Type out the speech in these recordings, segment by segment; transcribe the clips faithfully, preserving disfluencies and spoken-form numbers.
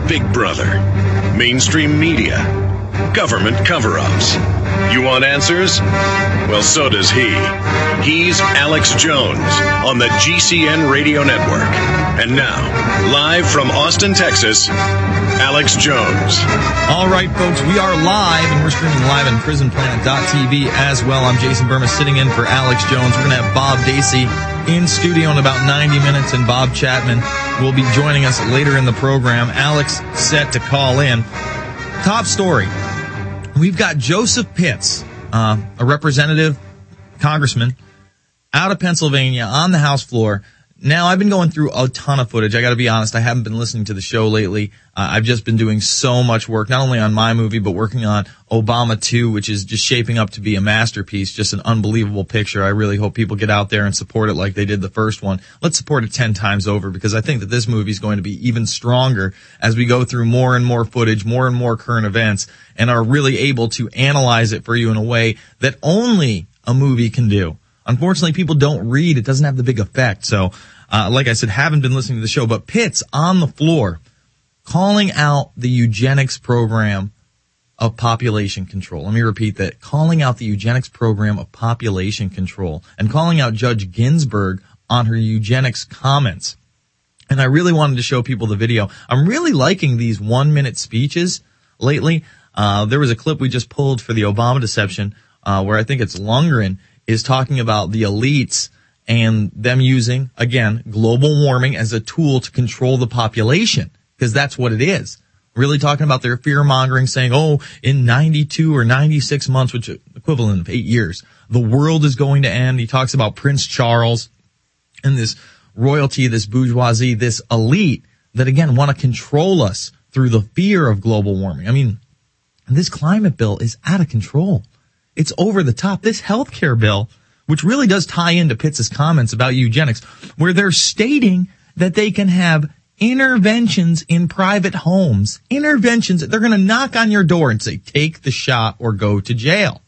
Big Brother, mainstream media, government cover-ups. You want answers? Well, so does he. He's Alex Jones on the G C N Radio Network. And now, live from Austin, Texas, Alex Jones. All right, folks, we are live, and we're streaming live on prison planet dot t v as well. I'm Jason Burma sitting in for Alex Jones. We're going to have Bob Dacey in studio in about ninety minutes, and Bob Chapman will be joining us later in the program. Alex set to call in. Top story. We've got Joseph Pitts, uh, a representative, congressman, out of Pennsylvania on the House floor. Now, I've been going through a ton of footage. I got to be honest, I haven't been listening to the show lately. Uh, I've just been doing so much work, not only on my movie, but working on Obama two, which is just shaping up to be a masterpiece, just an unbelievable picture. I really hope people get out there and support it like they did the first one. Let's support it ten times over, because I think that this movie is going to be even stronger as we go through more and more footage, more and more current events, and are really able to analyze it for you in a way that only a movie can do. Unfortunately, people don't read. It doesn't have the big effect. So, uh, like I said, haven't been listening to the show, but Pitts on the floor calling out the eugenics program of population control. Let me repeat that. Calling out the eugenics program of population control and calling out Judge Ginsburg on her eugenics comments. And I really wanted to show people the video. I'm really liking these one-minute speeches lately. Uh, there was a clip we just pulled for the Obama deception, uh, where I think it's Lundgren is talking about the elites and them using, again, global warming as a tool to control the population, because that's what it is. Really talking about their fear-mongering, saying, oh, in ninety-two or ninety-six months, which is equivalent of eight years, the world is going to end. He talks about Prince Charles and this royalty, this bourgeoisie, this elite that, again, want to control us through the fear of global warming. I mean, this climate bill is out of control. It's over the top. This health care bill, which really does tie into Pitts' comments about eugenics, where they're stating that they can have interventions in private homes, interventions. They're going to knock on your door and say, take the shot or go to jail.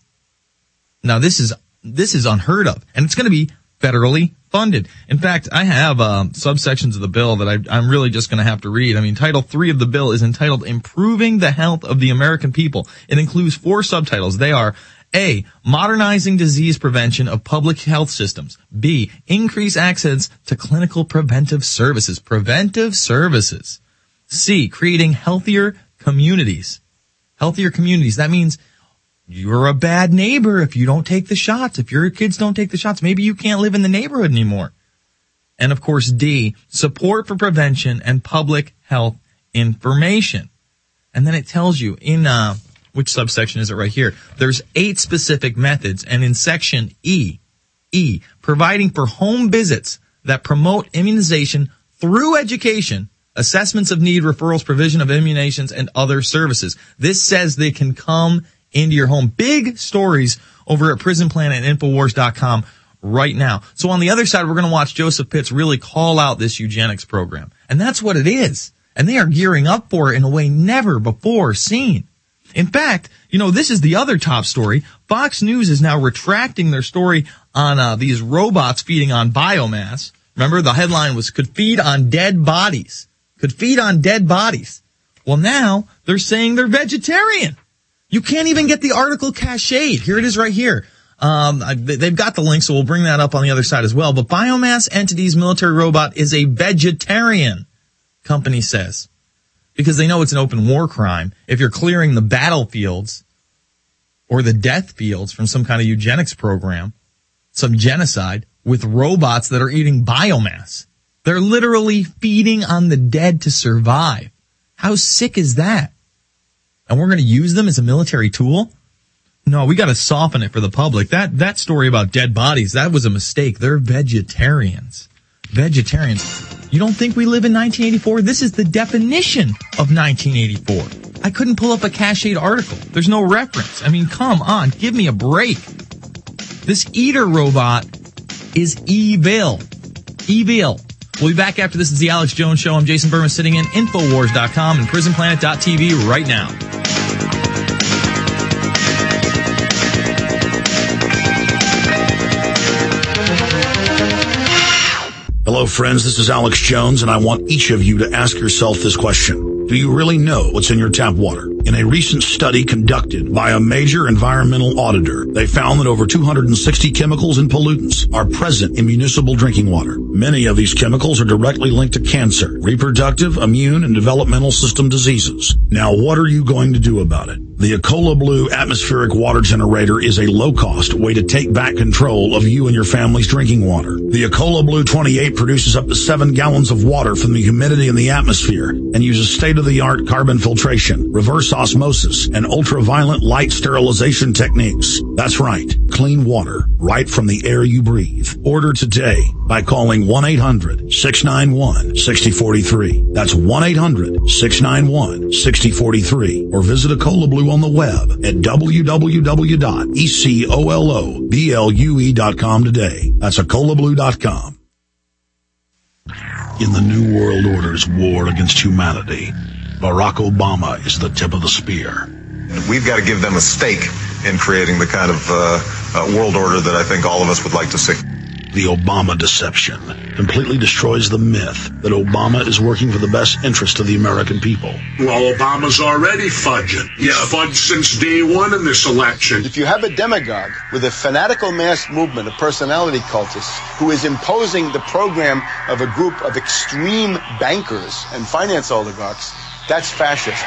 Now, this is this is unheard of, and it's going to be federally funded. In fact, I have uh, subsections of the bill that I, I'm really just going to have to read. I mean, Title three of the bill is entitled Improving the Health of the American People. It includes four subtitles. They are A, modernizing disease prevention of public health systems. B, increase access to clinical preventive services. Preventive services. C, creating healthier communities. Healthier communities. That means you're a bad neighbor if you don't take the shots. If your kids don't take the shots, maybe you can't live in the neighborhood anymore. And of course, D, support for prevention and public health information. And then it tells you in, uh, which subsection is it right here? There's eight specific methods, and in section E, E, providing for home visits that promote immunization through education, assessments of need, referrals, provision of immunizations, and other services. This says they can come into your home. Big stories over at Prison Planet and Infowars dot com right now. So on the other side, we're going to watch Joseph Pitts really call out this eugenics program. And that's what it is. And they are gearing up for it in a way never before seen. In fact, you know, this is the other top story. Fox News is now retracting their story on uh, these robots feeding on biomass. Remember, the headline was, could feed on dead bodies. Could feed on dead bodies. Well, now they're saying they're vegetarian. You can't even get the article cached. Here it is right here. Um, they've got the link, so we'll bring that up on the other side as well. But Biomass Entities military robot is a vegetarian, company says. Because they know it's an open war crime. If you're clearing the battlefields or the death fields from some kind of eugenics program, some genocide, with robots that are eating biomass. They're literally feeding on the dead to survive. How sick is that? And we're going to use them as a military tool? No, we got to soften it for the public. That that story about dead bodies, that was a mistake. They're vegetarians. Vegetarians. You don't think we live in nineteen eighty-four? This is the definition of nineteen eighty-four. I couldn't pull up a cached article. There's no reference. I mean, come on, give me a break. This eater robot is evil. Evil. We'll be back after this. Is the Alex Jones Show. I'm Jason Burma sitting in Infowars dot com and Prison Planet dot T V right now. Hello, friends. This is Alex Jones, and I want each of you to ask yourself this question. Do you really know what's in your tap water? In a recent study conducted by a major environmental auditor, they found that over two hundred sixty chemicals and pollutants are present in municipal drinking water. Many of these chemicals are directly linked to cancer, reproductive, immune, and developmental system diseases. Now, what are you going to do about it? The Ecola Blue atmospheric water generator is a low-cost way to take back control of you and your family's drinking water. The Ecola Blue twenty-eight produces up to seven gallons of water from the humidity in the atmosphere and uses state-of-the-art carbon filtration, reverse osmosis, and ultraviolet light sterilization techniques. That's right, clean water right from the air you breathe. Order today by calling one eight hundred six nine one six zero four three. That's one eight hundred six nine one six zero four three. Or visit Ecola Blue on the web at w w w dot ecoloblu dot com today. That's ecola blue dot com. In the New World Order's war against humanity, Barack Obama is the tip of the spear. We've got to give them a stake in creating the kind of uh, uh, world order that I think all of us would like to see. The Obama deception completely destroys the myth that Obama is working for the best interest of the American people. Well, Obama's already fudging. He's yeah. fudged since day one in this election. If you have a demagogue with a fanatical mass movement of personality cultists who is imposing the program of a group of extreme bankers and finance oligarchs, that's fascism.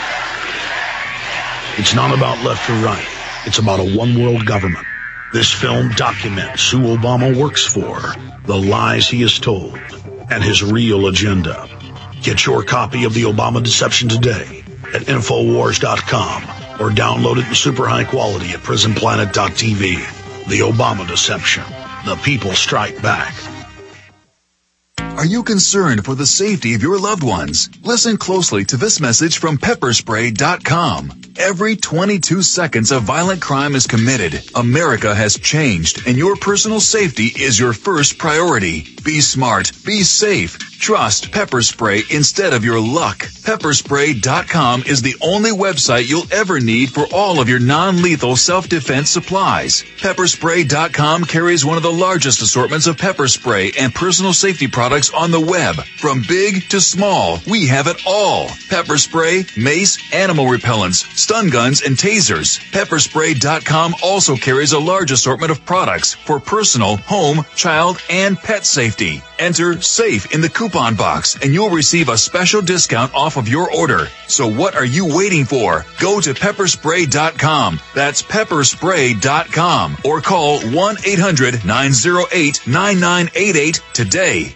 It's not about left or right. It's about a one-world government. This film documents who Obama works for, the lies he has told, and his real agenda. Get your copy of The Obama Deception today at infowars dot com or download it in super high quality at prison planet dot t v. The Obama Deception. The people strike back. Are you concerned for the safety of your loved ones? Listen closely to this message from pepper spray dot com. Every twenty-two seconds a violent crime is committed. America has changed, and your personal safety is your first priority. Be smart. Be safe. Trust Pepper Spray instead of your luck. pepper spray dot com is the only website you'll ever need for all of your non-lethal self-defense supplies. pepper spray dot com carries one of the largest assortments of pepper spray and personal safety products on the web. From big to small, we have it all. Pepper spray, mace, animal repellents, stun guns, and tasers. pepper spray dot com also carries a large assortment of products for personal, home, child, and pet safety. Enter SAFE in the coupon box and you'll receive a special discount off of your order. So what are you waiting for? Go to pepper spray dot com. That's pepper spray dot com or call one eight hundred nine oh eight nine nine eight eight today.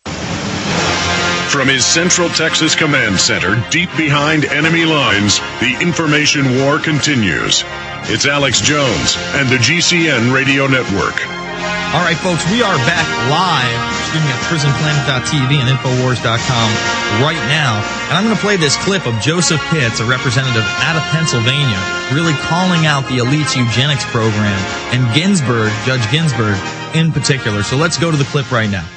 From his Central Texas Command Center, deep behind enemy lines, the information war continues. It's Alex Jones and the G C N Radio Network. All right, folks, we are back live, streaming at prison planet dot t v and infowars dot com right now. And I'm going to play this clip of Joseph Pitts, a representative out of Pennsylvania, really calling out the elite's eugenics program, and Ginsburg, Judge Ginsburg in particular. So let's go to the clip right now.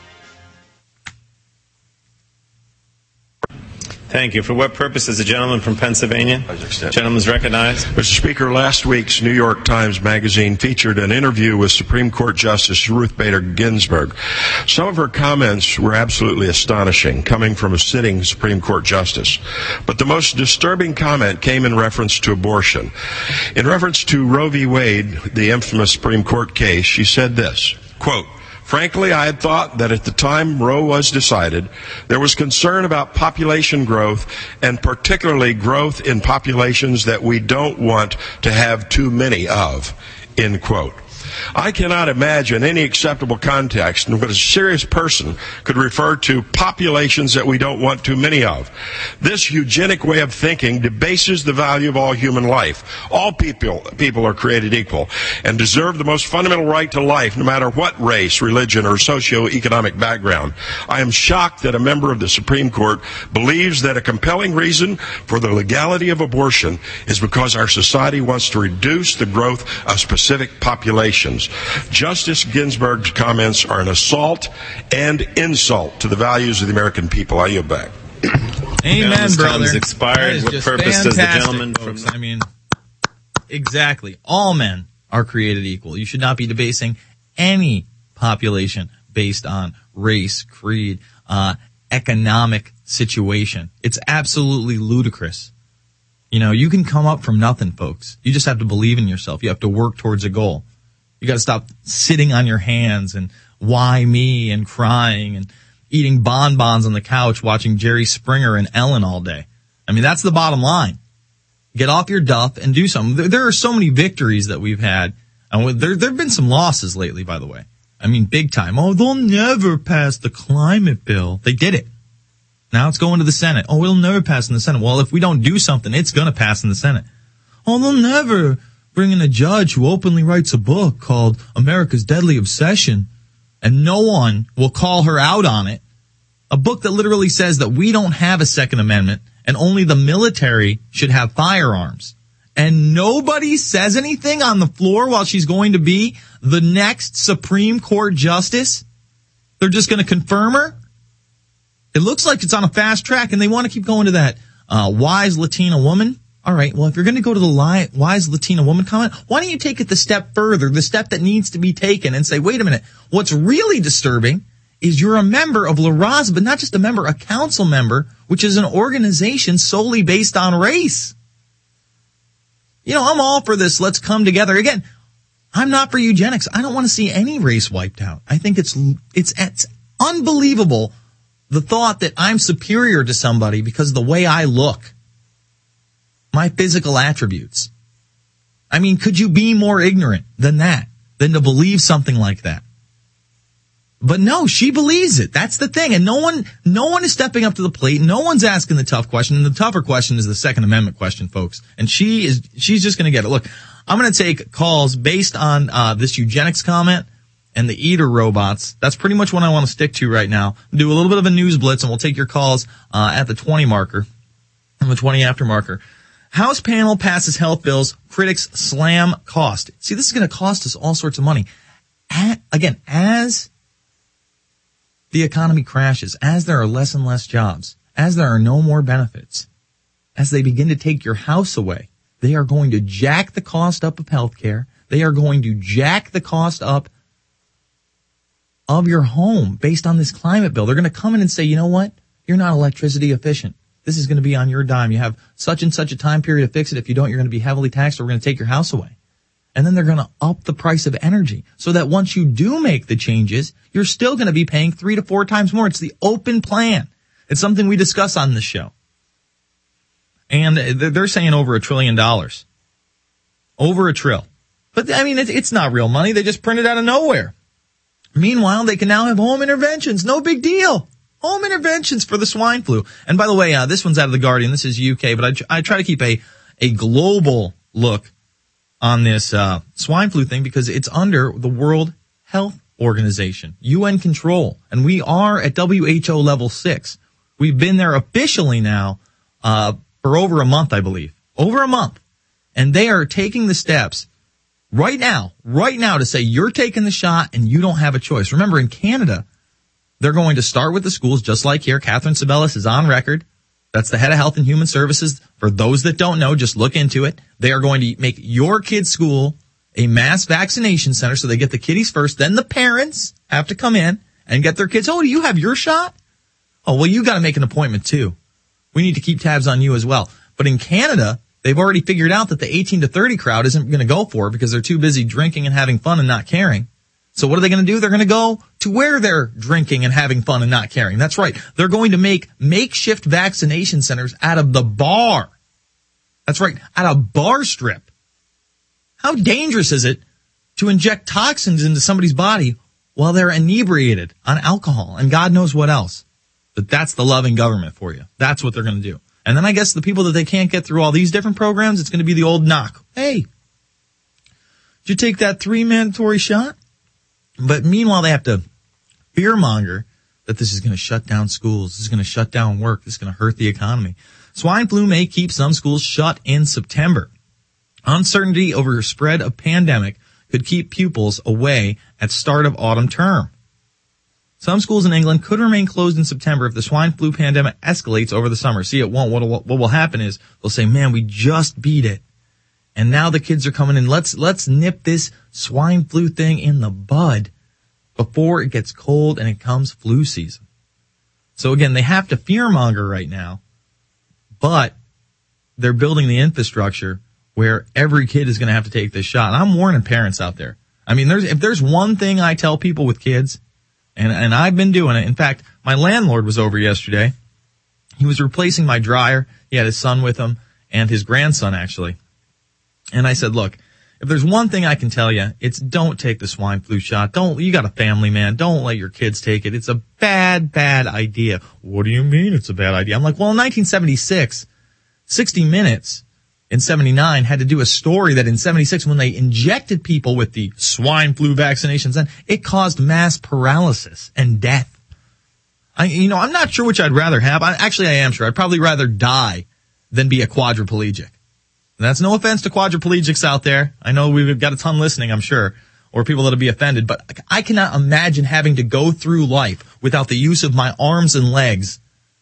Thank you. For what purpose is the gentleman from Pennsylvania? Gentleman's recognized. Mister Speaker, last week's New York Times Magazine featured an interview with Supreme Court Justice Ruth Bader Ginsburg. Some of her comments were absolutely astonishing, coming from a sitting Supreme Court justice. But the most disturbing comment came in reference to abortion. In reference to Roe v. Wade, the infamous Supreme Court case, she said this, quote, "Frankly, I had thought that at the time Roe was decided, there was concern about population growth, and particularly growth in populations that we don't want to have too many of," end quote. I cannot imagine any acceptable context in which a serious person could refer to populations that we don't want too many of. This eugenic way of thinking debases the value of all human life. All people, people are created equal and deserve the most fundamental right to life, no matter what race, religion, or socioeconomic background. I am shocked that a member of the Supreme Court believes that a compelling reason for the legality of abortion is because our society wants to reduce the growth of specific populations. Justice Ginsburg's comments are an assault and insult to the values of the American people. I yield back. Amen, brother. Expired. What purpose does the gentleman folks. from... I mean, exactly. All men are created equal. You should not be debasing any population based on race, creed, uh, economic situation. It's absolutely ludicrous. You know, you can come up from nothing, folks. You just have to believe in yourself. You have to work towards a goal. You got to stop sitting on your hands and why me and crying and eating bonbons on the couch watching Jerry Springer and Ellen all day. I mean, that's the bottom line. Get off your duff and do something. There, there are so many victories that we've had. And there, there have been some losses lately, by the way. I mean, big time. Oh, they'll never pass the climate bill. They did it. Now it's going to the Senate. Oh, it'll never pass in the Senate. Well, if we don't do something, it's going to pass in the Senate. Oh, they'll never bring in a judge who openly writes a book called America's Deadly Obsession, and no one will call her out on it. A book that literally says that we don't have a Second Amendment and only the military should have firearms. And nobody says anything on the floor while she's going to be the next Supreme Court justice. They're just going to confirm her. It looks like it's on a fast track, and they want to keep going to that uh, wise Latina woman. All right, well, if you're going to go to the li- wise Latina woman comment, why don't you take it the step further, the step that needs to be taken, and say, wait a minute, what's really disturbing is you're a member of La Raza, but not just a member, a council member, which is an organization solely based on race. You know, I'm all for this. Let's come together. Again, I'm not for eugenics. I don't want to see any race wiped out. I think it's it's it's unbelievable, the thought that I'm superior to somebody because of the way I look, my physical attributes. I mean, could you be more ignorant than that, than to believe something like that? But no, she believes it. That's the thing. And no one, no one is stepping up to the plate. No one's asking the tough question. And the tougher question is the Second Amendment question, folks. And she is, she's just going to get it. Look, I'm going to take calls based on, uh, this eugenics comment and the eater robots. That's pretty much what I want to stick to right now. Do a little bit of a news blitz and we'll take your calls, uh, at the twenty marker and the twenty after marker. House panel passes health bills. Critics slam cost. See, this is going to cost us all sorts of money. At, again, as the economy crashes, as there are less and less jobs, as there are no more benefits, as they begin to take your house away, they are going to jack the cost up of healthcare. They are going to jack the cost up of your home based on this climate bill. They're going to come in and say, you know what? You're not electricity efficient. This is going to be on your dime. You have such and such a time period to fix it. If you don't, you're going to be heavily taxed, or we're going to take your house away. And then they're going to up the price of energy so that once you do make the changes, you're still going to be paying three to four times more. It's the open plan. It's something we discuss on this show. And they're saying over a trillion dollars. Over a trill. But, I mean, it's not real money. They just print it out of nowhere. Meanwhile, they can now have home interventions. No big deal. Home interventions for the swine flu. And by the way, uh, this one's out of the Guardian. This is U K, but I, I try to keep a, a global look on this uh swine flu thing because it's under the World Health Organization, U N control, and we are at W H O level six. We've been there officially now uh for over a month, I believe. Over a month. And they are taking the steps right now, right now to say you're taking the shot and you don't have a choice. Remember, in Canada, they're going to start with the schools just like here. Catherine Sebelius is on record. That's the head of Health and Human Services. For those that don't know, just look into it. They are going to make your kid's school a mass vaccination center, so they get the kiddies first. Then the parents have to come in and get their kids. Oh, do you have your shot? Oh, well, you got to make an appointment too. We need to keep tabs on you as well. But in Canada, they've already figured out that the eighteen to thirty crowd isn't going to go for it because they're too busy drinking and having fun and not caring. So what are they going to do? They're going to go to where they're drinking and having fun and not caring. That's right. They're going to make makeshift vaccination centers out of the bar. That's right. Out of bar strip. How dangerous is it to inject toxins into somebody's body while they're inebriated on alcohol and God knows what else? But that's the loving government for you. That's what they're going to do. And then I guess the people that they can't get through all these different programs, it's going to be the old knock. Hey, did you take that three mandatory shot? But meanwhile, they have to fearmonger that this is going to shut down schools. This is going to shut down work. This is going to hurt the economy. Swine flu may keep some schools shut in September. Uncertainty over spread of pandemic could keep pupils away at start of autumn term. Some schools in England could remain closed in September if the swine flu pandemic escalates over the summer. See, it won't. What will, what will happen is they'll say, man, we just beat it. And now the kids are coming in. Let's, let's nip this swine flu thing in the bud before it gets cold and it comes flu season. So again, they have to fearmonger right now, but they're building the infrastructure where every kid is going to have to take this shot. And I'm warning parents out there. I mean, there's if there's one thing I tell people with kids, and and I've been doing it. In fact, my landlord was over yesterday. He was replacing my dryer. He had his son with him and his grandson, actually. And I said, look, if there's one thing I can tell you, it's don't take the swine flu shot. Don't, you got a family, man. Don't let your kids take it. It's a bad, bad idea. What do you mean it's a bad idea? I'm like, well, in nineteen seventy-six, sixty minutes in seventy-nine had to do a story that in seventy-six, when they injected people with the swine flu vaccinations, then it caused mass paralysis and death. I, you know, I'm not sure which I'd rather have. I, actually, I am sure. I'd probably rather die than be a quadriplegic. And that's no offense to quadriplegics out there. I know we've got a ton listening, I'm sure, or people that'll be offended, but I cannot imagine having to go through life without the use of my arms and legs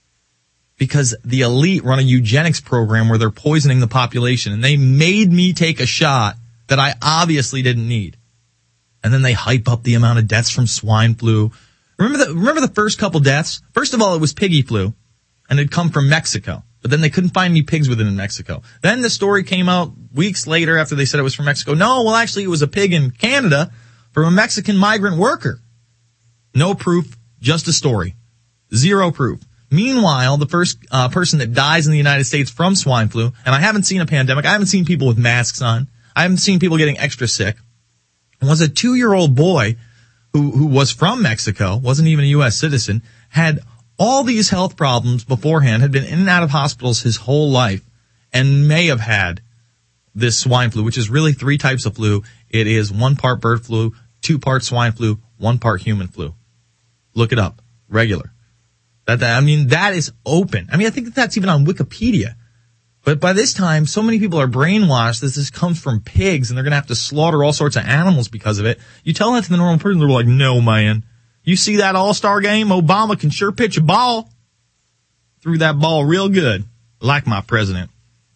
because the elite run a eugenics program where they're poisoning the population, and they made me take a shot that I obviously didn't need. And then they hype up the amount of deaths from swine flu. Remember the, remember the first couple deaths? First of all, it was piggy flu, and it'd come from Mexico. But then they couldn't find any pigs with it in Mexico. Then the story came out weeks later after they said it was from Mexico. No, well, actually, it was a pig in Canada from a Mexican migrant worker. No proof, just a story. Zero proof. Meanwhile, the first uh, person that dies in the United States from swine flu, and I haven't seen a pandemic, I haven't seen people with masks on, I haven't seen people getting extra sick, was a two-year-old boy who, who was from Mexico, wasn't even a U S citizen, had all these health problems beforehand, had been in and out of hospitals his whole life, and may have had this swine flu, which is really three types of flu. It is one part bird flu, two part swine flu, one part human flu. Look it up. Regular. That, that I mean, that is open. I mean, I think that that's even on Wikipedia. But by this time, so many people are brainwashed that this comes from pigs, and they're going to have to slaughter all sorts of animals because of it. You tell that to the normal person, they're like, no, man. You see that all-star game? Obama can sure pitch a ball. Threw that ball real good, like my president.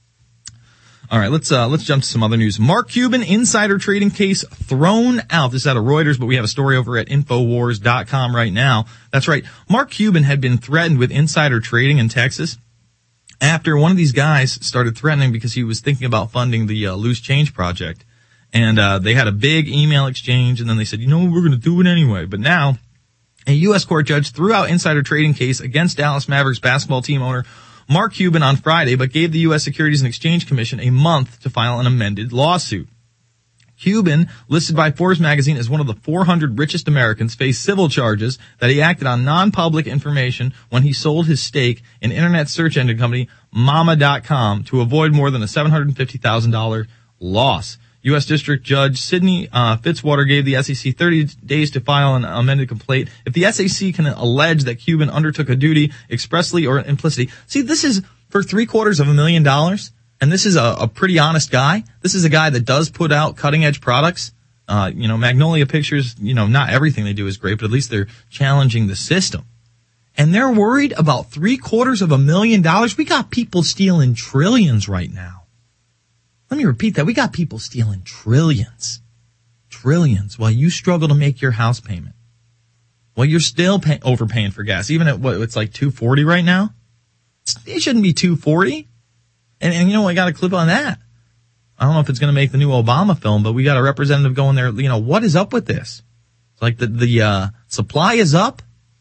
All right, let's uh, let's jump to some other news. Mark Cuban insider trading case thrown out. This is out of Reuters, but we have a story over at Infowars dot com right now. That's right. Mark Cuban had been threatened with insider trading in Texas after one of these guys started threatening because he was thinking about funding the uh, Loose Change Project. And uh, they had a big email exchange, and then they said, you know, we're going to do it anyway. But now a U S court judge threw out insider trading case against Dallas Mavericks basketball team owner Mark Cuban on Friday, but gave the U S Securities and Exchange Commission a month to file an amended lawsuit. Cuban, listed by Forbes magazine as one of the four hundred richest Americans, faced civil charges that he acted on non-public information when he sold his stake in internet search engine company Mama dot com to avoid more than a seven hundred fifty thousand dollars loss. U S District Judge Sidney uh, Fitzwater gave the S E C thirty days to file an amended complaint. If the S E C can allege that Cuban undertook a duty expressly or implicitly. See, this is for three quarters of a million dollars, and this is a, a pretty honest guy. This is a guy that does put out cutting-edge products. Uh, you know, Magnolia Pictures, you know, not everything they do is great, but at least they're challenging the system. And they're worried about three quarters of a million dollars. We got people stealing trillions right now. Let me repeat that. We got people stealing trillions, trillions while you struggle to make your house payment. While you're still pay- overpaying for gas, even at what, it's like two forty right now. It shouldn't be two forty. And, and you know, I got a clip on that. I don't know if it's going to make the new Obama film, but we got a representative going there. You know, what is up with this? It's like the, the, uh, supply is up.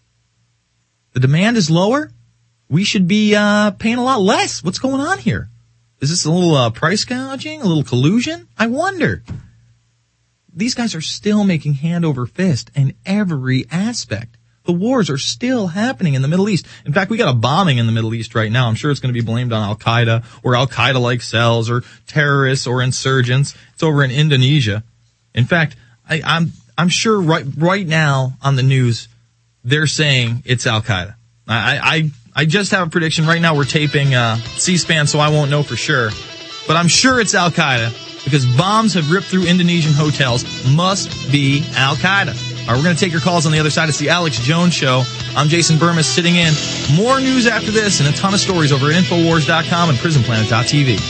The demand is lower. We should be, uh, paying a lot less. What's going on here? Is this a little uh, price gouging, a little collusion? I wonder. These guys are still making hand over fist in every aspect. The wars are still happening in the Middle East. In fact, we got a bombing in the Middle East right now. I'm sure it's going to be blamed on Al-Qaeda or Al-Qaeda-like cells or terrorists or insurgents. It's over in Indonesia. In fact, I, I'm I'm sure right right now on the news they're saying it's Al-Qaeda. I I. I just have a prediction. Right now we're taping uh, C-SPAN, so I won't know for sure. But I'm sure it's Al-Qaeda because bombs have ripped through Indonesian hotels. Must be Al-Qaeda. All right, we're going to take your calls on the other side. It's the Alex Jones Show. I'm Jason Burmis sitting in. More news after this and a ton of stories over at Infowars dot com and Prison Planet dot T V.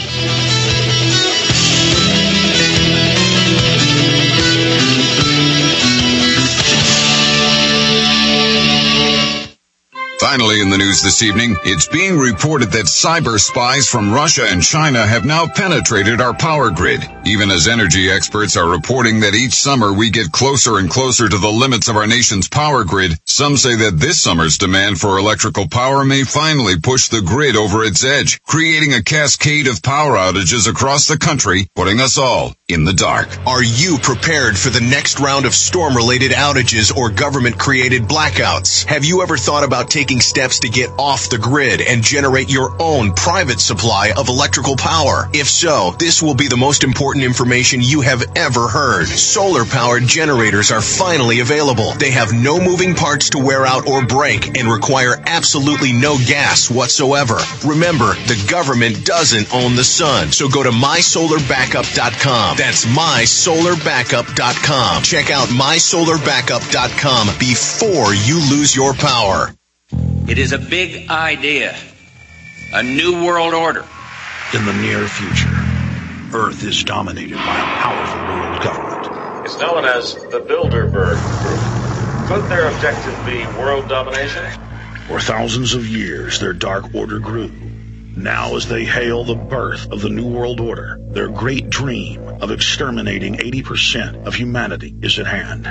Finally in the news this evening, it's being reported that cyber spies from Russia and China have now penetrated our power grid. Even as energy experts are reporting that each summer we get closer and closer to the limits of our nation's power grid, some say that this summer's demand for electrical power may finally push the grid over its edge, creating a cascade of power outages across the country, putting us all in the dark. Are you prepared for the next round of storm-related outages or government-created blackouts? Have you ever thought about taking steps to get off the grid and generate your own private supply of electrical power? If so, this will be the most important information you have ever heard. Solar-powered generators are finally available. They have no moving parts to wear out or break and require absolutely no gas whatsoever. Remember, the government doesn't own the sun, so go to my solar backup dot com. That's my solar backup dot com. Check out my solar backup dot com before you lose your power. It is a big idea, a new world order. In the near future, Earth is dominated by a powerful world government. It's known as the Bilderberg Group. Could their objective be world domination? For thousands of years, their dark order grew. Now, as they hail the birth of the New World Order, their great dream of exterminating eighty percent of humanity is at hand.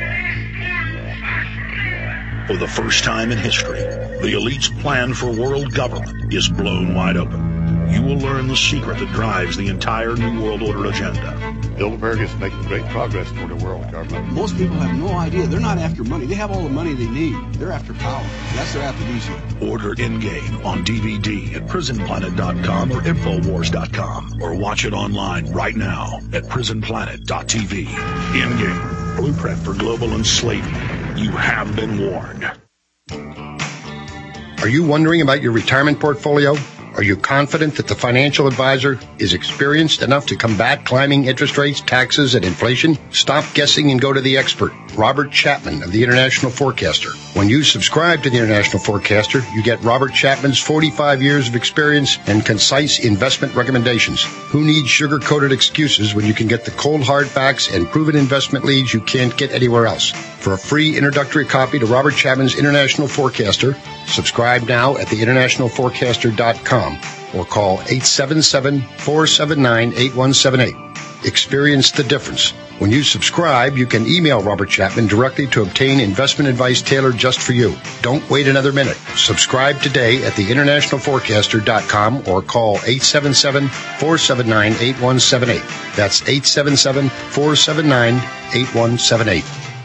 For the first time in history, the elite's plan for world government is blown wide open. You will learn the secret that drives the entire New World Order agenda. Bilderberg is making great progress toward a world government. Most people have no idea. They're not after money. They have all the money they need. They're after power. That's their aphrodisiac. Order Endgame on D V D at prison planet dot com or infowars dot com, or watch it online right now at prison planet dot t v. Endgame, blueprint for global enslavement. You have been warned. Are you wondering about your retirement portfolio? Are you confident that the financial advisor is experienced enough to combat climbing interest rates, taxes, and inflation? Stop guessing and go to the expert, Robert Chapman of the International Forecaster. When you subscribe to the International Forecaster, you get Robert Chapman's forty-five years of experience and concise investment recommendations. Who needs sugar-coated excuses when you can get the cold hard facts and proven investment leads you can't get anywhere else? For a free introductory copy to Robert Chapman's International Forecaster, subscribe now at the international forecaster dot com or call eight seven seven, four seven nine, eight one seven eight. Experience the difference. When you subscribe, you can email Robert Chapman directly to obtain investment advice tailored just for you. Don't wait another minute. Subscribe today at the international forecaster dot com or call eight seven seven, four seven nine, eight one seven eight. That's eight seven seven, four seven nine, eight one seven eight.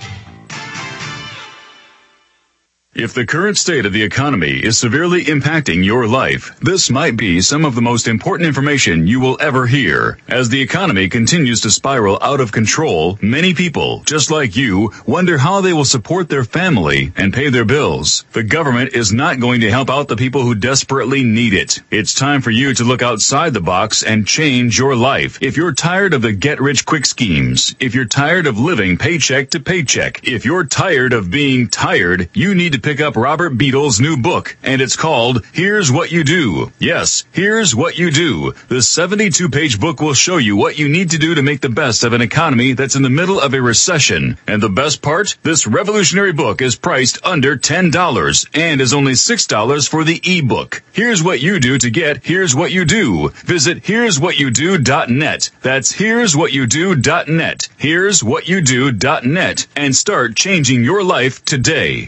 If the current state of the economy is severely impacting your life, this might be some of the most important information you will ever hear. As the economy continues to spiral out of control, many people, just like you, wonder how they will support their family and pay their bills. The government is not going to help out the people who desperately need it. It's time for you to look outside the box and change your life. If you're tired of the get-rich-quick schemes, if you're tired of living paycheck to paycheck, if you're tired of being tired, you need to pick up Robert Beadle's new book, and it's called Here's What You Do. Yes, Here's What You Do. The seventy-two page book will show you what you need to do to make the best of an economy that's in the middle of a recession. And the best part? This revolutionary book is priced under ten dollars and is only six dollars for the e-book. Here's what you do to get Here's What You Do. Visit here's what you do dot net. That's here's what you do dot net. here's what you do dot net, and start changing your life today.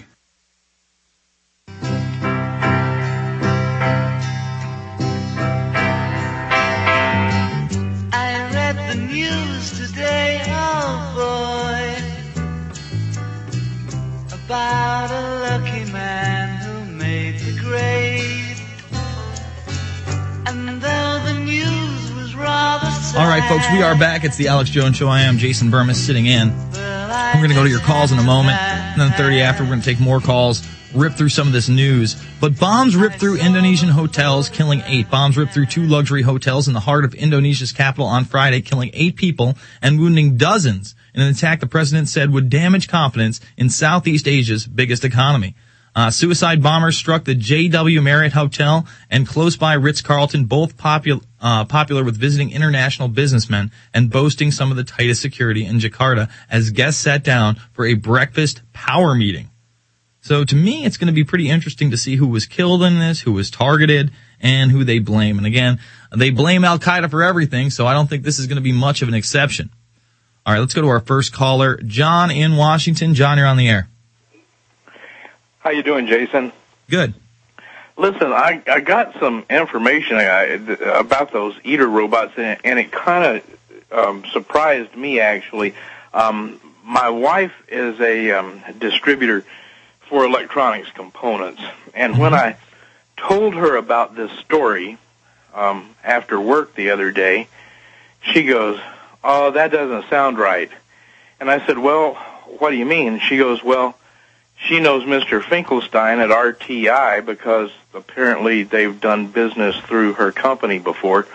About a lucky man who made the grade. And though the news was rather sad. All right, folks, we are back. It's the Alex Jones Show. I am Jason Burmis sitting in. We're going to go to your calls in a moment. And then thirty after, we're going to take more calls, rip through some of this news. But bombs ripped through Indonesian hotels, killing eight. Bombs ripped through two luxury hotels in the heart of Indonesia's capital on Friday, killing eight people and wounding dozens in an attack the president said would damage confidence in Southeast Asia's biggest economy. Uh, suicide bombers struck the J W Marriott Hotel and close by Ritz-Carlton, both popul- uh, popular with visiting international businessmen and boasting some of the tightest security in Jakarta, as guests sat down for a breakfast power meeting. So to me, it's going to be pretty interesting to see who was killed in this, who was targeted, and who they blame. And again, they blame Al-Qaeda for everything, so I don't think this is going to be much of an exception. All right, let's go to our first caller, John in Washington. John, you're on the air. How you doing, Jason? Good. Listen, I, I got some information about those eater robots, and, and it kind of um, surprised me, actually. Um, my wife is a um, distributor for electronics components, and when I told her about this story um, after work the other day, she goes, "Oh, that doesn't sound right." And I said, "Well, what do you mean?" She goes, "Well, she knows Mister Finkelstein at R T I because apparently they've done business through her company before."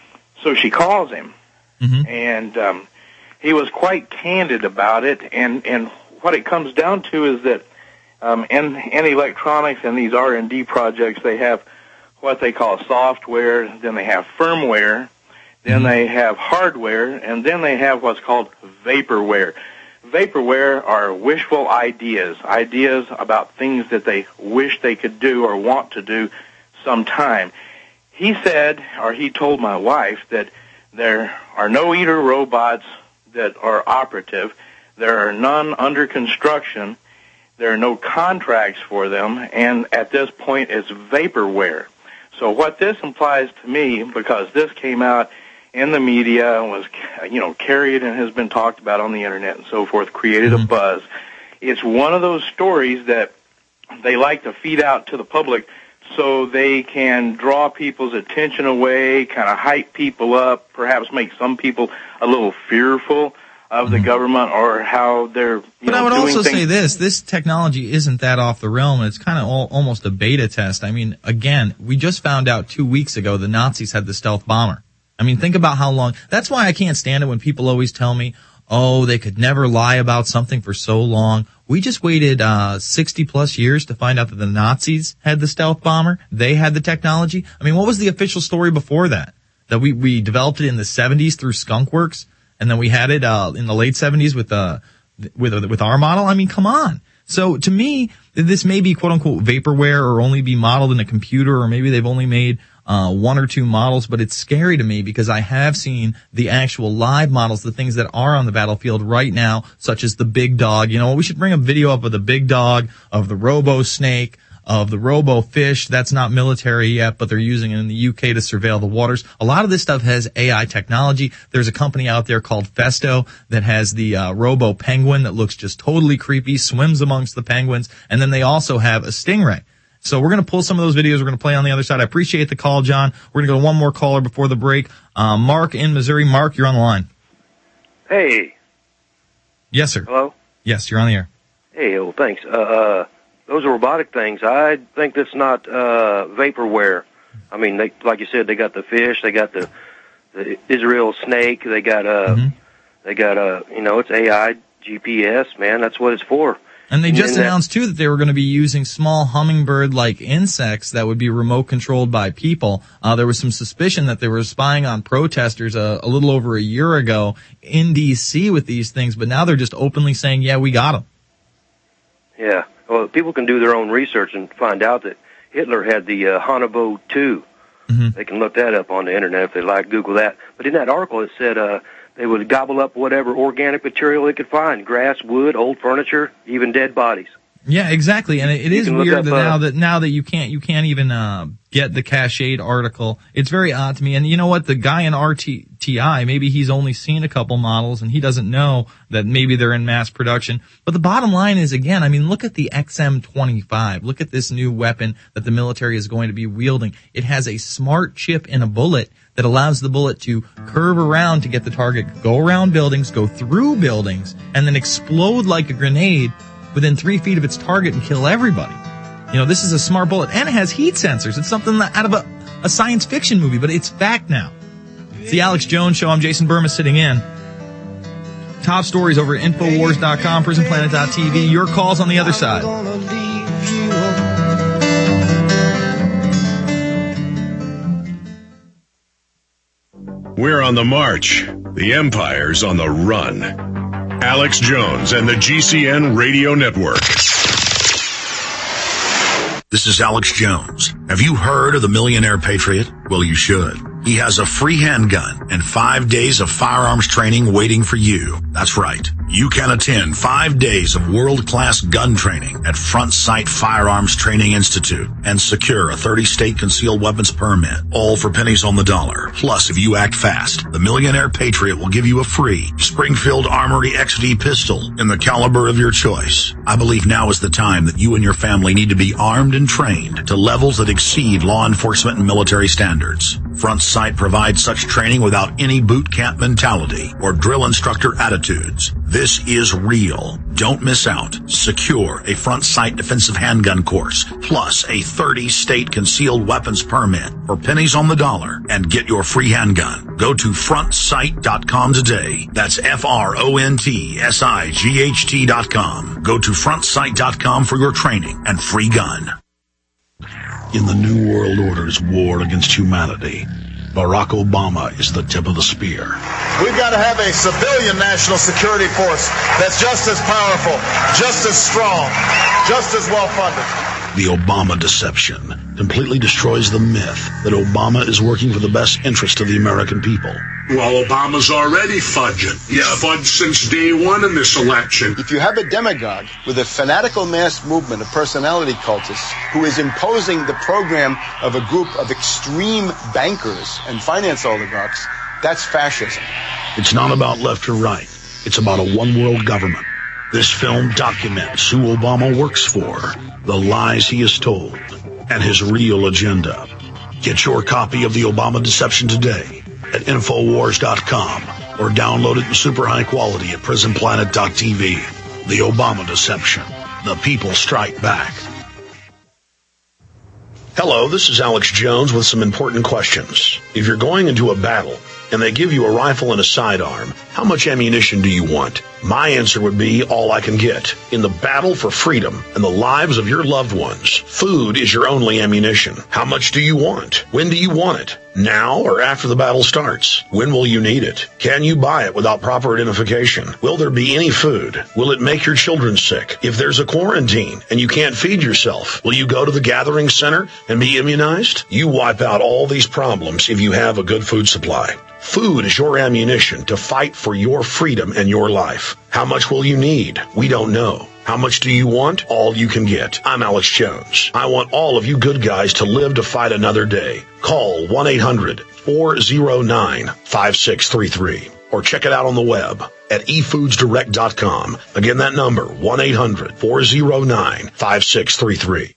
So she calls him, mm-hmm. and um, he was quite candid about it. And, and what it comes down to is that um, in, in electronics and these R and D projects, they have what they call software, then they have firmware, then they have hardware, and then they have what's called vaporware. Vaporware are wishful ideas, ideas about things that they wish they could do or want to do sometime. He said, or he told my wife, that there are no eater robots that are operative. There are none under construction. There are no contracts for them, and at this point it's vaporware. So what this implies to me, because this came out in the media and was, you know, carried and has been talked about on the internet and so forth, created a buzz. It's one of those stories that they like to feed out to the public so they can draw people's attention away, kind of hype people up, perhaps make some people a little fearful of the government or how they're, you But know, I would doing also things. say this, this technology isn't that off the realm. It's kind of all, almost a beta test. I mean, again, we just found out two weeks ago the Nazis had the stealth bomber. I mean, think about how long. That's why I can't stand it when people always tell me, oh, they could never lie about something for so long. We just waited uh sixty plus years to find out that the Nazis had the stealth bomber. They had the technology. I mean, what was the official story before that? That we, we developed it in the seventies through Skunk Works, and then we had it uh in the late seventies with uh with with our model. I mean, come on. So to me, this may be quote unquote vaporware or only be modeled in a computer, or maybe they've only made uh one or two models, but it's scary to me because I have seen the actual live models, the things that are on the battlefield right now, such as the Big Dog. You know, we should bring a video up of the Big Dog, of the Robo Snake, of the Robo Fish. That's not military yet, but they're using it in the U K to surveil the waters. A lot of this stuff has A I technology. There's a company out there called Festo that has the uh, Robo Penguin that looks just totally creepy, swims amongst the penguins, and then they also have a Stingray. So we're going to pull some of those videos. We're going to play on the other side. I appreciate the call, John. We're going to go to one more caller before the break. Uh, Mark in Missouri. Mark, you're on the line. Hey. Yes, sir. Hello? Yes, you're on the air. Hey, well, thanks. Uh, uh, those are robotic things. I think that's not uh, vaporware. I mean, they, like you said, they got the fish, they got the, the Israel snake, they got, uh, mm-hmm. they got, uh, you know, it's A I, G P S, man. That's what it's for. And they just and announced, too, that they were going to be using small hummingbird-like insects that would be remote-controlled by people. Uh, there was some suspicion that they were spying on protesters a, a little over a year ago in D C with these things, but now they're just openly saying, yeah, we got them. Yeah. Well, people can do their own research and find out that Hitler had the uh, Hannibal two. Mm-hmm. They can look that up on the Internet if they like, Google that. But in that article, it said uh, they would gobble up whatever organic material they could find, grass, wood, old furniture, even dead bodies. Yeah, exactly. And it, it is weird up, that uh, now that now that you can't you can't even uh, get the cached article. It's very odd to me. And you know what? The guy in R T I, maybe he's only seen a couple models and he doesn't know that maybe they're in mass production. But the bottom line is, again, I mean, look at the X M twenty-five. Look at this new weapon that the military is going to be wielding. It has a smart chip in a bullet that allows the bullet to curve around to get the target, go around buildings, go through buildings, and then explode like a grenade within three feet of its target and kill everybody. You know, this is a smart bullet, and it has heat sensors. It's something that out of a, a science fiction movie, but it's fact now. It's the Alex Jones Show. I'm Jason Burma sitting in. Top stories over at Infowars dot com, Prison Planet dot T V. Your calls on the other side. We're on the march. The Empire's on the run. Alex Jones and the G C N Radio Network. This is Alex Jones. Have you heard of the Millionaire Patriot? Well, you should. He has a free handgun and five days of firearms training waiting for you. That's right. You can attend five days of world-class gun training at Front Sight Firearms Training Institute and secure a thirty-state concealed weapons permit, all for pennies on the dollar. Plus, if you act fast, the Millionaire Patriot will give you a free Springfield Armory X D pistol in the caliber of your choice. I believe now is the time that you and your family need to be armed and trained to levels that exceed law enforcement and military standards. Front Sight provides such training without any boot camp mentality or drill instructor attitudes. This is real. Don't miss out. Secure a Front Sight defensive handgun course, plus a thirty-state concealed weapons permit for pennies on the dollar, and get your free handgun. Go to front sight dot com today. That's F R O N T S I G H T dot com. Go to front sight dot com for your training and free gun. In the New World Order's war against humanity, Barack Obama is the tip of the spear. We've got to have a civilian national security force that's just as powerful, just as strong, just as well funded. The Obama deception completely destroys the myth that Obama is working for the best interest of the American people. Well, Obama's already fudging. He's yeah. fudged since day one in this election. If you have a demagogue with a fanatical mass movement of personality cultists who is imposing the program of a group of extreme bankers and finance oligarchs, that's fascism. It's not about left or right. It's about a one-world government. This film documents who Obama works for, the lies he has told, and his real agenda. Get your copy of The Obama Deception today at Infowars dot com or download it in super high quality at Prison Planet dot T V. The Obama Deception. The people strike back. Hello, this is Alex Jones with some important questions. If you're going into a battle and they give you a rifle and a sidearm, how much ammunition do you want? My answer would be all I can get. In the battle for freedom and the lives of your loved ones, food is your only ammunition. How much do you want? When do you want it? Now or after the battle starts? When will you need it? Can you buy it without proper identification? Will there be any food? Will it make your children sick? If there's a quarantine and you can't feed yourself, will you go to the gathering center and be immunized? You wipe out all these problems if you have a good food supply. Food is your ammunition to fight for your freedom and your life. How much will you need? We don't know. How much do you want? All you can get. I'm Alex Jones. I want all of you good guys to live to fight another day. Call one eight hundred four oh nine five six three three or check it out on the web at e foods direct dot com. Again, that number, one eight hundred four oh nine five six three three.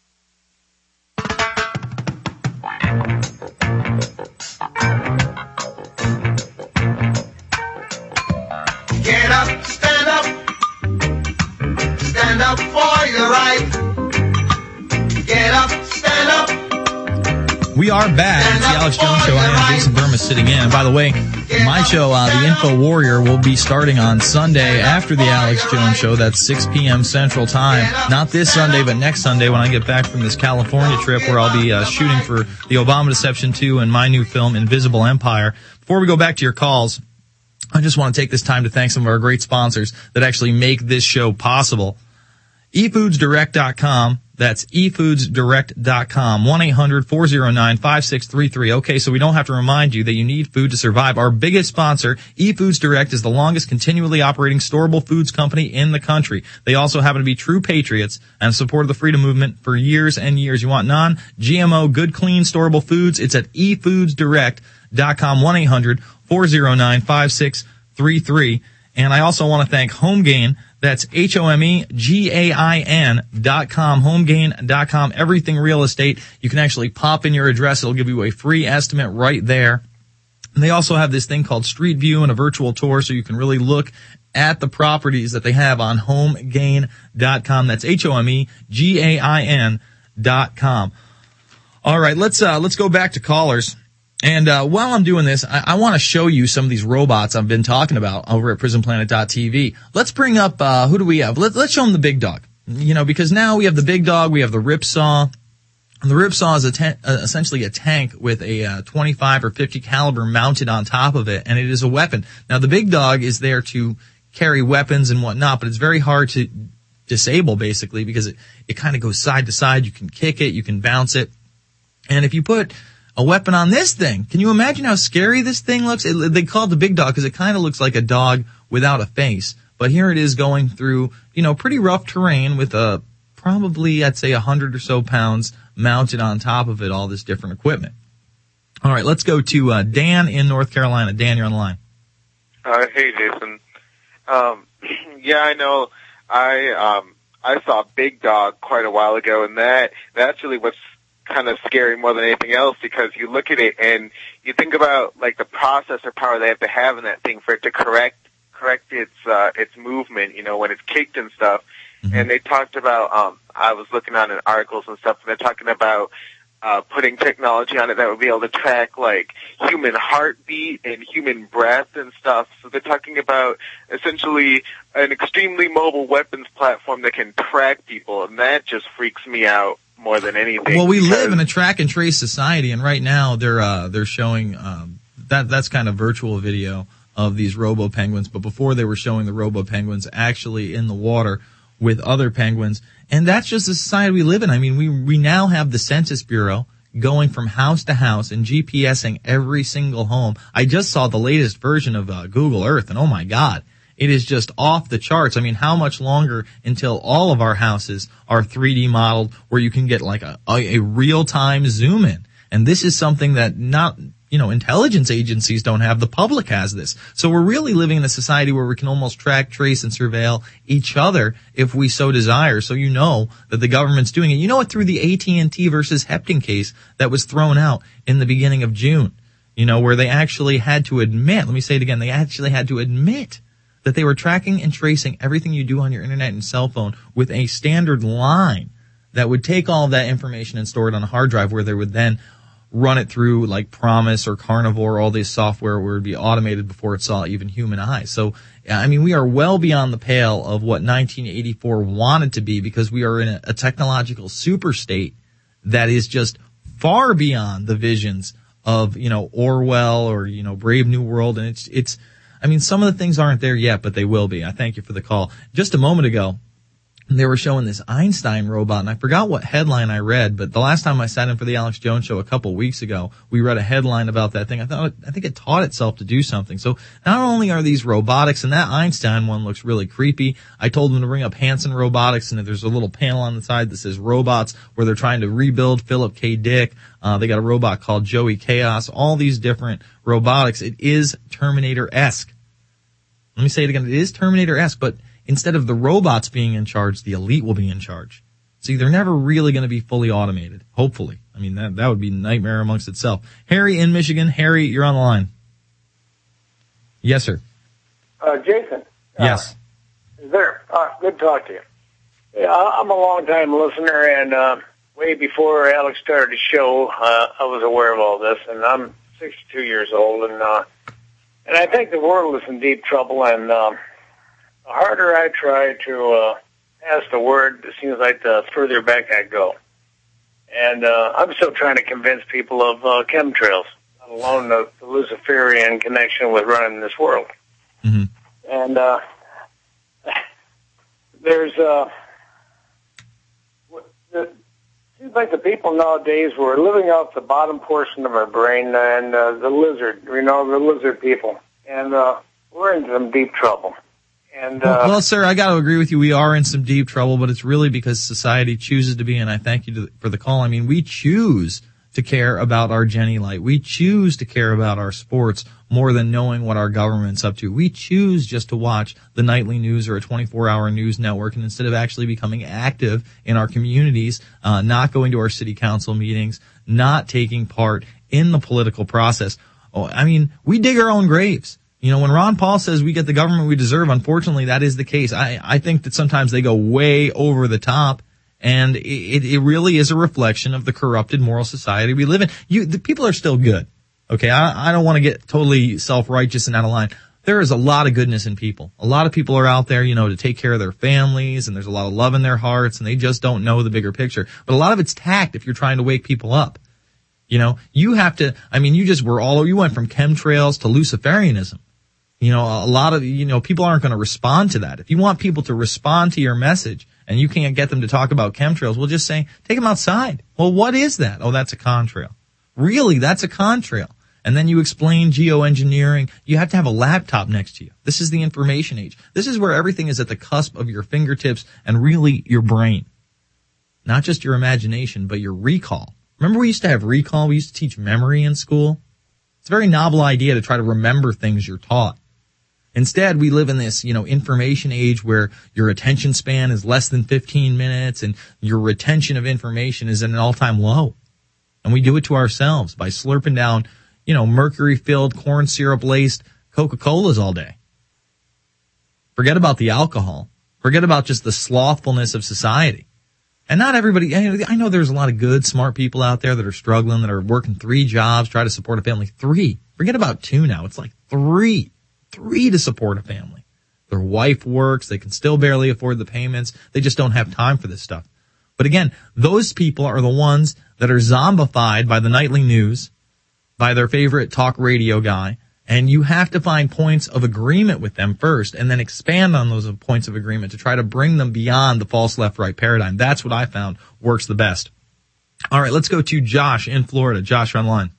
Get up, stand up, stand up for your right. Get up, stand up. We are back. It's the Alex Jones Show. I am Jason Burma sitting in. And by the way, my show, uh, The Info Warrior, will be starting on Sunday after the Alex Jones Show. That's six p.m. Central Time. Not this Sunday, but next Sunday when I get back from this California trip where I'll be uh, shooting for the Obama Deception two and my new film, Invisible Empire. Before we go back to your calls, I just want to take this time to thank some of our great sponsors that actually make this show possible. e foods direct dot com. That's e foods direct dot com. one eight hundred four oh nine five six three three. Okay, so we don't have to remind you that you need food to survive. Our biggest sponsor, eFoods Direct, is the longest continually operating storable foods company in the country. They also happen to be true patriots and have supported the freedom movement for years and years. You want non-G M O, good, clean, storable foods? It's at e foods direct dot com. one eight hundred four oh nine five six three three. And I also want to thank HomeGain. That's H O M E G A I N dot com, homegain dot com, everything real estate. You can actually pop in your address. It'll give you a free estimate right there. And they also have this thing called Street View and a virtual tour, so you can really look at the properties that they have on homegain dot com. That's H O M E G A I N dot com. All right, let's, uh, let's go back to callers. And uh while I'm doing this, I, I want to show you some of these robots I've been talking about over at prison planet dot t v. Let's bring up, uh who do we have? Let, let's show them the big dog. You know, because now we have the big dog, we have the Ripsaw. And the Ripsaw is a ta- uh, essentially a tank with a uh, twenty-five or fifty caliber mounted on top of it, and it is a weapon. Now, the big dog is there to carry weapons and whatnot, but it's very hard to disable basically because it, it kind of goes side to side. You can kick it, you can bounce it. And if you put a weapon on this thing, can you imagine how scary this thing looks? It, they call it the big dog because it kind of looks like a dog without a face. But here it is going through, you know, pretty rough terrain with a probably, I'd say, a hundred or so pounds mounted on top of it, all this different equipment. All right, let's go to uh, Dan in North Carolina. Dan, you're on the line. Uh, hey, Jason. Um, yeah, I know. I um, I saw Big Dog quite a while ago, and that that's really what's kind of scary more than anything else, because you look at it and you think about like the processor power they have to have in that thing for it to correct correct its uh, its movement. You know, when it's kicked and stuff. Mm-hmm. And they talked about. Um, I was looking on in articles and stuff, and they're talking about. Uh, putting technology on it that would be able to track like human heartbeat and human breath and stuff. So they're talking about essentially an extremely mobile weapons platform that can track people, and that just freaks me out more than anything. Well, we live in a track and trace society, and right now they're uh, they're showing um, that that's kind of virtual video of these robo penguins. But before they were showing the robo penguins actually in the water with other penguins. And that's just the society we live in. I mean, we, we now have the Census Bureau going from house to house and GPSing every single home. I just saw the latest version of uh, Google Earth, and oh my God, it is just off the charts. I mean, how much longer until all of our houses are three D modeled where you can get like a, a, a real-time zoom in? And this is something that not, you know, intelligence agencies don't have. The public has this. So we're really living in a society where we can almost track, trace, and surveil each other if we so desire. So you know that the government's doing it. You know it through the A T and T versus Hepton case that was thrown out in the beginning of June, you know, where they actually had to admit, let me say it again, they actually had to admit that they were tracking and tracing everything you do on your internet and cell phone with a standard line that would take all of that information and store it on a hard drive where they would then run it through like Promise or Carnivore, all this software where it would be automated before it saw even human eyes. So, I mean, we are well beyond the pale of what nineteen eighty-four wanted to be because we are in a, a technological super state that is just far beyond the visions of, you know, Orwell or, you know, Brave New World. And it's, it's, I mean, some of the things aren't there yet, but they will be. I thank you for the call. Just a moment ago, they were showing this Einstein robot, and I forgot what headline I read, but the last time I sat in for the Alex Jones show a couple weeks ago, we read a headline about that thing. I thought, I think it taught itself to do something. So not only are these robotics, and that Einstein one looks really creepy. I told them to bring up Hanson Robotics, and there's a little panel on the side that says robots, where they're trying to rebuild Philip K. Dick. Uh, they got a robot called Joey Chaos, all these different robotics. It is Terminator-esque. Let me say it again. It is Terminator-esque, but instead of the robots being in charge, the elite will be in charge. See, they're never really going to be fully automated, hopefully. I mean, that that would be a nightmare amongst itself. Harry in Michigan. Harry, you're on the line. Yes, sir. Uh, Jason. Yes. Uh, is there? Uh, good to talk to you. Yeah, I'm a long-time listener, and uh, way before Alex started the show, uh, I was aware of all this, and I'm sixty-two years old, and uh, and I think the world is in deep trouble, and uh, the harder I try to uh, pass the word, it seems like the further back I go. And uh, I'm still trying to convince people of uh, chemtrails, let alone the, the Luciferian connection with running this world. Mm-hmm. And uh, there's, uh, it seems like the people nowadays, we're living off the bottom portion of our brain and uh, the lizard, you know, the lizard people. And uh, we're in some deep trouble. And, uh, well, well, sir, I got to agree with you. We are in some deep trouble, but it's really because society chooses to be, and I thank you to, for the call. I mean, we choose to care about our Jenny Light. We choose to care about our sports more than knowing what our government's up to. We choose just to watch the nightly news or a twenty-four hour news network, and instead of actually becoming active in our communities, uh, not going to our city council meetings, not taking part in the political process. Oh, I mean, we dig our own graves. You know, when Ron Paul says we get the government we deserve, unfortunately, that is the case. I, I think that sometimes they go way over the top, and it, it really is a reflection of the corrupted moral society we live in. You, the people are still good. Okay, I, I don't want to get totally self-righteous and out of line. There is a lot of goodness in people. A lot of people are out there, you know, to take care of their families, and there's a lot of love in their hearts, and they just don't know the bigger picture. But a lot of it's tact if you're trying to wake people up. You know, you have to, I mean, you just were all, you went from chemtrails to Luciferianism. You know, a lot of, you know, people aren't going to respond to that. If you want people to respond to your message and you can't get them to talk about chemtrails, we'll just say, take them outside. Well, what is that? Oh, that's a contrail. Really, that's a contrail. And then you explain geoengineering. You have to have a laptop next to you. This is the information age. This is where everything is at the cusp of your fingertips and really your brain. Not just your imagination, but your recall. Remember we used to have recall? We used to teach memory in school. It's a very novel idea to try to remember things you're taught. Instead, we live in this, you know, information age where your attention span is less than fifteen minutes and your retention of information is at an all-time low. And we do it to ourselves by slurping down, you know, mercury-filled, corn syrup-laced Coca-Colas all day. Forget about the alcohol. Forget about just the slothfulness of society. And not everybody, I know there's a lot of good, smart people out there that are struggling, that are working three jobs, try to support a family. Three. Forget about two now. It's like three. Three to support a family. Their wife works. They can still barely afford the payments. They just don't have time for this stuff. But again, those people are the ones that are zombified by the nightly news, by their favorite talk radio guy, and you have to find points of agreement with them first and then expand on those points of agreement to try to bring them beyond the false left-right paradigm. That's what I found works the best. All right, let's go to Josh in Florida. Josh, you're online.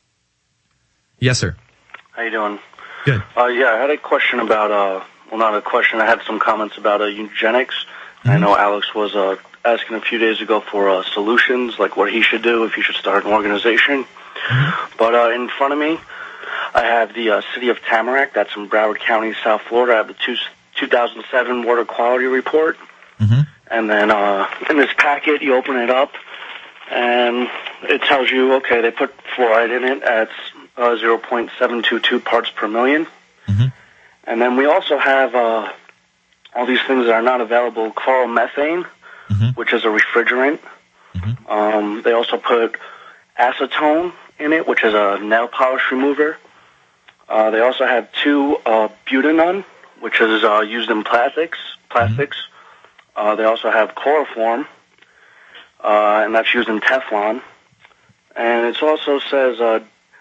Yes, sir. How you doing? Good. Uh, yeah, I had a question about, uh, well, not a question. I had some comments about uh, eugenics. Mm-hmm. I know Alex was uh, asking a few days ago for uh, solutions, like what he should do, if he should start an organization. Mm-hmm. But uh, in front of me, I have the uh, city of Tamarack. That's in Broward County, South Florida. I have the two, two thousand seven water quality report. Mm-hmm. And then uh, in this packet, you open it up, and it tells you, okay, they put fluoride in it at uh, zero point seven two two parts per million. Mm-hmm. And then we also have uh, all these things that are not available, chloromethane, mm-hmm. which is a refrigerant. Mm-hmm. Um, they also put acetone in it, which is a nail polish remover. Uh, they also have two uh, butanone, which is uh, used in plastics. Plastics. Mm-hmm. Uh, they also have chloroform, uh, and that's used in Teflon. And it also says uh,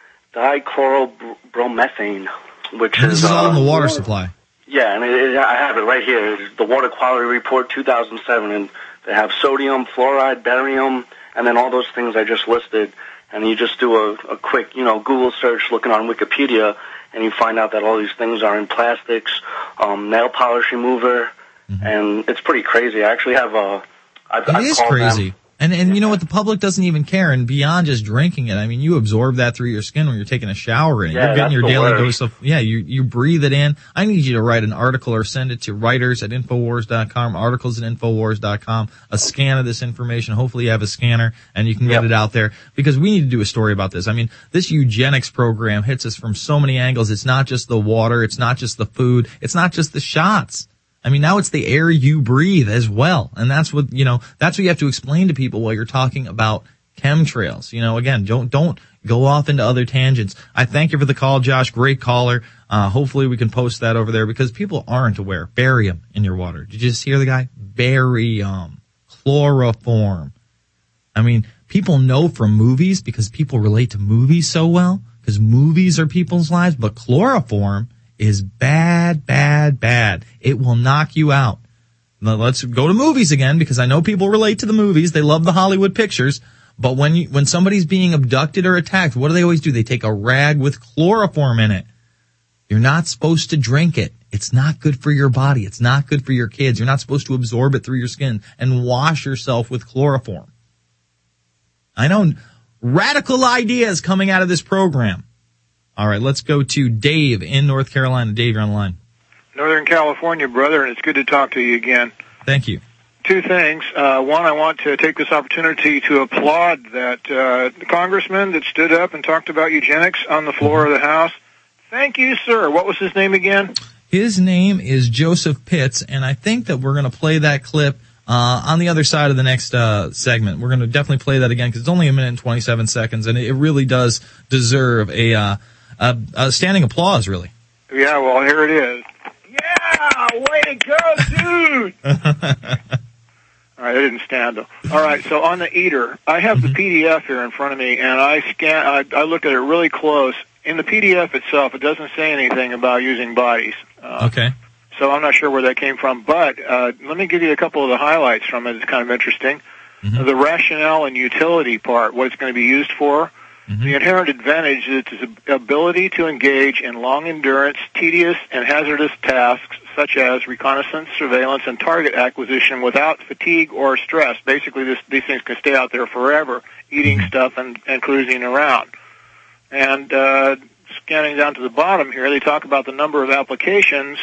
dichlorobromethane, which and this is... is all uh, in the water supply. Yeah, and it, it, I have it right here. It's the Water Quality Report two thousand seven, and they have sodium, fluoride, barium, and then all those things I just listed. And you just do a, a quick, you know, Google search looking on Wikipedia, and you find out that all these things are in plastics, um, nail polish remover, mm-hmm. and it's pretty crazy. I actually have a... I've, It I've is called crazy. them. And, and you know what? The public doesn't even care. And beyond just drinking it, I mean, you absorb that through your skin when you're taking a shower in. Yeah, you're getting your that's the daily worst. dose of, yeah, you, you breathe it in. I need you to write an article or send it to writers at Infowars dot com, articles at Infowars dot com, a scan of this information. Hopefully you have a scanner and you can get Yep. it out there because we need to do a story about this. I mean, this eugenics program hits us from so many angles. It's not just the water. It's not just the food. It's not just the shots. I mean, now it's the air you breathe as well. And that's what, you know, that's what you have to explain to people while you're talking about chemtrails. You know, again, don't, don't go off into other tangents. I thank you for the call, Josh. Great caller. Uh, hopefully we can post that over there because people aren't aware. Barium in your water. Did you just hear the guy? Barium. Chloroform. I mean, people know from movies because people relate to movies so well because movies are people's lives, but chloroform is bad, bad, bad. It will knock you out. Now let's go to movies again because I know people relate to the movies. They love the Hollywood pictures. But when you, when somebody's being abducted or attacked, what do they always do? They take a rag with chloroform in it. You're not supposed to drink it. It's not good for your body. It's not good for your kids. You're not supposed to absorb it through your skin and wash yourself with chloroform. I know radical ideas coming out of this program. All right, let's go to Dave in North Carolina. Dave, you're on the line. Northern California, brother, and it's good to talk to you again. Thank you. Two things. Uh, one, I want to take this opportunity to applaud that uh, congressman that stood up and talked about eugenics on the floor of the House. Thank you, sir. What was his name again? His name is Joseph Pitts, and I think that we're going to play that clip uh, on the other side of the next uh, segment. We're going to definitely play that again because it's only a minute and twenty-seven seconds, and it really does deserve a... Uh, Uh, uh, standing applause, really. Yeah, well, here it is. Yeah, way to go, dude! All right, I didn't stand though. All right, so on the eater, I have mm-hmm. the P D F here in front of me, and I scan. I, I look at it really close. In the P D F itself, it doesn't say anything about using bodies. Uh, okay. So I'm not sure where that came from, but uh, let me give you a couple of the highlights from it. It's kind of interesting. Mm-hmm. The rationale and utility part, what it's going to be used for. Mm-hmm. The inherent advantage is its ability to engage in long-endurance, tedious, and hazardous tasks such as reconnaissance, surveillance, and target acquisition without fatigue or stress. Basically, this, these things can stay out there forever, eating mm-hmm. stuff and, and cruising around. And uh, scanning down to the bottom here, they talk about the number of applications.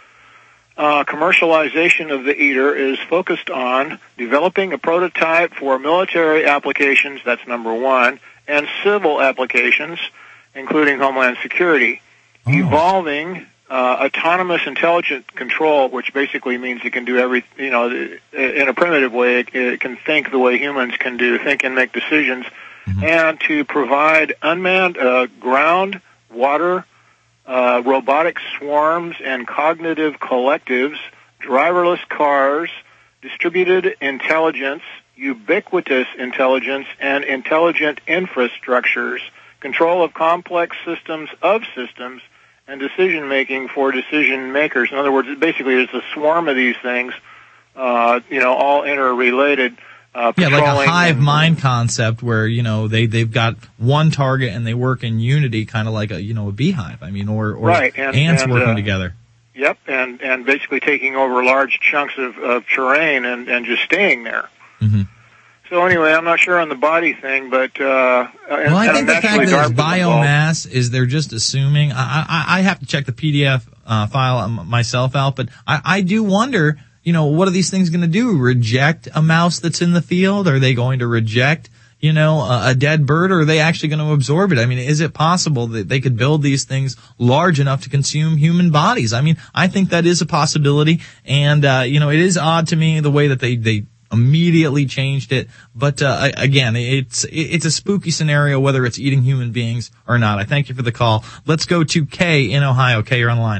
Uh, commercialization of the eater is focused on developing a prototype for military applications, that's number one, and civil applications, including Homeland Security. Oh. Evolving uh, autonomous intelligent control, which basically means it can do every, you know, in a primitive way, it, it can think the way humans can do, think and make decisions, mm-hmm. and to provide unmanned uh, ground, water, Uh, robotic swarms and cognitive collectives, driverless cars, distributed intelligence, ubiquitous intelligence, and intelligent infrastructures, control of complex systems of systems, and decision-making for decision makers. In other words, basically there's a swarm of these things, uh, you know, all interrelated. Uh, yeah, like a hive mind concept where, you know, they, they've got one target and they work in unity, kind of like a, you know, a beehive. I mean, or, or right, and, ants and, working uh, together. Yep, and, and basically taking over large chunks of, of terrain and, and just staying there. Mm-hmm. So anyway, I'm not sure on the body thing, but, uh, well, I think the fact that there's biomass is they're just assuming. I, I, I have to check the P D F, uh, file myself out, but I, I do wonder, you know, what are these things going to do? Reject a mouse that's in the field? Are they going to reject, you know, a, a dead bird, or are they actually going to absorb it? I mean, is it possible that they could build these things large enough to consume human bodies? I mean, I think that is a possibility. And, uh, you know, it is odd to me the way that they, they immediately changed it. But, uh, again, it's, it's a spooky scenario, whether it's eating human beings or not. I thank you for the call. Let's go to Kay in Ohio. Kay, you're on the line.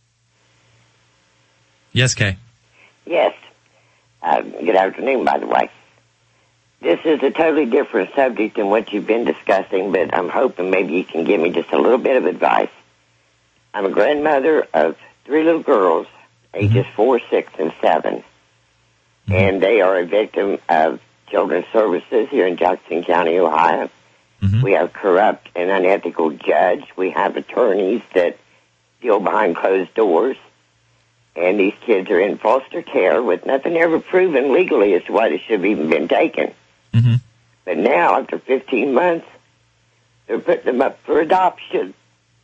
Yes, Kay. Yes. Uh, good afternoon, by the way. This is a totally different subject than what you've been discussing, but I'm hoping maybe you can give me just a little bit of advice. I'm a grandmother of three little girls, ages mm-hmm. four, six, and seven, mm-hmm. and they are a victim of children's services here in Jackson County, Ohio. Mm-hmm. We have corrupt and unethical judge. We have attorneys that deal behind closed doors. And these kids are in foster care with nothing ever proven legally as to why they should have even been taken. Mm-hmm. But now, after fifteen months, they're putting them up for adoption.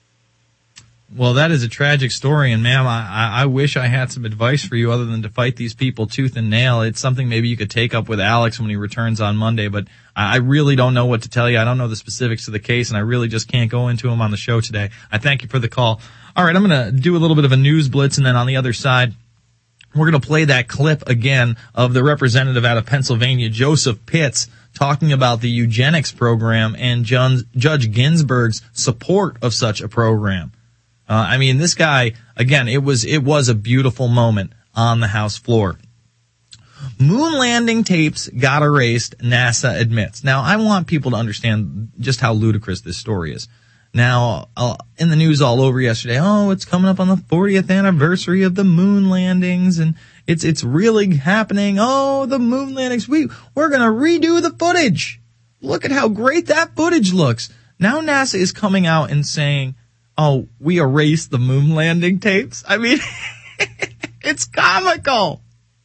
Well, that is a tragic story, and ma'am, I, I wish I had some advice for you other than to fight these people tooth and nail. It's something maybe you could take up with Alex when he returns on Monday, but I really don't know what to tell you. I don't know the specifics of the case, and I really just can't go into them on the show today. I thank you for the call. All right, I'm going to do a little bit of a news blitz, and then on the other side, we're going to play that clip again of the representative out of Pennsylvania, Joseph Pitts, talking about the eugenics program and Judge Ginsburg's support of such a program. Uh, I mean, this guy, again, it was it was a beautiful moment on the House floor. Moon landing tapes got erased, NASA admits. Now, I want people to understand just how ludicrous this story is. Now, uh, in the news all over yesterday, oh, it's coming up on the fortieth anniversary of the moon landings, and it's it's really happening. Oh, the moon landings, we, we're going to redo the footage. Look at how great that footage looks. Now NASA is coming out and saying, oh, we erased the moon landing tapes. I mean, it's comical.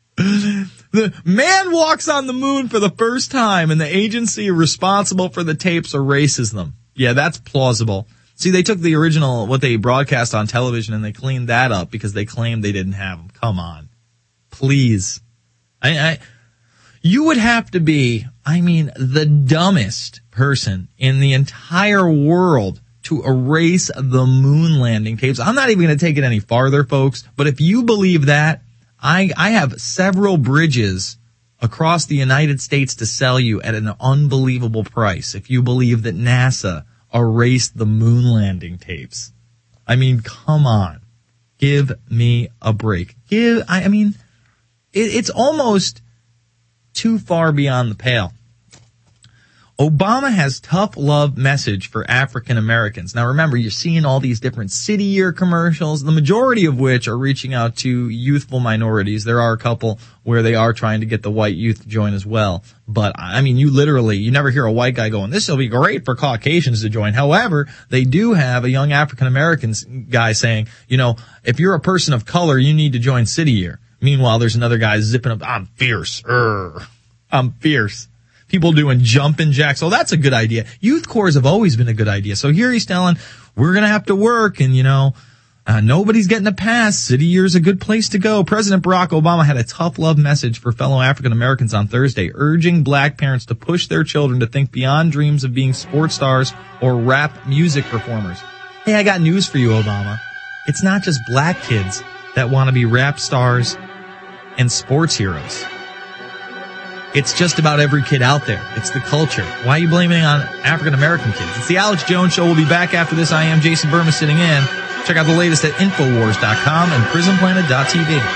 The man walks on the moon for the first time, and the agency responsible for the tapes erases them. Yeah, that's plausible. See, they took the original, what they broadcast on television, and they cleaned that up because they claimed they didn't have them. Come on. Please. I, I, you would have to be, I mean, the dumbest person in the entire world to erase the moon landing tapes. I'm not even going to take it any farther, folks, but if you believe that, I, I have several bridges across the United States to sell you at an unbelievable price if you believe that NASA erased the moon landing tapes. I mean, come on. Give me a break. Give, I, I mean, it, it's almost too far beyond the pale. Obama has tough love message for African Americans. Now remember, you're seeing all these different city year commercials, the majority of which are reaching out to youthful minorities. There are a couple where they are trying to get the white youth to join as well. But I mean, you literally, you never hear a white guy going, this will be great for Caucasians to join. However, they do have a young African American guy saying, you know, if you're a person of color, you need to join city year. Meanwhile, there's another guy zipping up, I'm fierce. Urgh. I'm fierce. People doing jumping jacks. Oh, that's a good idea. Youth corps have always been a good idea. So here he's telling, we're going to have to work and, you know, uh, nobody's getting a pass. City year's a good place to go. President Barack Obama had a tough love message for fellow African Americans on Thursday, urging black parents to push their children to think beyond dreams of being sports stars or rap music performers. Hey, I got news for you, Obama. It's not just black kids that want to be rap stars and sports heroes. It's just about every kid out there. It's the culture. Why are you blaming it on African-American kids? It's the Alex Jones Show. We'll be back after this. I am Jason Burma sitting in. Check out the latest at Infowars dot com and Prison Planet dot T V.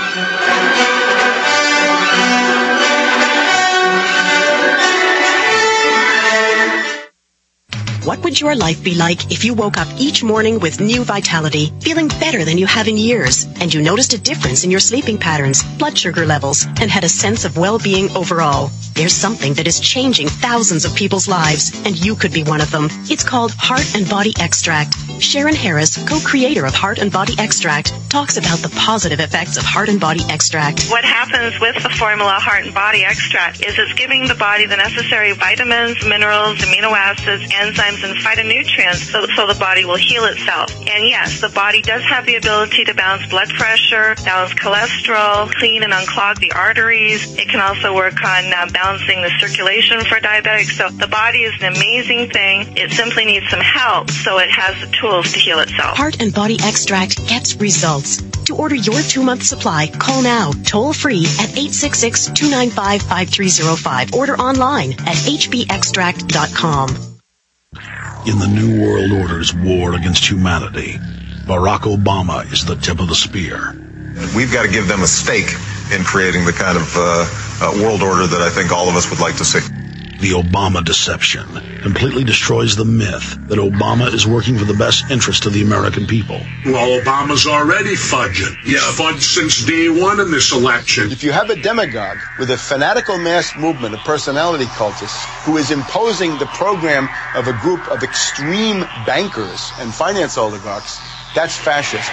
What would your life be like if you woke up each morning with new vitality, feeling better than you have in years, and you noticed a difference in your sleeping patterns, blood sugar levels, and had a sense of well-being overall? There's something that is changing thousands of people's lives, and you could be one of them. It's called Heart and Body Extract. Sharon Harris, co-creator of Heart and Body Extract, talks about the positive effects of Heart and Body Extract. What happens with the formula Heart and Body Extract is it's giving the body the necessary vitamins, minerals, amino acids, enzymes, and phytonutrients so, so the body will heal itself. And yes, the body does have the ability to balance blood pressure, balance cholesterol, clean and unclog the arteries. It can also work on uh, balancing the circulation for diabetics. So the body is an amazing thing. It simply needs some help, so it has the tools to heal itself. Heart and Body Extract gets results. To order your two-month supply, call now, toll-free at eight six six, two nine five, five three zero five. Order online at h b extract dot com. In the New World Order's war against humanity, Barack Obama is the tip of the spear. We've got to give them a stake in creating the kind of uh, uh, world order that I think all of us would like to see. The Obama deception completely destroys the myth that Obama is working for the best interest of the American people. Well, Obama's already fudging. He's fudged since day one in this election. If you have a demagogue with a fanatical mass movement of personality cultists who is imposing the program of a group of extreme bankers and finance oligarchs, that's fascism.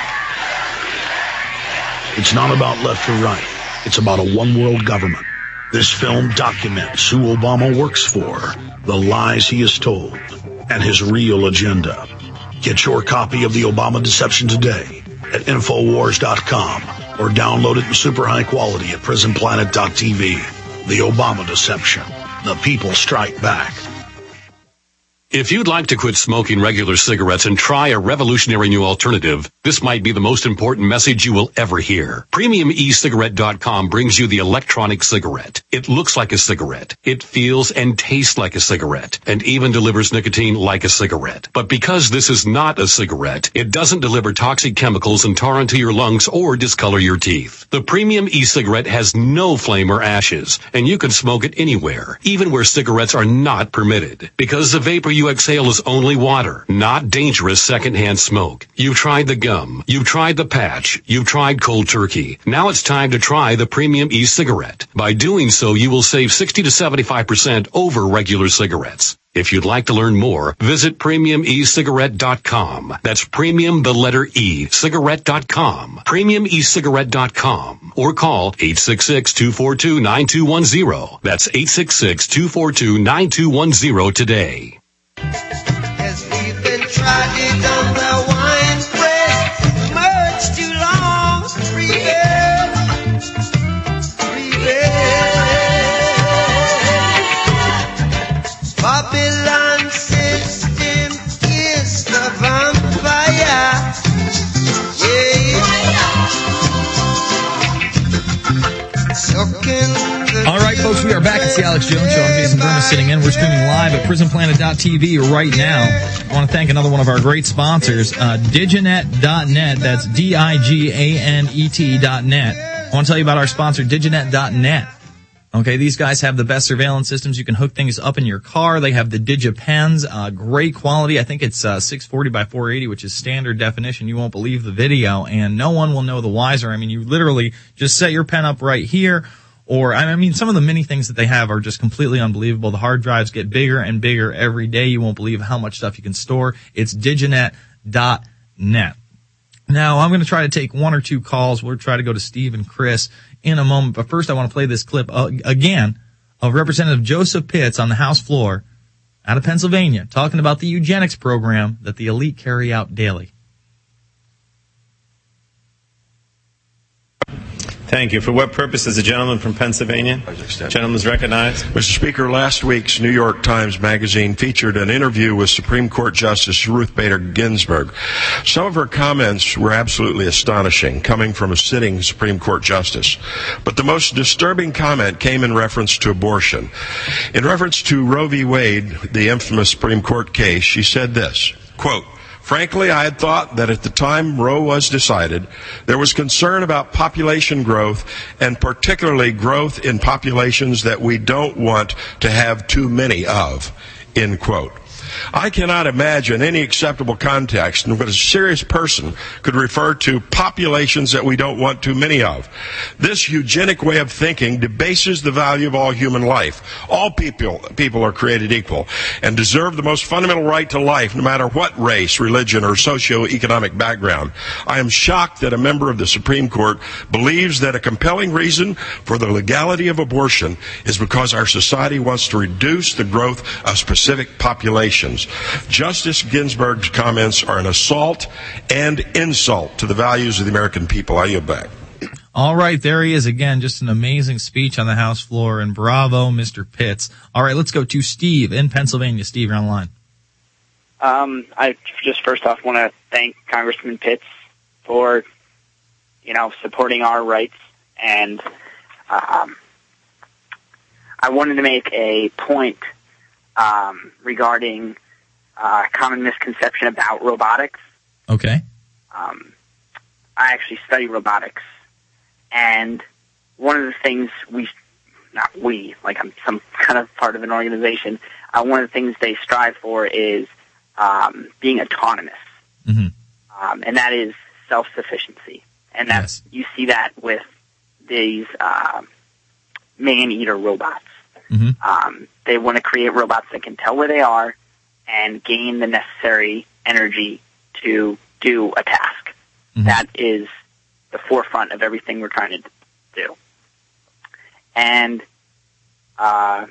It's not about left or right. It's about a one-world government. This film documents who Obama works for, the lies he has told, and his real agenda. Get your copy of The Obama Deception today at Infowars dot com or download it in super high quality at Prison Planet dot T V. The Obama Deception. The people strike back. If you'd like to quit smoking regular cigarettes and try a revolutionary new alternative, this might be the most important message you will ever hear. Premium E Cigarette dot com brings you the electronic cigarette. It looks like a cigarette. It feels and tastes like a cigarette, and even delivers nicotine like a cigarette. But because this is not a cigarette, it doesn't deliver toxic chemicals and tar into your lungs or discolor your teeth. The Premium E-Cigarette has no flame or ashes, and you can smoke it anywhere, even where cigarettes are not permitted. Because the vapor you exhale is only water, not dangerous secondhand smoke. You've tried the gum. You've tried the patch. You've tried cold turkey. Now it's time to try the Premium E-Cigarette. By doing so, you will save sixty to seventy-five percent over regular cigarettes. If you'd like to learn more, visit Premium E Cigarette dot com. That's Premium, the letter E, Cigarette dot com. Premium E Cigarette dot com. Or call eight six six, two four two, nine two one zero. That's eight six six, two four two, nine two one zero today. Yes, we've been trodden on the wine's press much too long. Rebel, rebel. Babylon system is the vampire. Yeah. Sucking. All right, folks, we are back. It's the Alex Jones Show. I'm Jason Burma sitting in. We're streaming live at Prison Planet dot T V right now. I want to thank another one of our great sponsors, uh, Diginet dot net. That's D I G A N E T dot net. I want to tell you about our sponsor, Diginet dot net. Okay, these guys have the best surveillance systems. You can hook things up in your car. They have the DigiPens, uh, great quality. I think it's uh, six forty by four eighty, which is standard definition. You won't believe the video, and no one will know the wiser. I mean, you literally just set your pen up right here, or, I mean, some of the many things that they have are just completely unbelievable. The hard drives get bigger and bigger every day. You won't believe how much stuff you can store. It's diginet dot net. Now, I'm going to try to take one or two calls. We'll try to go to Steve and Chris in a moment. But first, I want to play this clip uh, again of Representative Joseph Pitts on the House floor out of Pennsylvania talking about the eugenics program that the elite carry out daily. Thank you. For what purpose is the gentleman from Pennsylvania? Gentleman is recognized. Mister Speaker, last week's New York Times Magazine featured an interview with Supreme Court Justice Ruth Bader Ginsburg. Some of her comments were absolutely astonishing, coming from a sitting Supreme Court justice. But the most disturbing comment came in reference to abortion. In reference to Roe v. Wade, the infamous Supreme Court case, she said this, quote, "Frankly, I had thought that at the time Roe was decided, there was concern about population growth, and particularly growth in populations that we don't want to have too many of," end quote. I cannot imagine any acceptable context in which a serious person could refer to populations that we don't want too many of. This eugenic way of thinking debases the value of all human life. All people, people are created equal and deserve the most fundamental right to life, no matter what race, religion, or socioeconomic background. I am shocked that a member of the Supreme Court believes that a compelling reason for the legality of abortion is because our society wants to reduce the growth of specific populations. Justice Ginsburg's comments are an assault and insult to the values of the American people. I yield back. All right, there he is again. Just an amazing speech on the House floor, and bravo, Mister Pitts. All right, let's go to Steve in Pennsylvania. Steve, you're on the line. Um, I just first off want to thank Congressman Pitts for, you know, supporting our rights, and um, I wanted to make a point Um, regarding uh, common misconception about robotics. Okay. Um, I actually study robotics, and one of the things we, not we, like I'm some kind of part of an organization, uh, one of the things they strive for is um, being autonomous, mm-hmm. um, and that is self-sufficiency. And that yes. you see that with these uh, man-eater robots. Mm-hmm. Um, they want to create robots that can tell where they are and gain the necessary energy to do a task. Mm-hmm. That is the forefront of everything we're trying to do. And uh,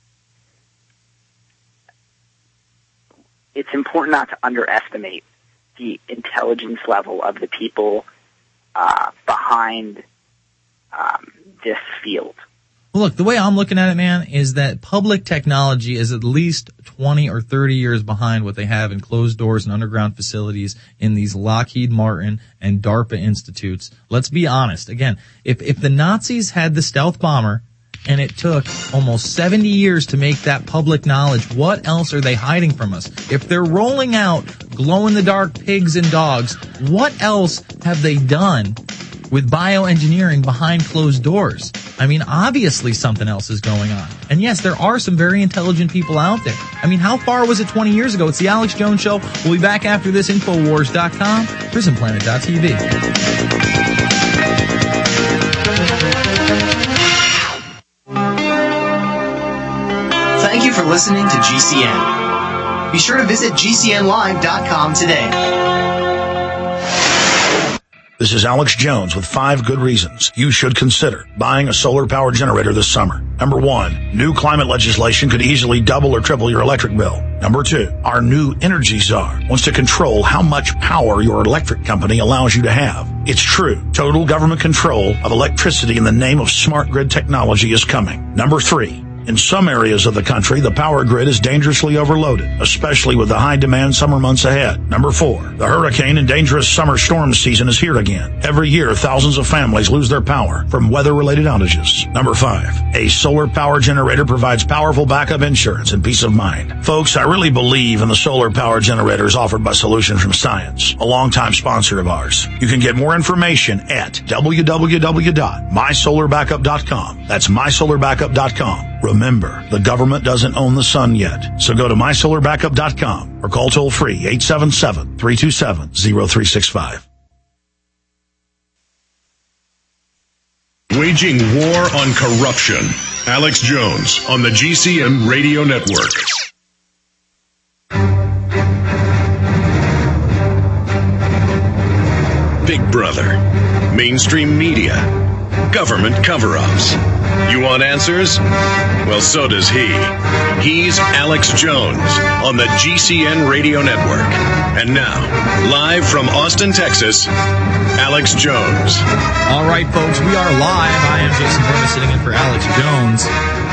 it's important not to underestimate the intelligence level of the people uh, behind um, this field. Well, look, the way I'm looking at it, man, is that public technology is at least twenty or thirty years behind what they have in closed doors and underground facilities in these Lockheed Martin and DARPA institutes. Let's be honest. Again, if, if the Nazis had the stealth bomber and it took almost seventy years to make that public knowledge, what else are they hiding from us? If they're rolling out glow-in-the-dark pigs and dogs, what else have they done with bioengineering behind closed doors? I mean, obviously something else is going on. And yes, there are some very intelligent people out there. I mean, how far was it twenty years ago? It's the Alex Jones Show. We'll be back after this. Infowars dot com, prison planet dot t v. Thank you for listening to G C N. Be sure to visit G C N live dot com today. This is Alex Jones with five good reasons you should consider buying a solar power generator this summer. Number one, new climate legislation could easily double or triple your electric bill. Number two, our new energy czar wants to control how much power your electric company allows you to have. It's true. Total government control of electricity in the name of smart grid technology is coming. Number three, In some areas of the country, the power grid is dangerously overloaded, especially with the high-demand summer months ahead. Number four, the hurricane and dangerous summer storm season is here again. Every year, thousands of families lose their power from weather-related outages. Number five, a solar power generator provides powerful backup insurance and peace of mind. Folks, I really believe in the solar power generators offered by Solutions from Science, a longtime sponsor of ours. You can get more information at w w w dot my solar backup dot com. That's my solar backup dot com. Remember, the government doesn't own the sun yet, so go to my solar backup dot com or call toll-free eight seven seven, three two seven, zero three six five. Waging war on corruption. Alex Jones on the G C N Radio Network. Big Brother, mainstream media, government cover-ups. You want answers? Well, so does he. He's Alex Jones on the G C N Radio Network. And now, live from Austin, Texas, Alex Jones. All right, folks, we are live. I am Jason Burma sitting in for Alex Jones.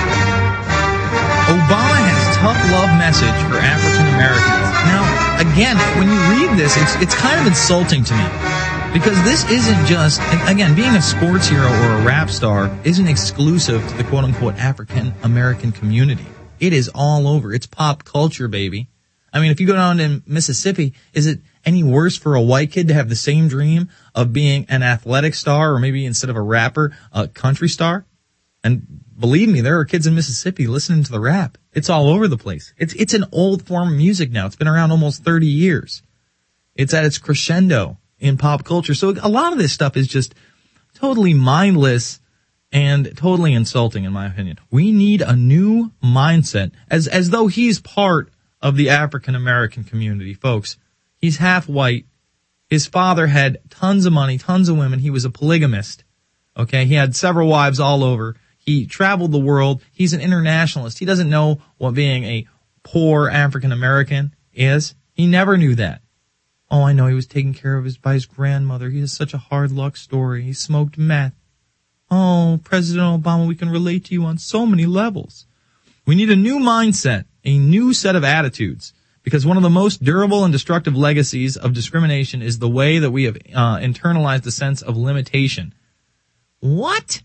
Obama has tough love message for African Americans. Now, again, when you read this, it's it's kind of insulting to me. Because this isn't just, again, being a sports hero or a rap star isn't exclusive to the quote-unquote African-American community. It is all over. It's pop culture, baby. I mean, if you go down to Mississippi, is it any worse for a white kid to have the same dream of being an athletic star or maybe instead of a rapper, a country star? And believe me, there are kids in Mississippi listening to the rap. It's all over the place. It's, it's an old form of music now. It's been around almost thirty years. It's at its crescendo in pop culture. So a lot of this stuff is just totally mindless and totally insulting, in my opinion. We need a new mindset, as as though he's part of the African American community, folks. He's half white. His father had tons of money, tons of women. He was a polygamist. Okay, he had several wives all over. He traveled the world. He's an internationalist. He doesn't know what being a poor African American is. He never knew that. Oh, I know, he was taken care of his, by his grandmother. He has such a hard luck story. He smoked meth. Oh, President Obama, we can relate to you on so many levels. We need a new mindset, a new set of attitudes, because one of the most durable and destructive legacies of discrimination is the way that we have uh, internalized the sense of limitation. What?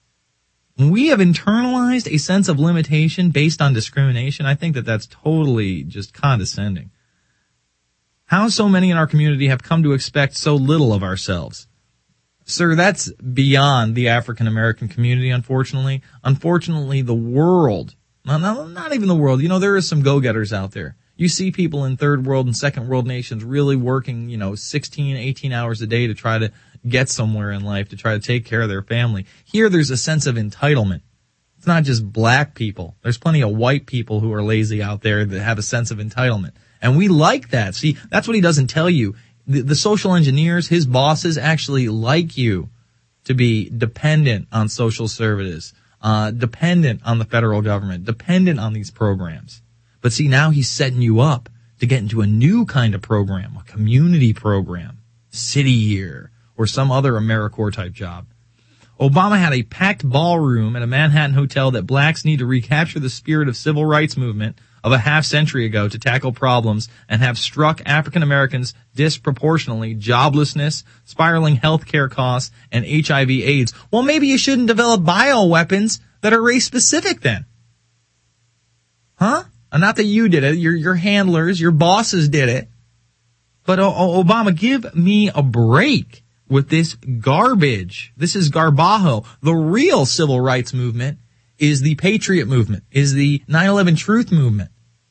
We have internalized a sense of limitation based on discrimination? I think that that's totally just condescending. How so many in our community have come to expect so little of ourselves? Sir, that's beyond the African American community, unfortunately. Unfortunately, the world, not, not even the world, you know, there are some go-getters out there. You see people in third world and second world nations really working, you know, sixteen, eighteen hours a day to try to get somewhere in life, to try to take care of their family. Here, there's a sense of entitlement. It's not just black people. There's plenty of white people who are lazy out there that have a sense of entitlement. And we like that. See, that's what he doesn't tell you. The, the social engineers, his bosses, actually like you to be dependent on social services, uh, dependent on the federal government, dependent on these programs. But see, now he's setting you up to get into a new kind of program, a community program, City Year, or some other AmeriCorps type job. Obama had a packed ballroom at a Manhattan hotel that blacks need to recapture the spirit of civil rights movement of a half century ago to tackle problems and have struck African Americans disproportionately, joblessness, spiraling health care costs, and H I V AIDS. Well, maybe you shouldn't develop bioweapons that are race specific then. Huh? And not that you did it, your your handlers, your bosses did it. But o- Obama, give me a break with this garbage. This is garbajo. The real civil rights movement is the Patriot movement, is the nine eleven Truth movement.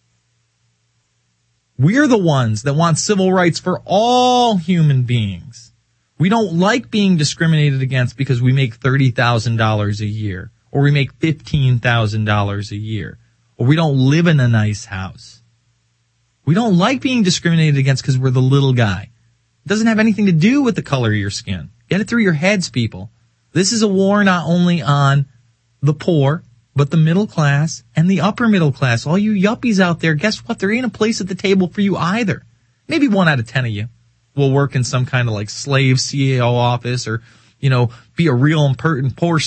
We're the ones that want civil rights for all human beings. We don't like being discriminated against because we make thirty thousand dollars a year, or we make fifteen thousand dollars a year, or we don't live in a nice house. We don't like being discriminated against because we're the little guy. It doesn't have anything to do with the color of your skin. Get it through your heads, people. This is a war not only on the poor, but the middle class and the upper middle class. All you yuppies out there, guess what? There ain't a place at the table for you either. Maybe one out of ten of you will work in some kind of like slave C A O office or, you know, be a real important person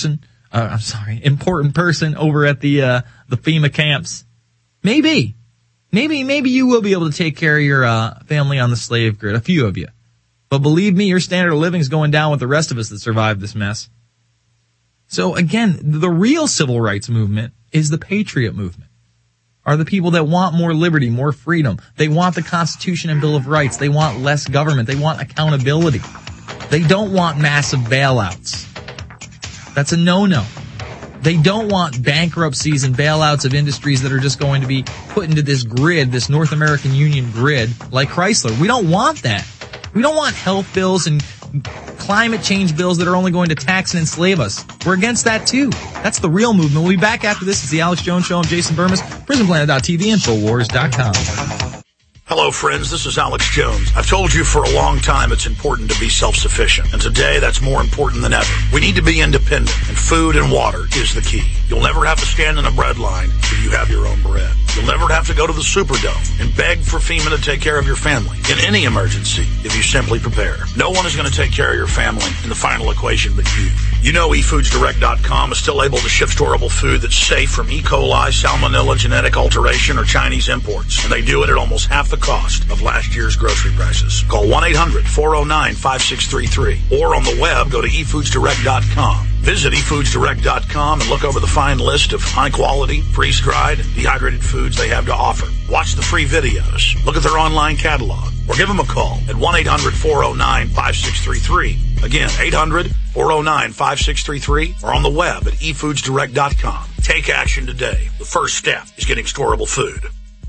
uh, I'm sorry, important person over at the uh, the FEMA camps. Maybe, maybe, maybe you will be able to take care of your uh, family on the slave grid. A few of you, but believe me, your standard of living is going down with the rest of us that survived this mess. So again, the real civil rights movement is the patriot movement. Are the people that want more liberty, more freedom. They want the Constitution and Bill of Rights. They want less government. They want accountability. They don't want massive bailouts. That's a no-no. They don't want bankruptcies and bailouts of industries that are just going to be put into this grid, this North American Union grid, like Chrysler. We don't want that. We don't want health bills and climate change bills that are only going to tax and enslave us. We're against that too. That's the real movement. We'll be back after this. It's the Alex Jones Show. I'm Jason Burmis, prison planet dot t v, infowars dot com. Hello, friends. This is Alex Jones. I've told you for a long time it's important to be self-sufficient, and today that's more important than ever. We need to be independent, and food and water is the key. You'll never have to stand in a bread line if you have your own bread. You'll never have to go to the Superdome and beg for FEMA to take care of your family in any emergency if you simply prepare. No one is going to take care of your family in the final equation but you. You know e foods direct dot com is still able to ship storable food that's safe from E. coli, salmonella, genetic alteration, or Chinese imports. And they do it at almost half the cost of last year's grocery prices. Call one eight hundred four oh nine five six three three. Or on the web, go to e foods direct dot com. Visit e foods direct dot com and look over the fine list of high-quality, freeze-dried, and dehydrated foods they have to offer. Watch the free videos. Look at their online catalog. Or give them a call at one eight hundred four oh nine five six three three. Again, eight hundred four oh nine five six three three. Or on the web at e foods direct dot com. Take action today. The first step is getting storable food.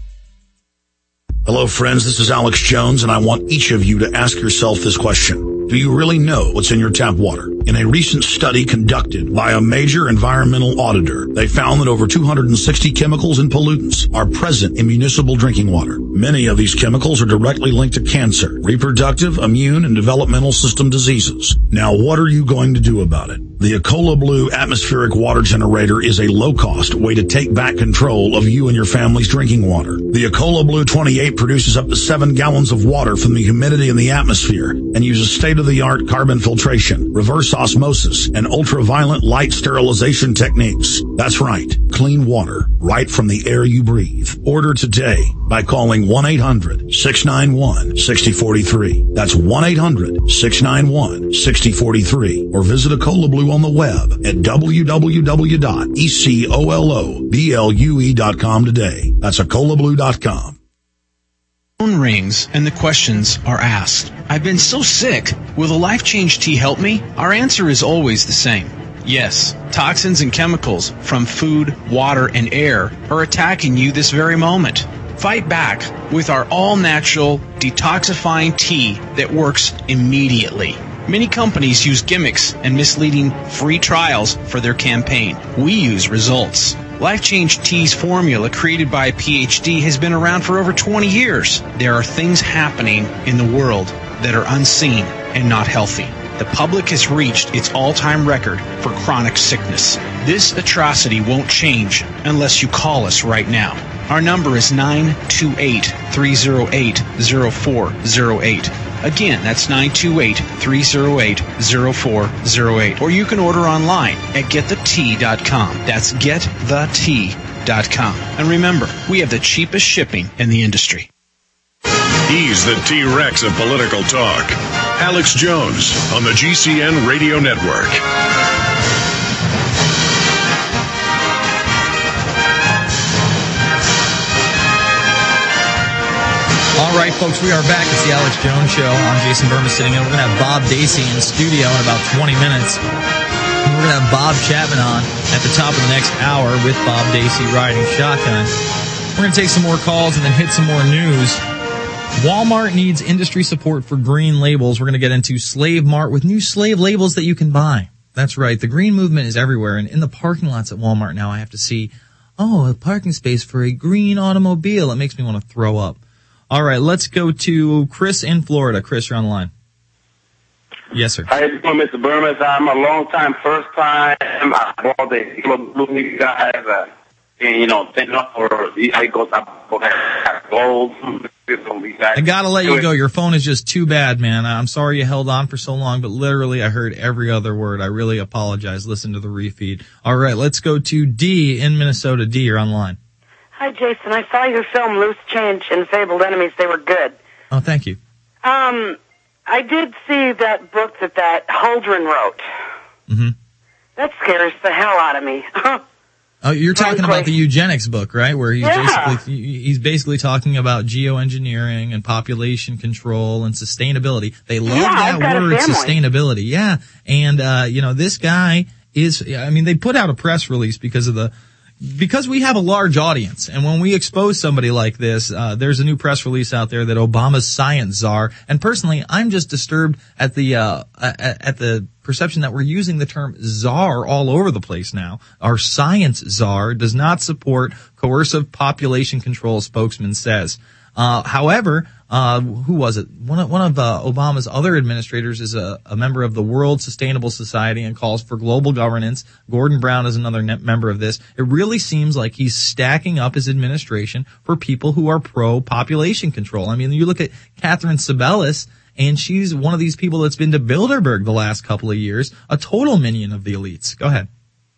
Hello, friends. This is Alex Jones, and I want each of you to ask yourself this question. Do you really know what's in your tap water? In a recent study conducted by a major environmental auditor, they found that over two hundred sixty chemicals and pollutants are present in municipal drinking water. Many of these chemicals are directly linked to cancer, reproductive, immune, and developmental system diseases. Now, what are you going to do about it? The Ecola Blue atmospheric water generator is a low-cost way to take back control of you and your family's drinking water. The Ecola Blue twenty-eight produces up to seven gallons of water from the humidity in the atmosphere and uses state-of-the-art carbon filtration, reverse osmosis, and ultraviolet light sterilization techniques. That's right, clean water right from the air you breathe. Order today by calling one eight hundred six nine one six zero four three. That's one eight hundred six nine one six zero four three. Or visit Ecola Blue on the web at w w w dot e colo blue dot com today. That's ecola blue dot com. Phone rings and the questions are asked. I've been so sick. Will the Life Change Tea help me? Our answer is always the same. Yes, toxins and chemicals from food, water, and air are attacking you this very moment. Fight back with our all-natural detoxifying tea that works immediately. Many companies use gimmicks and misleading free trials for their campaign. We use results. Life Change Tea's formula, created by a P H D, has been around for over twenty years. There are things happening in the world that are unseen and not healthy. The public has reached its all-time record for chronic sickness. This atrocity won't change unless you call us right now. Our number is nine two eight, three oh eight, oh four oh eight. Again, that's nine two eight, three oh eight, oh four oh eight. Or you can order online at get the tea dot com. That's get the tea dot com. And remember, we have the cheapest shipping in the industry. He's the T-Rex of political talk. Alex Jones on the G C N Radio Network. All right, folks, we are back. It's the Alex Jones Show. I'm Jason Burmis sitting in. We're going to have Bob Dacey in the studio in about twenty minutes. And we're going to have Bob Chapman on at the top of the next hour with Bob Dacey riding shotgun. We're going to take some more calls and then hit some more news. Walmart needs industry support for green labels. We're going to get into Slave Mart with new slave labels that you can buy. That's right. The green movement is everywhere. And in the parking lots at Walmart now, I have to see, oh, a parking space for a green automobile. It makes me want to throw up. All right, let's go to Chris in Florida. Chris, you're on the line. Yes, sir. How you doing, Mister Burmis? I'm a long-time, first-time. I bought the blue guys, uh, and, you know, thank you for the goes up for gold. We'll be back. I gotta let to you it. go. Your phone is just too bad, man. I'm sorry you held on for so long, but literally I heard every other word. I really apologize. Listen to the refeed. All right, let's go to D in Minnesota. D, you're online. Hi, Jason. I saw your film Loose Change and Fabled Enemies. They were good. Oh, thank you. Um, I did see that book that that Holdren wrote. Mm-hmm. That scares the hell out of me. Oh, you're talking about the eugenics book, right? Where he's Yeah. basically he's basically talking about geoengineering and population control and sustainability. They love Yeah, I've got that a word, family. sustainability. Yeah, and uh, you know, this guy is. I mean, they put out a press release because of the. Because we have a large audience, and when we expose somebody like this, uh, there's a new press release out there that Obama's science czar, and personally, I'm just disturbed at the, uh, at, at the perception that we're using the term czar all over the place now. Our science czar does not support coercive population control, spokesman says. Uh, however, uh, who was it? One of, one of, uh, Obama's other administrators is a, a member of the World Sustainable Society and calls for global governance. Gordon Brown is another ne- member of this. It really seems like he's stacking up his administration for people who are pro-population control. I mean, you look at Catherine Sebelius, and she's one of these people that's been to Bilderberg the last couple of years, a total minion of the elites. Go ahead.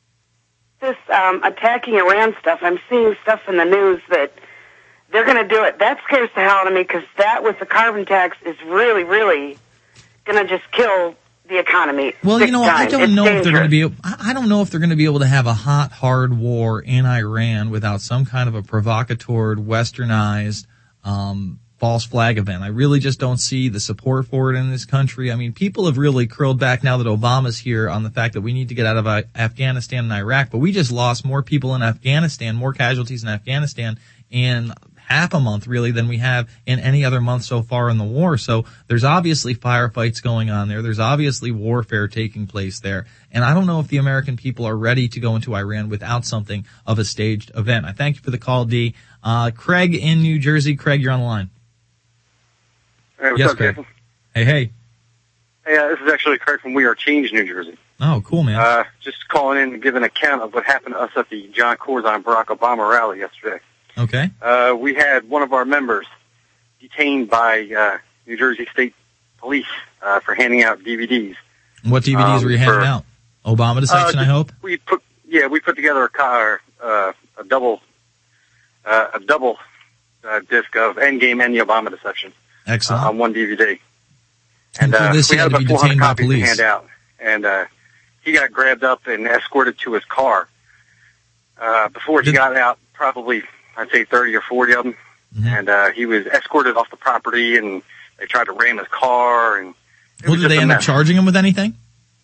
This um, attacking Iran stuff, I'm seeing stuff in the news that they're going to do it. That scares the hell out of me because that with the carbon tax is really, really going to just kill the economy. Well, big you know, time. I don't It's know if they're going to dangerous. be. I I don't know if they're going to be able to have a hot, hard war in Iran without some kind of a provocateur, westernized, um, false flag event. I really just don't see the support for it in this country. I mean, people have really curled back now that Obama's here on the fact that we need to get out of uh, Afghanistan and Iraq, but we just lost more people in Afghanistan, more casualties in Afghanistan in half a month really than we have in any other month so far in the war. So there's obviously firefights going on there. There's obviously warfare taking place there. And I don't know if the American people are ready to go into Iran without something of a staged event. I thank you for the call, D. Uh, Craig in New Jersey. Craig, you're on the line. Hey, what's yes, up, Craig. Jason? Hey, hey. Hey, uh, this is actually Craig from We Are Change, New Jersey. Oh, cool, man. Uh, just calling in to give an account of what happened to us at the John Corzine Barack Obama rally yesterday. Okay. Uh, we had one of our members detained by uh, New Jersey State Police uh, for handing out D V Ds. What D V Ds um, were you handing for- out? Obama section, uh, I hope? We put, yeah, we put together a car, uh, a double, uh, a double uh, disc of Endgame and the Obama deception Excellent. uh, on one D V D. And for uh, this, we he had had to about be four hundred detained by copies to police. hand out, and uh, he got grabbed up and escorted to his car. Uh, before he got out, probably I'd say thirty or forty of them, Mm-hmm. and uh, he was escorted off the property, and they tried to ram his car, and it Well, was did just they a end up mess. charging him with anything?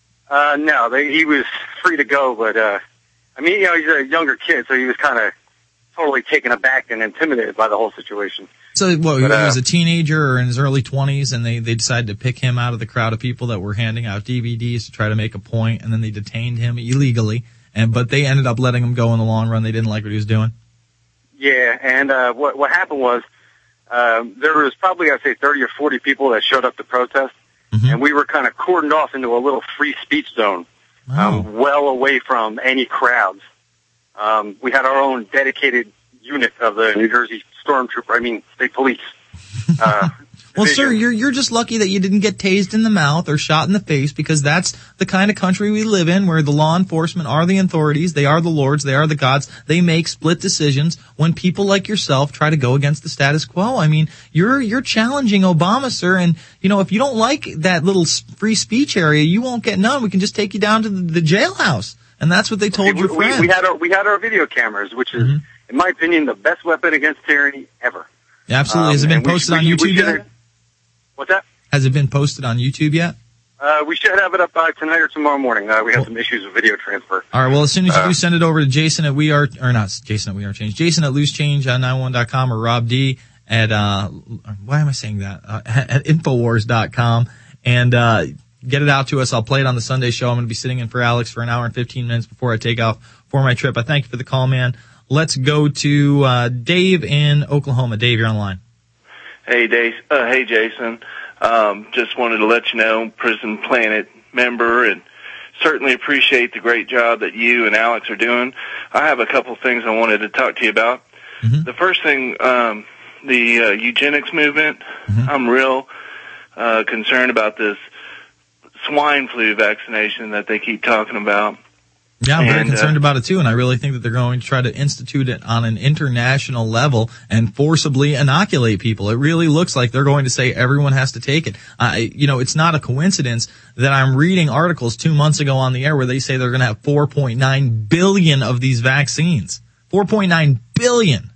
Uh, no, they, he was free to go, but uh, I mean, you know, he's a younger kid, so he was kind of totally taken aback and intimidated by the whole situation. So, what, But, he uh, was a teenager or in his early twenties, and they, they decided to pick him out of the crowd of people that were handing out D V Ds to try to make a point, and then they detained him illegally, and but they ended up letting him go in the long run. They didn't like what he was doing. Yeah, and uh, what what happened was um, there was probably I'd say thirty or forty people that showed up to protest, and we were kind of cordoned off into a little free speech zone, um, well away from any crowds. Um, we had our own dedicated unit of the New Jersey Stormtrooper, I mean State Police. Uh, Well, sir, you're you're just lucky that you didn't get tased in the mouth or shot in the face, because that's the kind of country we live in, where the law enforcement are the authorities, they are the lords, they are the gods. They make split decisions when people like yourself try to go against the status quo. I mean, you're you're challenging Obama, sir, and you know, if you don't like that little s- free speech area, you won't get none. We can just take you down to the, the jailhouse, and that's what they told we, your we, friend. we had our we had our video cameras, which is, in my opinion, the best weapon against tyranny ever. Absolutely. Has it Um, been and we posted should- on we- we YouTube should- yet? What's that? Has it been posted on YouTube yet? Uh, we should have it up uh, tonight or tomorrow morning. Uh, we have some issues with video transfer. All right. Well, as soon as you Uh, do, send it over to Jason at We Are, or not Jason at We Are Change, Jason at loose change nine one dot com or Rob D at, uh, why am I saying that? Uh, at infowars dot com, and, uh, get it out to us. I'll play it on the Sunday show. I'm going to be sitting in for Alex for an hour and fifteen minutes before I take off for my trip. I thank you for the call, man. Let's go to, uh, Dave in Oklahoma. Dave, you're on the line. Hey, Dave. Uh, hey, Jason. Um, just wanted to let you know, Prison Planet member, and certainly appreciate the great job that you and Alex are doing. I have a couple things I wanted to talk to you about. The first thing, um, the uh, eugenics movement. Mm-hmm. I'm real uh, concerned about this swine flu vaccination that they keep talking about. Yeah, I'm very and, concerned uh, about it too, and I really think that they're going to try to institute it on an international level and forcibly inoculate people. It really looks like they're going to say everyone has to take it. I, you know, it's not a coincidence that I'm reading articles two months ago on the air where they say they're going to have four point nine billion of these vaccines. four point nine billion.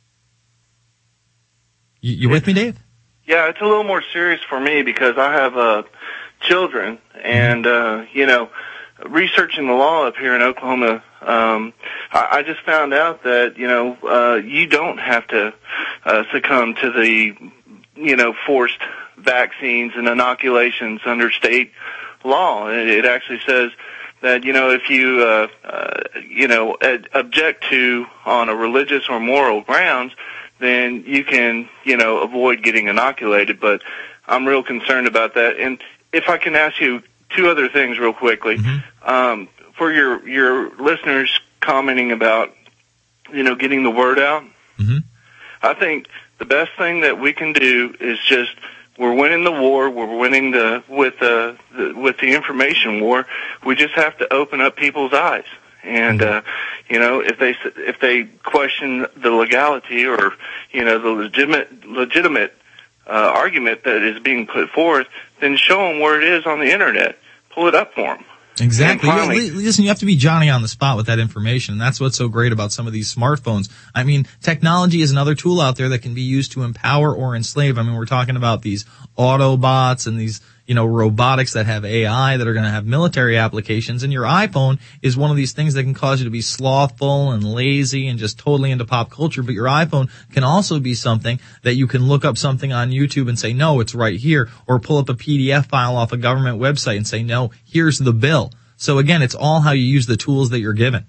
You, you with me, Dave? Yeah, it's a little more serious for me because I have uh, children, and uh, you know, researching the law up here in Oklahoma, um, I, I just found out that you know uh, you don't have to uh, succumb to the you know forced vaccines and inoculations under state law. It, it actually says that you know if you uh, uh, you know ad- object to on a religious or moral grounds, then you can, you know, avoid getting inoculated. But I'm real concerned about that. And if I can ask you two other things real quickly. Mm-hmm. Um, for your, your listeners commenting about, you know, getting the word out, mm-hmm. I think the best thing that we can do is just, we're winning the war, we're winning the, with the, the with the information war. We just have to open up people's eyes. And, uh, you know, if they, if they question the legality or, you know, the legitimate, legitimate, uh, argument that is being put forth, then show them where it is on the internet. Pull it up for them. Exactly. Finally, listen, you have to be Johnny on the spot with that information. And that's what's so great about some of these smartphones. I mean, technology is another tool out there that can be used to empower or enslave. I mean, we're talking about these Autobots and these, you know, robotics that have A I that are going to have military applications. And your iPhone is one of these things that can cause you to be slothful and lazy and just totally into pop culture. But your iPhone can also be something that you can look up something on YouTube and say, no, it's right here. Or pull up a P D F file off a government website and say, no, here's the bill. So again, it's all how you use the tools that you're given.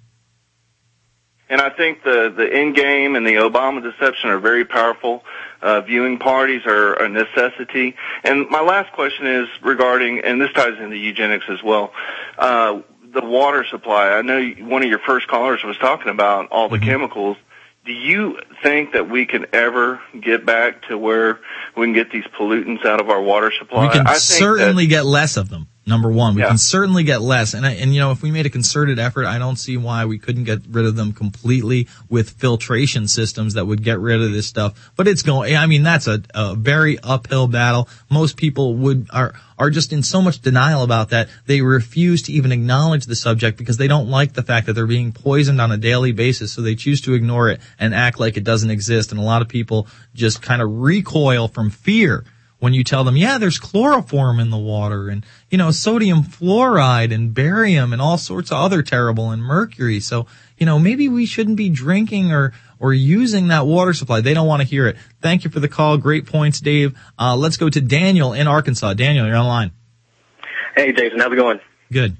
And I think the, the in-game and the Obama deception are very powerful. Uh, viewing parties are a necessity. And my last question is regarding, and this ties into eugenics as well, uh, the water supply. I know one of your first callers was talking about all the mm-hmm. chemicals. Do you think that we can ever get back to where we can get these pollutants out of our water supply? We can I think certainly that, get less of them. Number one, we yeah. can certainly get less. And, and, you know, if we made a concerted effort, I don't see why we couldn't get rid of them completely with filtration systems that would get rid of this stuff. But it's going, I mean, that's a, a very uphill battle. Most people would, are, are just in so much denial about that. They refuse to even acknowledge the subject because they don't like the fact that they're being poisoned on a daily basis. So they choose to ignore it and act like it doesn't exist. And a lot of people just kind of recoil from fear when you tell them, yeah, there's chloroform in the water and, you know, sodium fluoride and barium and all sorts of other terrible and mercury. So, you know, maybe we shouldn't be drinking or, or using that water supply. They don't want to hear it. Thank you for the call. Great points, Dave. Uh, let's go to Daniel in Arkansas. Daniel, you're on the line. Hey, Jason. How's it going? Good.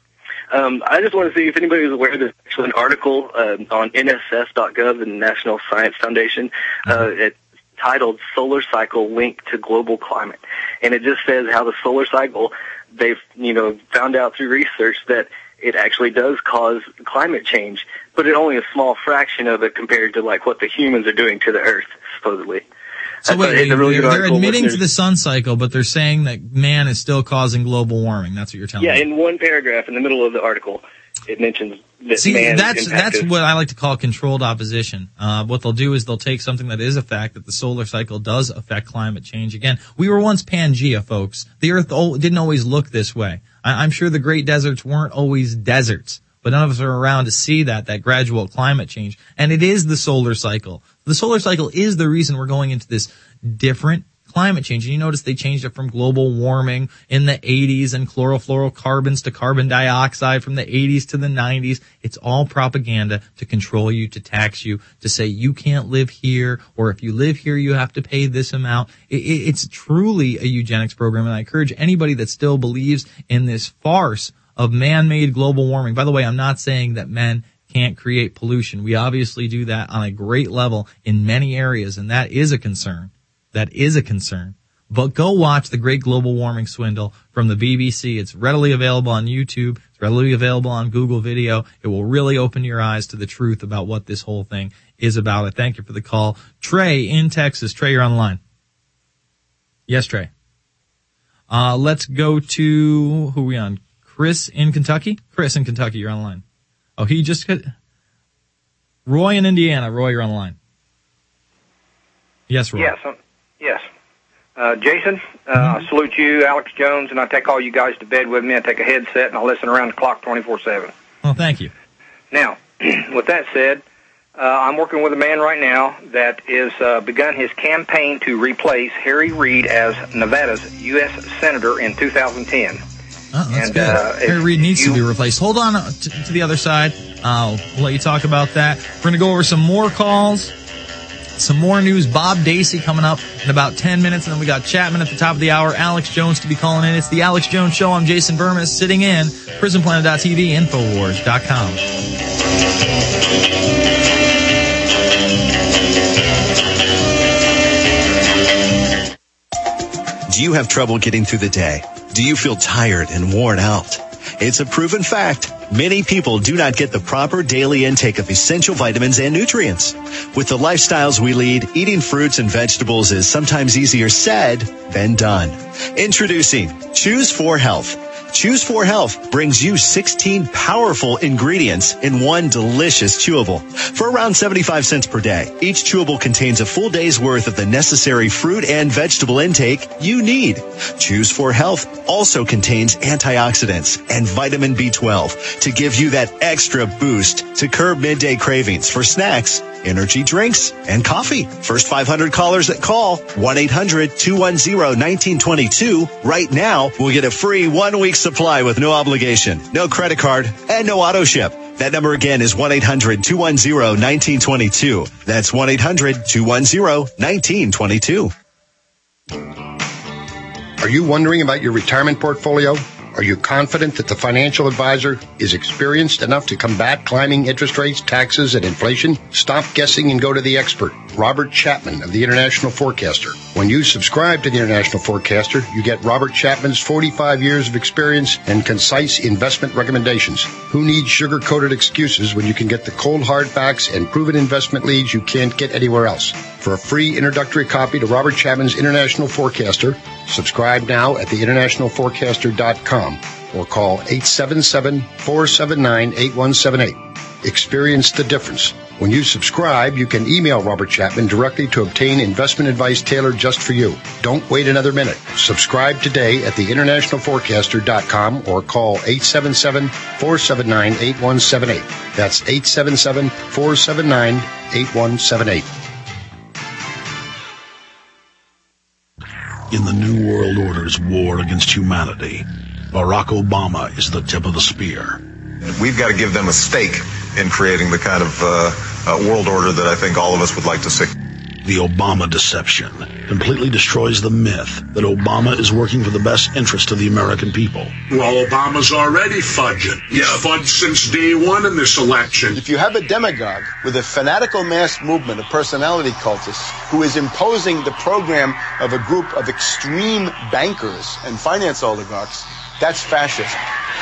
Um, I just want to see if anybody is aware there's actually an article uh, on N S S dot gov, the National Science Foundation. Uh, it, titled Solar Cycle Linked to Global Climate. And it just says how the solar cycle, they've, you know, found out through research that it actually does cause climate change, but it only a small fraction of it compared to like what the humans are doing to the earth, supposedly. So That's wait, a, a really they're, they're admitting listeners. to the sun cycle, but they're saying that man is still causing global warming. That's what you're telling yeah, me. Yeah, in one paragraph in the middle of the article, it mentions that See, man that's is that's impacted. what I like to call controlled opposition. Uh, what they'll do is they'll take something that is a fact, that the solar cycle does affect climate change. Again, we were once Pangea, folks. The Earth didn't always look this way. I, I'm sure the great deserts weren't always deserts, but none of us are around to see that, that gradual climate change. And it is the solar cycle. The solar cycle is the reason we're going into this different climate change. And you notice they changed it from global warming in the eighties and chlorofluorocarbons to carbon dioxide from the eighties to the nineties. It's all propaganda to control you, to tax you, to say you can't live here, or if you live here, you have to pay this amount. It, it, it's truly a eugenics program, and I encourage anybody that still believes in this farce of man-made global warming. By the way, I'm not saying that men can't create pollution. We obviously do that on a great level in many areas, and that is a concern. That is a concern. But go watch The Great Global Warming Swindle from the B B C. It's readily available on YouTube. It's readily available on Google Video. It will really open your eyes to the truth about what this whole thing is about it. Thank you for the call. Trey in Texas. Trey, you're on the line. Yes, Trey. Uh, let's go to, who are we on? Chris in Kentucky? Chris in Kentucky, you're on the line. Oh, he just hit. Roy in Indiana. Roy, you're on the line. Yes, Roy. Yes, um, yes. Uh, Jason, uh, mm-hmm. I salute you, Alex Jones, and I take all you guys to bed with me. I take a headset and I listen around the clock twenty-four seven. Oh, thank you. Now, with that said, uh, I'm working with a man right now that is uh, begun his campaign to replace Harry Reid as Nevada's U S Senator in two thousand ten. Oh, that's and, good. Uh, Harry Reid needs you, to be replaced. Hold on to, to the other side. I'll let you talk about that. We're going to go over some more calls. Some more news. Bob Dacey coming up in about ten minutes, and then we got Chapman at the top of the hour. Alex Jones to be calling in. It's the Alex Jones Show. I'm Jason Burmis, sitting in. Prison Planet dot T V, Infowars dot com. Do you have trouble getting through the day? Do you feel tired and worn out? It's a proven fact. Many people do not get the proper daily intake of essential vitamins and nutrients. With the lifestyles we lead, eating fruits and vegetables is sometimes easier said than done. Introducing Choose four Health. Choose four Health brings you sixteen powerful ingredients in one delicious chewable. For around seventy-five cents per day, each chewable contains a full day's worth of the necessary fruit and vegetable intake you need. Choose four Health also contains antioxidants and vitamin B twelve to give you that extra boost to curb midday cravings for snacks, energy drinks, and coffee. First five hundred callers that call one eight hundred two one zero one nine two two right now will get a free one-week supply with no obligation, no credit card, and no auto ship. That number again is one eight hundred two one zero one nine two two. That's one eight hundred two one zero one nine two two. Are you wondering about your retirement portfolio? Are you confident that the financial advisor is experienced enough to combat climbing interest rates, taxes, and inflation? Stop guessing and go to the expert, Robert Chapman of the International Forecaster. When you subscribe to the International Forecaster, you get Robert Chapman's forty-five years of experience and concise investment recommendations. Who needs sugar-coated excuses when you can get the cold hard facts and proven investment leads you can't get anywhere else? For a free introductory copy to Robert Chapman's International Forecaster, subscribe now at the international forecaster dot com or call eight seven seven, four seven nine, eight one seven eight. Experience the difference. When you subscribe, you can email Robert Chapman directly to obtain investment advice tailored just for you. Don't wait another minute. Subscribe today at the international forecaster dot com or call eight seven seven, four seven nine, eight one seven eight. That's eight seven seven, four seven nine, eight one seven eight. In the New World Order's war against humanity, Barack Obama is the tip of the spear. We've got to give them a stake in creating the kind of uh, uh, world order that I think all of us would like to see. The Obama deception completely destroys the myth that Obama is working for the best interest of the American people. Well, Obama's already fudging. He's yeah. fudged since day one in this election. If you have a demagogue with a fanatical mass movement of personality cultists who is imposing the program of a group of extreme bankers and finance oligarchs, that's fascism.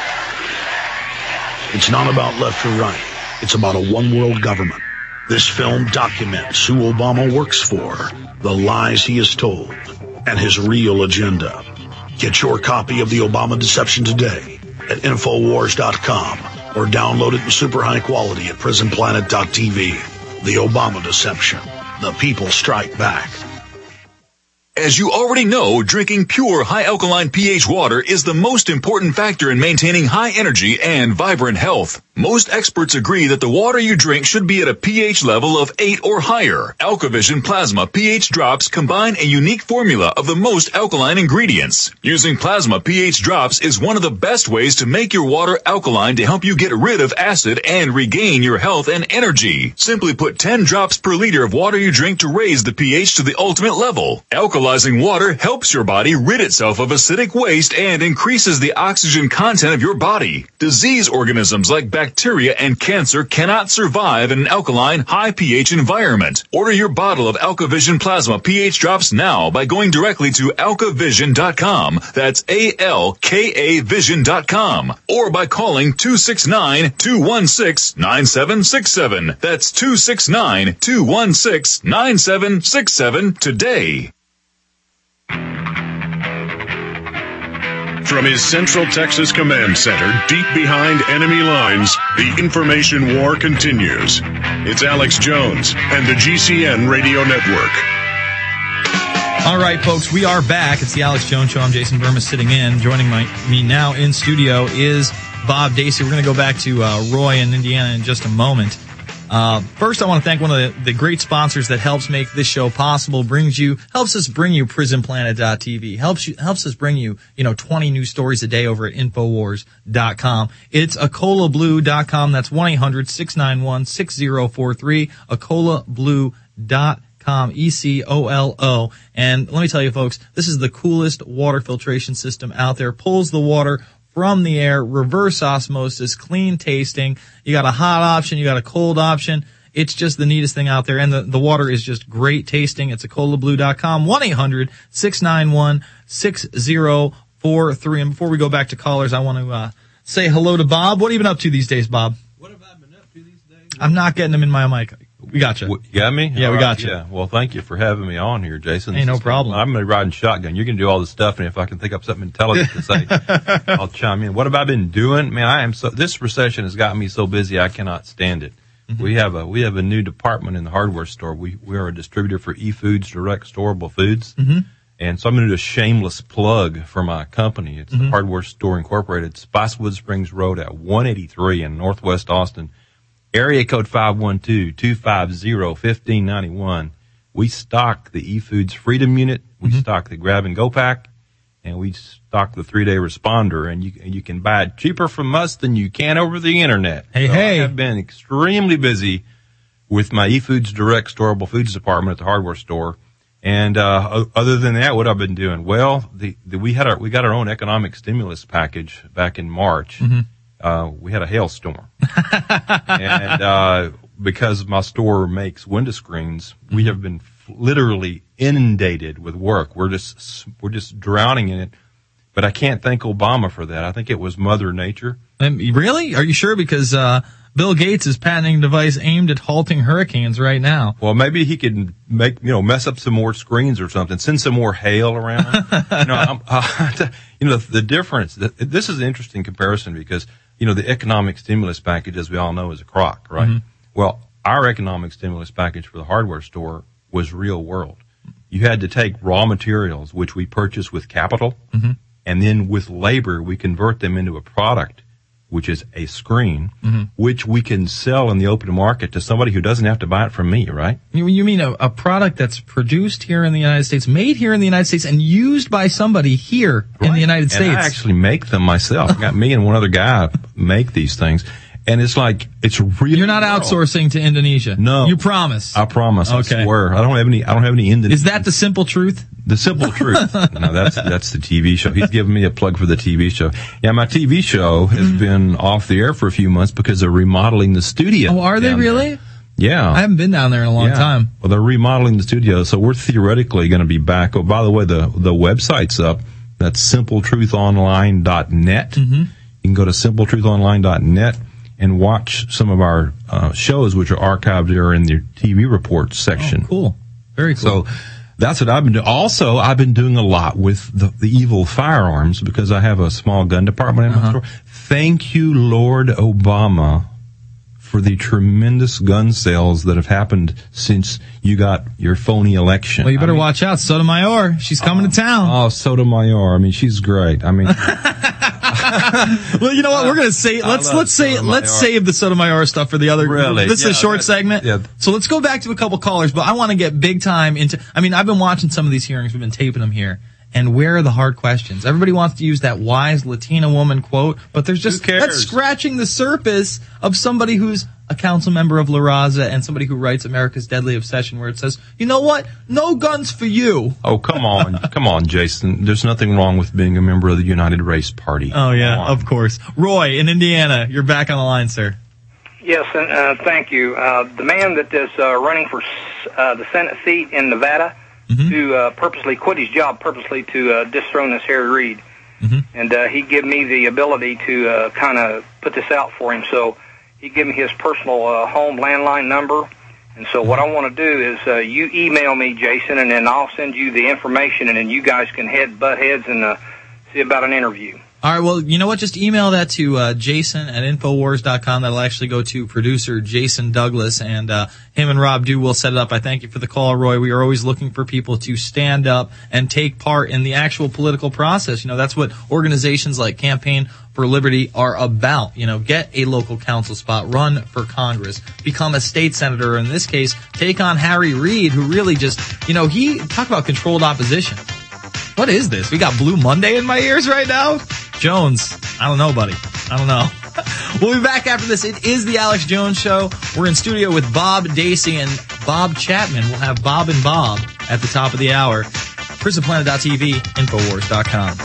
It's not about left or right. It's about a one-world government. This film documents who Obama works for, the lies he has told, and his real agenda. Get your copy of The Obama Deception today at infowars dot com or download it in super high quality at prison planet dot t v. The Obama Deception. The people strike back. As you already know, drinking pure high alkaline pH water is the most important factor in maintaining high energy and vibrant health. Most experts agree that the water you drink should be at a pH level of eight or higher. AlkaVision Plasma pH drops combine a unique formula of the most alkaline ingredients. Using Plasma pH drops is one of the best ways to make your water alkaline to help you get rid of acid and regain your health and energy. Simply put ten drops per liter of water you drink to raise the pH to the ultimate level. Alkaline Neutralizing water helps your body rid itself of acidic waste and increases the oxygen content of your body. Disease organisms like bacteria and cancer cannot survive in an alkaline, high pH environment. Order your bottle of AlkaVision Plasma pH drops now by going directly to alka vision dot com. That's A L K A vision dot com. Or by calling two six nine, two one six, nine seven six seven. That's two six nine, two one six, nine seven six seven today. From his Central Texas Command Center, deep behind enemy lines, the information war continues. It's Alex Jones and the G C N Radio Network. All right, folks, we are back. It's the Alex Jones Show. I'm Jason Burma sitting in. Joining my, me now in studio is Bob Dacey. We're going to go back to uh, Roy in Indiana in just a moment. Uh, first, I want to thank one of the, the great sponsors that helps make this show possible, brings you, helps us bring you prison planet dot t v, helps you, helps us bring you, you know, twenty news stories a day over at infowars dot com. It's acola blue dot com. That's one eight hundred six nine one six zero four three, acola blue dot com, E C O L O. And let me tell you, folks, this is the coolest water filtration system out there. Pulls the water from the air, reverse osmosis, clean tasting. You got a hot option, you got a cold option. It's just the neatest thing out there, and the, the water is just great tasting. It's acola blue dot com, one eight hundred six nine one six zero four three. And before we go back to callers, I want to uh, say hello to Bob. What have you been up to these days, Bob? What have I been up to these days? I'm not getting him in my mic. We got you. You got me? Yeah, All we right, got you. Yeah. Well, thank you for having me on here, Jason. Hey, no problem. I'm going to be riding shotgun. You're going to do all this stuff, and if I can think up something intelligent to say, I'll chime in. What have I been doing? Man, I am so, this recession has got me so busy I cannot stand it. Mm-hmm. We have a, we have a new department in the hardware store. We, we are a distributor for eFoods, direct storable foods. Mm-hmm. And so I'm going to do a shameless plug for my company. It's Mm-hmm. the Hardware Store Incorporated, Spicewood Springs Road at one eighty-three in Northwest Austin. Area code five one two, two five zero, one five nine one. We stock the eFoods Freedom Unit. We Mm-hmm. stock the Grab and Go Pack. And we stock the three-day responder. And you, and you can buy it cheaper from us than you can over the internet. Hey, so hey. I have been extremely busy with my eFoods Direct Storable Foods department at the hardware store. And uh other than that, what I've been doing? Well, the, the we had our we got our own economic stimulus package back in March. Mm-hmm. Uh we had a hailstorm. and uh because my store makes window screens, mm-hmm. we have been f- literally inundated with work. We're just we're just drowning in it. But I can't thank Obama for that. I think it was Mother Nature. Um, really? Are you sure? Because uh Bill Gates is patenting a device aimed at halting hurricanes right now. Well, maybe he could make, you know, mess up some more screens or something, send some more hail around. you know, I'm, uh, you know, the, the difference, the, this is an interesting comparison because, you know, the economic stimulus package, as we all know, is a crock, right? Mm-hmm. Well, our economic stimulus package for the hardware store was real world. You had to take raw materials, which we purchase with capital, mm-hmm. and then with labor, we convert them into a product, which is a screen, mm-hmm. which we can sell in the open market to somebody who doesn't have to buy it from me, right? You, you mean a, a product that's produced here in the United States, made here in the United States, and used by somebody here right. in the United and States? I actually make them myself. I got me and one other guy make these things. And it's like, it's really. You're not real. outsourcing to Indonesia. No. You promise. I promise. Okay. I swear. I don't have any, I don't have any Indonesian. Is that the simple truth? The simple truth. No, that's, that's the T V show. He's giving me a plug for the T V show. Yeah, my T V show has Mm-hmm. been off the air for a few months because they're remodeling the studio. Oh, are they down really? there. Yeah. I haven't been down there in a long yeah. time. Well, they're remodeling the studio, so we're theoretically going to be back. Oh, by the way, the, the website's up. That's simple truth online dot net. Mm-hmm. You can go to simple truth online dot net and watch some of our uh, shows, which are archived there in the T V reports section. Oh, cool. Very cool. So that's what I've been doing. Also, I've been doing a lot with the, the evil firearms because I have a small gun department in my Uh-huh. store. Thank you, Lord Obama, for the tremendous gun sales that have happened since you got your phony election. Well, you better I mean, watch out. Sotomayor, she's coming oh, to town. Oh, Sotomayor. I mean, she's great. I mean, well, you know what? We're gonna say let's let's say Sotomayor. let's save the Sotomayor stuff for the other. Really? This is Yeah, a short that- segment. yeah. So let's go back to a couple callers, but I want to get big time into. I mean, I've been watching some of these hearings. We've been taping them here, And where are the hard questions? Everybody wants to use that wise Latina woman quote, but there's just, that's scratching the surface of somebody who's a council member of La Raza and somebody who writes America's Deadly Obsession, where it says, you know what? No guns for you. Oh, come on. Come on, Jason. There's nothing wrong with being a member of the United Race Party. Oh, yeah, of course. Roy, in Indiana, you're back on the line, sir. Yes, and uh, thank you. Uh, the man that is uh, running for uh, the Senate seat in Nevada, mm-hmm. to uh, purposely quit his job, purposely to uh, dethrone this Harry Reid. Mm-hmm. And uh, he gave me the ability to uh, kind of put this out for him. So he gave me his personal uh, home landline number. And so what I want to do is uh, you email me, Jason, and then I'll send you the information, and then you guys can head butt heads and uh, see about an interview. All right, well, you know what? Just email that to uh, Jason at Infowars dot com. That'll actually go to producer Jason Douglas, and uh, him and Rob Dew will set it up. I thank you for the call, Roy. We are always looking for people to stand up and take part in the actual political process. You know, that's what organizations like Campaign for Liberty are about. You know, get a local council spot, run for Congress, become a state senator, or in this case, take on Harry Reid, who really just, you know, he, talk about controlled opposition. What is this? We got Blue Monday in my ears right now? Jones, I don't know, buddy. I don't know. We'll be back after this. It is the Alex Jones Show. We're in studio with Bob Dacey and Bob Chapman. We'll have Bob and Bob at the top of the hour. prison planet dot t v, Infowars dot com.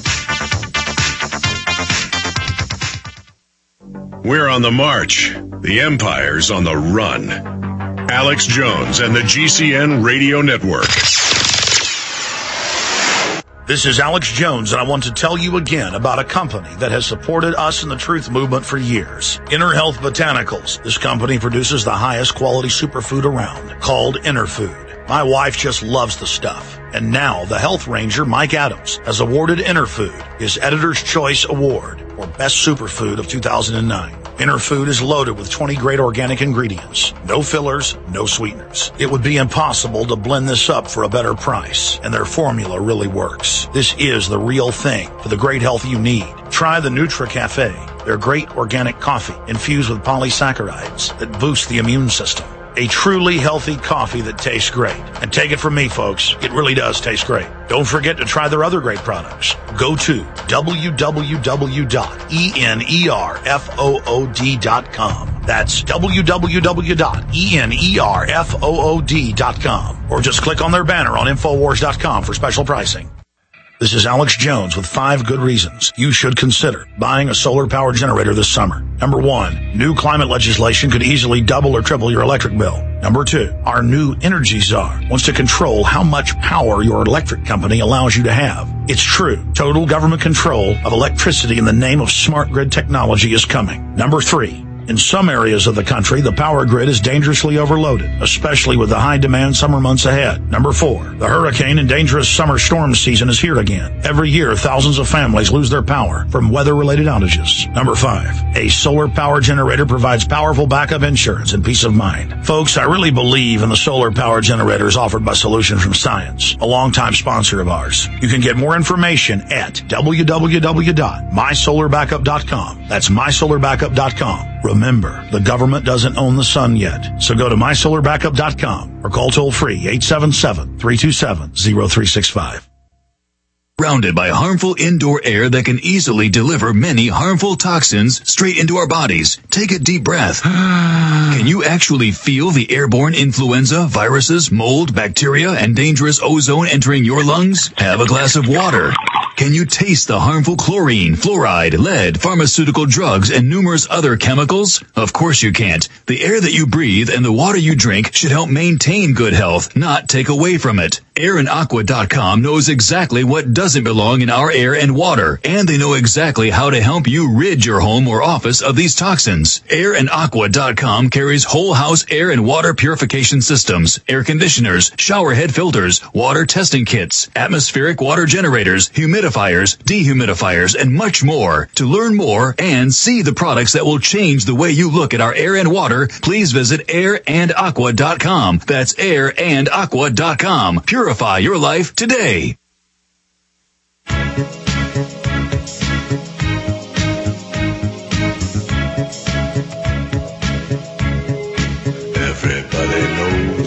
We're on the march. The Empire's on the run. Alex Jones and the G C N Radio Network. This is Alex Jones, and I want to tell you again about a company that has supported us in the truth movement for years. Inner Health Botanicals. This company produces the highest quality superfood around, called Inner Food. My wife just loves the stuff. And now the health ranger, Mike Adams, has awarded Inner Food his Editor's Choice Award for Best Superfood of two thousand nine. Inner Food is loaded with twenty great organic ingredients. No fillers, no sweeteners. It would be impossible to blend this up for a better price, and their formula really works. This is the real thing for the great health you need. Try the Nutra Cafe, their great organic coffee infused with polysaccharides that boost the immune system. A truly healthy coffee that tastes great. And take it from me, folks, it really does taste great. Don't forget to try their other great products. Go to w w w dot enerfood dot com. That's w w w dot enerfood dot com. Or just click on their banner on Infowars dot com for special pricing. This is Alex Jones with five good reasons you should consider buying a solar power generator this summer. Number one, new climate legislation could easily double or triple your electric bill. Number two, our new Energy Czar wants to control how much power your electric company allows you to have. It's true. Total government control of electricity in the name of smart grid technology is coming. Number three, in some areas of the country, the power grid is dangerously overloaded, especially with the high-demand summer months ahead. Number four, the hurricane and dangerous summer storm season is here again. Every year, thousands of families lose their power from weather-related outages. Number five, a solar power generator provides powerful backup insurance and peace of mind. Folks, I really believe in the solar power generators offered by Solutions from Science, a longtime sponsor of ours. You can get more information at w w w dot my solar backup dot com. That's my solar backup dot com. Remember, the government doesn't own the sun yet, so go to my solar backup dot com or call toll-free eight seven seven, three two seven, zero three six five. Surrounded by harmful indoor air that can easily deliver many harmful toxins straight into our bodies. Take a deep breath. Can you actually feel the airborne influenza, viruses, mold, bacteria, and dangerous ozone entering your lungs? Have a glass of water. Can you taste the harmful chlorine, fluoride, lead, pharmaceutical drugs, and numerous other chemicals? Of course you can't. The air that you breathe and the water you drink should help maintain good health, not take away from it. air and aqua dot com knows exactly what doesn't belong in our air and water, and they know exactly how to help you rid your home or office of these toxins. air and aqua dot com carries whole house air and water purification systems, air conditioners, shower head filters, water testing kits, atmospheric water generators, humidifiers, dehumidifiers, and much more. To learn more and see the products that will change the way you look at our air and water, please visit air and aqua dot com. That's air and aqua dot com. Purify your life today. Everybody knows that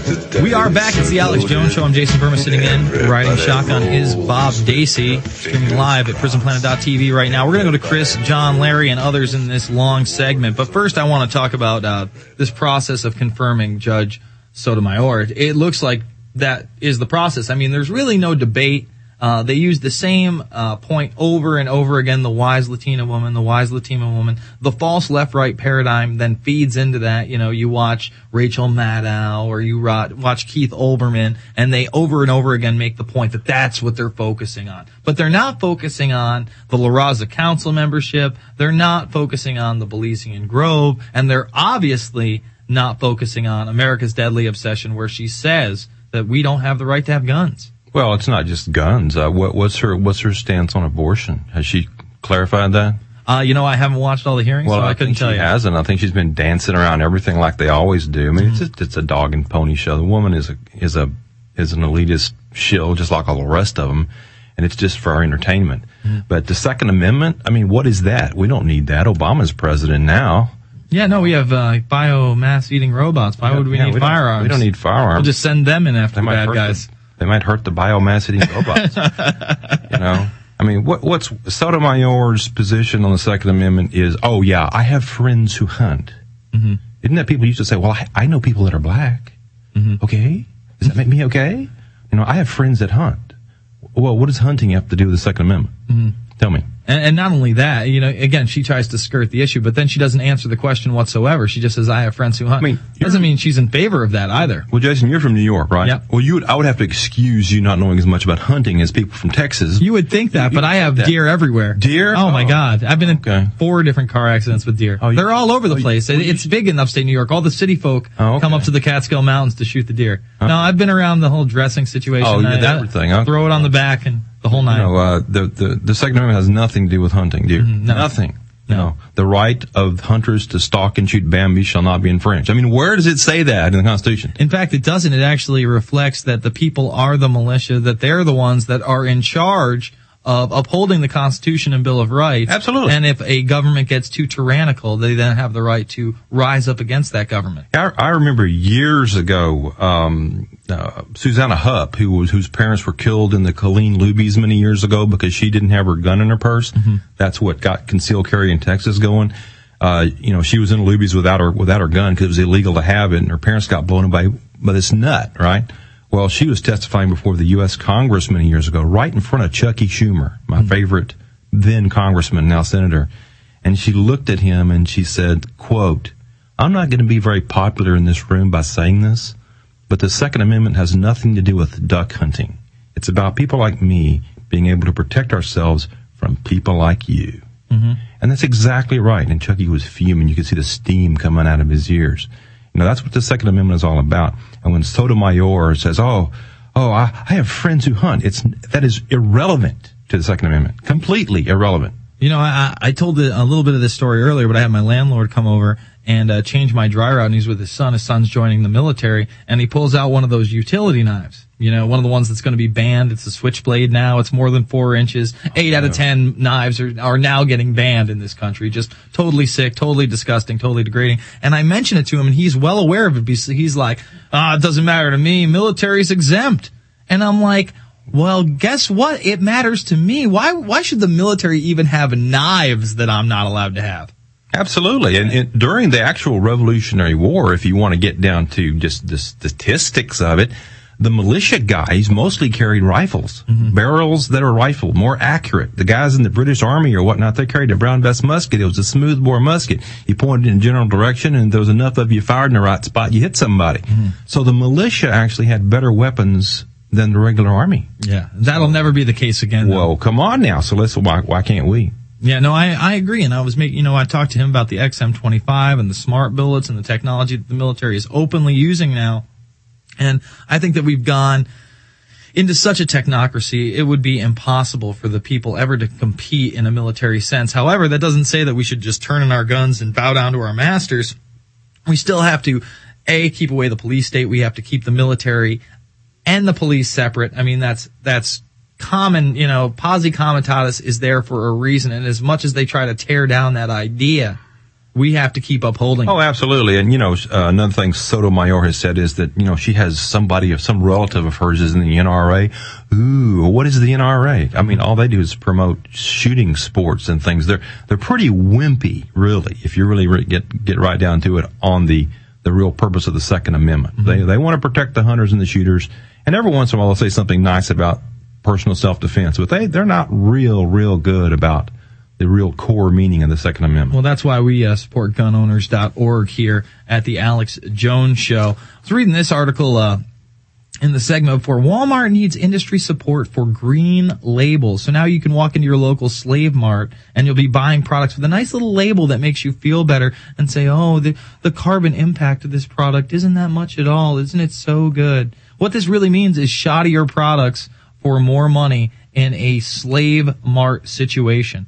We are back. It's the Alex Jones Show. I'm Jason Burma sitting in. Riding shotgun is Bob Dacey, streaming live at prison planet dot t v right now. We're going to go to Chris, John, Larry, and others in this long segment. But first, I want to talk about uh, this process of confirming Judge Sotomayor. It looks like that is the process. I mean, there's really no debate. Uh, they use the same uh, point over and over again, the wise Latina woman, the wise Latina woman. The false left-right paradigm then feeds into that. You know, you watch Rachel Maddow or you watch Keith Olbermann, and they over and over again make the point that that's what they're focusing on. But they're not focusing on the La Raza Council membership. They're not focusing on the Belize and Grove. And they're obviously not focusing on America's deadly obsession, where she says that we don't have the right to have guns. Well, it's not just guns. Uh, what, what's her what's her stance on abortion? Has she clarified that? Uh, you know, I haven't watched all the hearings, well, so I, I couldn't think tell she you. hasn't. I think she's been dancing around everything like they always do. I mean, mm-hmm. it's just, it's a dog and pony show. The woman is a is a is an elitist shill, just like all the rest of them, and it's just for our entertainment. Mm-hmm. But the Second Amendment, I mean, what is that? We don't need that. Obama's president now. Yeah, no, we have uh, biomass eating robots. Why yeah, would we yeah, need we firearms? Don't, we don't need firearms. We'll just send them in after the bad guys. The, they might hurt the biomass eating robots. You know, I mean, what, what's Sotomayor's position on the Second Amendment is, oh yeah, I have friends who hunt. Mm-hmm. Isn't that people used to say, well, I, I know people that are black. Mm-hmm. Okay, does that make me okay? You know, I have friends that hunt. Well, what does hunting have to do with the Second Amendment? Mm-hmm. Tell me. And, and not only that, you know, again, she tries to skirt the issue, but then she doesn't answer the question whatsoever. She just says, I have friends who hunt. I mean, doesn't mean she's in favor of that either. Well, Jason, you're from New York, right? Yeah. Well, you would, I would have to excuse you not knowing as much about hunting as people from Texas. You would think that, you, but I have deer everywhere. Deer? Oh, oh my God. I've been in okay. four different car accidents with deer. Oh, They're all over the oh, place. You, it's big in upstate New York. All the city folk oh, okay. come up to the Catskill Mountains to shoot the deer. Huh? No, I've been around the whole dressing situation. Oh, you I, did everything. I, okay. Throw it on the back and the whole nine. You know, uh, the, the, the Second Amendment has nothing to do with hunting, deer. Mm-hmm. No. Nothing. No. no. The right of hunters to stalk and shoot Bambi shall not be infringed. I mean, where does it say that in the Constitution? In fact, it doesn't. It actually reflects that the people are the militia, that they're the ones that are in charge of upholding the Constitution and Bill of Rights. Absolutely. And if a government gets too tyrannical, they then have the right to rise up against that government. I, I remember years ago, um, uh, Susanna Hupp, who was, whose parents were killed in the Colleen Lubies many years ago because she didn't have her gun in her purse. Mm-hmm. That's what got concealed carry in Texas going. Uh, you know, she was in Lubies without her, without her gun because it was illegal to have it, and her parents got blown away by this nut, right? Well, she was testifying before the U S Congress many years ago, right in front of Chucky Schumer, my mm-hmm. favorite then congressman, now senator. And she looked at him and she said, quote, I'm not going to be very popular in this room by saying this, but the Second Amendment has nothing to do with duck hunting. It's about people like me being able to protect ourselves from people like you. Mm-hmm. And that's exactly right. And Chucky was fuming. You could see the steam coming out of his ears. You know, that's what the Second Amendment is all about. And when Sotomayor says, oh, oh, I, I have friends who hunt, it's, that is irrelevant to the Second Amendment. Completely irrelevant. You know, I, I told a little bit of this story earlier, but I had my landlord come over and uh, change my dry route, and he's with his son. His son's joining the military, and he pulls out one of those utility knives. You know, one of the ones that's going to be banned. It's a switchblade now. It's more than four inches. Eight oh, out of ten knives are, are now getting banned in this country. Just totally sick, totally disgusting, totally degrading. And I mention it to him, and he's well aware of it. He's like, ah, oh, it doesn't matter to me. Military's exempt. And I'm like, well, guess what? It matters to me. Why, why should the military even have knives that I'm not allowed to have? Absolutely. And, and during the actual Revolutionary War, if you want to get down to just the statistics of it, the militia guys mostly carried rifles, mm-hmm. barrels that are rifled, more accurate. The guys in the British Army or whatnot, they carried a Brown Bess musket. It was a smoothbore musket. You pointed in a general direction, and there was enough of you fired in the right spot, you hit somebody. Mm-hmm. So the militia actually had better weapons than the regular army. Yeah, that'll so, never be the case again. Though. Well, come on now. So let's why why can't we? Yeah, no, I, I agree. And I was making, you know, I talked to him about the X M twenty-five and the smart bullets and the technology that the military is openly using now. And I think that we've gone into such a technocracy, it would be impossible for the people ever to compete in a military sense. However, that doesn't say that we should just turn in our guns and bow down to our masters. We still have to, A, keep away the police state. We have to keep the military and the police separate. I mean, that's, that's common, you know, posse comitatus is there for a reason. And as much as they try to tear down that idea, we have to keep upholding. Oh, absolutely. And, you know, uh, another thing Sotomayor has said is that, you know, she has somebody, some relative of hers is in the N R A. Ooh, what is the N R A? I mean, all they do is promote shooting sports and things. They're, they're pretty wimpy, really, if you really re- get, get right down to it on the, the real purpose of the Second Amendment. Mm-hmm. They, they want to protect the hunters and the shooters. And every once in a while they'll say something nice about personal self-defense, but they, they're not real, real good about the real core meaning of the Second Amendment. Well, that's why we uh, support gun owners dot org here at the Alex Jones Show. I was reading this article uh, in the segment before. Walmart needs industry support for green labels. So now you can walk into your local Slave Mart and you'll be buying products with a nice little label that makes you feel better and say, oh, the, the carbon impact of this product isn't that much at all. Isn't it so good? What this really means is shoddier products for more money in a Slave Mart situation.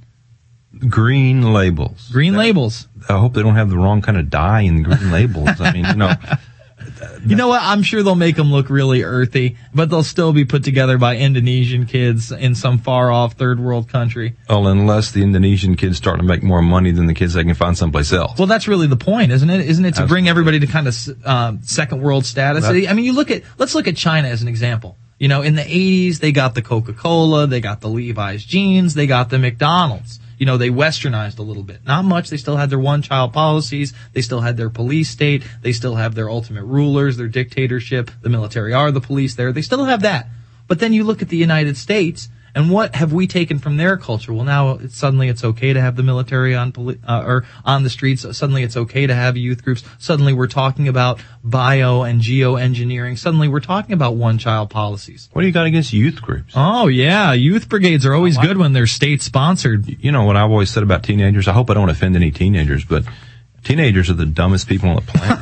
Green labels. Green that, labels. I hope they don't have the wrong kind of dye in the green labels. I mean, you know. You know what? I'm sure they'll make them look really earthy, but they'll still be put together by Indonesian kids in some far-off third world country. Well, unless the Indonesian kids start to make more money than the kids they can find someplace else. Well, that's really the point, isn't it? Isn't it to Absolutely. bring everybody to kind of uh, second world status? That's, I mean, you look at, let's look at China as an example. You know, in the eighties, they got the Coca-Cola, they got the Levi's jeans, they got the McDonald's. You know, they westernized a little bit. Not much. They still had their one-child policies. They still had their police state. They still have their ultimate rulers, their dictatorship. The military are the police there. They still have that. But then you look at the United States, and what have we taken from their culture? Well, now it's, suddenly it's okay to have the military on poli- uh, or on the streets. Suddenly it's okay to have youth groups. Suddenly we're talking about bio and geoengineering. Suddenly we're talking about one-child policies. What do you got against youth groups? Oh, yeah. Youth brigades are always good when they're state-sponsored. You know what I've always said about teenagers? I hope I don't offend any teenagers, but teenagers are the dumbest people on the planet.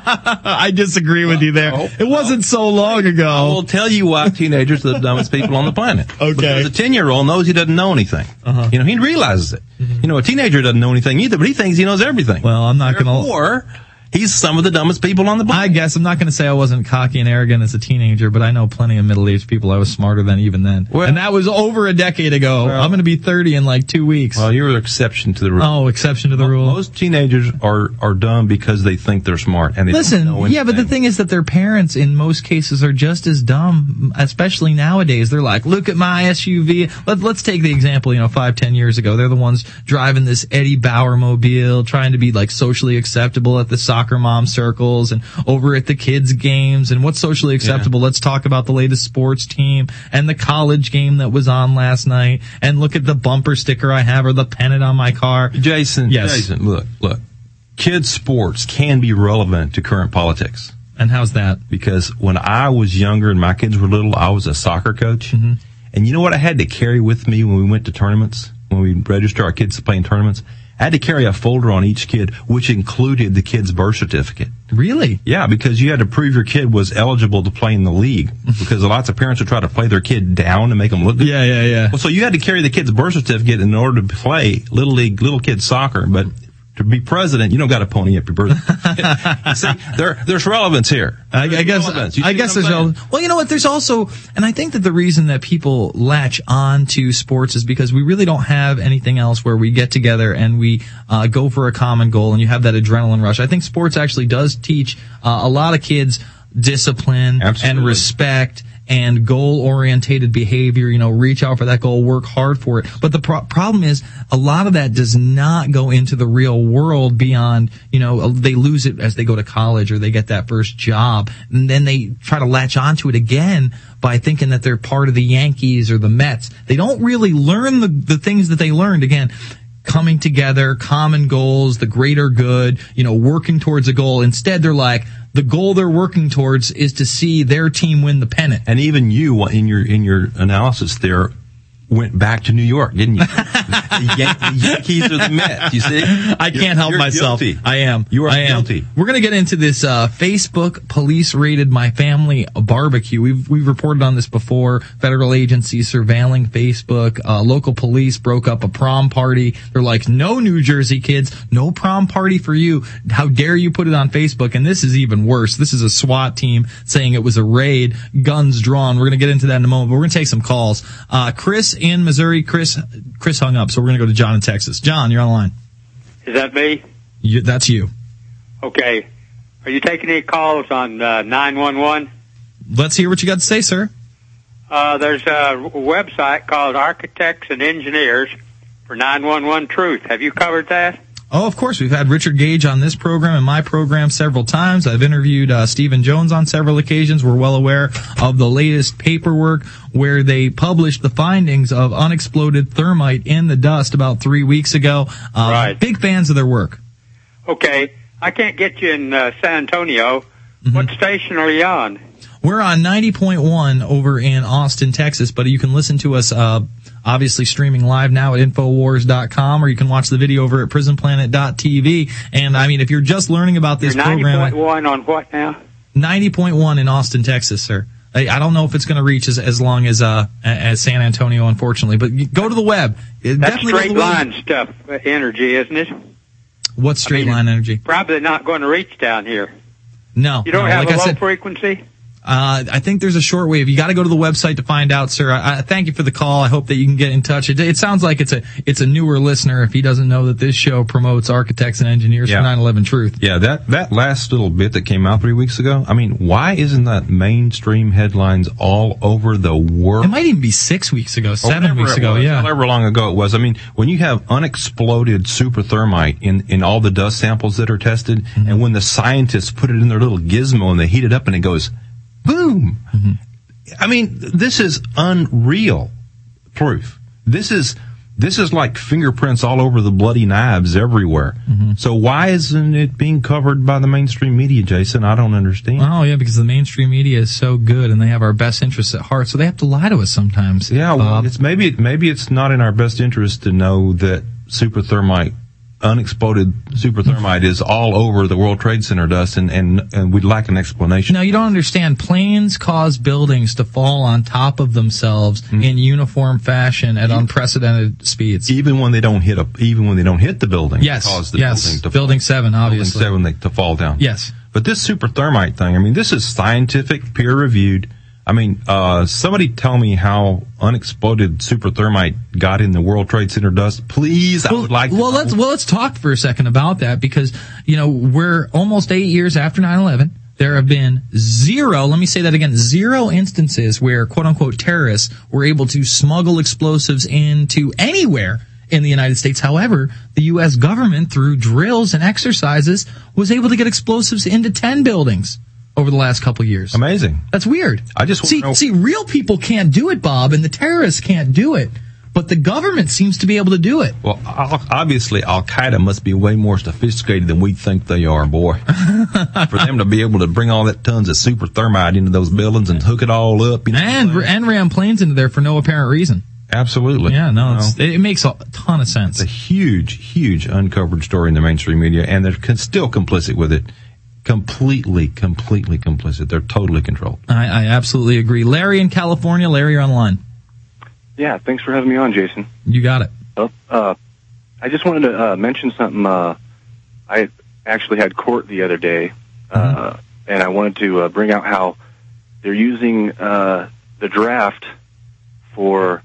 I disagree with you there. Oh, it wasn't so long ago. I will tell you why teenagers are the dumbest people on the planet. Okay. Because a ten-year-old knows he doesn't know anything. Uh-huh. You know, he realizes it. Mm-hmm. You know, a teenager doesn't know anything either, but he thinks he knows everything. Well, I'm not going to... Or he's some of the dumbest people on the planet. I guess I'm not going to say I wasn't cocky and arrogant as a teenager, but I know plenty of middle-aged people I was smarter than even then. Well, and that was over a decade ago. Well, I'm going to be thirty in like two weeks. Well, you're an exception to the rule. Oh, exception to the rule. Most teenagers are, are dumb because they think they're smart. And they Listen, don't know anything. Yeah, but the thing is that their parents in most cases are just as dumb, especially nowadays. They're like, look at my S U V. Let, let's take the example, you know, five, ten years ago. They're the ones driving this Eddie Bauer mobile, trying to be like socially acceptable at the soccer mom circle. And over at the kids' games, and what's socially acceptable. Yeah. Let's talk about the latest sports team and the college game that was on last night, and look at the bumper sticker I have or the pennant on my car. Jason, yes. Jason, look, look. Kids' sports can be relevant to current politics. And how's that? Because when I was younger and my kids were little, I was a soccer coach. Mm-hmm. And you know what I had to carry with me when we went to tournaments, when we registered our kids to play in tournaments? I had to carry a folder on each kid, which included the kid's birth certificate. Really? Yeah, because you had to prove your kid was eligible to play in the league. Because lots of parents would try to play their kid down to make them look good. Yeah, yeah, yeah. Well, so you had to carry the kid's birth certificate in order to play little league, little kid soccer. But to be president, you don't got to pony up your birth certificate. See, there, there's relevance here. I, I guess. I guess there's relevance. Well, you know what? There's also, and I think that the reason that people latch on to sports is because we really don't have anything else where we get together and we uh, go for a common goal, and you have that adrenaline rush. I think sports actually does teach uh, a lot of kids discipline Absolutely. and respect and goal-orientated behavior, you know, reach out for that goal, work hard for it. But the pro- problem is a lot of that does not go into the real world beyond, you know, they lose it as they go to college or they get that first job. And then they try to latch onto it again by thinking that they're part of the Yankees or the Mets. They don't really learn the, the things that they learned. Again, coming together, common goals, the greater good, you know, working towards a goal. Instead, they're like, the goal they're working towards is to see their team win the pennant. And even you, in your in your analysis there, went back to New York, didn't you? the, Yan- the Yankees or the Mets, you see? I can't you're, help you're myself. Guilty. I am. You are I am. guilty. We're going to get into this uh Facebook police raided my family barbecue. We've we've reported on this before. Federal agencies surveilling Facebook. Uh Local police broke up a prom party. They're like, no New Jersey kids, no prom party for you. How dare you put it on Facebook? And this is even worse. This is a SWAT team saying it was a raid, guns drawn. We're going to get into that in a moment, but we're going to take some calls. Uh Chris in Missouri. Chris Chris hung up, so we're going to go to John in Texas. John, you're on the line. Is that me? You, that's you. Okay. Are you taking any calls on uh, nine one one? Let's hear what you got to say, sir. Uh, there's a website called Architects and Engineers for nine one one Truth. Have you covered that? Oh, of course. We've had Richard Gage on this program and my program several times. I've interviewed uh, Stephen Jones on several occasions. We're well aware of the latest paperwork where they published the findings of unexploded thermite in the dust about three weeks ago. Uh, Right. Big fans of their work. Okay. I can't get you in uh, San Antonio. Mm-hmm. What station are you on? We're on ninety point one over in Austin, Texas, but you can listen to us, uh, obviously streaming live now at Infowars dot com, or you can watch the video over at Prison Planet dot T V. And I mean, if you're just learning about this You're ninety program. point one on what now? ninety point one in Austin, Texas, sir. I, I don't know if it's going to reach as, as long as, uh, as San Antonio, unfortunately, but you go to the web. It That's definitely go to straight the web. line stuff, uh, energy, isn't it? What's straight I mean, line energy? Probably not going to reach down here. No. You don't no, have like a I low said, frequency? Uh, I think there's a short wave. You got to go to the website to find out, sir. I, I thank you for the call. I hope that you can get in touch. It, it sounds like it's a it's a newer listener if he doesn't know that this show promotes architects and engineers Yeah. for nine eleven Truth. Yeah, that, that last little bit that came out three weeks ago, I mean, why isn't that mainstream headlines all over the world? It might even be six weeks ago, Or seven whatever weeks it ago. was, Yeah. However long ago it was. I mean, when you have unexploded super thermite in, in all the dust samples that are tested, Mm-hmm. and when the scientists put it in their little gizmo and they heat it up and it goes, boom. Mm-hmm. I mean, this is unreal proof. This is, this is like fingerprints all over the bloody knives everywhere. Mm-hmm. So why isn't it being covered by the mainstream media, Jason? I don't understand. Oh yeah, because the mainstream media is so good and they have our best interests at heart, so they have to lie to us sometimes. Yeah, well, Bob. it's maybe maybe it's not in our best interest to know that super thermite, unexploded super thermite, is all over the World Trade Center dust, and, and, and we'd like an explanation. Now, you don't understand. Planes cause buildings to fall on top of themselves Mm-hmm. in uniform fashion at unprecedented speeds. Even when they don't hit a, even when they don't hit the building, Yes, it causes the yes. building to Building seven, obviously. Building seven they, to fall down. Yes. But this super thermite thing, I mean, this is scientific, peer reviewed. I mean, uh, somebody tell me how unexploded super thermite got in the World Trade Center dust, please. I would like to Well, know. let's well let's talk for a second about that, because you know we're almost eight years after nine eleven. There have been zero, let me say that again, zero instances where quote unquote terrorists were able to smuggle explosives into anywhere in the United States. However, the U S government, through drills and exercises, was able to get explosives into ten buildings over the last couple of years. Amazing. That's weird. I just see, know- see, real people can't do it, Bob, and the terrorists can't do it. But the government seems to be able to do it. Well, o- obviously, Al Qaeda must be way more sophisticated than we think they are, boy. For them to be able to bring all that tons of super thermite into those buildings and hook it all up, you know, And and ram planes into there for no apparent reason. absolutely. Yeah, no, You it's, know, it makes a ton of sense. it's a huge, huge uncovered story in the mainstream media, and they're con- still complicit with it. Completely, completely complicit. They're totally controlled. I, I absolutely agree. Larry in California. Larry, you're on the line. Yeah, thanks for having me on, Jason. You got it. Oh, uh, I just wanted to uh, mention something. Uh, I actually had court the other day, uh, mm-hmm. and I wanted to uh, bring out how they're using uh, the draft for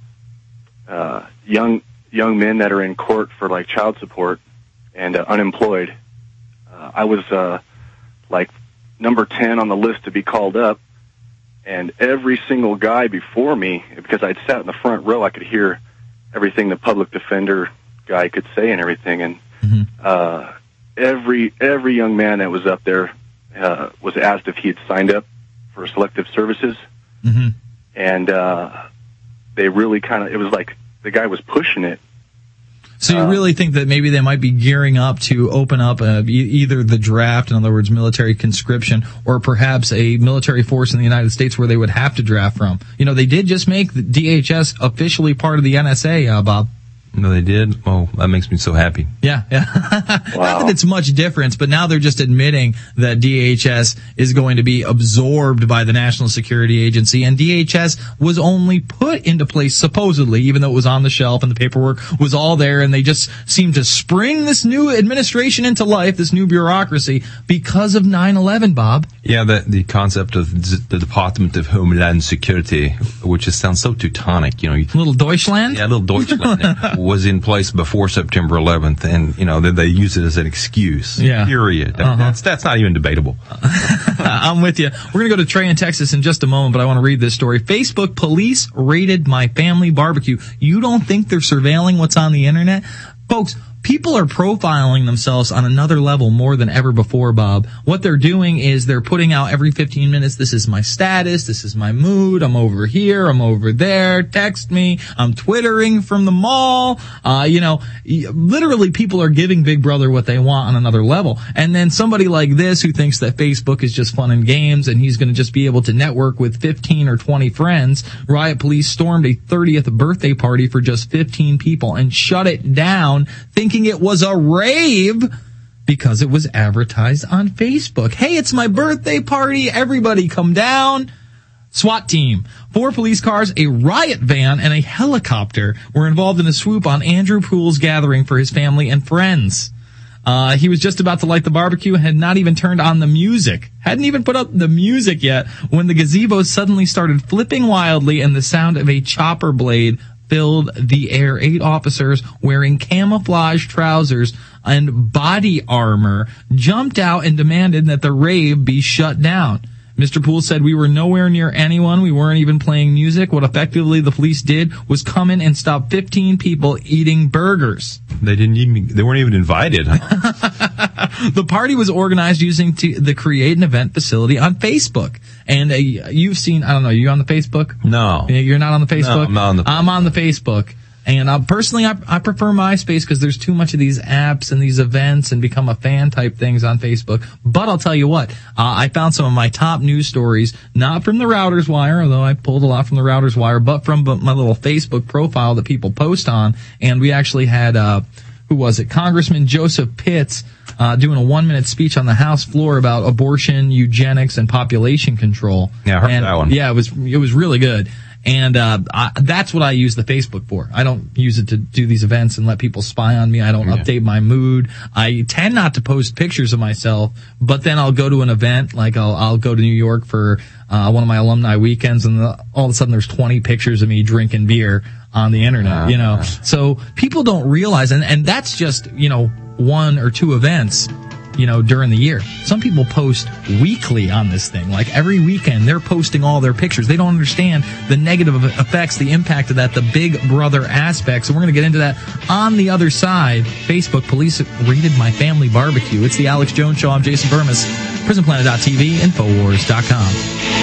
uh, young young men that are in court for like child support and uh, unemployed. Uh, I was uh, like number ten on the list to be called up. And every single guy before me, because I'd sat in the front row, I could hear everything the public defender guy could say and everything. And mm-hmm. uh, every every young man that was up there uh, was asked if he had signed up for selective services. Mm-hmm. And uh, they really kind of, it was like the guy was pushing it. So you really think that maybe they might be gearing up to open up uh, e- either the draft, in other words, military conscription, or perhaps a military force in the United States where they would have to draft from? You know, they did just make the D H S officially part of the N S A, uh, Bob. No, they did. Oh, that makes me so happy. Yeah, yeah. Wow. Not that it's much difference, but now they're just admitting that D H S is going to be absorbed by the National Security Agency, and D H S was only put into place supposedly, even though it was on the shelf and the paperwork was all there, and they just seemed to spring this new administration into life, this new bureaucracy, because of nine eleven, Bob. Yeah, the the concept of the Department of Homeland Security, which just sounds so Teutonic, you know. Little Deutschland? Yeah, little Deutschland. was in place before September eleventh, and you know, that they use it as an excuse. Yeah. Period. That, Uh-huh. That's that's not even debatable. I'm with you. We're going to go to Trey in Texas in just a moment, but I want to read this story. Facebook police raided my family barbecue. You don't think they're surveilling what's on the internet? Folks, people are profiling themselves on another level more than ever before, Bob. What they're doing is they're putting out every fifteen minutes, this is my status, this is my mood, I'm over here, I'm over there, text me, I'm Twittering from the mall. Uh, you know, literally people are giving Big Brother what they want on another level. And then somebody like this who thinks that Facebook is just fun and games and he's going to just be able to network with fifteen or twenty friends, riot police stormed a thirtieth birthday party for just fifteen people and shut it down, thinking it was a rave because it was advertised on Facebook. Hey, it's my birthday party. Everybody come down. SWAT team, four police cars, a riot van, and a helicopter were involved in a swoop on Andrew Poole's gathering for his family and friends. Uh, he was just about to light the barbecue and had not even turned on the music. Hadn't even put up the music yet when the gazebo suddenly started flipping wildly and the sound of a chopper blade filled the air. Eight officers wearing camouflage trousers and body armor jumped out and demanded that the rave be shut down. Mister Poole said, we were nowhere near anyone. We weren't even playing music. What effectively the police did was come in and stop fifteen people eating burgers. They didn't even, they weren't even invited. The party was organized using t- the Create an Event facility on Facebook. And uh, you've seen, I don't know, you on the Facebook? No. You're not on the Facebook? No, I'm not on the I'm on the Facebook. And uh, personally, I, I prefer MySpace because there's too much of these apps and these events and become a fan type things on Facebook. But I'll tell you what, uh, I found some of my top news stories, not from the Routers Wire, although I pulled a lot from the Routers Wire, but from my little Facebook profile that people post on. And we actually had, uh, who was it? Congressman Joseph Pitts uh, doing a one-minute speech on the House floor about abortion, eugenics, and population control. Yeah, I heard and, that one. Yeah, it was it was really good. And uh I, that's what I use the Facebook for. I don't use it to do these events and let people spy on me. I don't yeah. update my mood. I tend not to post pictures of myself, but then I'll go to an event, like I'll I'll go to New York for uh one of my alumni weekends, and the, all of a sudden there's twenty pictures of me drinking beer on the internet, uh, you know. So people don't realize, and and that's just, you know, one or two events, you know, during the year. Some people post weekly on this thing. Like every weekend, they're posting all their pictures. They don't understand the negative effects, the impact of that, the Big Brother aspects. And we're going to get into that on the other side. Facebook police raided my family barbecue. It's the Alex Jones Show. I'm Jason Burmis. prison planet dot t v, infowars dot com.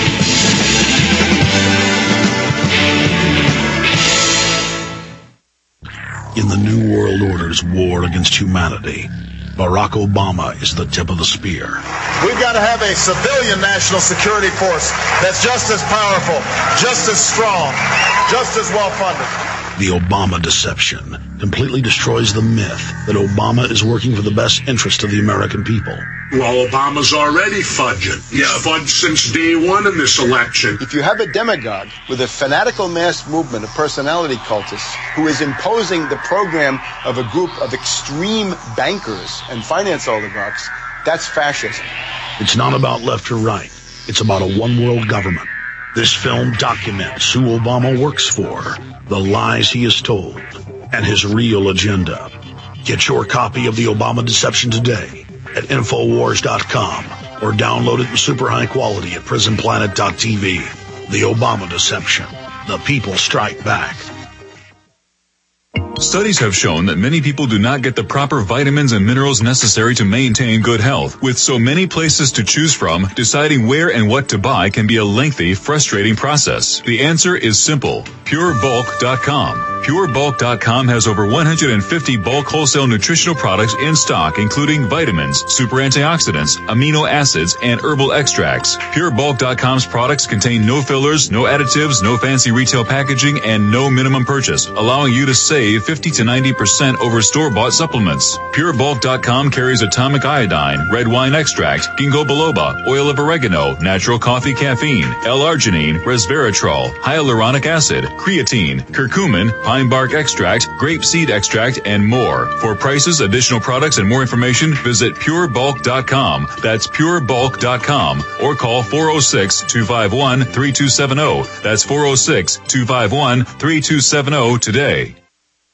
In the New World Order's war against humanity, Barack Obama is the tip of the spear. We've got to have a civilian national security force that's just as powerful, just as strong, just as well funded. The Obama deception completely destroys the myth that Obama is working for the best interest of the American people. Well, Obama's already fudging. He's yeah. fudged since day one in this election. If you have a demagogue with a fanatical mass movement of personality cultists who is imposing the program of a group of extreme bankers and finance oligarchs, that's fascism. It's not about left or right. It's about a one-world government. This film documents who Obama works for, the lies he has told, and his real agenda. Get your copy of The Obama Deception today at infowars dot com or download it in super high quality at prison planet dot t v. The Obama Deception. The people strike back. Studies have shown that many people do not get the proper vitamins and minerals necessary to maintain good health. With so many places to choose from, deciding where and what to buy can be a lengthy, frustrating process. The answer is simple. pure bulk dot com. pure bulk dot com has over one hundred fifty bulk wholesale nutritional products in stock, including vitamins, super antioxidants, amino acids, and herbal extracts. pure bulk dot com's products contain no fillers, no additives, no fancy retail packaging, and no minimum purchase, allowing you to save fifty to ninety percent over store-bought supplements. pure bulk dot com carries atomic iodine, red wine extract, ginkgo biloba, oil of oregano, natural coffee caffeine, L-arginine, resveratrol, hyaluronic acid, creatine, curcumin, pine bark extract, grape seed extract, and more. For prices, additional products, and more information, visit pure bulk dot com. That's pure bulk dot com. Or call four oh six, two five one, three two seven oh. That's four oh six, two five one, three two seven oh today.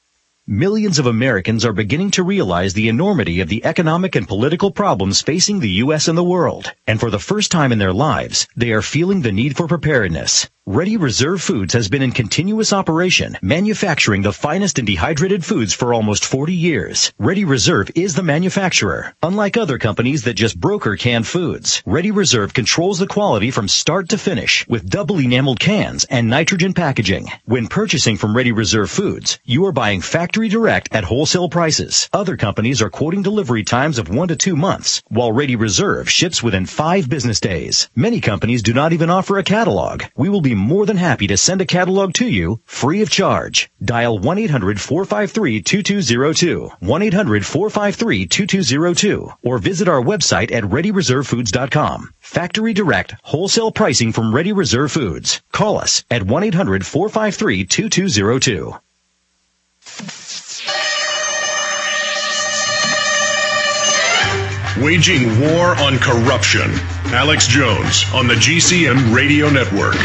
Millions of Americans are beginning to realize the enormity of the economic and political problems facing the U S and the world. And for the first time in their lives, they are feeling the need for preparedness. Ready Reserve Foods has been in continuous operation, manufacturing the finest and dehydrated foods for almost forty years. Ready Reserve is the manufacturer. Unlike other companies that just broker canned foods, Ready Reserve controls the quality from start to finish with double enameled cans and nitrogen packaging. When purchasing from Ready Reserve Foods, you are buying factory direct at wholesale prices. Other companies are quoting delivery times of one to two months, while Ready Reserve ships within five business days. Many companies do not even offer a catalog. We will be more than happy to send a catalog to you free of charge. Dial one eight hundred four five three two two zero two, one eight hundred four five three two two zero two, or visit our website at ready reserve foods dot com. Factory direct, wholesale pricing from Ready Reserve Foods. Call us at one eight hundred four five three two two zero two. Waging war on corruption. Alex Jones on the G C N Radio Network.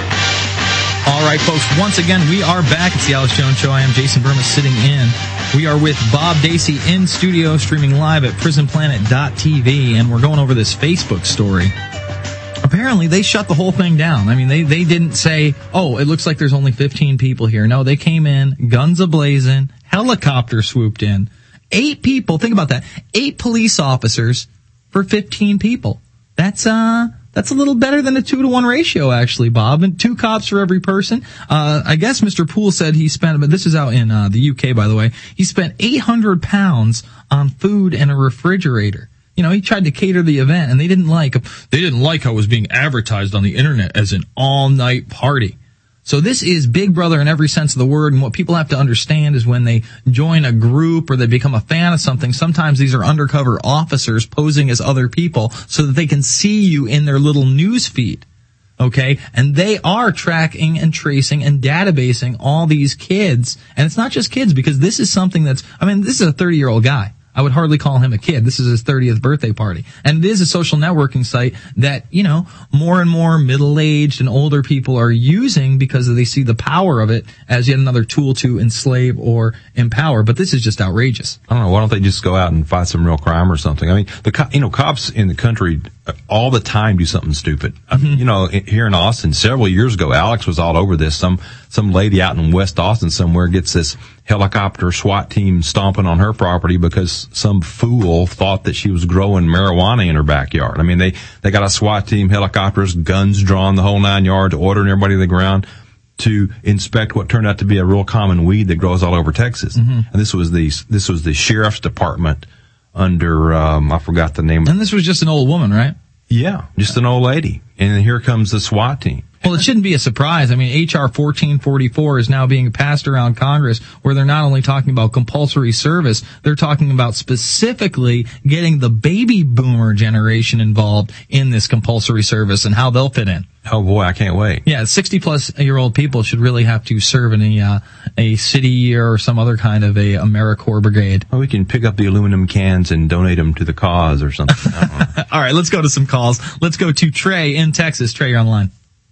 All right, folks, once again, we are back. It's the Alex Jones Show. I am Jason Burma sitting in. We are with Bob Dacey in studio, streaming live at prison planet dot t v, and we're going over this Facebook story. Apparently, they shut the whole thing down. I mean, they, they didn't say, oh, it looks like there's only fifteen people here. No, they came in, guns a-blazing, helicopter swooped in. Eight people, think about that. Eight police officers for fifteen people. That's, uh, that's a little better than a two to one ratio, actually, Bob. And two cops for every person. Uh, I guess Mister Poole said he spent, but this is out in, uh, the U K, by the way. He spent eight hundred pounds on food and a refrigerator. You know, he tried to cater the event, and they didn't like, they didn't like how it was being advertised on the internet as an all-night party. So this is Big Brother in every sense of the word, and what people have to understand is when they join a group or they become a fan of something, sometimes these are undercover officers posing as other people so that they can see you in their little news feed. Okay? And they are tracking and tracing and databasing all these kids. And it's not just kids, because this is something that's, I mean, this is a thirty-year-old guy. I would hardly call him a kid. This is his thirtieth birthday party. And it is a social networking site that, you know, more and more middle-aged and older people are using because they see the power of it as yet another tool to enslave or empower. But this is just outrageous. I don't know. Why don't they just go out and fight some real crime or something? I mean, the co- you know, cops in the country all the time do something stupid. I mean, you know, here in Austin, several years ago, Alex was all over this. Some, some lady out in West Austin somewhere gets this helicopter SWAT team stomping on her property because some fool thought that she was growing marijuana in her backyard. I mean, they, they got a SWAT team, helicopters, guns drawn, the whole nine yards, ordering everybody to the ground to inspect what turned out to be a real common weed that grows all over Texas. Mm-hmm. And this was the, this was the sheriff's department under, um, I forgot the name. And this was just an old woman, right? Yeah, just an old lady. And then here comes the SWAT team. Well, it shouldn't be a surprise. I mean, H R fourteen forty-four is now being passed around Congress, where they're not only talking about compulsory service, they're talking about specifically getting the baby boomer generation involved in this compulsory service and how they'll fit in. Oh boy, I can't wait. Yeah, sixty plus year old people should really have to serve in a, uh, a city or some other kind of a AmeriCorps brigade. Well, we can pick up the aluminum cans and donate them to the cause or something. I don't know. All right, let's go to some calls. Let's go to Trey in Texas. Trey, you're on the line.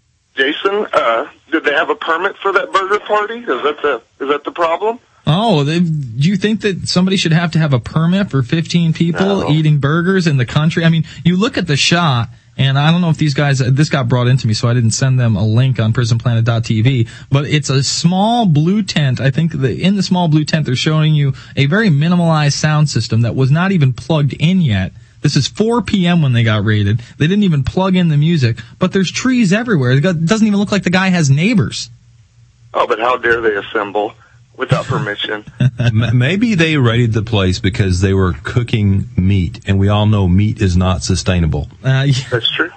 Jason, uh, did they have a permit for that burger party? Is that the, is that the problem? Oh, they, do you think that somebody should have to have a permit for fifteen people no. eating burgers in the country? I mean, you look at the shot, and I don't know if these guys, this got brought into me, so I didn't send them a link on prison planet dot t v, but it's a small blue tent. I think the, in the small blue tent, they're showing you a very minimalized sound system that was not even plugged in yet. This is four p.m. when they got raided. They didn't even plug in the music, but there's trees everywhere. It doesn't even look like the guy has neighbors. Oh, but how dare they assemble without permission? Maybe they raided the place because they were cooking meat, and we all know meat is not sustainable. Uh, yeah. That's true.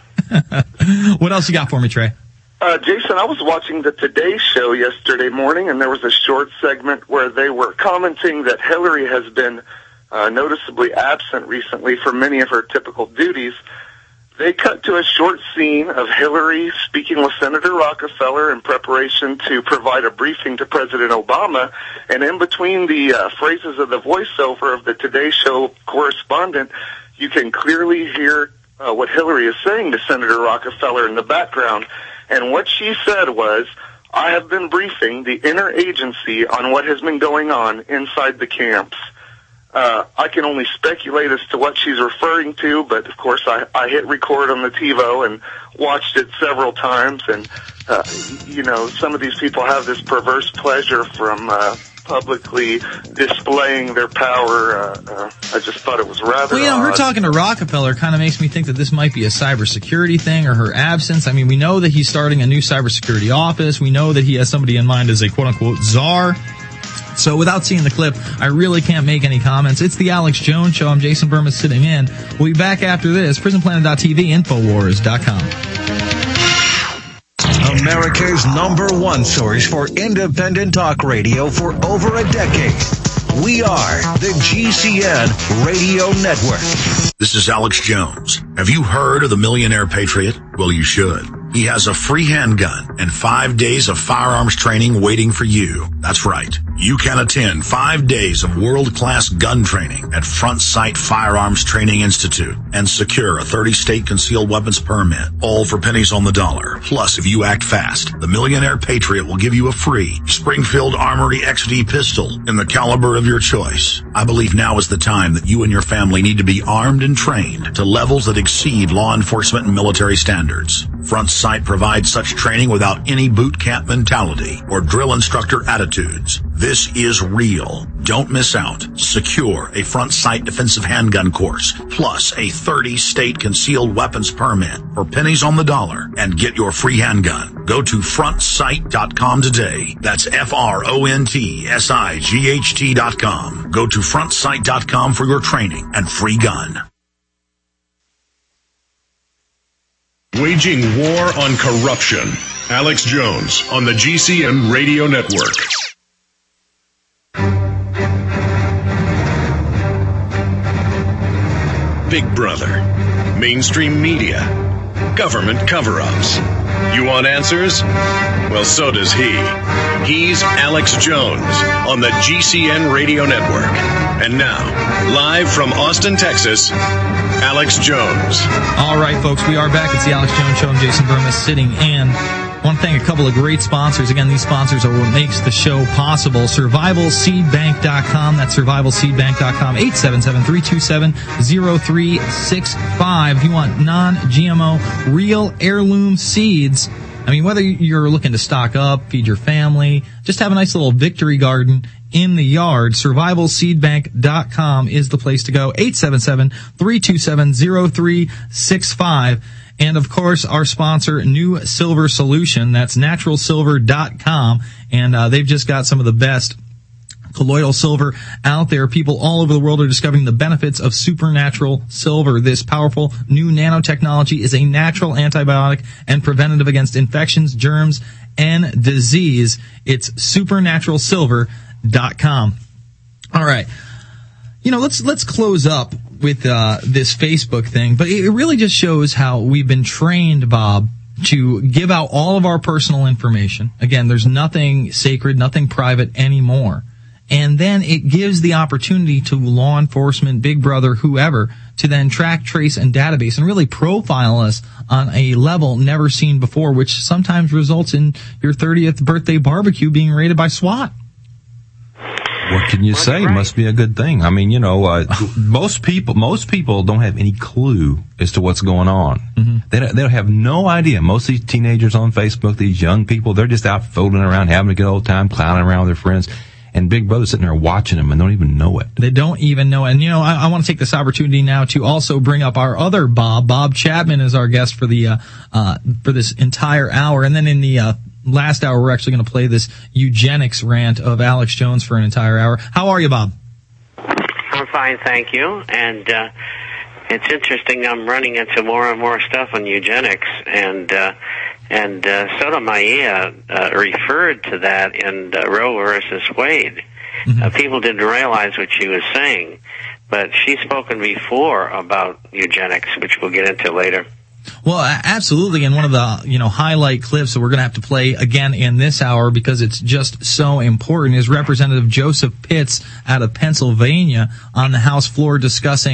What else you got for me, Trey? Uh, Jason, I was watching the Today Show yesterday morning, and there was a short segment where they were commenting that Hillary has been Uh, noticeably absent recently from many of her typical duties. They cut to a short scene of Hillary speaking with Senator Rockefeller in preparation to provide a briefing to President Obama, and in between the uh, phrases of the voiceover of the Today Show correspondent, you can clearly hear uh, what Hillary is saying to Senator Rockefeller in the background. And what she said was, I have been briefing the interagency on what has been going on inside the camps. Uh, I can only speculate as to what she's referring to, but of course I, I hit record on the TiVo and watched it several times, and, uh, you know, some of these people have this perverse pleasure from uh, publicly displaying their power. Uh, uh, I just thought it was rather Well, you know, her odd. talking to Rockefeller kind of makes me think that this might be a cybersecurity thing or her absence. I mean, we know that he's starting a new cybersecurity office. We know that he has somebody in mind as a quote-unquote czar. So without seeing the clip, I really can't make any comments. It's the Alex Jones Show. I'm Jason Burma sitting in. We'll be back after this. prison planet dot t v, Infowars dot com. America's number one source for independent talk radio for over a decade. We are the G C N Radio Network. This is Alex Jones. Have you heard of the Millionaire Patriot? Well, you should. He has a free handgun and five days of firearms training waiting for you. That's right. You can attend five days of world-class gun training at Front Sight Firearms Training Institute and secure a thirty-state concealed weapons permit, all for pennies on the dollar. Plus, if you act fast, the Millionaire Patriot will give you a free Springfield Armory X D pistol in the caliber of your choice. I believe now is the time that you and your family need to be armed and trained to levels that exceed law enforcement and military standards. Front Sight provides such training without any boot camp mentality or drill instructor attitudes. This is real. Don't miss out. Secure a Front Sight defensive handgun course, plus a thirty-state concealed weapons permit for pennies on the dollar, and get your free handgun. Go to front sight dot com today. That's F R O N T S I G H T dot com. Go to front sight dot com for your training and free gun. Waging war on corruption. Alex Jones on the G C N Radio Network. Big Brother, mainstream media, government cover-ups. You want answers? Well, so does he. He's Alex Jones on the G C N Radio Network. And now, live from Austin, Texas, Alex Jones. All right, folks, we are back. It's the Alex Jones Show. I'm Jason Burma sitting in. I want to thank a couple of great sponsors. Again, these sponsors are what makes the show possible. survival seed bank dot com. That's survival seed bank dot com. eight seven seven, three two seven, zero three six five. If you want non-G M O, real heirloom seeds, I mean, whether you're looking to stock up, feed your family, just have a nice little victory garden in the yard, survival seed bank dot com is the place to go. eight seven seven, three two seven, zero three six five. And, of course, our sponsor, New Silver Solution. That's natural silver dot com. And uh, they've just got some of the best colloidal silver out there. People all over the world are discovering the benefits of supernatural silver. This powerful new nanotechnology is a natural antibiotic and preventative against infections, germs, and disease. It's supernatural silver dot com. All right. You know, let's let's close up with uh, this Facebook thing, but it really just shows how we've been trained, Bob, to give out all of our personal information. Again, there's nothing sacred, nothing private anymore. And then it gives the opportunity to law enforcement, Big Brother, whoever, to then track, trace, and database and really profile us on a level never seen before, which sometimes results in your thirtieth birthday barbecue being raided by SWAT. What can you say? Right. Must be a good thing. I mean, you know, uh, most people, most people don't have any clue as to what's going on. Mm-hmm. They don't, they have no idea. Most of these teenagers on Facebook, these young people, they're just out fooling around, having a good old time, clowning around with their friends. And Big Brother's sitting there watching them and don't even know it. They don't even know it. And, you know, I, I want to take this opportunity now to also bring up our other Bob. Bob Chapman is our guest for the, uh, uh, for this entire hour. And then in the, uh, last hour, we're actually going to play this eugenics rant of Alex Jones for an entire hour. How are you, Bob? I'm fine, thank you. And, uh, it's interesting. I'm running into more and more stuff on eugenics, and, uh, And uh, Sotomayor uh, referred to that in uh, Roe versus Wade. Mm-hmm. Uh, people didn't realize what she was saying, but she's spoken before about eugenics, which we'll get into later. Well, absolutely, and one of the, you know, highlight clips that we're going to have to play again in this hour because it's just so important is Representative Joseph Pitts out of Pennsylvania on the House floor discussing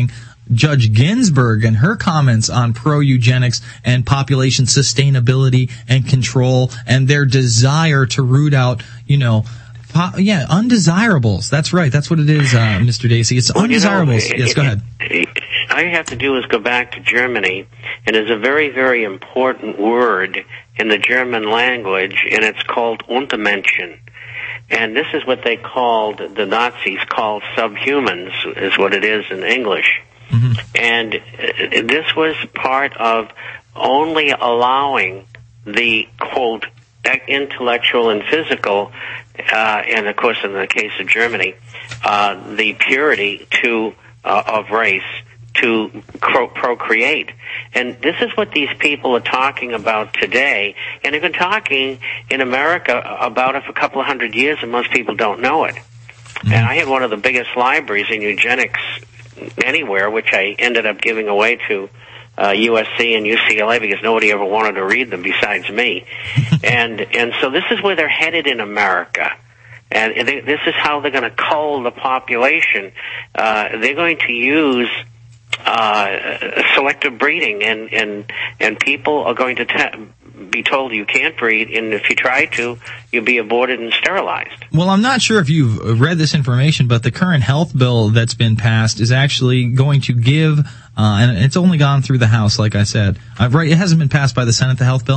Judge Ginsburg and her comments on pro-eugenics and population sustainability and control and their desire to root out, you know, po- yeah, undesirables. That's right. That's what it is, uh, Mister Dacey. It's well, undesirables. You know, yes, go ahead. All you have to do is go back to Germany, and there's a very, very important word in the German language, and it's called Untermenschen. And this is what they called, the Nazis called subhumans, is what it is in English. Mm-hmm. And uh, this was part of only allowing the, quote, intellectual and physical, uh, and of course in the case of Germany, uh, the purity to uh, of race to cro- procreate. And this is what these people are talking about today, and they've been talking in America about it for a couple of hundred years, and most people don't know it. Mm-hmm. And I had one of the biggest libraries in eugenics anywhere, which I ended up giving away to uh, U S C and U C L A because nobody ever wanted to read them besides me. and and so this is where they're headed in America. And they, this is how they're going to cull the population. Uh, they're going to use uh, selective breeding, and, and, and people are going to te- be told you can't breed, and if you try to, you'll be aborted and sterilized. Well, I'm not sure if you've read this information, but the current health bill that's been passed is actually going to give, uh, and it's only gone through the House, like I said. Uh, right, it hasn't been passed by the Senate, the health bill?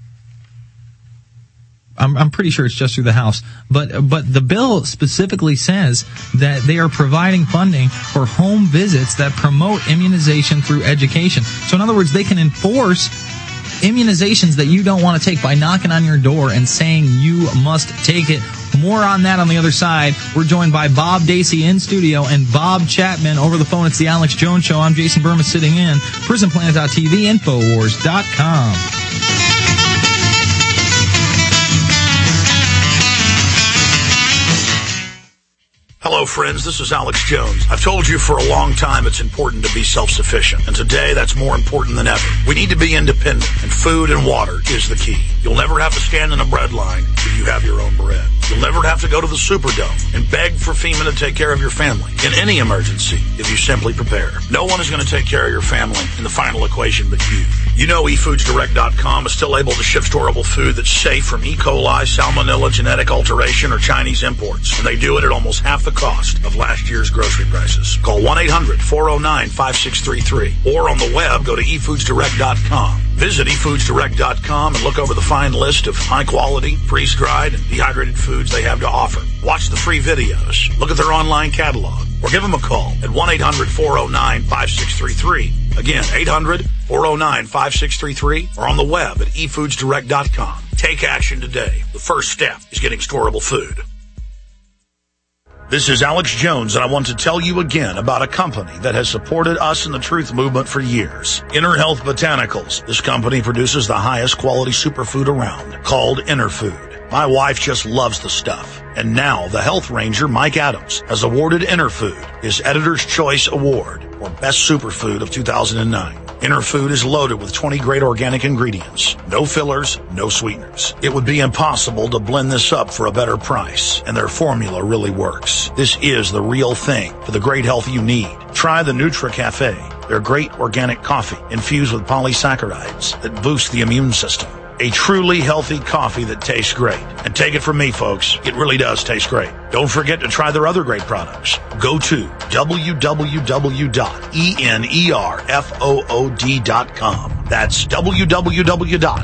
I'm, I'm pretty sure it's just through the House. But but the bill specifically says that they are providing funding for home visits that promote immunization through education. So in other words, they can enforce immunizations that you don't want to take by knocking on your door and saying you must take it. More on that on the other side. We're joined by Bob Dacey in studio and Bob Chapman over the phone. It's the Alex Jones Show. I'm Jason Burma sitting in. Prison Planet dot T V, Infowars dot com. Hello, friends. This is Alex Jones. I've told you for a long time it's important to be self-sufficient, and today that's more important than ever. We need to be independent, and food and water is the key. You'll never have to stand in a bread line if you have your own bread. You'll never have to go to the Superdome and beg for FEMA to take care of your family in any emergency if you simply prepare. No one is going to take care of your family in the final equation but you. You know e foods direct dot com is still able to ship storable food that's safe from E. coli, salmonella, genetic alteration, or Chinese imports, and they do it at almost half the cost of last year's grocery prices. Call one eight hundred four oh nine five six three three or on the web go to e foods direct dot com. Visit e foods direct dot com and look over the fine list of high-quality, freeze-dried, and dehydrated foods they have to offer. Watch the free videos, look at their online catalog, or give them a call at one eight hundred four oh nine five six three three. Again, eight hundred four oh nine five six three three or on the web at e foods direct dot com. Take action today. The first step is getting storable food. This is Alex Jones, and I want to tell you again about a company that has supported us in the truth movement for years. Inner Health Botanicals. This company produces the highest quality superfood around, called Inner Food. My wife just loves the stuff. And now the health ranger, Mike Adams, has awarded Inner Food his Editor's Choice Award for Best Superfood of two thousand nine. Inner Food is loaded with twenty great organic ingredients. No fillers, no sweeteners. It would be impossible to blend this up for a better price, and their formula really works. This is the real thing for the great health you need. Try the Nutra Cafe, their great organic coffee infused with polysaccharides that boost the immune system. A truly healthy coffee that tastes great. And take it from me, folks, it really does taste great. Don't forget to try their other great products. Go to w w w dot enerfood dot com. That's w w w dot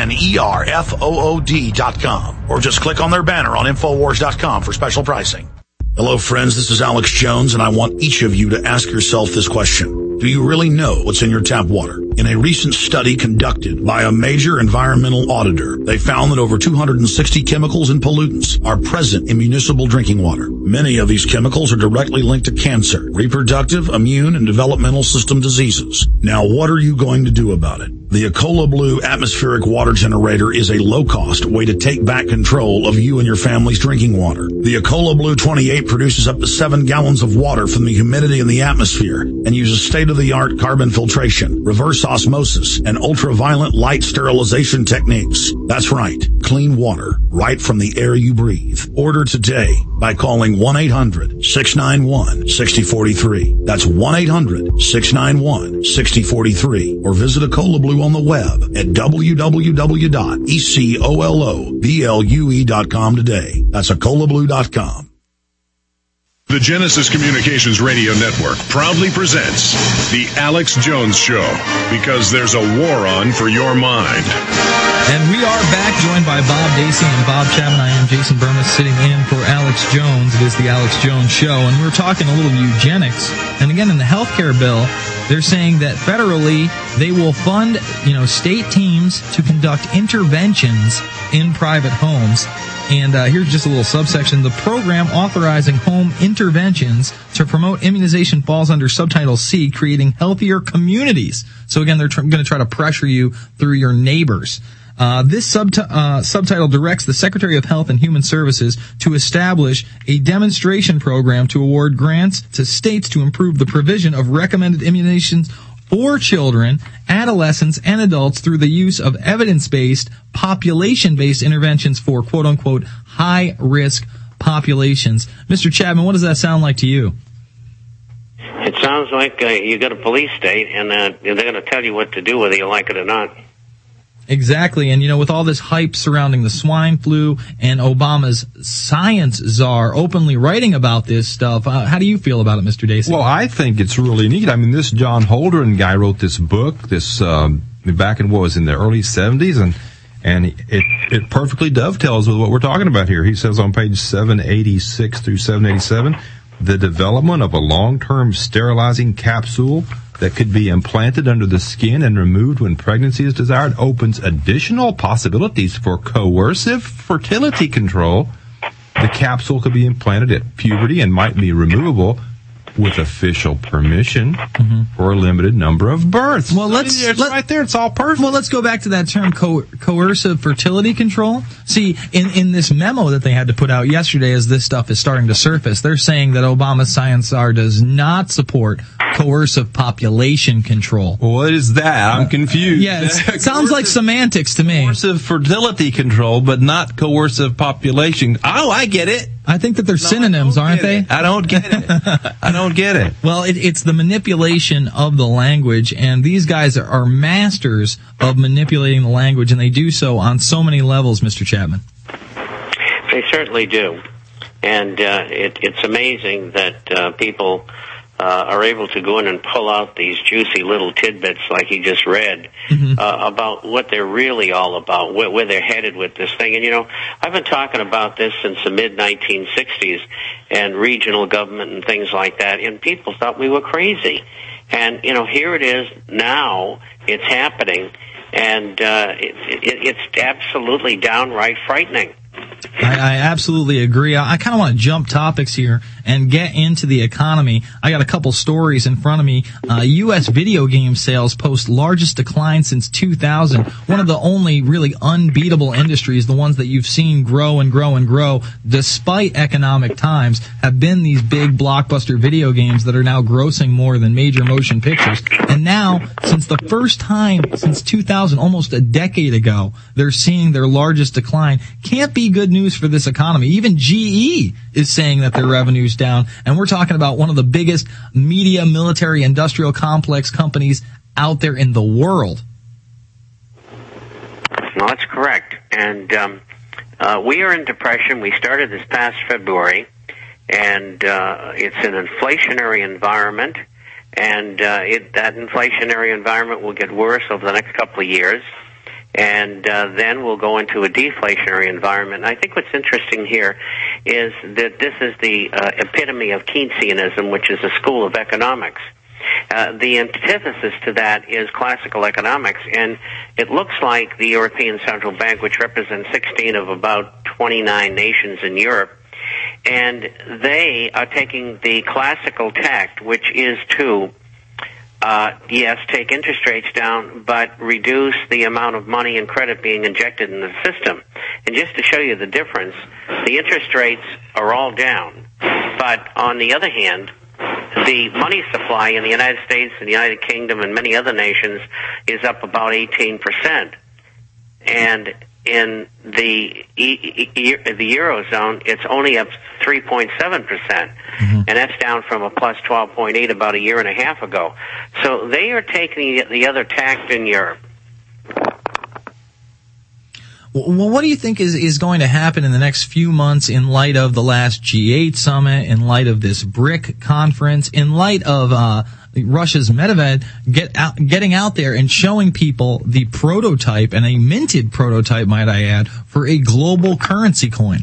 enerfood dot com. Or just click on their banner on infowars dot com for special pricing. Hello, friends. This is Alex Jones, and I want each of you to ask yourself this question. Do you really know what's in your tap water? In a recent study conducted by a major environmental auditor, they found that over two hundred sixty chemicals and pollutants are present in municipal drinking water. Many of these chemicals are directly linked to cancer, reproductive, immune, and developmental system diseases. Now, what are you going to do about it? The Ecola Blue atmospheric water generator is a low-cost way to take back control of you and your family's drinking water. The Ecola Blue twenty-eight produces up to seven gallons of water from the humidity in the atmosphere and uses state-of-the-art carbon filtration, reverse osmosis, and ultraviolet light sterilization techniques. That's right. clean water right from the air you breathe. Order today by calling one eight hundred six nine one six zero four three. That's one eight hundred six nine one six zero four three. Or visit a Cola Blue on the web at w w w dot e c o l o b l u e dot com today. That's a cola blue dot com. The Genesis Communications Radio Network proudly presents The Alex Jones Show, because there's a war on for your mind. And we are back, joined by Bob Dacey and Bob Chapman. I am Jason Burma, sitting in for Alex Jones. It is The Alex Jones Show, and we're talking a little eugenics. And again, in the healthcare bill, they're saying that federally they will fund, you know, state teams to conduct interventions in private homes. And uh, here's just a little subsection. The program authorizing home interventions to promote immunization falls under subtitle C, creating healthier communities. So again, they're tr- going to try to pressure you through your neighbors. Uh, this sub- uh, subtitle directs the Secretary of Health and Human Services to establish a demonstration program to award grants to states to improve the provision of recommended immunizations for children, adolescents, and adults through the use of evidence-based, population-based interventions for quote-unquote high-risk populations. Mister Chapman, what does that sound like to you? It sounds like uh, you got a police state, and uh, they're going to tell you what to do whether you like it or not. Exactly, and you know, with all this hype surrounding the swine flu and Obama's science czar openly writing about this stuff, uh, how do you feel about it, Mister Dacey? Well, I think it's really neat. I mean, this John Holdren guy wrote this book, this um, back in what was in the early seventies, and and it it perfectly dovetails with what we're talking about here. He says on page seven eighty-six through seven eighty-seven, the development of a long-term sterilizing capsule that could be implanted under the skin and removed when pregnancy is desired opens additional possibilities for coercive fertility control. The capsule could be implanted at puberty and might be removable with official permission mm-hmm. for a limited number of births. Well, let's it's let, right there. It's all perfect. Well, let's go back to that term, co- coercive fertility control. See, in in this memo that they had to put out yesterday, as this stuff is starting to surface, they're saying that Obama's science czar does not support coercive population control. What is that? I'm confused. Yes, it sounds like semantics to me. Coercive fertility control, but not coercive population. Oh, I get it. I think that they're no, synonyms, aren't they? It. I don't get it. I don't get it. Well, it, it's the manipulation of the language, and these guys are, are masters of manipulating the language, and they do so on so many levels, Mister Chapman. They certainly do. And uh, it, it's amazing that uh, people uh, are able to go in and pull out these juicy little tidbits like he just read mm-hmm. uh, about what they're really all about, where, where they're headed with this thing. And, you know, I've been talking about this since the mid nineteen sixties and regional government and things like that, and people thought we were crazy. And, you know, here it is now. It's happening, and uh, it, it, it's absolutely downright frightening. I, I absolutely agree. I, I kind of want to jump topics here and get into the economy. I got a couple stories in front of me. Uh, U S video game sales post largest decline since two thousand. One of the only really unbeatable industries, the ones that you've seen grow and grow and grow despite economic times, have been these big blockbuster video games that are now grossing more than major motion pictures. And now, since the first time since two thousand, almost a decade ago, they're seeing their largest decline. Can't be good news for this economy. Even G E is saying that their revenue's down, and we're talking about one of the biggest media, military, industrial complex companies out there in the world. No, that's correct. And um, uh, we are in depression. We started this past February, and uh, it's an inflationary environment, and uh, it, that inflationary environment will get worse over the next couple of years. And uh, then we'll go into a deflationary environment. And I think what's interesting here is that this is the uh, epitome of Keynesianism, which is a school of economics. Uh, the antithesis to that is classical economics, and it looks like the European Central Bank, which represents sixteen of about twenty-nine nations in Europe, and they are taking the classical tact, which is to Uh, yes, take interest rates down, but reduce the amount of money and credit being injected in the system. And just to show you the difference, the interest rates are all down. But on the other hand, the money supply in the United States and the United Kingdom and many other nations is up about eighteen percent. And in the e- e- the Eurozone, it's only up three point seven percent. Mm-hmm. And that's down from a plus twelve point eight about a year and a half ago. So they are taking the other tact in Europe. Well, what do you think is, is going to happen in the next few months in light of the last G eight summit, in light of this BRIC conference, in light of uh, Russia's Medvedev get out, getting out there and showing people the prototype, and a minted prototype, might I add, for a global currency coin?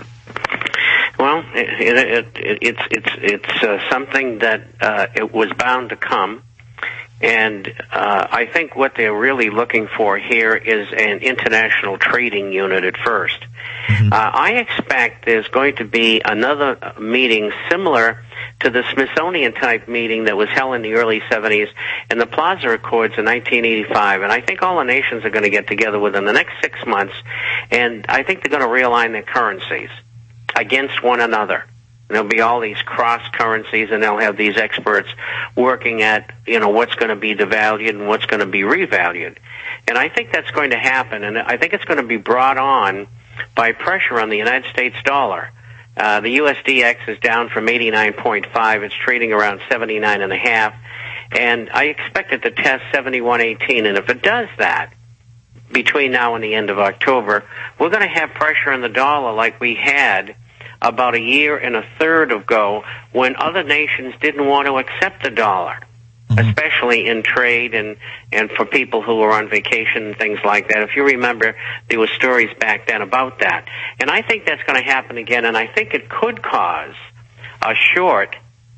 Well, it, it, it, it's it's it's uh, something that uh, it was bound to come. And uh, I think what they're really looking for here is an international trading unit at first. Mm-hmm. Uh, I expect there's going to be another meeting similar to the Smithsonian-type meeting that was held in the early seventies and the Plaza Accords in nineteen eighty-five. And I think all the nations are going to get together within the next six months, and I think they're going to realign their currencies against one another. There'll be all these cross currencies, and they'll have these experts working at, you know, what's going to be devalued and what's going to be revalued. And I think that's going to happen, and I think it's going to be brought on by pressure on the United States dollar. Uh, the U S D X is down from eighty-nine point five. It's trading around seventy-nine and a half, and I expect it to test seventy-one eighteen. And if it does that between now and the end of October, we're going to have pressure on the dollar like we had about a year and a third ago when other nations didn't want to accept the dollar, mm-hmm. especially in trade and, and for people who were on vacation and things like that. If you remember, there were stories back then about that. And I think that's going to happen again, and I think it could cause a short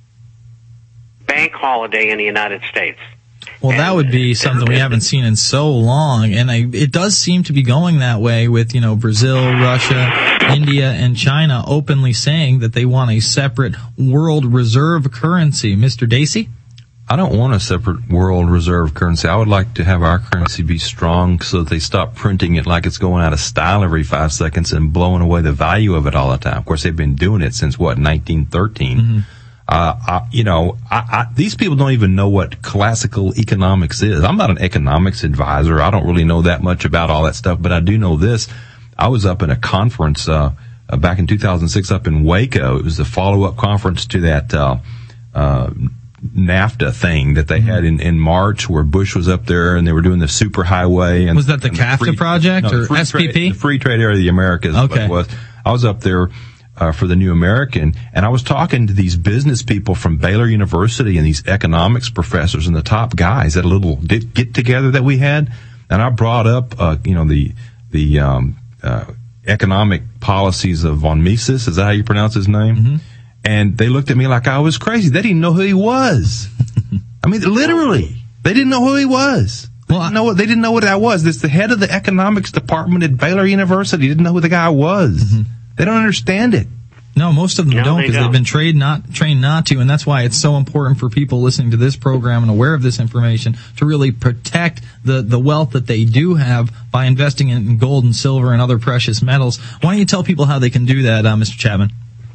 bank holiday in the United States. Well, and that would be something we haven't seen in so long, and I, it does seem to be going that way with, you know, Brazil, Russia, India, and China openly saying that they want a separate world reserve currency. Mister Dacey? I don't want a separate world reserve currency. I would like to have our currency be strong so that they stop printing it like it's going out of style every five seconds and blowing away the value of it all the time. Of course, they've been doing it since, what, nineteen thirteen? Mm-hmm. Uh, I, you know, I, I, these people don't even know what classical economics is. I'm not an economics advisor. I don't really know that much about all that stuff, but I do know this. I was up in a conference, uh, uh back in two thousand six up in Waco. It was the follow-up conference to that, uh, uh, NAFTA thing that they mm-hmm. had in, in March where Bush was up there and they were doing the superhighway. And was that the CAFTA the free, project no, or S P P? Trade, the Free Trade Area of the Americas. Okay. Was. I was up there Uh, for the New American, and I was talking to these business people from Baylor University and these economics professors and the top guys at a little get together that we had, and I brought up, uh, you know, the the um, uh, economic policies of von Mises. Is that how you pronounce his name? Mm-hmm. And they looked at me like I was crazy. They didn't know who he was. I mean, literally, they didn't know who he was. Well, I know what they didn't know what I was. This the head of the economics department at Baylor University didn't know who the guy was. Mm-hmm. They don't understand it. No, most of them no, don't because they they they've been trained not, trained not to, and that's why it's so important for people listening to this program and aware of this information to really protect the, the wealth that they do have by investing in gold and silver and other precious metals. Why don't you tell people how they can do that, uh, Mister Chapman?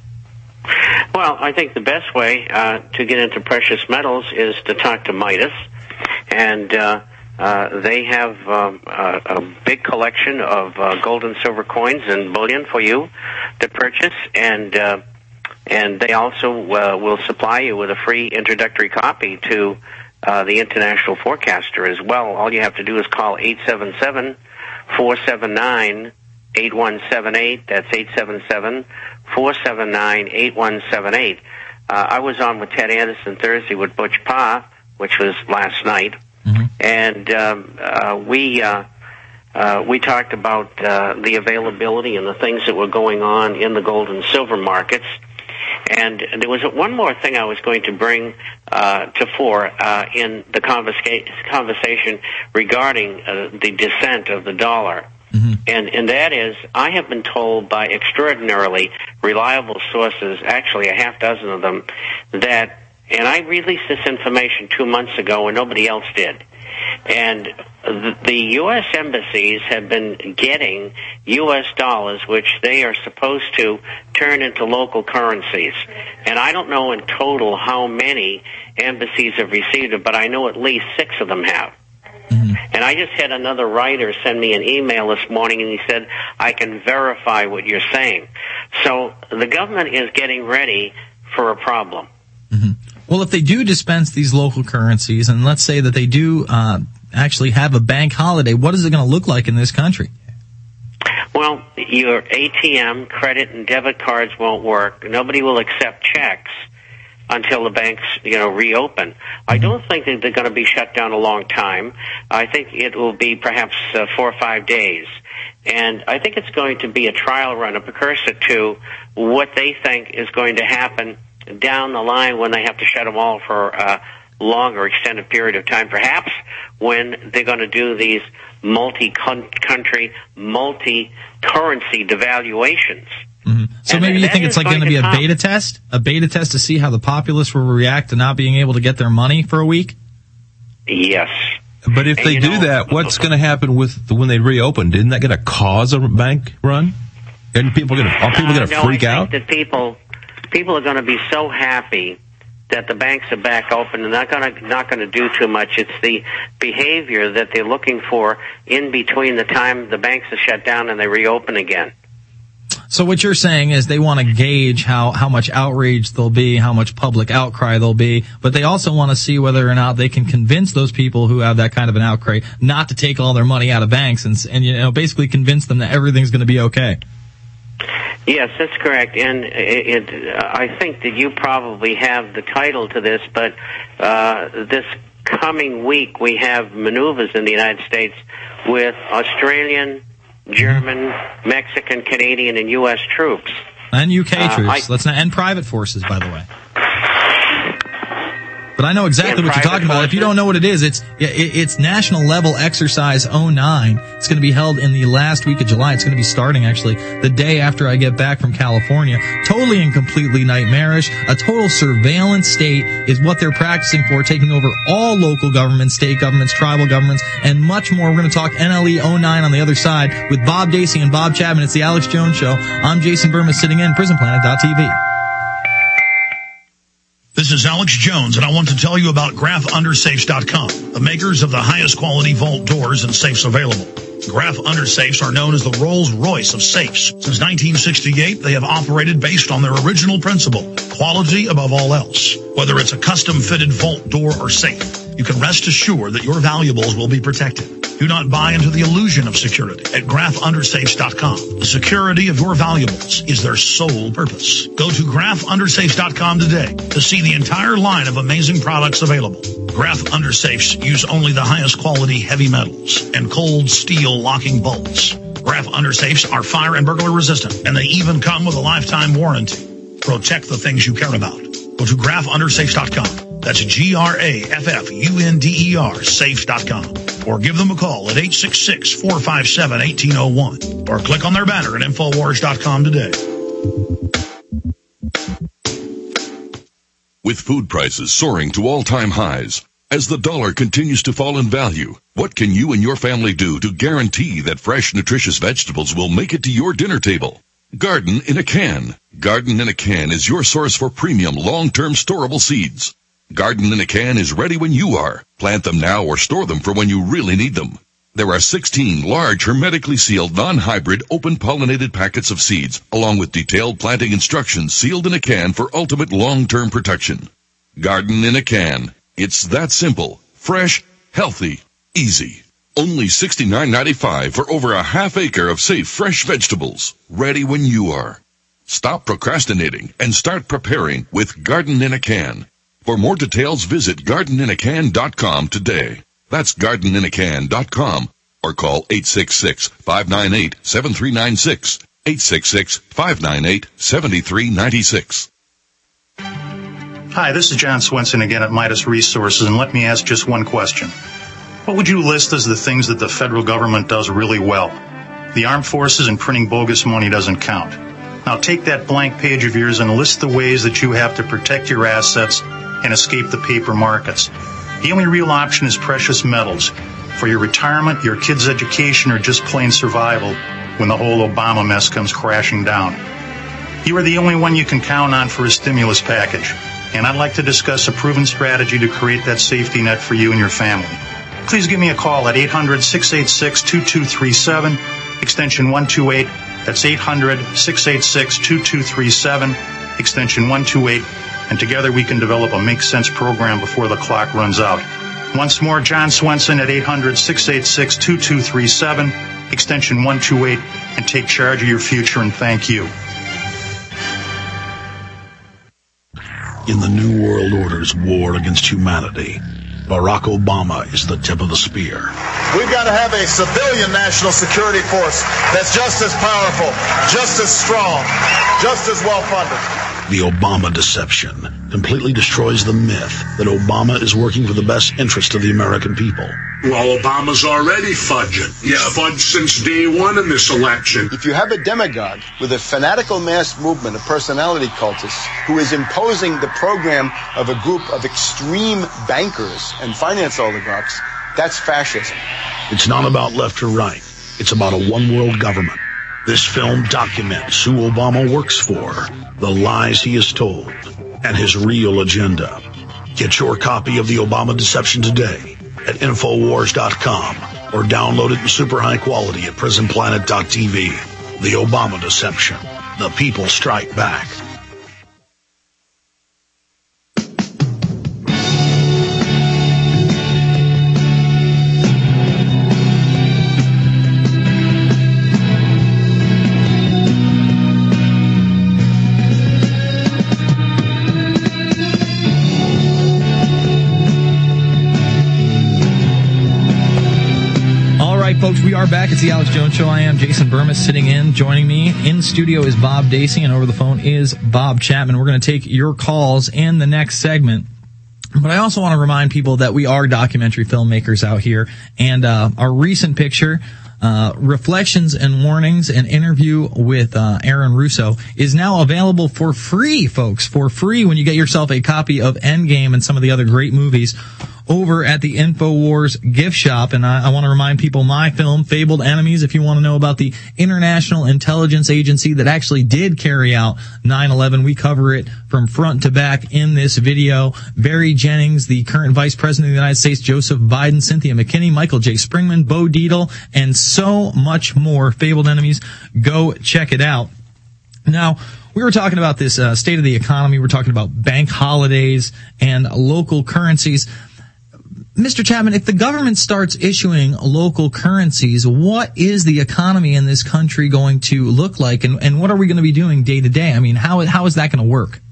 Well, I think the best way uh, to get into precious metals is to talk to Midas, and uh, Uh, they have um, a, a big collection of uh, gold and silver coins and bullion for you to purchase, and uh, and they also uh, will supply you with a free introductory copy to uh, the International Forecaster as well. All you have to do is call eight seven seven, four seven nine, eight one seven eight. That's eight seven seven, four seven nine, eight one seven eight. Uh, I was on with Ted Anderson Thursday with Butch Pa, which was last night. Mm-hmm. And um, uh, we uh, uh, we talked about uh, the availability and the things that were going on in the gold and silver markets. And there was one more thing I was going to bring uh, to fore uh, in the conversa- conversation regarding uh, the descent of the dollar. Mm-hmm. And, and that is, I have been told by extraordinarily reliable sources, actually a half dozen of them, that and I released this information two months ago and nobody else did. And the, the U S embassies have been getting U S dollars, which they are supposed to turn into local currencies. And I don't know in total how many embassies have received it, but I know at least six of them have. Mm-hmm. And I just had another writer send me an email this morning, and he said, I can verify what you're saying. So the government is getting ready for a problem. Mm-hmm. Well, if they do dispense these local currencies, and let's say that they do uh, actually have a bank holiday, what is it going to look like in this country? Well, your A T M, credit, and debit cards won't work. Nobody will accept checks until the banks, you know, reopen. I don't think that they're going to be shut down a long time. I think it will be perhaps uh, four or five days. And I think it's going to be a trial run, a precursor to what they think is going to happen down the line when they have to shut them all for a longer extended period of time, perhaps when they're going to do these multi-country, multi-currency devaluations. Mm-hmm. So and maybe you think it's like going to be a come. beta test? A beta test to see how the populace will react to not being able to get their money for a week? Yes. But if And they you do know, that, what's going to happen with the, when they reopen? Isn't that going to cause a bank run? And people going to are people going to uh, no, freak I out? think that people people are going to be so happy that the banks are back open and not going to not going to do too much. It's the behavior that they're looking for in between the time the banks are shut down and they reopen again. So what you're saying is they want to gauge how, how much outrage there'll be, how much public outcry there'll be, but they also want to see whether or not they can convince those people who have that kind of an outcry not to take all their money out of banks and, and you know, basically convince them that everything's going to be okay. Yes, that's correct. And it, it, I think that you probably have the title to this, but uh, this coming week we have maneuvers in the United States with Australian, German, Mexican, Canadian, and U S troops. And U K Uh, troops. I- Let's not, and private forces, by the way. But I know exactly And what you're private talking about. If you don't know what it is, it's it, it's National Level Exercise oh nine. It's going to be held in the last week of July. It's going to be starting, actually, the day after I get back from California. Totally and completely nightmarish. A total surveillance state is what they're practicing for, taking over all local governments, state governments, tribal governments, and much more. We're going to talk N L E oh nine on the other side with Bob Dacey and Bob Chapman. It's the Alex Jones Show. I'm Jason Burma, sitting in prison planet dot t v. This is Alex Jones, and I want to tell you about graph undersafes dot com, the makers of the highest quality vault doors and safes available. Graph Undersafes are known as the Rolls-Royce of safes. Since nineteen sixty-eight, they have operated based on their original principle, quality above all else. Whether it's a custom-fitted vault door or safe, you can rest assured that your valuables will be protected. Do not buy into the illusion of security at graph undersafes dot com. The security of your valuables is their sole purpose. Go to graph undersafes dot com today to see the entire line of amazing products available. Graph Undersafes use only the highest quality heavy metals and cold steel locking bolts. Graph Undersafes are fire and burglar resistant, and they even come with a lifetime warranty. Protect the things you care about. Go to graph undersafes dot com. That's G R A F F U N D E R, safe dot com. Or give them a call at eight six six, four five seven, one eight zero one. Or click on their banner at infowars dot com today. With food prices soaring to all-time highs, as the dollar continues to fall in value, what can you and your family do to guarantee that fresh, nutritious vegetables will make it to your dinner table? Garden in a Can. Garden in a Can is your source for premium, long-term storable seeds. Garden in a Can is ready when you are. Plant them now or store them for when you really need them. There are sixteen large, hermetically sealed, non-hybrid, open-pollinated packets of seeds, along with detailed planting instructions sealed in a can for ultimate long-term protection. Garden in a Can. It's that simple, fresh, healthy, easy. Only sixty-nine ninety-five for over a half acre of safe, fresh vegetables, ready when you are. Stop procrastinating and start preparing with Garden in a Can. For more details, visit garden in a can dot com today. That's garden in a can dot com or call eight six six, five nine eight, seven three nine six, eight six six, five nine eight, seven three nine six. Hi, this is John Swenson again at Midas Resources, and let me ask just one question. What would you list as the things that the federal government does really well? The armed forces and printing bogus money doesn't count. Now take that blank page of yours and list the ways that you have to protect your assets and escape the paper markets. The only real option is precious metals for your retirement, your kids' education, or just plain survival when the whole Obama mess comes crashing down. You are the only one you can count on for a stimulus package, and I'd like to discuss a proven strategy to create that safety net for you and your family. please give me a call at eight hundred, six eight six, two two three seven, extension one two eight. That's eight hundred, six eight six, two two three seven, extension one two eight. And together we can develop a Make Sense program before the clock runs out. Once more, John Swenson at eight hundred, six eight six, two two three seven, extension one two eight, and take charge of your future, and thank you. In the New World Order's war against humanity, Barack Obama is the tip of the spear. We've got to have a civilian national security force that's just as powerful, just as strong, just as well funded. The Obama deception completely destroys the myth that Obama is working for the best interest of the American people. Well, Obama's already fudging. He's yeah. fudged since day one in this election. If you have a demagogue with a fanatical mass movement of personality cultists who is imposing the program of a group of extreme bankers and finance oligarchs, that's fascism. It's not about left or right. It's about a one-world government. This film documents who Obama works for, the lies he has told, and his real agenda. Get your copy of The Obama Deception today at Infowars dot com or download it in super high quality at Prison Planet dot T V. The Obama Deception. The people strike back. Folks, we are back. It's the Alex Jones Show. I am Jason Burmis sitting in. Joining me in studio is Bob Dacey, and over the phone is Bob Chapman. We're going to take your calls in the next segment. But I also want to remind people that we are documentary filmmakers out here, and uh, our recent picture, uh, Reflections and Warnings, an interview with uh, Aaron Russo, is now available for free, folks, for free when you get yourself a copy of Endgame and some of the other great movies over at the InfoWars gift shop. And I, I want to remind people, my film, Fabled Enemies, if you want to know about the International Intelligence Agency that actually did carry out nine eleven, we cover it from front to back in this video. Barry Jennings, the current Vice President of the United States, Joseph Biden, Cynthia McKinney, Michael J. Springman, Bo Dietl, and so much more. Fabled Enemies, go check it out. Now, we were talking about this uh, state of the economy. We're talking about bank holidays and local currencies. Mister Chapman, if the government starts issuing local currencies, what is the economy in this country going to look like, and, and what are we going to be doing day to day? I mean, how how is that going to work?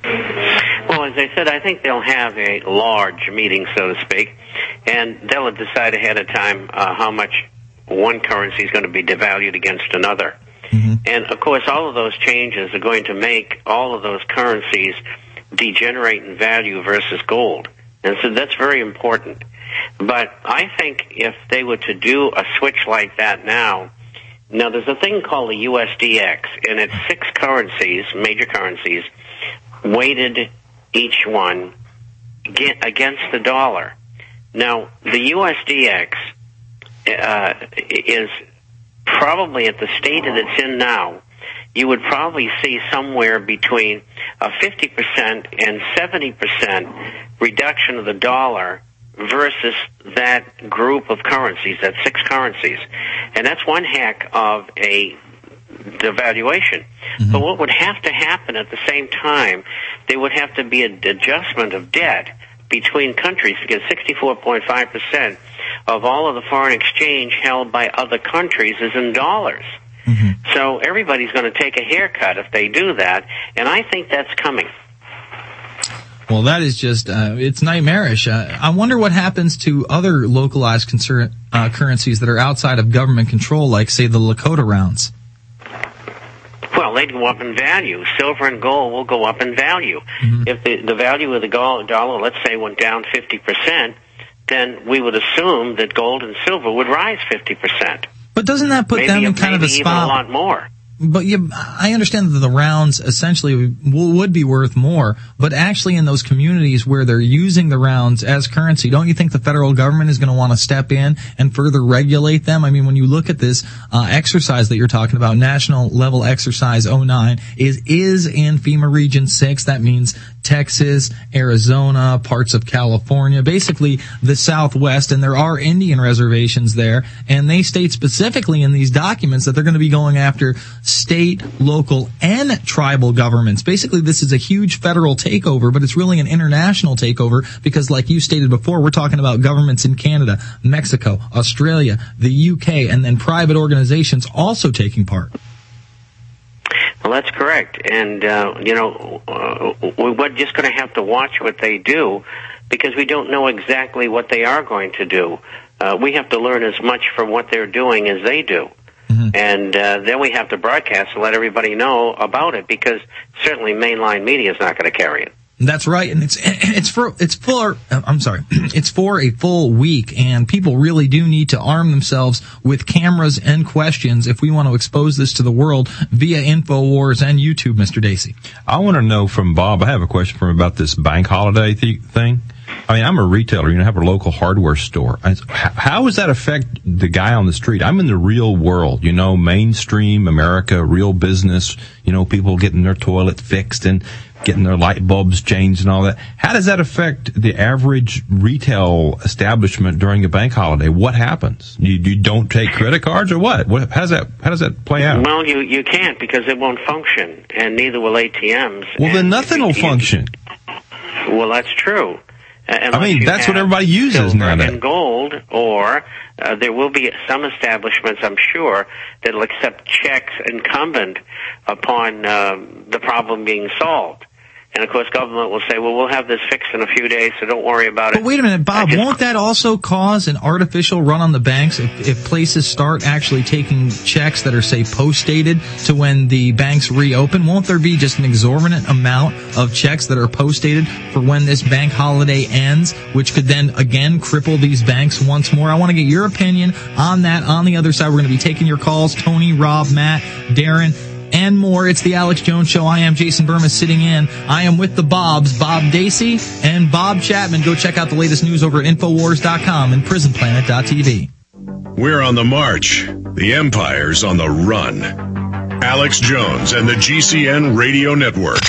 Well, as I said, I think they'll have a large meeting, so to speak, and they'll decide ahead of time uh, how much one currency is going to be devalued against another. Mm-hmm. And, of course, all of those changes are going to make all of those currencies degenerate in value versus gold. And so that's very important. But I think if they were to do a switch like that now, now there's a thing called the U S D X, and it's six currencies, major currencies, weighted each one against the dollar. Now, the U S D X uh, is probably at the state that it's in now, you would probably see somewhere between a fifty percent and seventy percent reduction of the dollar versus that group of currencies, that six currencies. And that's one heck of a devaluation. Mm-hmm. But what would have to happen at the same time, there would have to be an adjustment of debt between countries, because sixty-four point five percent of all of the foreign exchange held by other countries is in dollars. Mm-hmm. So everybody's going to take a haircut if they do that, and I think that's coming. Well, that is just, uh, it's nightmarish. Uh, I wonder what happens to other localized concern, uh, currencies that are outside of government control, like, say, the Lakota rounds. Well, they go up in value. Silver and gold will go up in value. Mm-hmm. If the, the value of the dollar, let's say, went down fifty percent, then we would assume that gold and silver would rise fifty percent. But doesn't that put maybe, them in kind of a spot? Maybe even a lot more. But you, I understand that the rounds essentially would be worth more, but actually in those communities where they're using the rounds as currency, don't you think the federal government is going to want to step in and further regulate them? I mean, when you look at this uh, exercise that you're talking about, National Level Exercise oh nine, is is in FEMA Region six. That means Texas, Arizona, parts of California, basically the Southwest, and there are Indian reservations there, and they state specifically in these documents that they're going to be going after state, local, and tribal governments. Basically, this is a huge federal takeover, but it's really an international takeover because, like you stated before, we're talking about governments in Canada, Mexico, Australia, the U K, and then private organizations also taking part. Well, that's correct. And, uh, you know, uh, we're just going to have to watch what they do because we don't know exactly what they are going to do. Uh, we have to learn as much from what they're doing as they do. Mm-hmm. And uh, then we have to broadcast and let everybody know about it because certainly mainline media is not going to carry it. That's right, and it's it's for it's for I'm sorry, it's for a full week, and people really do need to arm themselves with cameras and questions if we want to expose this to the world via InfoWars and YouTube, Mister Dacey. I want to know from Bob. I have a question for him about this bank holiday th- thing. I mean, I'm a retailer. You know, I have a local hardware store. I, how does that affect the guy on the street? I'm in the real world, you know, mainstream America, real business. You know, people getting their toilet fixed and getting their light bulbs changed and all that. How does that affect the average retail establishment during a bank holiday? What happens? You, you don't take credit cards or what? What? How does that? How does that play out? Well, you you can't because it won't function, and neither will A T Ms. Well, then nothing will function. Well, that's true. Uh, I mean, that's what everybody uses nowadays. And gold, or uh, there will be some establishments, I'm sure, that will accept checks incumbent upon uh, the problem being solved. And, of course, government will say, well, we'll have this fixed in a few days, so don't worry about it. But wait a minute, Bob, just, won't that also cause an artificial run on the banks if, if places start actually taking checks that are, say, post-dated to when the banks reopen? Won't there be just an exorbitant amount of checks that are post-dated for when this bank holiday ends, which could then, again, cripple these banks once more? I want to get your opinion on that. On the other side, we're going to be taking your calls. Tony, Rob, Matt, Darren, and more. It's the Alex Jones Show. I am Jason Burma sitting in. I am with the Bobs, Bob Dacey and Bob Chapman. Go check out the latest news over at Infowars dot com and Prison Planet dot T V. We're on the march. The Empire's on the run. Alex Jones and the G C N Radio Network.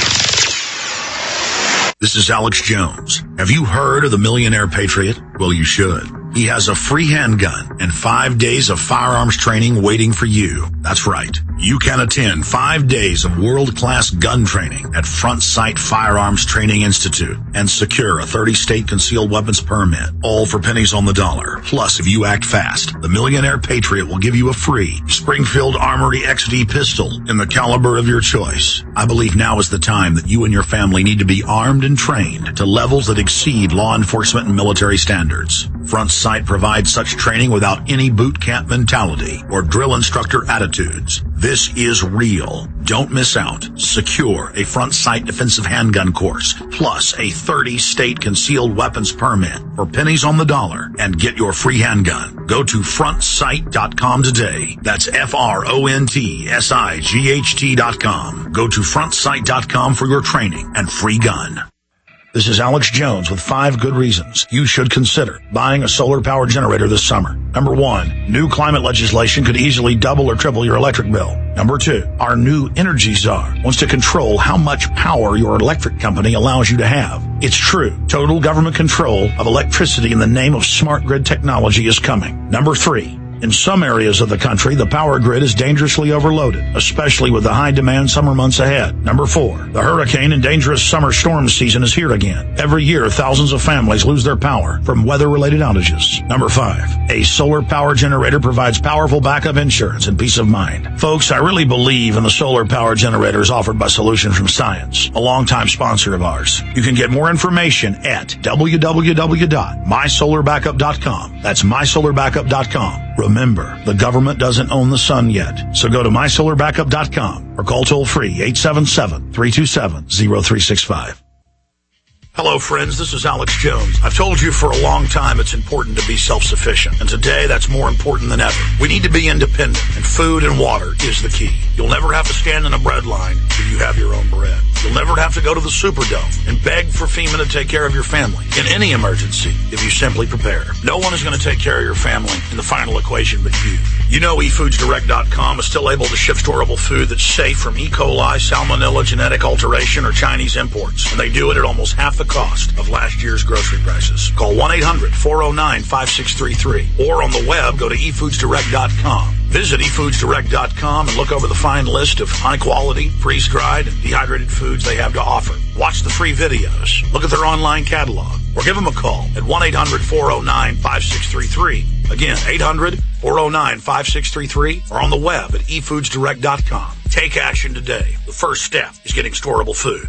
This is Alex Jones. Have you heard of the Millionaire Patriot? Well, you should. He has a free handgun and five days of firearms training waiting for you. That's right. You can attend five days of world-class gun training at Front Sight Firearms Training Institute and secure a thirty-state concealed weapons permit, all for pennies on the dollar. Plus, if you act fast, the Millionaire Patriot will give you a free Springfield Armory X D pistol in the caliber of your choice. I believe now is the time that you and your family need to be armed and trained to levels that exceed law enforcement and military standards. Front Sight provides such training without any boot camp mentality or drill instructor attitudes. This is real. Don't miss out. Secure a Front Sight defensive handgun course, plus a thirty-state concealed weapons permit for pennies on the dollar, and get your free handgun. Go to front sight dot com today. That's F R O N T S I G H T dot com. Go to front sight dot com for your training and free gun. This is Alex Jones with five good reasons you should consider buying a solar power generator this summer. Number one, new climate legislation could easily double or triple your electric bill. Number two, our new energy czar wants to control how much power your electric company allows you to have. It's true. Total government control of electricity in the name of smart grid technology is coming. Number three, in some areas of the country, the power grid is dangerously overloaded, especially with the high-demand summer months ahead. Number four, the hurricane and dangerous summer storm season is here again. Every year, thousands of families lose their power from weather-related outages. Number five, a solar power generator provides powerful backup insurance and peace of mind. Folks, I really believe in the solar power generators offered by Solution from Science, a longtime sponsor of ours. You can get more information at w w w dot my solar backup dot com. That's my solar backup dot com. Remember, the government doesn't own the sun yet, so go to my solar backup dot com or call toll-free eight seven seven, three two seven, zero three six five. Hello, friends. This is Alex Jones. I've told you for a long time it's important to be self-sufficient, and today that's more important than ever. We need to be independent, and food and water is the key. You'll never have to stand in a bread line if you have your own bread. You'll never have to go to the Superdome and beg for FEMA to take care of your family in any emergency if you simply prepare. No one is going to take care of your family in the final equation but you. You know e foods direct dot com is still able to ship storable food that's safe from E. coli, salmonella, genetic alteration, or Chinese imports, and they do it at almost half the cost of last year's grocery prices. Call one eight hundred four oh nine five six three three or on the web go to e foods direct dot com. Visit e foods direct dot com and look over the fine list of high-quality, freeze-dried, and dehydrated foods they have to offer. Watch the free videos, look at their online catalog, or give them a call at one eight hundred four oh nine five six three three. Again, eight hundred four oh nine five six three three or on the web at e foods direct dot com. Take action today. The first step is getting storable food.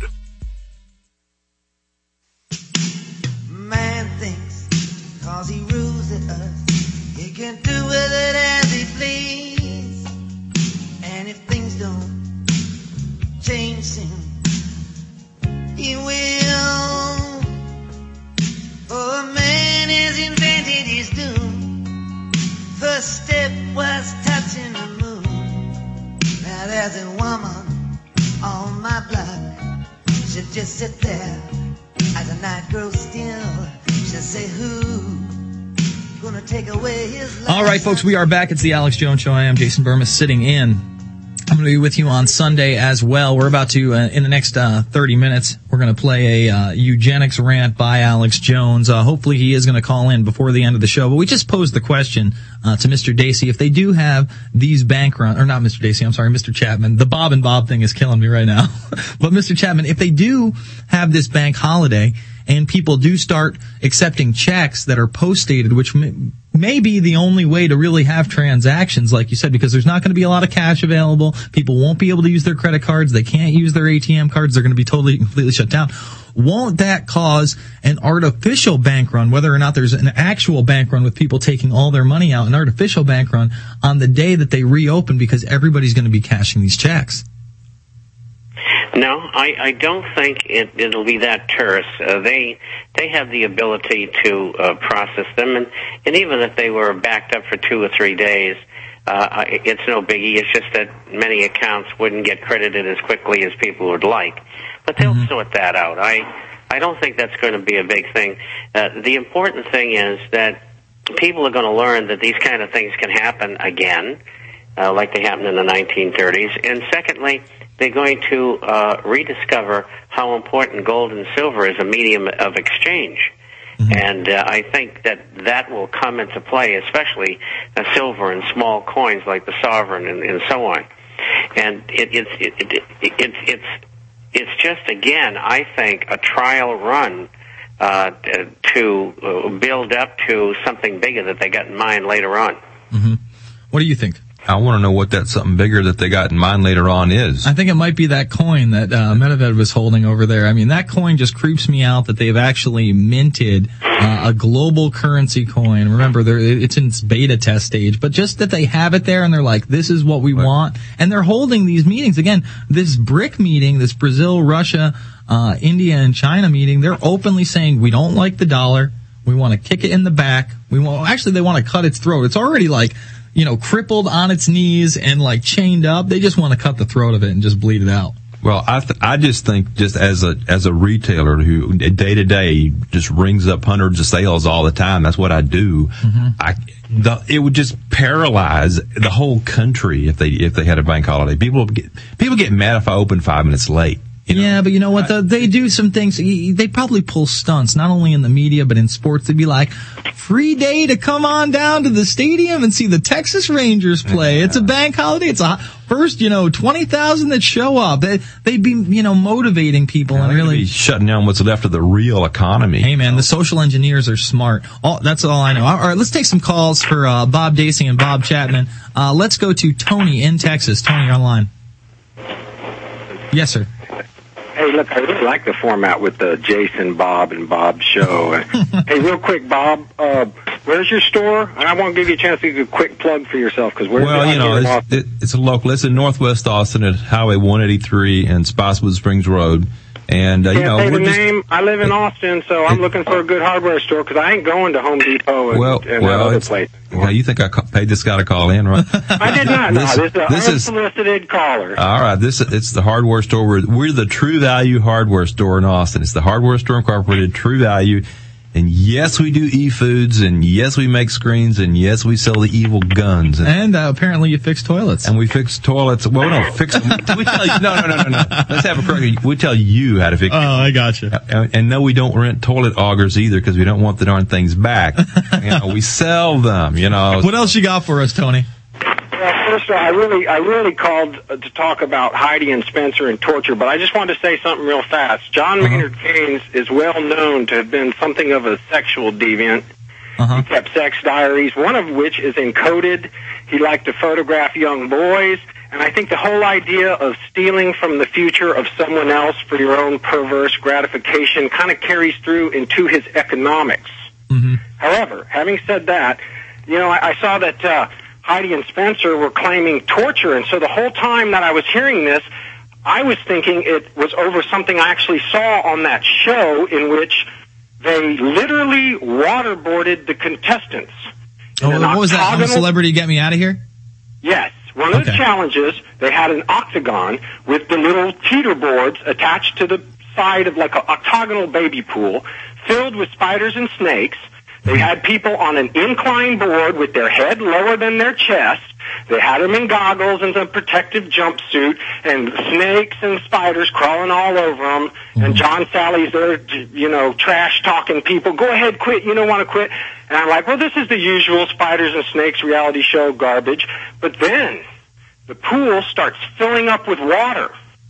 Man thinks cause he rules at us, he can do with it as he please. And if things don't change soon, he will. For a man has invented his doom. First step was touching the moon. Now there's a woman on my block. She'll just sit there as the night grows still. She'll say, who gonna take away his life? All right, folks, we are back. It's the Alex Jones Show. I am Jason Burmis sitting in. I'm going to be with you on Sunday as well. We're about to, uh, in the next uh, thirty minutes, we're going to play a uh, eugenics rant by Alex Jones. Uh, hopefully he is going to call in before the end of the show. But we just posed the question uh, to Mister Dacey. If they do have these bank run, or not Mister Dacey, I'm sorry, Mister Chapman. The Bob and Bob thing is killing me right now. But Mister Chapman, if they do have this bank holiday and people do start accepting checks that are post-dated, which may, may be the only way to really have transactions, like you said, because there's not going to be a lot of cash available. People won't be able to use their credit cards. They can't use their A T M cards. They're going to be totally, completely shut down. Won't that cause an artificial bank run, whether or not there's an actual bank run with people taking all their money out, an artificial bank run on the day that they reopen because everybody's going to be cashing these checks? No, I, I don't think it, it'll be that terse. Uh, they they have the ability to uh, process them, and, and even if they were backed up for two or three days, uh, it's no biggie. It's just that many accounts wouldn't get credited as quickly as people would like. But they'll mm-hmm. sort that out. I I don't think that's going to be a big thing. Uh, the important thing is that people are going to learn that these kind of things can happen again, uh, like they happened in the nineteen thirties. And secondly, they're going to uh, rediscover how important gold and silver is a medium of exchange. Mm-hmm. And uh, I think that that will come into play, especially uh, silver and small coins like the sovereign and, and so on. And it, it, it, it, it, it, it's it's just, again, I think, a trial run uh, to uh, build up to something bigger that they got in mind later on. Mm-hmm. What do you think? I want to know what that something bigger that they got in mind later on is. I think it might be that coin that uh, Medvedev was holding over there. I mean, that coin just creeps me out that they've actually minted uh, a global currency coin. Remember, it's in its beta test stage, but just that they have it there and they're like, this is what we right. want. And they're holding these meetings. Again, this BRIC meeting, this Brazil, Russia, uh, India, and China meeting, they're openly saying, we don't like the dollar. We want to kick it in the back. We want, actually, they want to cut its throat. It's already like, you know, crippled on its knees and like chained up. They just want to cut the throat of it and just bleed it out. Well, I th- I just think just as a as a retailer who day to day just rings up hundreds of sales all the time, that's what I do. Mm-hmm. I the, it would just paralyze the whole country if they if they had a bank holiday. People get people get mad if I open five minutes late. You know, yeah, but you know what? The, they do some things. They probably pull stunts, not only in the media, but in sports. They'd be like, free day to come on down to the stadium and see the Texas Rangers play. Yeah. It's a bank holiday. It's a first, you know, twenty thousand that show up. They, they'd be, you know, motivating people yeah, and really be shutting down what's left of the real economy. Hey, man, the social engineers are smart. All, that's all I know. All right, let's take some calls for uh, Bob Dacey and Bob Chapman. Uh, let's go to Tony in Texas. Tony, you're online. Yes, sir. Hey, look, I really like the format with the Jason, Bob, and Bob show. Hey, real quick, Bob, uh, where's your store? And I want to give you a chance to do a quick plug for yourself. Cause we're well, you know, it's, it, it's a local. It's in Northwest Austin at Highway one eighty-three and Spotswood Springs Road. And, uh, you Can't know, say we're the just, name. I live in Austin, so I'm looking for a good hardware store because I ain't going to Home Depot and, well, and well, other it's, places. well, you think I ca- paid this guy to call in, right? I did not. This- no, this is an this is- unsolicited caller. All right, this it's the hardware store. We're, we're the True Value hardware store in Austin. It's the Hardware Store Incorporated, True Value. And yes, we do e-foods, and yes, we make screens, and yes, we sell the evil guns. And, And uh, apparently you fix toilets. and we fix toilets. Well, we don't fix them. We tell you, no, no, no, no, no. Let's have a correct. We tell you how to fix Oh, I got you. And, and no, we don't rent toilet augers either because we don't want the darn things back. You know, we sell them, you know. What else you got for us, Tony? Well, first of all, I really, I really called uh, to talk about Heidi and Spencer and torture, but I just wanted to say something real fast. John Uh-huh. Maynard Keynes is well known to have been something of a sexual deviant. Uh-huh. He kept sex diaries, one of which is encoded. He liked to photograph young boys, and I think the whole idea of stealing from the future of someone else for your own perverse gratification kind of carries through into his economics. Mm-hmm. However, having said that, you know, I, I saw that uh, Heidi and Spencer were claiming torture, and so the whole time that I was hearing this, I was thinking it was over something I actually saw on that show in which they literally waterboarded the contestants. Oh, what was that? I'm a octagonal- Celebrity Get Me Out of Here? Yes. One of the Okay. challenges, they had an octagon with the little teeter boards attached to the side of like an octagonal baby pool filled with spiders and snakes. They had people on an incline board with their head lower than their chest. They had them in goggles and a protective jumpsuit, and snakes and spiders crawling all over them. And John Sally's there, you know, trash-talking people. Go ahead, quit. You don't want to quit. And I'm like, well, this is the usual spiders and snakes reality show garbage. But then the pool starts filling up with water,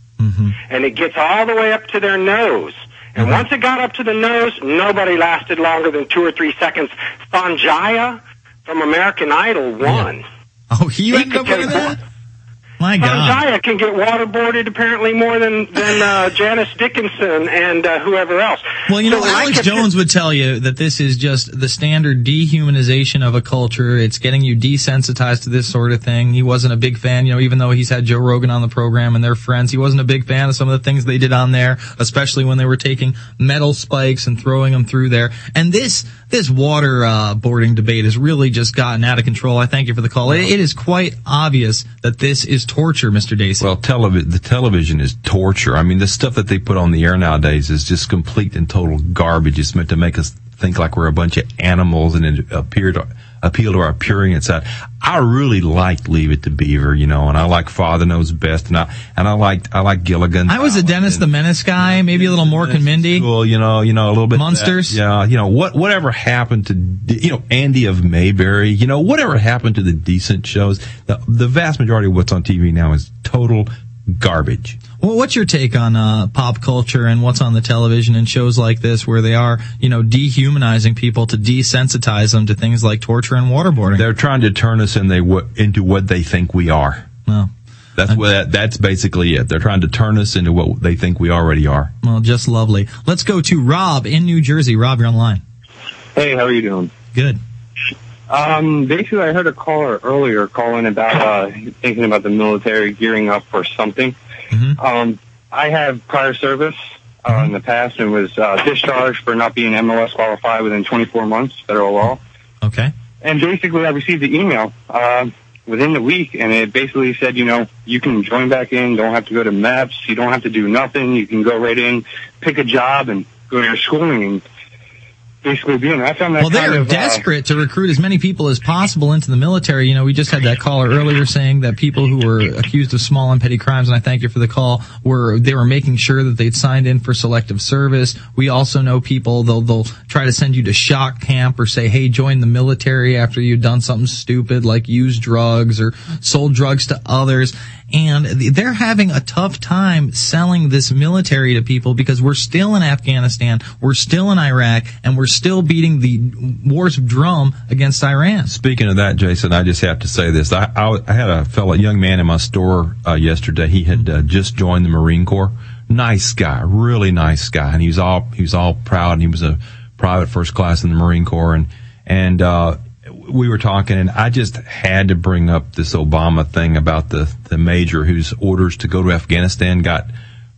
and it gets all the way up to their nose. And once it got up to the nose, nobody lasted longer than two or three seconds. Sanjaya from American Idol won. Oh, he ended up winning that? My God. Sanjaya can get waterboarded apparently more than than uh, Janice Dickinson and uh, whoever else. Well, you know, So I Alex kept- Jones would tell you that this is just the standard dehumanization of a culture. It's getting you desensitized to this sort of thing. He wasn't a big fan, you know, even though he's had Joe Rogan on the program and they're friends, he wasn't a big fan of some of the things they did on there, especially when they were taking metal spikes and throwing them through there. And this, this water, uh, boarding debate has really just gotten out of control. I thank you for the call. It, it is quite obvious that this is torture, Mister Dacey. Well, televi- the television is torture. I mean, the stuff that they put on the air nowadays is just complete and total garbage. It's meant to make us think like we're a bunch of animals and it appear to, appeal to our prurient side. I really liked Leave It to Beaver, you know, and I like Father Knows Best, and I and I liked I like Gilligan. I was a Dennis the Menace guy, maybe a little Mork and Mindy. Well, you know, you know, a little bit. Monsters? Yeah, you know, what whatever happened to, you know, Andy of Mayberry, you know, whatever happened to the decent shows? The, the vast majority of what's on T V now is total garbage. Well, what's your take on uh, pop culture and what's on the television and shows like this where they are, you know, dehumanizing people to desensitize them to things like torture and waterboarding? They're trying to turn us in they, into what they think we are. Well, that's what that, that's basically it. They're trying to turn us into what they think we already are. Well, just lovely. Let's go to Rob in New Jersey. Rob, you're on the line. Hey, how are you doing? Good. Um, basically, I heard a caller earlier calling about uh, thinking about the military gearing up for something. Mm-hmm. Um, I have prior service uh, Mm-hmm. in the past and was uh, discharged for not being M L S qualified within twenty-four months, federal law. Okay. And basically, I received the email uh, within the week, and it basically said, you know, you can join back in, don't have to go to M A P S, you don't have to do nothing, you can go right in, pick a job, and go to your schooling and basically be in. I found that Well, kind they're of, uh, desperate to recruit as many people as possible into the military. You know, we just had that caller earlier saying that people who were accused of small and petty crimes, and I thank you for the call, were they were making sure that they'd signed in for selective service. We also know people, they'll they'll try to send you to shock camp or say, hey, join the military after you've done something stupid like use drugs or sold drugs to others. And they're having a tough time selling this military to people because we're still in Afghanistan, we're still in Iraq, and we're still beating the war's drum against Iran. Speaking of that, Jason, I just have to say this. I, I, I had a fellow, young man in my store uh, yesterday. He had uh, just joined the Marine Corps. Nice guy, really nice guy, and he was all he was all proud. And he was a private first class in the Marine Corps, and and uh, we were talking, and I just had to bring up this Obama thing about the the major whose orders to go to Afghanistan got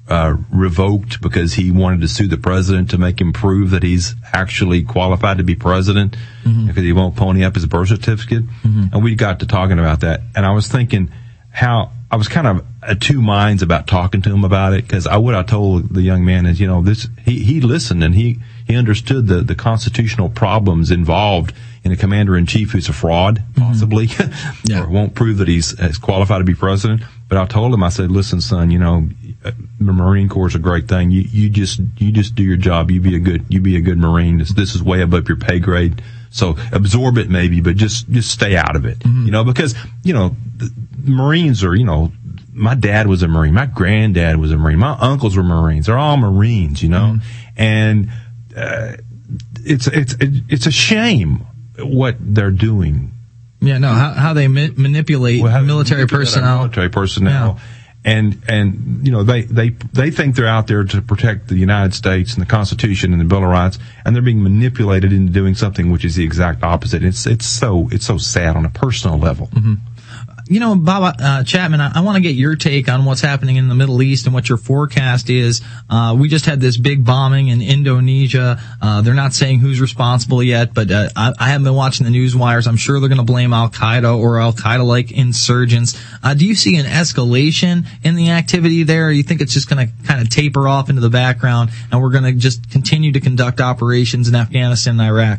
uh, revoked because he wanted to sue the president to make him prove that he's actually qualified to be president mm-hmm. because he won't pony up his birth certificate. Mm-hmm. And we got to talking about that. And I was thinking how I was kind of at two minds about talking to him about it, because I, what I told the young man is, you know, this, he, he listened and he, he understood the, the constitutional problems involved in a commander-in-chief who's a fraud, possibly, mm-hmm. yeah. or won't prove that he's, he's qualified to be president. But I told him, I said, listen, son, you know, the Marine Corps is a great thing. You, you just, you just do your job. You be a good, you be a good Marine. This, this is way above your pay grade. So absorb it maybe, but just, just stay out of it. Mm-hmm. You know, because, you know, the Marines are, you know, my dad was a Marine. My granddad was a Marine. My uncles were Marines. They're all Marines, you know, mm-hmm. and, uh, it's, it's, it's a shame what they're doing. Yeah, no, how, how they ma- manipulate well, how military manipulate personnel. Military personnel. Yeah. And, and, you know, they, they, they think they're out there to protect the United States and the Constitution and the Bill of Rights, and they're being manipulated into doing something which is the exact opposite. It's, it's so, it's so sad on a personal level. Mm-hmm. You know, Bob uh, Chapman, I, I want to get your take on what's happening in the Middle East and what your forecast is. Uh, we just had this big bombing in Indonesia. Uh, they're not saying who's responsible yet, but uh, I, I haven't been watching the news wires. I'm sure they're going to blame Al-Qaeda or Al-Qaeda-like insurgents. Uh, do you see an escalation in the activity there, or you think it's just going to kind of taper off into the background and we're going to just continue to conduct operations in Afghanistan and Iraq?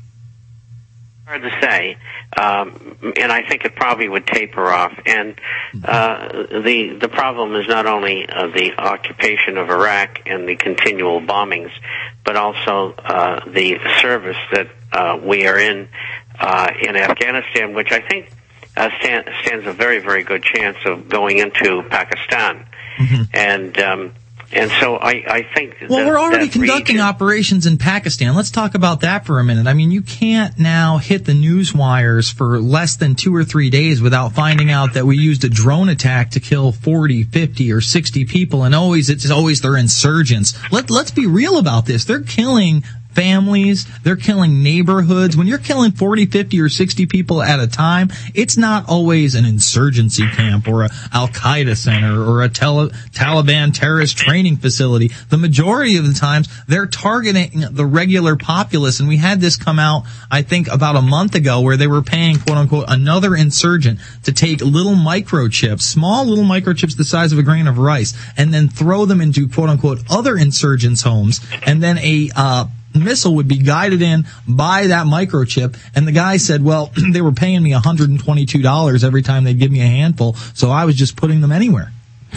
Hard to say. Um, and I think it probably would taper off. And uh, the the problem is not only uh, the occupation of Iraq and the continual bombings, but also uh, the service that uh, we are in uh, in Afghanistan, which I think uh, stand, stands a very, very good chance of going into Pakistan. Mm-hmm. And um, And so I, I think well, that, we're already that conducting region, operations in Pakistan. Let's talk about that for a minute. I mean, you can't now hit the news wires for less than two or three days without finding out that we used a drone attack to kill forty, fifty, or sixty people, and always it's always they're insurgents. Let, let's be real about this. They're killing families, they're killing neighborhoods. When you're killing forty, fifty, or sixty people at a time, it's not always an insurgency camp or a Al-Qaeda center or a Tal- Taliban terrorist training facility. The majority of the times, they're targeting the regular populace. And we had this come out, I think, about a month ago, where they were paying, quote unquote, another insurgent to take little microchips, small little microchips the size of a grain of rice, and then throw them into, quote unquote, other insurgents' homes, and then a uh missile would be guided in by that microchip. And the guy said, well, they were paying me one hundred twenty-two dollars every time they'd give me a handful, so I was just putting them anywhere.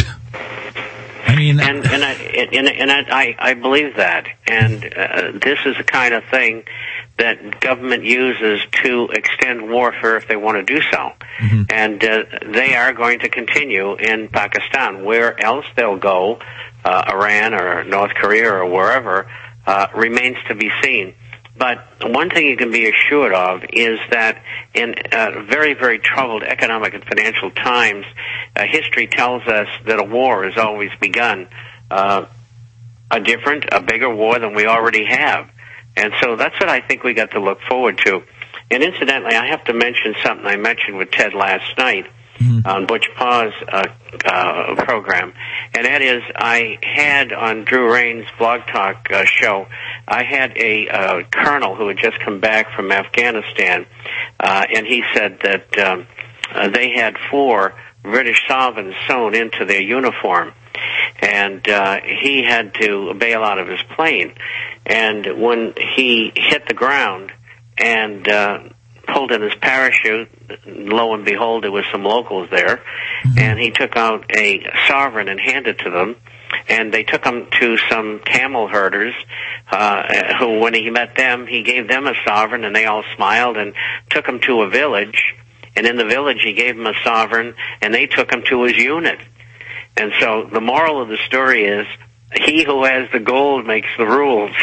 I mean, and and I and, and I, I believe that, and uh, this is the kind of thing that government uses to extend warfare if they want to do so. Mm-hmm. And uh, they are going to continue in Pakistan. Where else they'll go, uh, Iran or North Korea or wherever, Uh, remains to be seen. But one thing you can be assured of is that in uh, very, very troubled economic and financial times, uh, history tells us that a war has always begun. Uh, a different, a bigger war than we already have. And so that's what I think we got to look forward to. And incidentally, I have to mention something I mentioned with Ted last night mm-hmm. on Butch Pau's uh, uh, program. And that is, I had on Drew Rain's Blog Talk uh, show, I had a uh, colonel who had just come back from Afghanistan, uh, and he said that um, uh, they had four British sovereigns sewn into their uniform, and uh, he had to bail out of his plane. And when he hit the ground and uh, pulled in his parachute, lo and behold, there was some locals there, mm-hmm. and he took out a sovereign and handed it to them, and they took him to some camel herders, uh, who, when he met them, he gave them a sovereign, and they all smiled, and took him to a village, and in the village he gave him a sovereign, and they took him to his unit. And so the moral of the story is, he who has the gold makes the rules.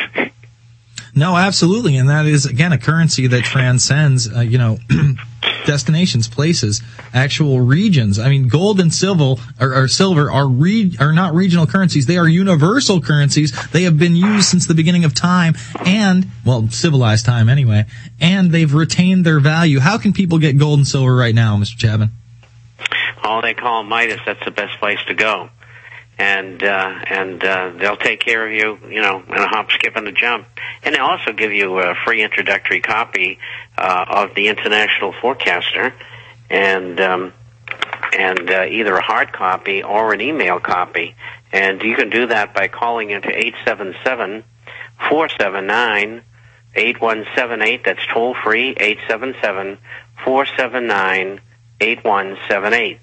No, absolutely, and that is, again, a currency that transcends, uh, you know, destinations, places, actual regions. I mean, gold and silver or, or silver are re- are not regional currencies; they are universal currencies. They have been used since the beginning of time, and well, civilized time anyway. And they've retained their value. How can people get gold and silver right now, Mister Chapman? Oh, they call Midas. That's the best place to go. and uh, and uh, they'll take care of you, you know, in a hop, skip, and a jump. And they'll also give you a free introductory copy uh, of the International Forecaster, and um, and uh, either a hard copy or an email copy. And you can do that by calling into eight seven seven, four seven nine, eight one seven eight. That's toll free, eight seven seven, four seven nine, eight one seven eight.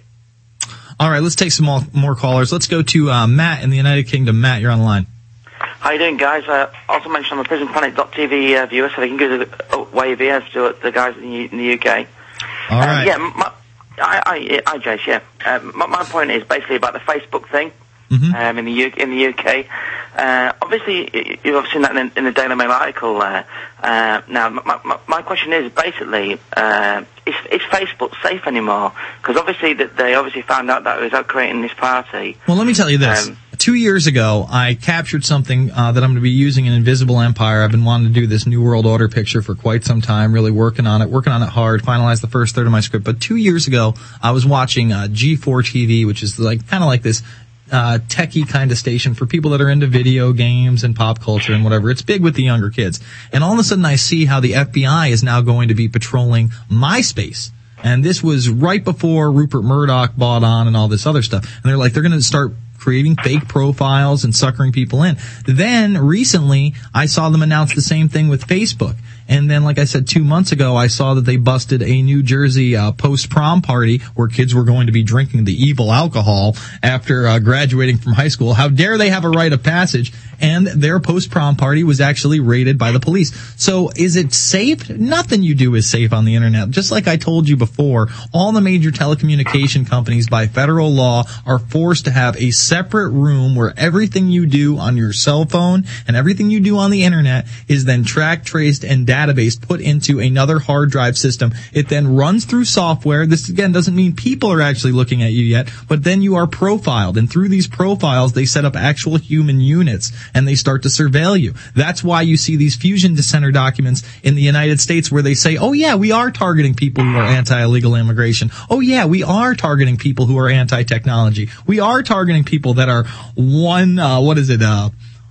All right, let's take some more, more callers. Let's go to uh, Matt in the United Kingdom. Matt, you're on the line. How you doing, guys? Uh, also mentioned on the prison planet dot t v uh, viewer, so they can go to the uh, wave here to the guys in the, in the U K. All right. Um, yeah, my, I, I, I, Jace, yeah. Uh, my, my point is basically about the Facebook thing. Mm-hmm. Um, in the U- in the U K, uh, obviously you've obviously seen that in, in the Daily Mail article. Uh, uh, now, my, my, my question is basically, uh, is, is Facebook safe anymore? Because obviously that they obviously found out that it was out creating this party. Well, let me tell you this. Um, Two years ago, I captured something uh, that I'm going to be using in Invisible Empire. I've been wanting to do this New World Order picture for quite some time, really working on it, working on it hard, finalized the first third of my script. But two years ago, I was watching uh, G four T V, which is like kind of like this uh techie kind of station for people that are into video games and pop culture and whatever. It's big with the younger kids. And all of a sudden I see how the F B I is now going to be patrolling MySpace. And this was right before Rupert Murdoch bought on and all this other stuff. And they're like, they're going to start creating fake profiles and suckering people in. Then recently I saw them announce the same thing with Facebook. And then, like I said, two months ago, I saw that they busted a New Jersey uh, post-prom party where kids were going to be drinking the evil alcohol after uh, graduating from high school. How dare they have a rite of passage? And their post-prom party was actually raided by the police. So is it safe? Nothing you do is safe on the Internet. Just like I told you before, all the major telecommunication companies by federal law are forced to have a separate room where everything you do on your cell phone and everything you do on the Internet is then tracked, traced, and database put into another hard drive system. It then runs through software. This, again, doesn't mean people are actually looking at you yet, but then you are profiled. And through these profiles, they set up actual human units, and they start to surveil you. That's why you see these fusion dissenter documents in the United States where they say, oh, yeah, we are targeting people who are anti-illegal immigration. Oh, yeah, we are targeting people who are anti-technology. We are targeting people that are one, uh, what is it, uh,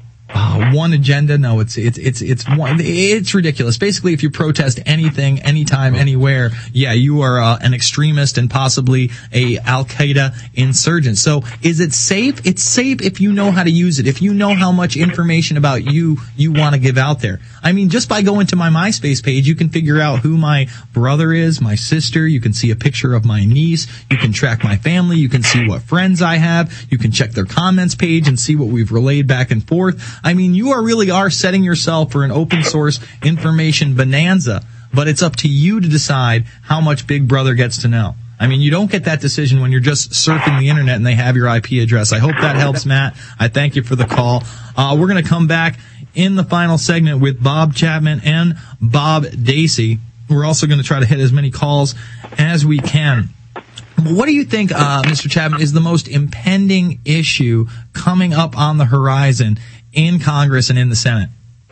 Uh, one agenda? No, it's, it's, it's, it's one, it's ridiculous. Basically, if you protest anything, anytime, anywhere, yeah, you are uh, an extremist and possibly a Al-Qaeda insurgent. So is it safe? It's safe if you know how to use it, if you know how much information about you you want to give out there. I mean, just by going to my MySpace page, you can figure out who my brother is, my sister, you can see a picture of my niece, you can track my family, you can see what friends I have, you can check their comments page and see what we've relayed back and forth. I mean, you are really are setting yourself for an open source information bonanza, but it's up to you to decide how much Big Brother gets to know. I mean, you don't get that decision when you're just surfing the Internet and they have your I P address. I hope that helps, Matt. I thank you for the call. Uh, we're going to come back in the final segment with Bob Chapman and Bob Dacey. We're also going to try to hit as many calls as we can. What do you think, uh, Mister Chapman, is the most impending issue coming up on the horizon in Congress and in the Senate?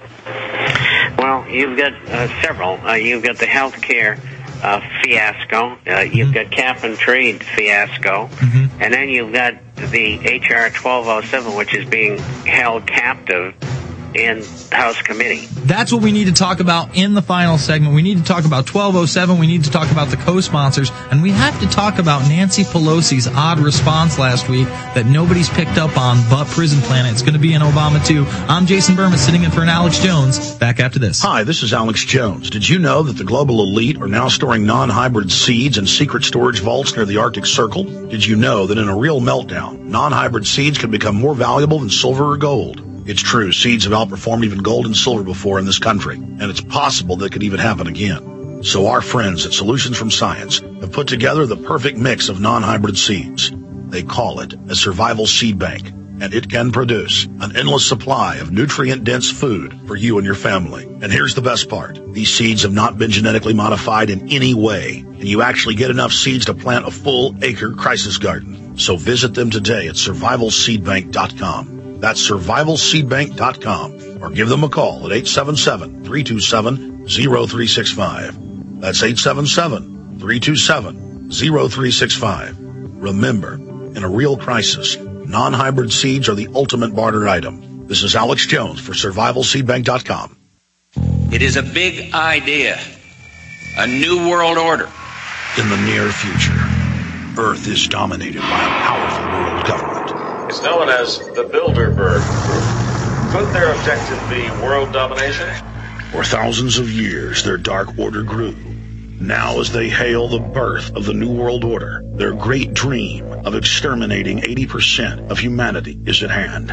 Well, you've got uh, several. Uh, you've got the health care uh, fiasco. Uh, you've mm-hmm. got cap and trade fiasco. Mm-hmm. And then you've got the H R twelve oh seven, which is being held captive in House committee. That's what we need to talk about in the final segment. We need to talk about twelve oh seven. We need to talk about the co-sponsors. And we have to talk about Nancy Pelosi's odd response last week that nobody's picked up on but Prison Planet. It's going to be in Obama too. I'm Jason Bermas sitting in for an Alex Jones. Back after this. Hi, this is Alex Jones. Did you know that the global elite are now storing non-hybrid seeds in secret storage vaults near the Arctic Circle? Did you know that in a real meltdown, non-hybrid seeds can become more valuable than silver or gold? It's true, seeds have outperformed even gold and silver before in this country, and it's possible that it could even happen again. So our friends at Solutions from Science have put together the perfect mix of non-hybrid seeds. They call it a survival seed bank, and it can produce an endless supply of nutrient-dense food for you and your family. And here's the best part. These seeds have not been genetically modified in any way, and you actually get enough seeds to plant a full acre crisis garden. So visit them today at survival seed bank dot com. That's survival seed bank dot com, or give them a call at eight seven seven, three two seven, zero three six five. That's eight seven seven, three two seven, zero three six five. Remember, in a real crisis, Non-hybrid seeds are the ultimate barter item. This is Alex Jones for survival seed bank dot com. It is a big idea. A new world order. In the near future, Earth is dominated by a powerful world government. It's known as the Bilderberg Group. Could their objective be world domination? For thousands of years, their dark order grew. Now, as they hail the birth of the New World Order, their great dream of exterminating eighty percent of humanity is at hand.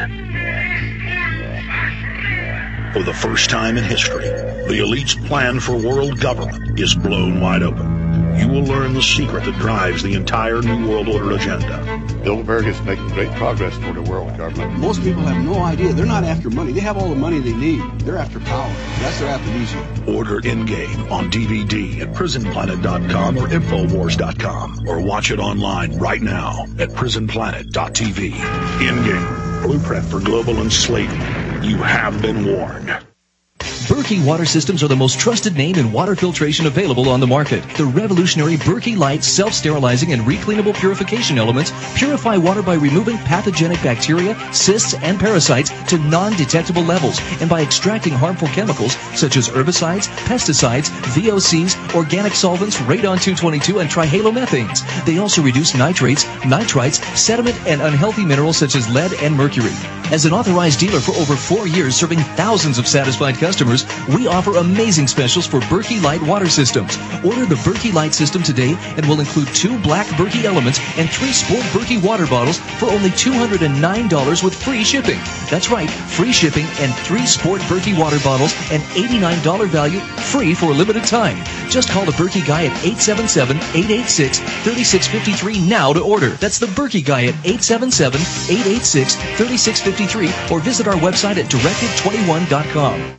For the first time in history, the elite's plan for world government is blown wide open. You will learn the secret that drives the entire New World Order agenda. Bilderberg is making great progress toward a world government. Most people have no idea. They're not after money. They have all the money they need. They're after power. That's their aphrodisiac. Order Endgame on D V D at prison planet dot com or infowars dot com, or watch it online right now at prison planet dot t v. Endgame, blueprint for global enslavement. You have been warned. Berkey Water Systems are the most trusted name in water filtration available on the market. The revolutionary Berkey Light self-sterilizing and recleanable purification elements purify water by removing pathogenic bacteria, cysts, and parasites to non-detectable levels, and by extracting harmful chemicals such as herbicides, pesticides, V O Cs, organic solvents, radon two twenty-two, and trihalomethanes. They also reduce nitrates, nitrites, sediment, and unhealthy minerals such as lead and mercury. As an authorized dealer for over four years serving thousands of satisfied customers, we offer amazing specials for Berkey Light water systems. Order the Berkey Light system today and we'll include two black Berkey elements and three Sport Berkey water bottles for only two hundred nine dollars with free shipping. That's right, free shipping and three Sport Berkey water bottles and eighty-nine dollars value free for a limited time. Just call the Berkey Guy at eight seven seven, eight eight six, three six five three now to order. That's the Berkey Guy at eight seven seven, eight eight six, three six five three or visit our website at directed twenty-one dot com.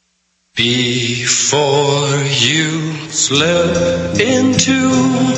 Before you slip into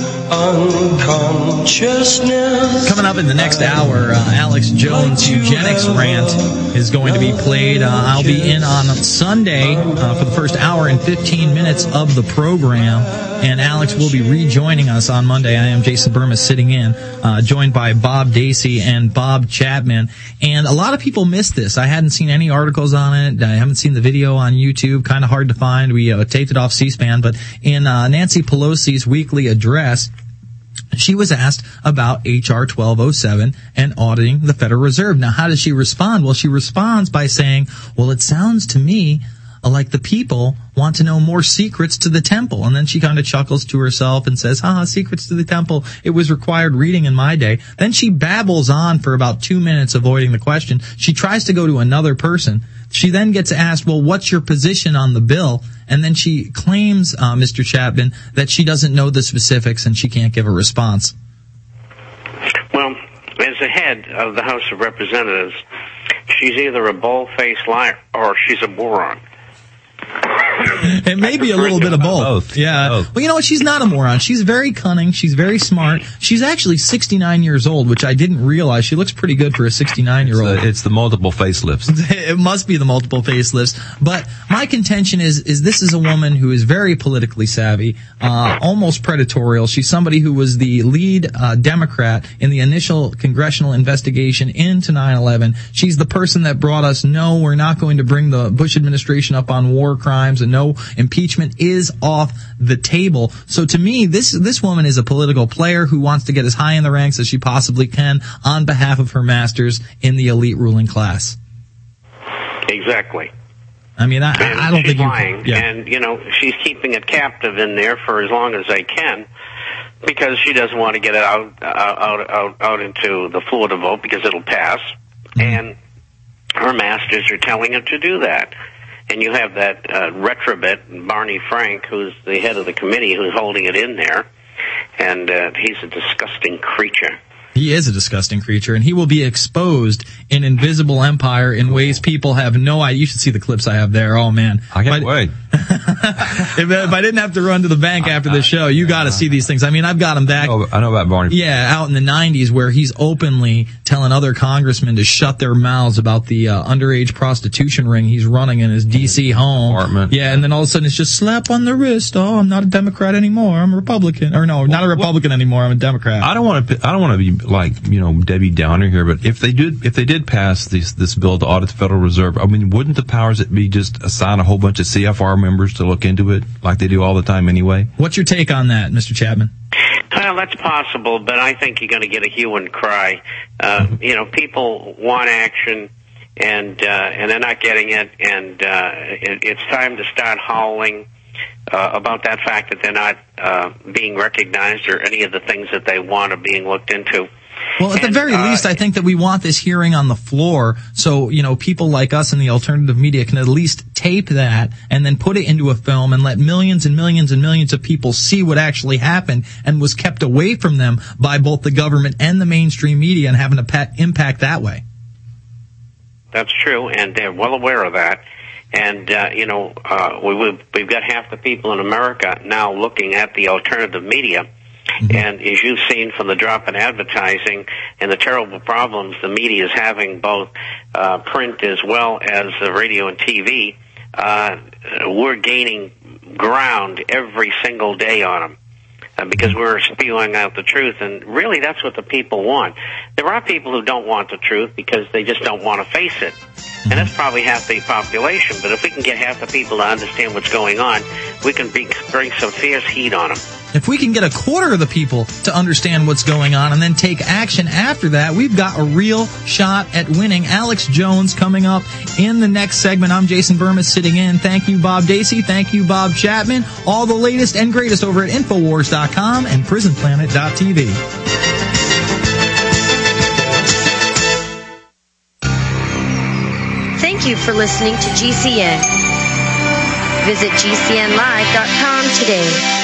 unconsciousness. Coming up in the next hour, uh, Alex Jones' eugenics rant is going to be played. Uh, I'll be in on Sunday uh, for the first hour and fifteen minutes of the program, and Alex will be rejoining us on Monday. I am Jason Burma sitting in, uh, joined by Bob Dacey and Bob Chapman. And a lot of people missed this. I hadn't seen any articles on it. I haven't seen the video on YouTube. Kind of hard to find. We uh, taped it off C-SPAN. But in uh, Nancy Pelosi's weekly address, she was asked about H R twelve oh seven and auditing the Federal Reserve. Now, how does she respond? Well, she responds by saying, well, it sounds to me like the people want to know more secrets to the temple. And then she kind of chuckles to herself and says, ah, secrets to the temple. It was required reading in my day. Then she babbles on for about two minutes avoiding the question. She tries to go to another person. She then gets asked, well, what's your position on the bill? And then she claims, uh, Mister Chapman, that she doesn't know the specifics and she can't give a response. Well, as the head of the House of Representatives, she's either a bald-faced liar or she's a moron. It may be a little bit of both. both. Yeah. Both. Well, you know what? She's not a moron. She's very cunning. She's very smart. She's actually sixty-nine years old, which I didn't realize. She looks pretty good for a sixty-nine-year-old. It's, it's the multiple facelifts. It must be the multiple facelifts. But my contention is, is this is a woman who is very politically savvy, uh, almost predatorial. She's somebody who was the lead uh, Democrat in the initial congressional investigation into nine eleven. She's the person that brought us, no, we're not going to bring the Bush administration up on war crimes, and no, impeachment is off the table. So to me, this this woman is a political player who wants to get as high in the ranks as she possibly can on behalf of her masters in the elite ruling class. Exactly. I mean, I, and I don't she's think you lying, yeah. and you know she's keeping it captive in there for as long as they can, because she doesn't want to get it out out out out into the floor to vote because it'll pass, mm-hmm. and her masters are telling her to do that. And you have that uh, retrobit, Barney Frank, who's the head of the committee, who's holding it in there. And uh, he's a disgusting creature. He is a disgusting creature, and he will be exposed in Invisible Empire in ways people have no idea. You should see the clips I have there. Oh, man. I can't by, wait. if, if I didn't have to run to the bank after the show, you got to see these things. I mean, I've got him back. I know, I know about Barney. Yeah, out in the nineties where he's openly telling other congressmen to shut their mouths about the uh, underage prostitution ring he's running in his D C home. Apartment. Yeah, and then all of a sudden it's just slap on the wrist. Oh, I'm not a Democrat anymore. I'm a Republican. Or no, not a Republican well, anymore. I'm a Democrat. I don't want to. I don't want to be like you know Debbie Downer here, but if they did, if they did pass this this bill to audit the Federal Reserve, I mean, wouldn't the powers that be just assign a whole bunch of C F R members to look into it like they do all the time anyway? What's your take on that, Mister Chapman? Well, that's possible, but I think you're going to get a hue and cry. Uh, you know, people want action, and uh, and they're not getting it, and uh, it, it's time to start howling uh, about that fact that they're not uh, being recognized or any of the things that they want are being looked into. Well, at and, the very uh, least, I think that we want this hearing on the floor so, you know, people like us in the alternative media can at least tape that and then put it into a film and let millions and millions and millions of people see what actually happened and was kept away from them by both the government and the mainstream media and having an impact that way. That's true, and they're well aware of that. And, uh, you know, uh, we, we've, we've got half the people in America now looking at the alternative media. Mm-hmm. And as you've seen from the drop in advertising and the terrible problems the media is having, both uh, print as well as uh, radio and T V, uh, we're gaining ground every single day on them. Uh, because we're spewing out the truth, and really that's what the people want. There are people who don't want the truth because they just don't want to face it. And that's probably half the population, but if we can get half the people to understand what's going on, we can be, bring some fierce heat on them. If we can get a quarter of the people to understand what's going on and then take action after that, we've got a real shot at winning. Alex Jones coming up in the next segment. I'm Jason Burmis sitting in. Thank you, Bob Dacey. Thank you, Bob Chapman. All the latest and greatest over at Infowars dot com and Prison Planet dot T V. Thank you for listening to G C N. Visit G C N live dot com today.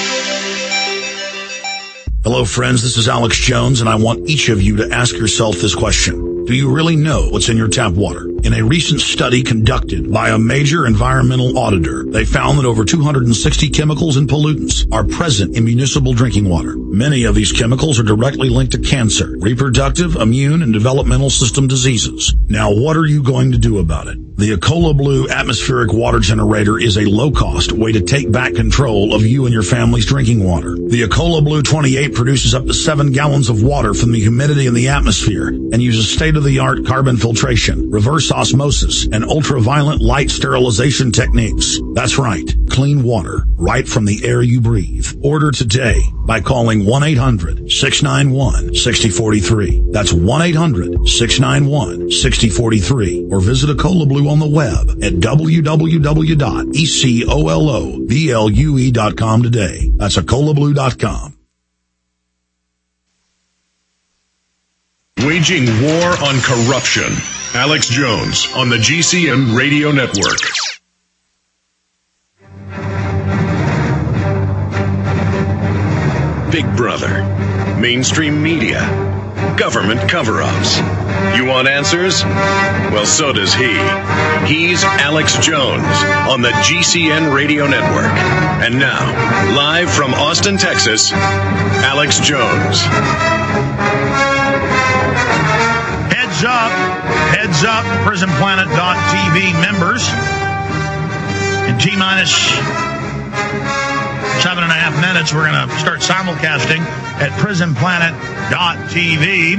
Hello, friends. This is Alex Jones, and I want each of you to ask yourself this question. Do you really know what's in your tap water? In a recent study conducted by a major environmental auditor, they found that over two hundred sixty chemicals and pollutants are present in municipal drinking water. Many of these chemicals are directly linked to cancer, reproductive, immune, and developmental system diseases. Now, what are you going to do about it? The Ecola Blue atmospheric water generator is a low-cost way to take back control of you and your family's drinking water. The Ecola Blue twenty-eight produces up to seven gallons of water from the humidity in the atmosphere and uses state-of-the-art carbon filtration, reverse osmosis, and ultraviolet light sterilization techniques. That's right, clean water right from the air you breathe. Order today by calling one eight hundred six nine one six zero four three. That's one eight hundred six nine one six zero four three. Or visit Ecola Blue on the web at w w w dot ecola blue dot com today. That's ecola blue dot com. Waging war on corruption. Alex Jones on the G C N Radio Network. Big Brother, mainstream media, government cover-ups. You want answers? Well, so does he. He's Alex Jones on the G C N Radio Network. And now, live from Austin, Texas, Alex Jones. Heads up, heads up, prison planet dot T V members. In T-minus seven and a half minutes, we're going to start simulcasting at prison planet dot T V.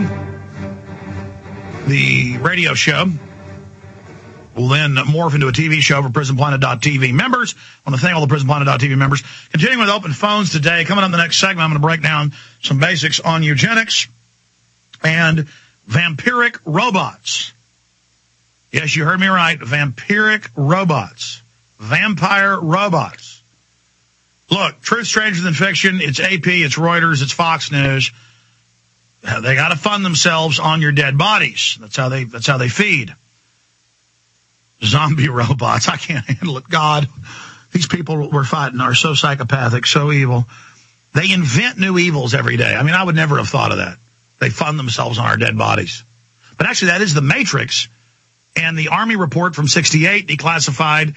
The radio show will then morph into a T V show for prison planet dot T V members. I want to thank all the prison planet dot T V members. Continuing with open phones today, coming up in the next segment, I'm going to break down some basics on eugenics and vampiric robots. Yes, you heard me right. Vampiric robots. Vampire robots. Look, truth stranger than fiction. It's A P, it's Reuters, it's Fox News. They got to fund themselves on your dead bodies. That's how they, that's how they feed. Zombie robots. I can't handle it. God, these people we're fighting are so psychopathic, so evil. They invent new evils every day. I mean, I would never have thought of that. They fund themselves on our dead bodies. But actually, that is the Matrix. And the Army report from sixty-eight declassified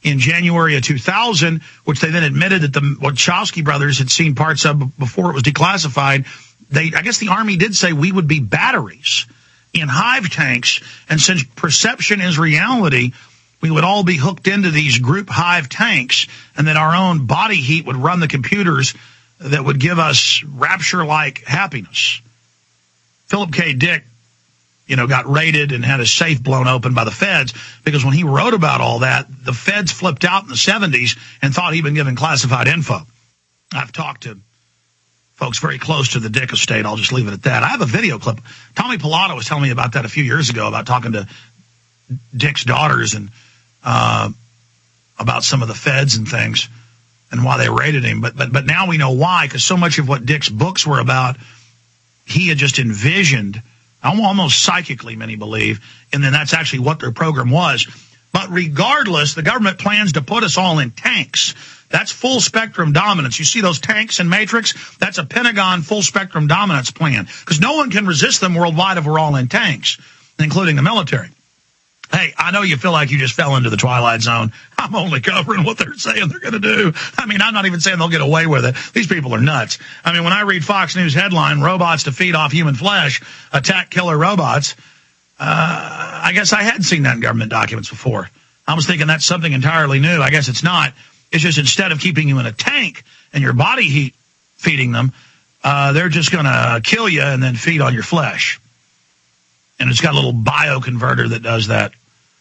in January of two thousand, which they then admitted that the Wachowski brothers had seen parts of before it was declassified. They, I guess the Army did say we would be batteries in hive tanks, and since perception is reality, we would all be hooked into these group hive tanks, and that our own body heat would run the computers that would give us rapture-like happiness. Philip K. Dick, you know, got raided and had his safe blown open by the feds because when he wrote about all that, the feds flipped out in the seventies and thought he'd been given classified info. I've talked to folks very close to the Dick estate. I'll just leave it at that. I have a video clip. Tommy Pilato was telling me about that a few years ago, about talking to Dick's daughters and uh, about some of the feds and things and why they raided him. But but but now we know why, because so much of what Dick's books were about, he had just envisioned, almost psychically, many believe, and then that's actually what their program was. But regardless, the government plans to put us all in tanks. That's full spectrum dominance. You see those tanks in Matrix? That's a Pentagon full spectrum dominance plan, because no one can resist them worldwide if we're all in tanks, including the military. Hey, I know you feel like you just fell into the Twilight Zone. I'm only covering what they're saying they're going to do. I mean, I'm not even saying they'll get away with it. These people are nuts. I mean, when I read Fox News headline, robots to feed off human flesh, attack killer robots, uh, I guess I hadn't seen that in government documents before. I was thinking that's something entirely new. I guess it's not. It's just instead of keeping you in a tank and your body heat feeding them, uh, they're just going to kill you and then feed on your flesh. And it's got a little bioconverter that does that.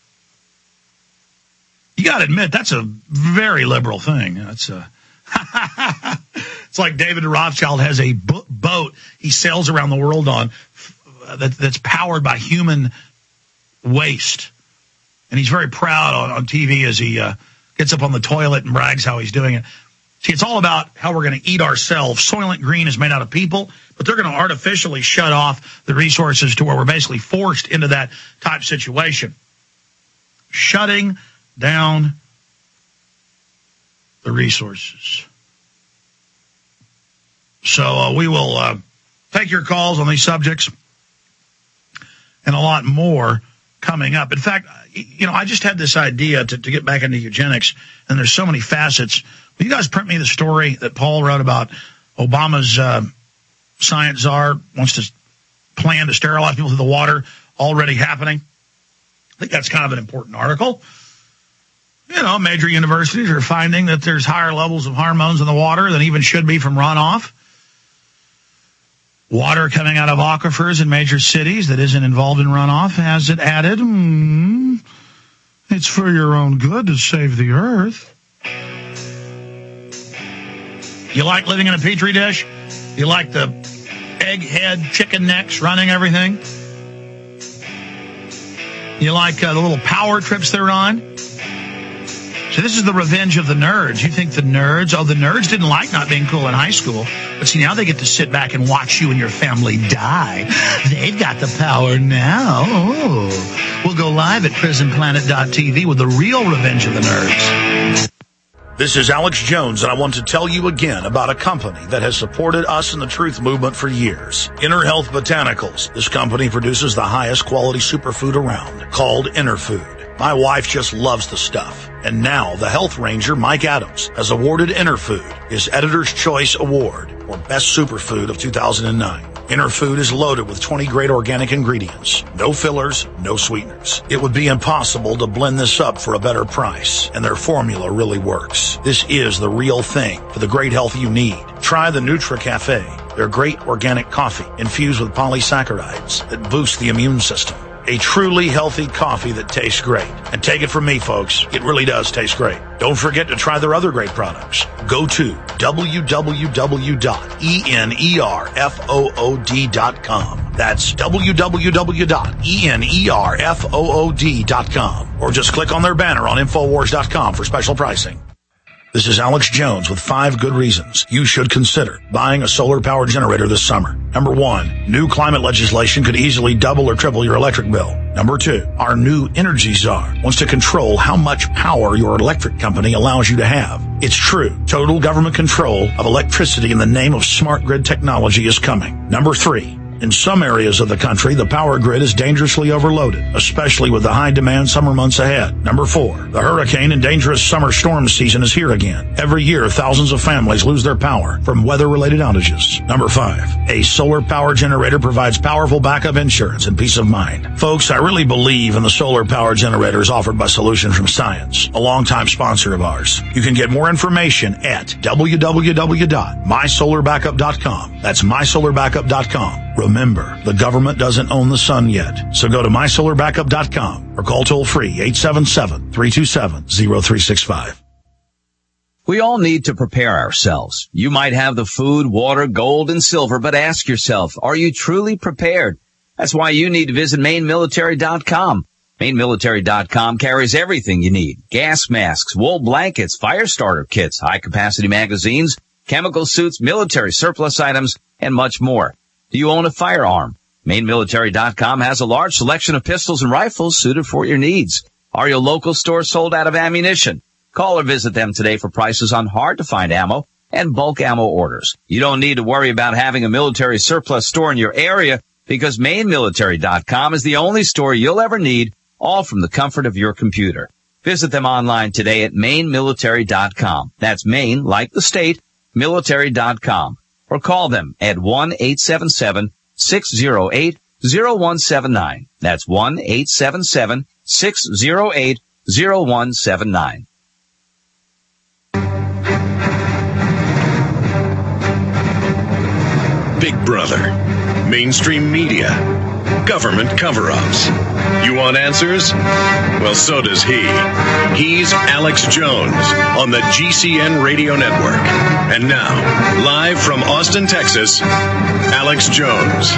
You got to admit, that's a very liberal thing. That's a, it's like David Rothschild has a bo- boat he sails around the world on uh, that, that's powered by human waste. And he's very proud on, on T V as he uh, gets up on the toilet and brags how he's doing it. See, it's all about how we're going to eat ourselves. Soylent Green is made out of people, but they're going to artificially shut off the resources to where we're basically forced into that type situation. Shutting down the resources. So uh, we will uh, take your calls on these subjects and a lot more coming up. In fact, you know, I just had this idea to, to get back into eugenics, and there's so many facets. Will you guys print me the story that Paul wrote about Obama's uh, science czar wants to plan to sterilize people through the water, already happening? I think that's kind of an important article. You know, major universities are finding that there's higher levels of hormones in the water than even should be from runoff. Water coming out of aquifers in major cities that isn't involved in runoff has it added. Mm, it's for your own good to save the earth. You like living in a petri dish? You like the egghead chicken necks running everything? You like uh, the little power trips they're on? So this is the revenge of the nerds. You think the nerds, oh, the nerds didn't like not being cool in high school. But see, now they get to sit back and watch you and your family die. They've got the power now. Oh. We'll go live at prison planet dot t v with the real revenge of the nerds. This is Alex Jones, and I want to tell you again about a company that has supported us in the truth movement for years. Inner Health Botanicals. This company produces the highest quality superfood around, called Inner Food. My wife just loves the stuff. And now the health ranger, Mike Adams, has awarded Inner Food his Editor's Choice Award for Best Superfood of two thousand nine. Inner Food is loaded with twenty great organic ingredients. No fillers, no sweeteners. It would be impossible to blend this up for a better price, and their formula really works. This is the real thing for the great health you need. Try the NutriCafe, their great organic coffee infused with polysaccharides that boost the immune system. A truly healthy coffee that tastes great. And take it from me, folks, it really does taste great. Don't forget to try their other great products. Go to w w w dot enerfood dot com. That's w w w dot enerfood dot com. Or just click on their banner on infowars dot com for special pricing. This is Alex Jones with five good reasons you should consider buying a solar power generator this summer. Number one, new climate legislation could easily double or triple your electric bill. Number two, our new energy czar wants to control how much power your electric company allows you to have. It's true. Total government control of electricity in the name of smart grid technology is coming. Number three, In some areas of the country, the power grid is dangerously overloaded, especially with the high-demand summer months ahead. Number four, the hurricane and dangerous summer storm season is here again. Every year, thousands of families lose their power from weather-related outages. Number five, a solar power generator provides powerful backup insurance and peace of mind. Folks, I really believe in the solar power generators offered by Solution from Science, a longtime sponsor of ours. You can get more information at w w w dot my solar backup dot com. That's my solar backup dot com. Remember, the government doesn't own the sun yet, so go to my solar backup dot com or call toll-free eight seven seven, three two seven, zero three six five. We all need to prepare ourselves. You might have the food, water, gold, and silver, but ask yourself, are you truly prepared? That's why you need to visit Maine Military dot com. Maine Military dot com carries everything you need. Gas masks, wool blankets, fire starter kits, high-capacity magazines, chemical suits, military surplus items, and much more. Do you own a firearm? Maine Military dot com has a large selection of pistols and rifles suited for your needs. Are your local stores sold out of ammunition? Call or visit them today for prices on hard-to-find ammo and bulk ammo orders. You don't need to worry about having a military surplus store in your area because Maine Military dot com is the only store you'll ever need, all from the comfort of your computer. Visit them online today at Maine Military dot com. That's Maine, like the state, military dot com. Or call them at one eight seven seven, six zero eight, zero one seven nine. That's one eight seven seven, six zero eight, zero one seven nine. Big Brother, mainstream media, government cover-ups. You want answers? Well, so does he. He's Alex Jones on the G C N Radio Network. And now, live from Austin, Texas, Alex Jones.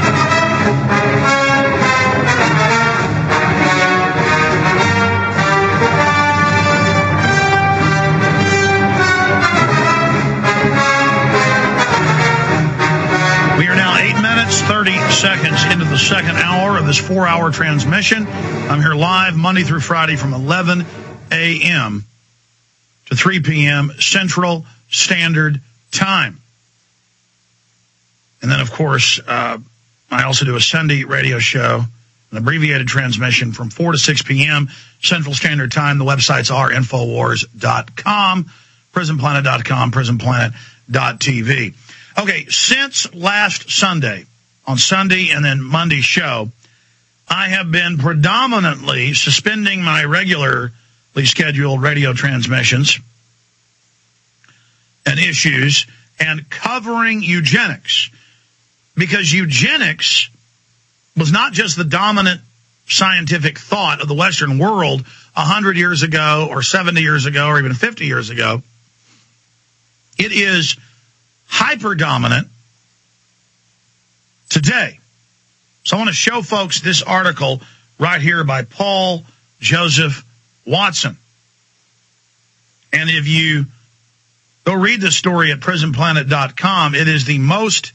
We are now eight minutes, thirty seconds into the second hour of this four-hour transmission. I'm here live Monday through Friday from eleven a.m. to three p.m. Central Standard Time. And then, of course, uh, I also do a Sunday radio show, an abbreviated transmission from four to six p.m. Central Standard Time. The websites are infowars dot com, prison planet dot com, prison planet dot t v. Okay, since last Sunday, on Sunday and then Monday's show, I have been predominantly suspending my regularly scheduled radio transmissions and issues and covering eugenics, because eugenics was not just the dominant scientific thought of the Western world one hundred years ago or seventy years ago or even fifty years ago. It is hyper-dominant today. So I want to show folks this article right here by Paul Joseph Watson. And if you go read this story at prison planet dot com, it is the most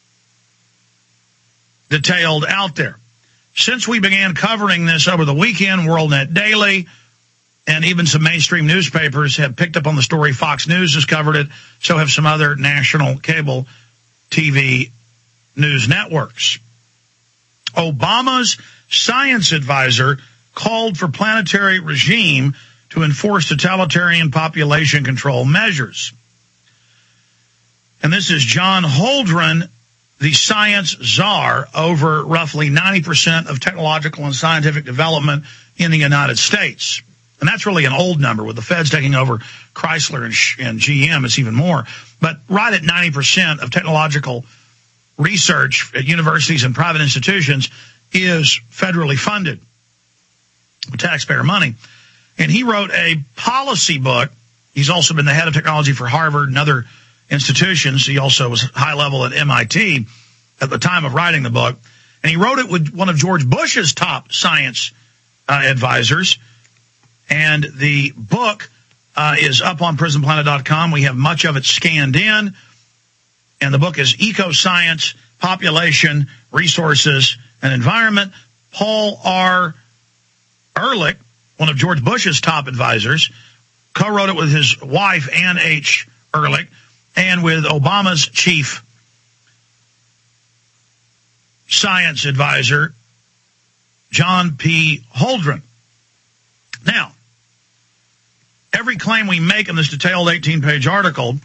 detailed out there. Since we began covering this over the weekend, WorldNet Daily and even some mainstream newspapers have picked up on the story. Fox News has covered it. So have some other national cable T V news networks. Obama's science advisor called for planetary regime to enforce totalitarian population control measures. And this is John Holdren, the science czar over roughly ninety percent of technological and scientific development in the United States. And that's really an old number. With the feds taking over Chrysler and, and G M, it's even more. But right at ninety percent of technological research at universities and private institutions is federally funded with taxpayer money. And he wrote a policy book. He's also been the head of technology for Harvard and other institutions. He also was high level at M I T at the time of writing the book. And he wrote it with one of George Bush's top science uh, advisors. And the book uh, is up on prison planet dot com. We have much of it scanned in. And the book is Eco-Science, Population, Resources, and Environment. Paul R. Ehrlich, one of George Bush's top advisors, co-wrote it with his wife, Ann H. Ehrlich, and with Obama's chief science advisor, John P. Holdren. Now, every claim we make in this detailed eighteen-page article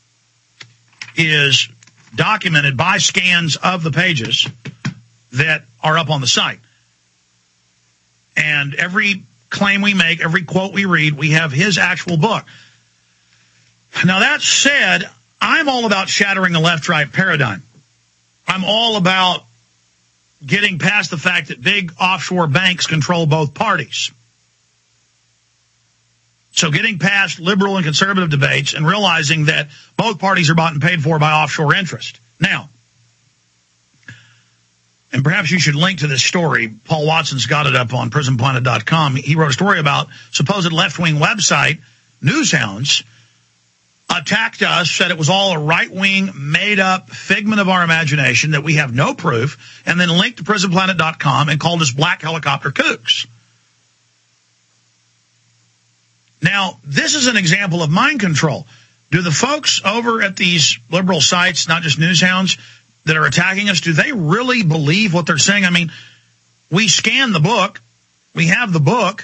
is documented by scans of the pages that are up on the site. And every claim we make, every quote we read, we have his actual book. Now, that said, I'm all about shattering the left-right paradigm. I'm all about getting past the fact that big offshore banks control both parties. So getting past liberal and conservative debates and realizing that both parties are bought and paid for by offshore interest. Now, and perhaps you should link to this story. Paul Watson's got it up on prison planet dot com. He wrote a story about supposed left-wing website, Newshounds, attacked us, said it was all a right-wing, made-up figment of our imagination, that we have no proof, and then linked to prison planet dot com and called us black helicopter kooks. Now, this is an example of mind control. Do the folks over at these liberal sites, not just Newshounds, that are attacking us, do they really believe what they're saying? I mean, we scan the book. We have the book.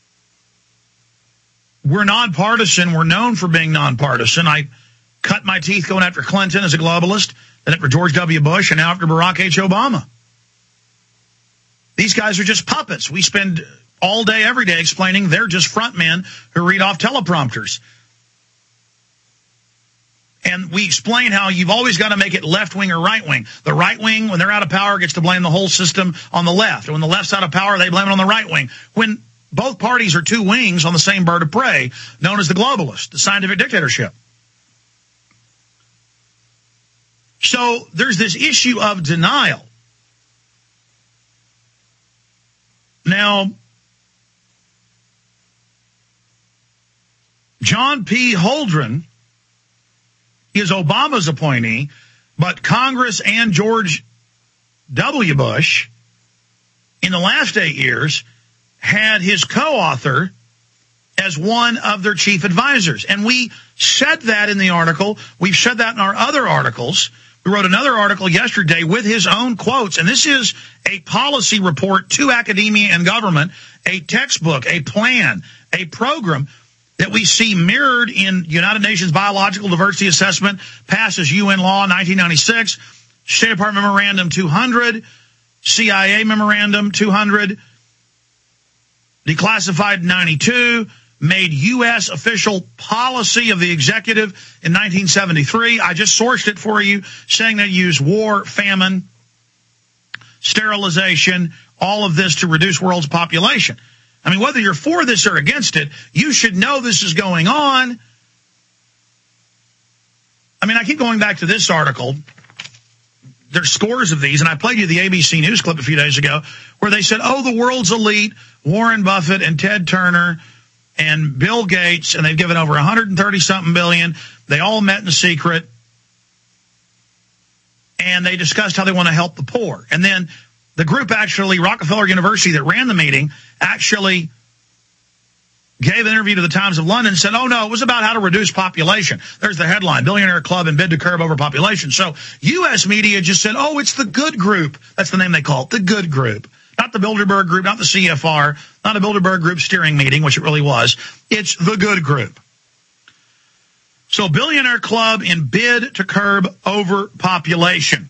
We're nonpartisan. We're known for being nonpartisan. I cut my teeth going after Clinton as a globalist, then after George W. Bush, and now after Barack H. Obama. These guys are just puppets. We spend all day, every day explaining they're just front men who read off teleprompters. And we explain how you've always got to make it left-wing or right-wing. The right wing, when they're out of power, gets to blame the whole system on the left. And when the left's out of power, they blame it on the right wing. When both parties are two wings on the same bird of prey, known as the globalist, the scientific dictatorship. So there's this issue of denial. Now, John P. Holdren is Obama's appointee, but Congress and George W. Bush in the last eight years had his co-author as one of their chief advisors. And we said that in the article. We've said that in our other articles. We wrote another article yesterday with his own quotes. And this is a policy report to academia and government, a textbook, a plan, a program that we see mirrored in United Nations Biological Diversity Assessment, passed as U N law nineteen ninety-six, State Department Memorandum two hundred, C I A Memorandum two hundred, declassified ninety-two, made U S official policy of the executive in nineteen seventy-three. I just sourced it for you, saying they use war, famine, sterilization, all of this to reduce world's population. I mean, whether you're for this or against it, you should know this is going on. I mean, I keep going back to this article. There's scores of these, and I played you the A B C News clip a few days ago where they said, oh, the world's elite, Warren Buffett and Ted Turner and Bill Gates, and they've given over one hundred thirty something billion. They all met in secret, and they discussed how they want to help the poor. And then the group actually, Rockefeller University, that ran the meeting, actually gave an interview to the Times of London and said, oh, no, it was about how to reduce population. There's the headline, Billionaire Club and Bid to Curb Overpopulation. So U S media just said, oh, it's the good group. That's the name they call it, the good group. Not the Bilderberg group, not the C F R, not a Bilderberg group steering meeting, which it really was. It's the good group. So Billionaire Club in Bid to Curb Overpopulation.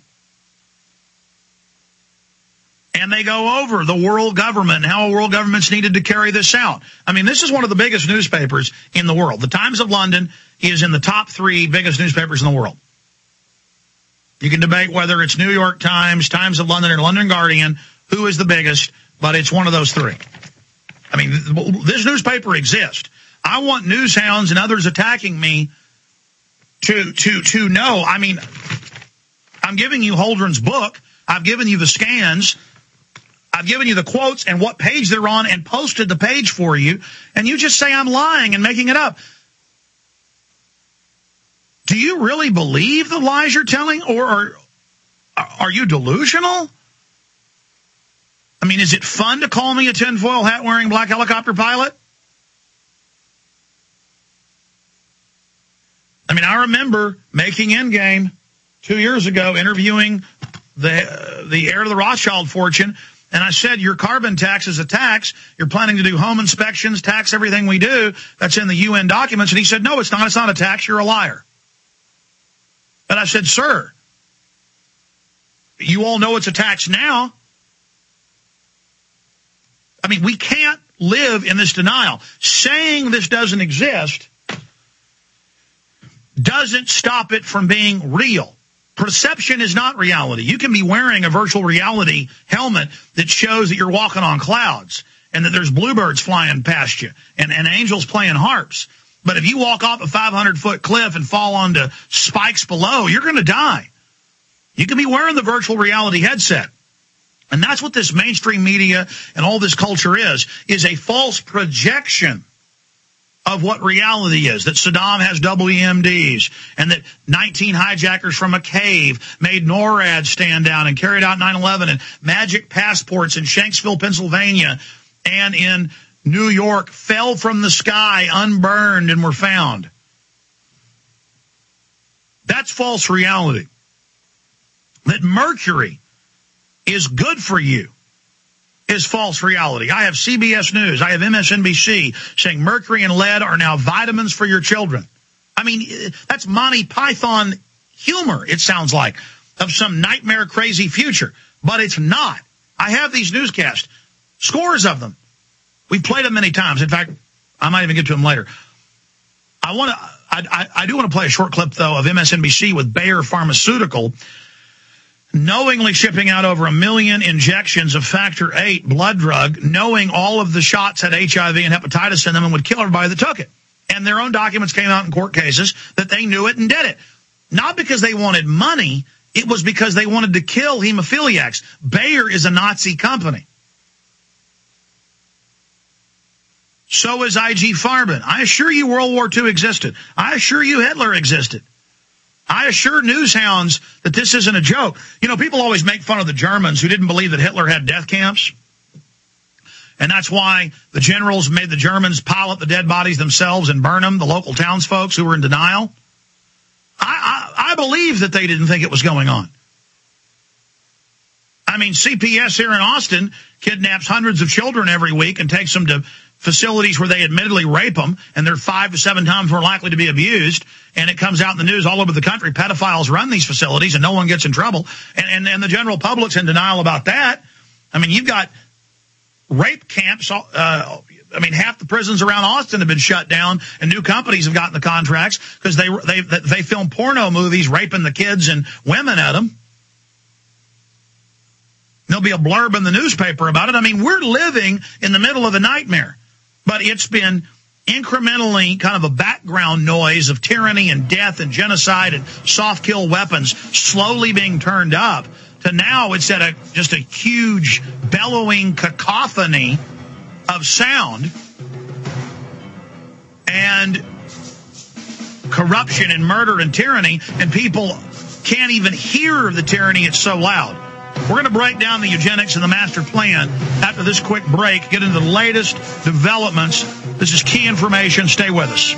And they go over the world government and how world governments needed to carry this out. I mean, this is one of the biggest newspapers in the world. The Times of London is in the top three biggest newspapers in the world. You can debate whether it's New York Times, Times of London, or London Guardian, who is the biggest, but it's one of those three. I mean, this newspaper exists. I want newshounds and others attacking me to, to, to know. I mean, I'm giving you Holdren's book. I've given you the scans. I've given you the quotes and what page they're on and posted the page for you, and you just say I'm lying and making it up. Do you really believe the lies you're telling, or are, are you delusional? I mean, is it fun to call me a tinfoil hat-wearing black helicopter pilot? I mean, I remember making Endgame two years ago, interviewing the, the heir to the Rothschild fortune. And I said, your carbon tax is a tax. You're planning to do home inspections, tax everything we do. That's in the U N documents. And he said, no, it's not. It's not a tax. You're a liar. And I said, sir, you all know it's a tax now. I mean, we can't live in this denial. Saying this doesn't exist doesn't stop it from being real. Perception is not reality. You can be wearing a virtual reality helmet that shows that you're walking on clouds and that there's bluebirds flying past you and, and angels playing harps. But if you walk off a five hundred foot cliff and fall onto spikes below, you're going to die. You can be wearing the virtual reality headset. And that's what this mainstream media and all this culture is, is a false projection of what reality is, that Saddam has W M Ds and that nineteen hijackers from a cave made NORAD stand down and carried out nine eleven and magic passports in Shanksville, Pennsylvania and in New York fell from the sky unburned and were found. That's false reality. That mercury is good for you is false reality. I have C B S News. I have M S N B C saying mercury and lead are now vitamins for your children. I mean, that's Monty Python humor, it sounds like, of some nightmare crazy future. But it's not. I have these newscasts, scores of them. We've played them many times. In fact, I might even get to them later. I want to. I, I, I do want to play a short clip, though, of M S N B C with Bayer Pharmaceutical knowingly shipping out over a million injections of factor eight blood drug, knowing all of the shots had H I V and hepatitis in them and would kill everybody that took it. And their own documents came out in court cases that they knew it and did it. Not because they wanted money, it was because they wanted to kill hemophiliacs. Bayer is a Nazi company. So is I G Farben. I assure you World War Two existed. I assure you Hitler existed. I assure news hounds that this isn't a joke. You know, people always make fun of the Germans who didn't believe that Hitler had death camps. And that's why the generals made the Germans pile up the dead bodies themselves and burn them, the local townsfolk who were in denial. I, I, I believe that they didn't think it was going on. I mean, C P S here in Austin kidnaps hundreds of children every week and takes them to facilities where they admittedly rape them, and they're five to seven times more likely to be abused. And it comes out in the news all over the country. Pedophiles run these facilities, and no one gets in trouble. And, and, and the general public's in denial about that. I mean, you've got rape camps. Uh, I mean, half the prisons around Austin have been shut down, and new companies have gotten the contracts because they they they film porno movies raping the kids and women at them. There'll be a blurb in the newspaper about it. I mean, we're living in the middle of a nightmare. But it's been incrementally kind of a background noise of tyranny and death and genocide and soft kill weapons slowly being turned up to now it's at a just a huge bellowing cacophony of sound and corruption and murder and tyranny, and people can't even hear the tyranny. It's so loud. We're going to break down the eugenics and the master plan after this quick break, get into the latest developments. This is key information. Stay with us.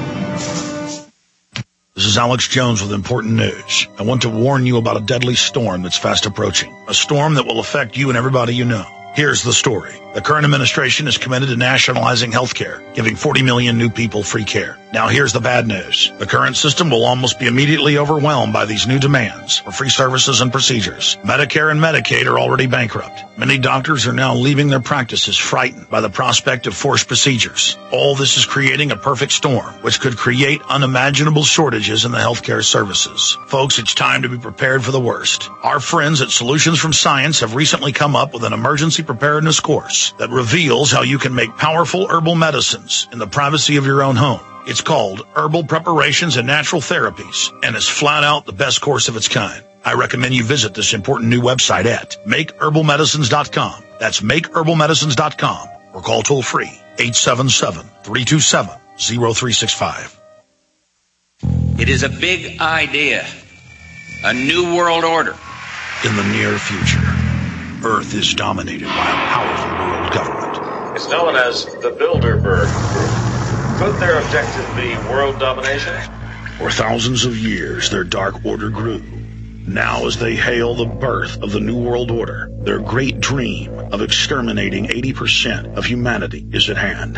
This is Alex Jones with important news. I want to warn you about a deadly storm that's fast approaching, a storm that will affect you and everybody you know. Here's the story. The current administration is committed to nationalizing health care, giving forty million new people free care. Now here's the bad news. The current system will almost be immediately overwhelmed by these new demands for free services and procedures. Medicare and Medicaid are already bankrupt. Many doctors are now leaving their practices frightened by the prospect of forced procedures. All this is creating a perfect storm, which could create unimaginable shortages in the healthcare services. Folks, it's time to be prepared for the worst. Our friends at Solutions from Science have recently come up with an emergency preparedness course that reveals how you can make powerful herbal medicines in the privacy of your own home. It's called Herbal Preparations and Natural Therapies, and is flat out the best course of its kind. I recommend you visit this important new website at make herbal medicines dot com. That's make herbal medicines dot com, or call toll free eight seven seven, three two seven, zero three six five. It is a big idea, a new world order. In the near future, Earth is dominated by a powerful world government. It's known as the Bilderberg Group. Could their objective be world domination? For thousands of years, their dark order grew. Now as they hail the birth of the New World Order, their great dream of exterminating eighty percent of humanity is at hand.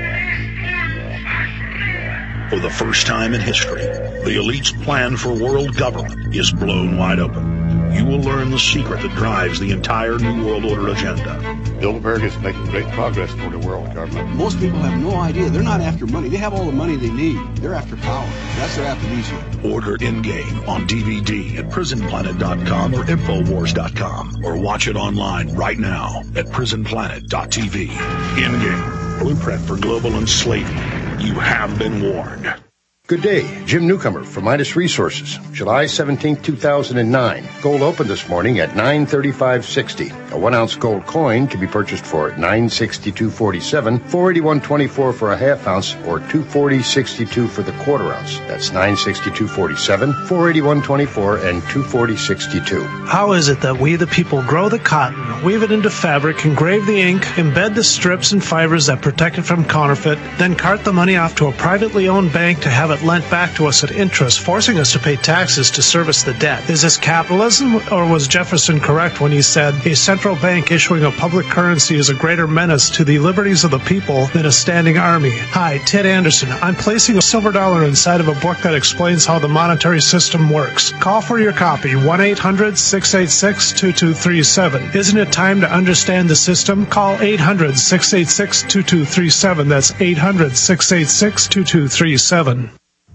For the first time in history, the elite's plan for world government is blown wide open. You will learn the secret that drives the entire New World Order agenda. Bilderberg is making great progress toward a world government. Most people have no idea. They're not after money. They have all the money they need. They're after power. That's their aphrodisiac. Order in-game on D V D at prison planet dot com or infowars dot com, or watch it online right now at prison planet dot t v. In-game, blueprint for global enslavement. You have been warned. Good day, Jim Newcomer from Midas Resources, July seventeenth, two thousand nine. Gold opened this morning at nine thirty-five sixty. A one-ounce gold coin can be purchased for nine sixty-two forty-seven, four eighty-one twenty-four for a half ounce, or two forty sixty-two for the quarter ounce. That's nine sixty-two forty-seven, four eighty-one twenty-four, and two forty sixty-two. How is it that we, the people, grow the cotton, weave it into fabric, engrave the ink, embed the strips and fibers that protect it from counterfeit, then cart the money off to a privately owned bank to have it lent back to us at interest, forcing us to pay taxes to service the debt? Is this capitalism, or was Jefferson correct when he said a central bank issuing a public currency is a greater menace to the liberties of the people than a standing army? Hi, Ted Anderson. I'm placing a silver dollar inside of a book that explains how the monetary system works. Call for your copy, one eight hundred, six eight six, two two three seven. Isn't it time to understand the system? Call eight hundred, six eight six, two two three seven. That's eight hundred, six eight six, two two three seven.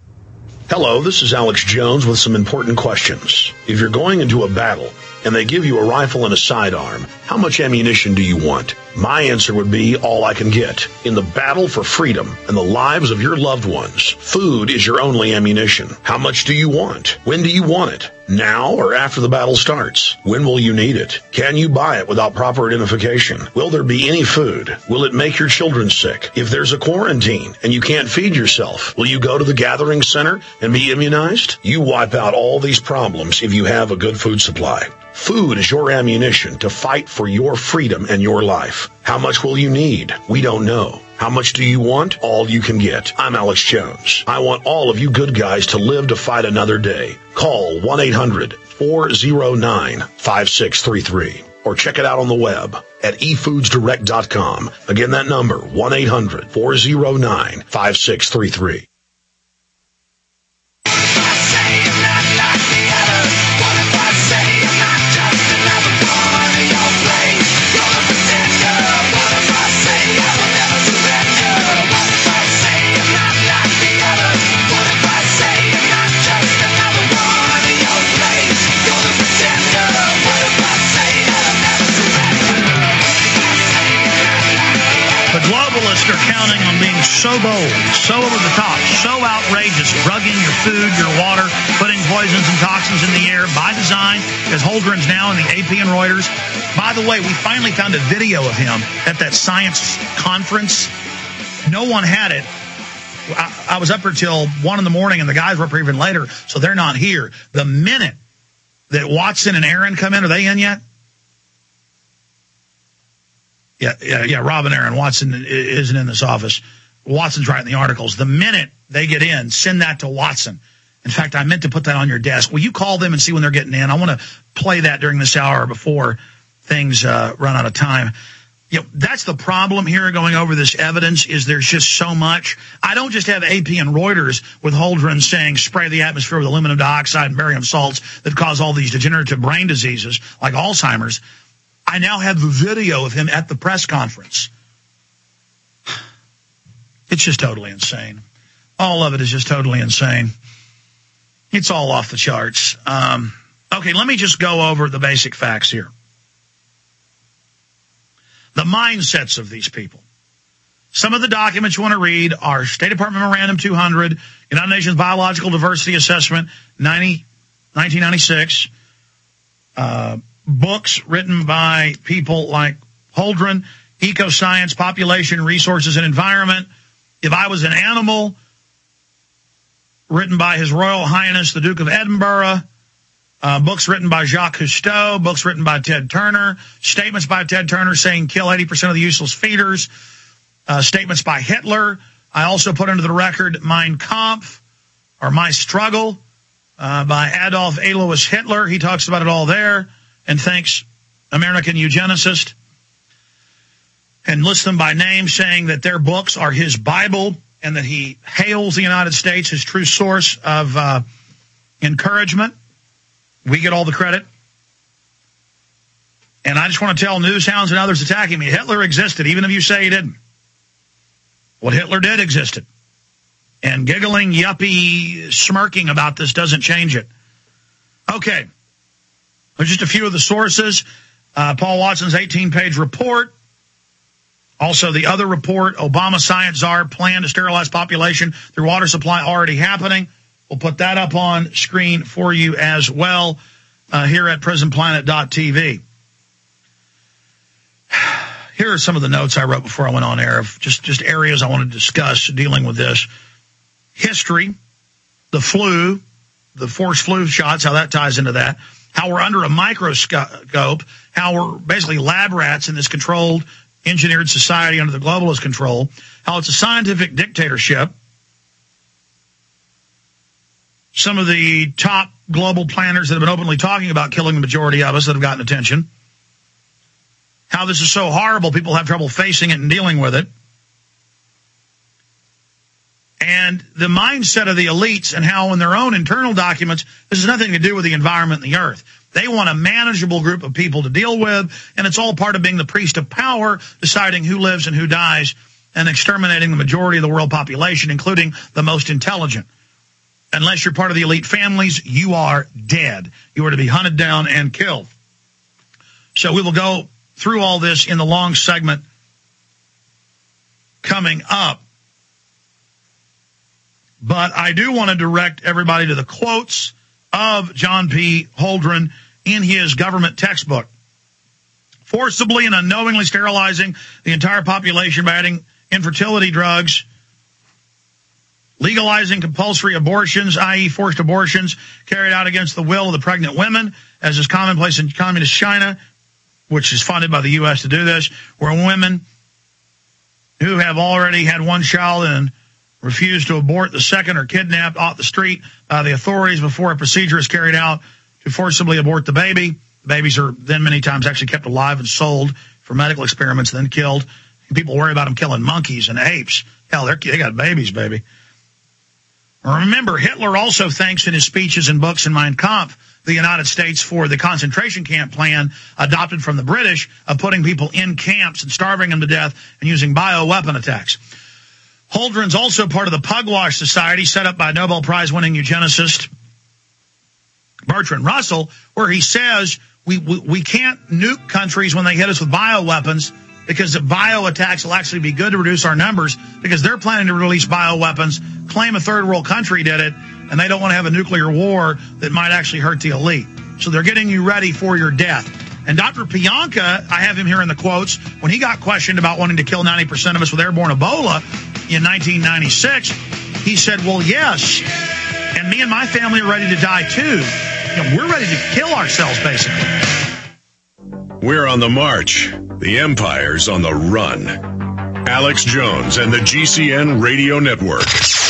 Hello, this is Alex Jones with some important questions. If you're going into a battle and they give you a rifle and a sidearm, how much ammunition do you want? My answer would be all I can get. In the battle for freedom and the lives of your loved ones, food is your only ammunition. How much do you want? When do you want it? Now or after the battle starts? When will you need it? Can you buy it without proper identification? Will there be any food? Will it make your children sick? If there's a quarantine and you can't feed yourself, will you go to the gathering center and be immunized? You wipe out all these problems if you have a good food supply. Food is your ammunition to fight for your freedom and your life. How much will you need? We don't know. How much do you want? All you can get. I'm Alex Jones. I want all of you good guys to live to fight another day. Call one eight hundred, four oh nine, five six three three or check it out on the web at e foods direct dot com. Again, that number, one eight hundred, four oh nine, five six three three. Globalists are counting on being so bold, so over the top, so outrageous, drugging your food, your water, putting poisons and toxins in the air by design, as Holdren's now in the A P and Reuters. By the way, we finally found a video of him at that science conference. No one had it. I, I was up here till one in the morning, and the guys were up here even later, so they're not here. The minute that Watson and Aaron come in, are they in yet? Yeah, yeah, yeah. Rob and Aaron Watson isn't in this office. Watson's writing the articles. The minute they get in, send that to Watson. In fact, I meant to put that on your desk. Will you call them and see when they're getting in? I want to play that during this hour before things uh, run out of time. You know, that's the problem here going over this evidence, is there's just so much. I don't just have A P and Reuters with Holdren saying spray the atmosphere with aluminum dioxide and barium salts that cause all these degenerative brain diseases like Alzheimer's. I now have the video of him at the press conference. It's just totally insane. All of it is just totally insane. It's all off the charts. Um, okay, let me just go over the basic facts here. The mindsets of these people. Some of the documents you want to read are State Department Memorandum two hundred, United Nations Biological Diversity Assessment, nineteen ninety-six, uh, books written by people like Holdren, Ecoscience, Population, Resources, and Environment. If I Was an Animal, written by His Royal Highness the Duke of Edinburgh. Uh, books written by Jacques Cousteau, books written by Ted Turner, statements by Ted Turner saying kill eighty percent of the useless feeders, uh, statements by Hitler. I also put into the record Mein Kampf, or My Struggle, uh, by Adolf Alois Hitler. He talks about it all there and thanks American eugenicists and lists them by name, saying that their books are his Bible and that he hails the United States, his true source of uh, encouragement. We get all the credit. And I just want to tell news hounds and others attacking me, Hitler existed, even if you say he didn't. What Hitler did existed. And giggling, yuppie, smirking about this doesn't change it. Okay. There's just a few of the sources. Uh, Paul Watson's eighteen-page report. Also, the other report, Obama Science Czar plan to sterilize population through water supply already happening. We'll put that up on screen for you as well uh, here at prison planet dot t v. Here are some of the notes I wrote before I went on air of just, just areas I want to discuss dealing with this. History, the flu, the forced flu shots, how that ties into that. How we're under a microscope, how we're basically lab rats in this controlled, engineered society under the globalist control, how it's a scientific dictatorship. Some of the top global planners that have been openly talking about killing the majority of us that have gotten attention. How this is so horrible, people have trouble facing it and dealing with it. And the mindset of the elites and how in their own internal documents, this has nothing to do with the environment and the earth. They want a manageable group of people to deal with, and it's all part of being the priest of power, deciding who lives and who dies, and exterminating the majority of the world population, including the most intelligent. Unless you're part of the elite families, you are dead. You are to be hunted down and killed. So we will go through all this in the long segment coming up. But I do want to direct everybody to the quotes of John P. Holdren in his government textbook. Forcibly and unknowingly sterilizing the entire population by adding infertility drugs, legalizing compulsory abortions, that is forced abortions carried out against the will of the pregnant women, as is commonplace in communist China, which is funded by the U S to do this, where women who have already had one child and refuse to abort the second are kidnapped off the street by the authorities before a procedure is carried out to forcibly abort the baby. The babies are then many times actually kept alive and sold for medical experiments, then killed. And people worry about them killing monkeys and apes. Hell, they're, they got babies, baby. Remember, Hitler also thanks in his speeches and books in Mein Kampf the United States for the concentration camp plan adopted from the British of putting people in camps and starving them to death and using bioweapon attacks. Holdren's also part of the Pugwash Society set up by Nobel Prize-winning eugenicist Bertrand Russell, where he says we, we we can't nuke countries when they hit us with bioweapons because the bio attacks will actually be good to reduce our numbers because they're planning to release bioweapons, claim a third world country did it, and they don't want to have a nuclear war that might actually hurt the elite. So they're getting you ready for your death. And Doctor Pianka, I have him here in the quotes, when he got questioned about wanting to kill ninety percent of us with airborne Ebola in nineteen ninety-six, he said, well, yes, and me and my family are ready to die too. You know, we're ready to kill ourselves, basically. We're on the march. The empire's on the run. Alex Jones and the G C N Radio Network.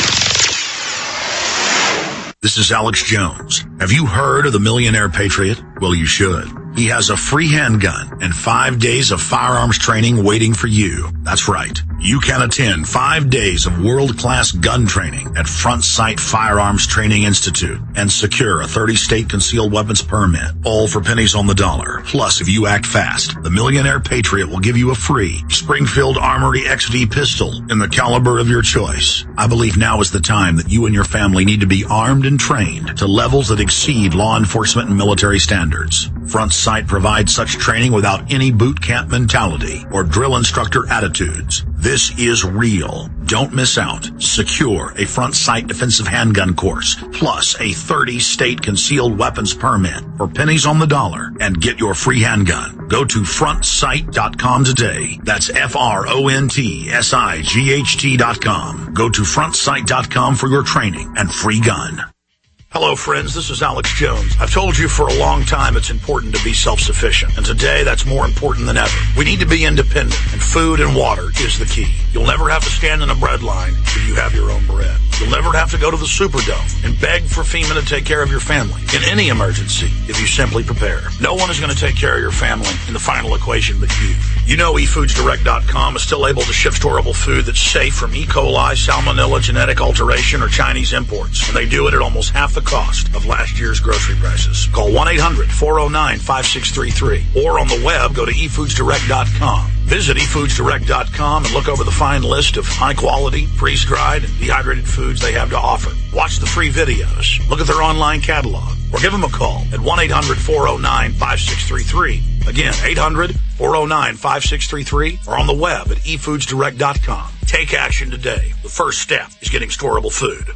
This is Alex Jones. Have you heard of the Millionaire Patriot? Well, you should. He has a free handgun and five days of firearms training waiting for you. That's right. You can attend five days of world-class gun training at Front Sight Firearms Training Institute and secure a thirty-state concealed weapons permit, all for pennies on the dollar. Plus, if you act fast, the Millionaire Patriot will give you a free Springfield Armory X V pistol in the caliber of your choice. I believe now is the time that you and your family need to be armed and trained to levels that exceed law enforcement and military standards. Front Sight provides such training without any boot camp mentality or drill instructor attitudes. This is real. Don't miss out. Secure a Front Sight defensive handgun course, plus a thirty-state concealed weapons permit for pennies on the dollar, and get your free handgun. Go to front sight dot com today. That's F R O N T S I G H T dot com. Go to front sight dot com for your training and free gun. Hello, friends. This is Alex Jones. I've told you for a long time it's important to be self-sufficient, and today that's more important than ever. We need to be independent, and food and water is the key. You'll never have to stand in a bread line if you have your own bread. You'll never have to go to the Superdome and beg for FEMA to take care of your family in any emergency if you simply prepare. No one is going to take care of your family in the final equation but you. You know e foods direct dot com is still able to ship storable food that's safe from E. coli, salmonella, genetic alteration, or Chinese imports, and they do it at almost half the cost of last year's grocery prices. Call one eight hundred four oh nine five six three three or on the web go to e foods direct dot com. Visit e foods direct dot com and look over the fine list of high-quality, freeze-dried, and dehydrated foods they have to offer. Watch the free videos, look at their online catalog, or give them a call at one eight hundred four oh nine five six three three. Again, eight hundred four oh nine five six three three or on the web at e foods direct dot com. Take action today. The first step is getting storable food.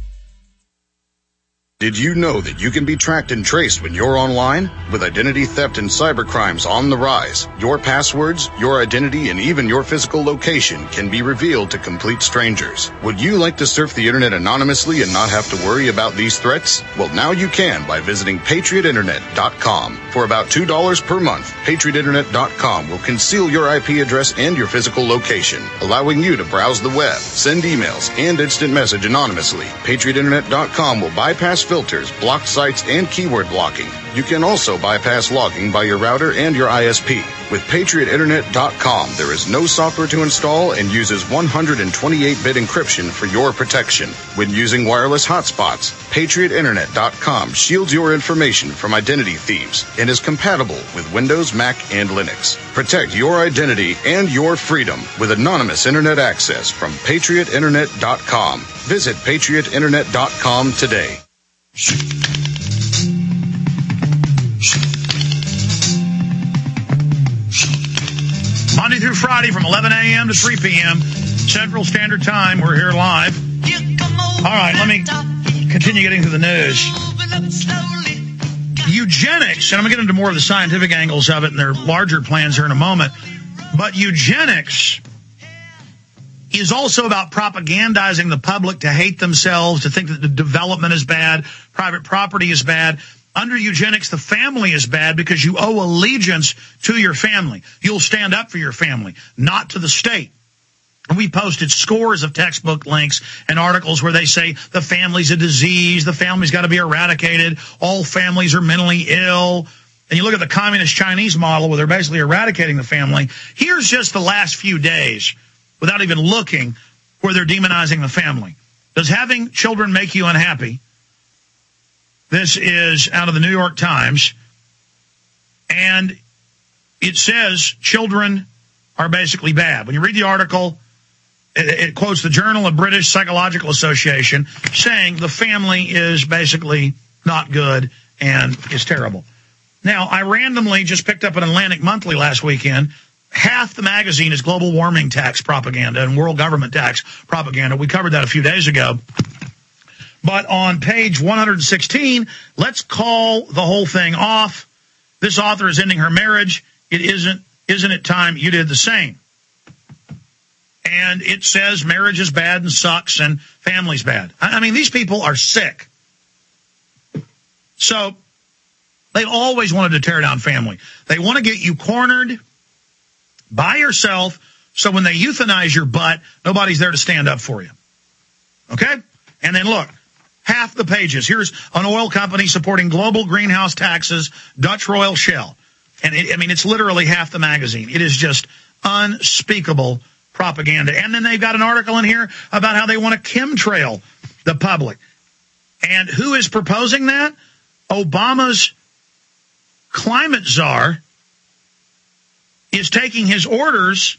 Did you know that you can be tracked and traced when you're online? With identity theft and cybercrimes on the rise, your passwords, your identity, and even your physical location can be revealed to complete strangers. Would you like to surf the internet anonymously and not have to worry about these threats? Well, now you can by visiting patriot internet dot com. For about two dollars per month, patriot internet dot com will conceal your I P address and your physical location, allowing you to browse the web, send emails, and instant message anonymously. patriot internet dot com will bypass filters, blocked sites, and keyword blocking. You can also bypass logging by your router and your I S P. With patriot internet dot com, there is no software to install and uses one hundred twenty-eight bit encryption for your protection. When using wireless hotspots, patriot internet dot com shields your information from identity thieves and is compatible with Windows, Mac, and Linux. Protect your identity and your freedom with anonymous internet access from patriot internet dot com. Visit patriot internet dot com today. Monday through Friday from eleven a.m. to three p.m. Central Standard Time. We're here live. All right, let me continue getting to the news. Eugenics, and I'm going to get into more of the scientific angles of it and their larger plans here in a moment, but eugenics is also about propagandizing the public to hate themselves, to think that the development is bad, private property is bad. Under eugenics, the family is bad because you owe allegiance to your family. You'll stand up for your family, not to the state. And we posted scores of textbook links and articles where they say the family's a disease, the family's got to be eradicated, all families are mentally ill. And you look at the communist Chinese model where they're basically eradicating the family. Here's just the last few days, without even looking, where they're demonizing the family. Does having children make you unhappy? This is out of the New York Times. And it says children are basically bad. When you read the article, it, it quotes the Journal of British Psychological Association saying the family is basically not good and is terrible. Now, I randomly just picked up an Atlantic Monthly last weekend. Half the magazine is global warming tax propaganda and world government tax propaganda. We covered that a few days ago. But on page one hundred sixteen, let's call the whole thing off. This author is ending her marriage. It isn't, isn't it time you did the same? And it says marriage is bad and sucks and family's bad. I mean, these people are sick. So they always wanted to tear down family. They want to get you cornered by yourself, so when they euthanize your butt, nobody's there to stand up for you. Okay? And then look, half the pages. Here's an oil company supporting global greenhouse taxes, Dutch Royal Shell. And it, I mean, it's literally half the magazine. It is just unspeakable propaganda. And then they've got an article in here about how they want to chemtrail the public. And who is proposing that? Obama's climate czar is taking his orders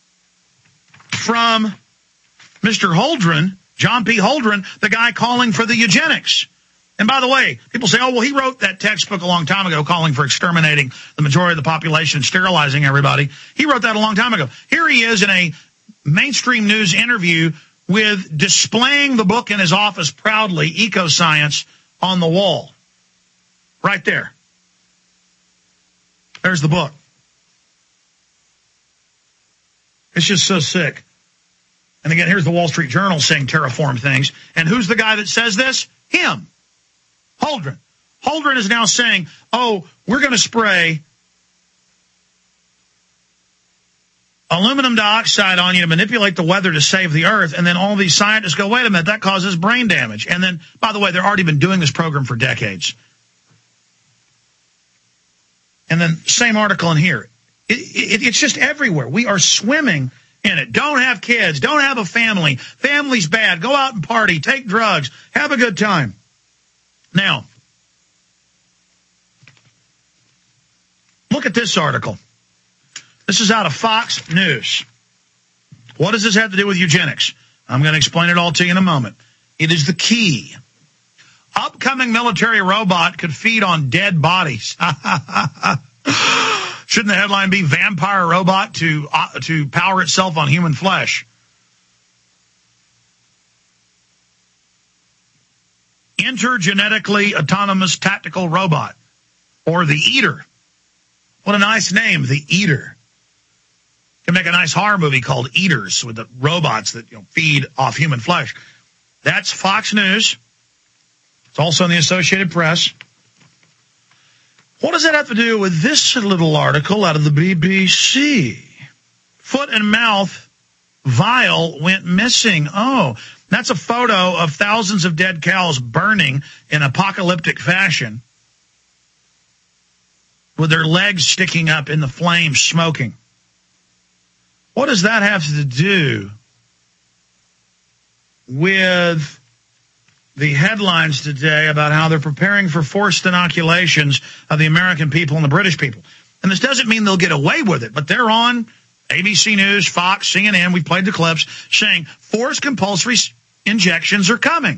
from Mister Holdren, John P. Holdren, the guy calling for the eugenics. And by the way, people say, oh, well, he wrote that textbook a long time ago calling for exterminating the majority of the population, sterilizing everybody. He wrote that a long time ago. Here he is in a mainstream news interview with displaying the book in his office proudly, Ecoscience, on the wall. Right there. There's the book. It's just so sick. And again, here's the Wall Street Journal saying terraform things. And who's the guy that says this? Him. Holdren. Holdren is now saying, oh, we're going to spray aluminum dioxide on you to manipulate the weather to save the earth. And then all these scientists go, wait a minute, that causes brain damage. And then, by the way, they've already been doing this program for decades. And then same article in here. It, it, it's just everywhere. We are swimming in it. Don't have kids. Don't have a family. Family's bad. Go out and party. Take drugs. Have a good time. Now, look at this article. This is out of Fox News. What does this have to do with eugenics? I'm going to explain it all to you in a moment. It is the key. Upcoming military robot could feed on dead bodies. Shouldn't the headline be vampire robot to uh, to power itself on human flesh? Intergenetically autonomous tactical robot, or the Eater. What a nice name, the Eater. Can make a nice horror movie called Eaters with the robots that, you know, feed off human flesh. That's Fox News. It's also in the Associated Press. What does that have to do with this little article out of the B B C? Foot and mouth vial went missing. Oh, that's a photo of thousands of dead cows burning in apocalyptic fashion with their legs sticking up in the flames, smoking. What does that have to do with the headlines today about how they're preparing for forced inoculations of the American people and the British people? And this doesn't mean they'll get away with it, but they're on A B C News, Fox, C N N, we played the clips, saying forced compulsory injections are coming.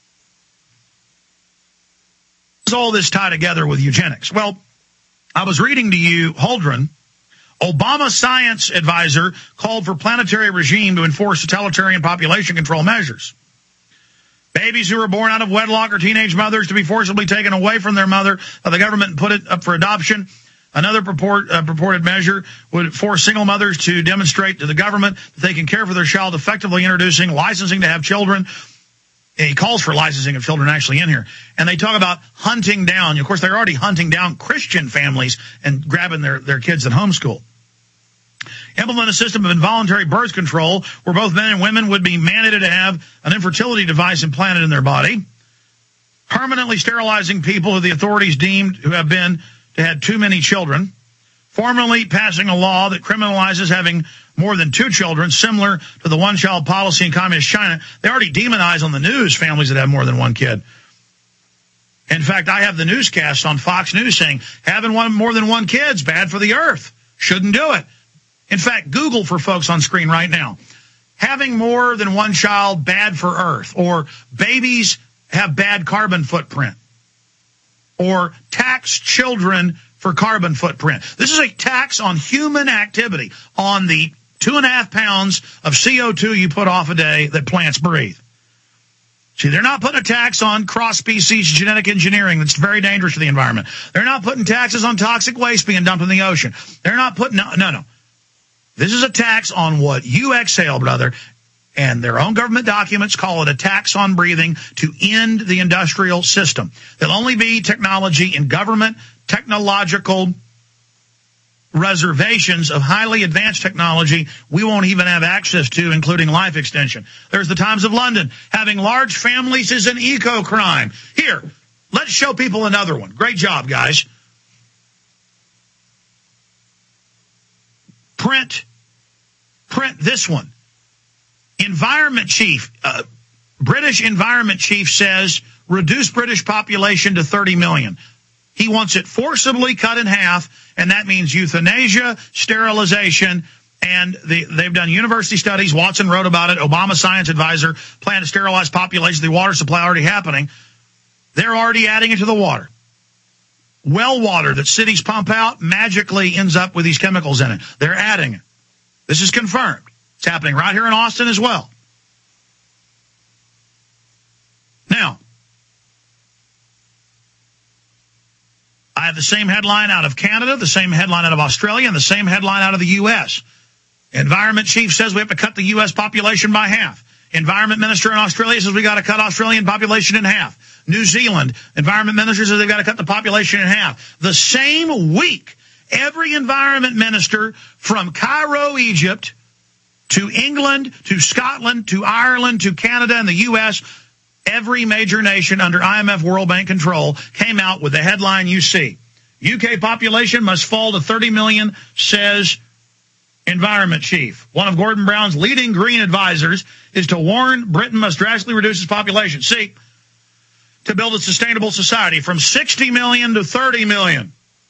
Does all this tie together with eugenics? Well, I was reading to you Holdren. Obama science advisor called for planetary regime to enforce totalitarian population control measures. Babies who are born out of wedlock or teenage mothers to be forcibly taken away from their mother by the government and put it up for adoption. Another purport, uh, purported measure would force single mothers to demonstrate to the government that they can care for their child, effectively introducing licensing to have children. And he calls for licensing of children actually in here. And they talk about hunting down. Of course, they're already hunting down Christian families and grabbing their, their kids at homeschool. Implement a system of involuntary birth control where both men and women would be mandated to have an infertility device implanted in their body. Permanently sterilizing people who the authorities deemed who have been to had too many children. Formally passing a law that criminalizes having more than two children, similar to the one-child policy in communist China. They already demonize on the news families that have more than one kid. In fact, I have the newscast on Fox News saying having one more than one kid's bad for the earth. Shouldn't do it. In fact, Google for folks on screen right now. Having more than one child, bad for earth. Or babies have bad carbon footprint. Or tax children for carbon footprint. This is a tax on human activity, on the two and a half pounds of C O two you put off a day that plants breathe. See, they're not putting a tax on cross-species genetic engineering that's very dangerous to the environment. They're not putting taxes on toxic waste being dumped in the ocean. They're not putting, no, no, no. This is a tax on what you exhale, brother. And their own government documents call it a tax on breathing to end the industrial system. There'll only be technology in government, technological reservations of highly advanced technology we won't even have access to, including life extension. There's the Times of London. Having large families is an eco-crime. Here, let's show people another one. Great job, guys. Print, print this one. Environment chief, uh, British environment chief says reduce British population to thirty million. He wants it forcibly cut in half, and that means euthanasia, sterilization, and the, they've done university studies. Watson wrote about it. Obama science advisor plan to sterilize population. The water supply already happening. They're already adding it to the water. Well water that cities pump out magically ends up with these chemicals in it. They're adding it. This is confirmed. It's happening right here in Austin as well. Now, I have the same headline out of Canada, the same headline out of Australia, and the same headline out of the U S. Environment chief says we have to cut the U S population by half. Environment Minister in Australia says we got to cut Australian population in half. New Zealand Environment Minister says they've got to cut the population in half. The same week, every Environment Minister from Cairo, Egypt, to England, to Scotland, to Ireland, to Canada, and the U S, every major nation under I M F World Bank control came out with the headline you see. U K population must fall to thirty million, says Environment Chief. One of Gordon Brown's leading green advisors is to warn Britain must drastically reduce its population. See, to build a sustainable society from sixty million to thirty million.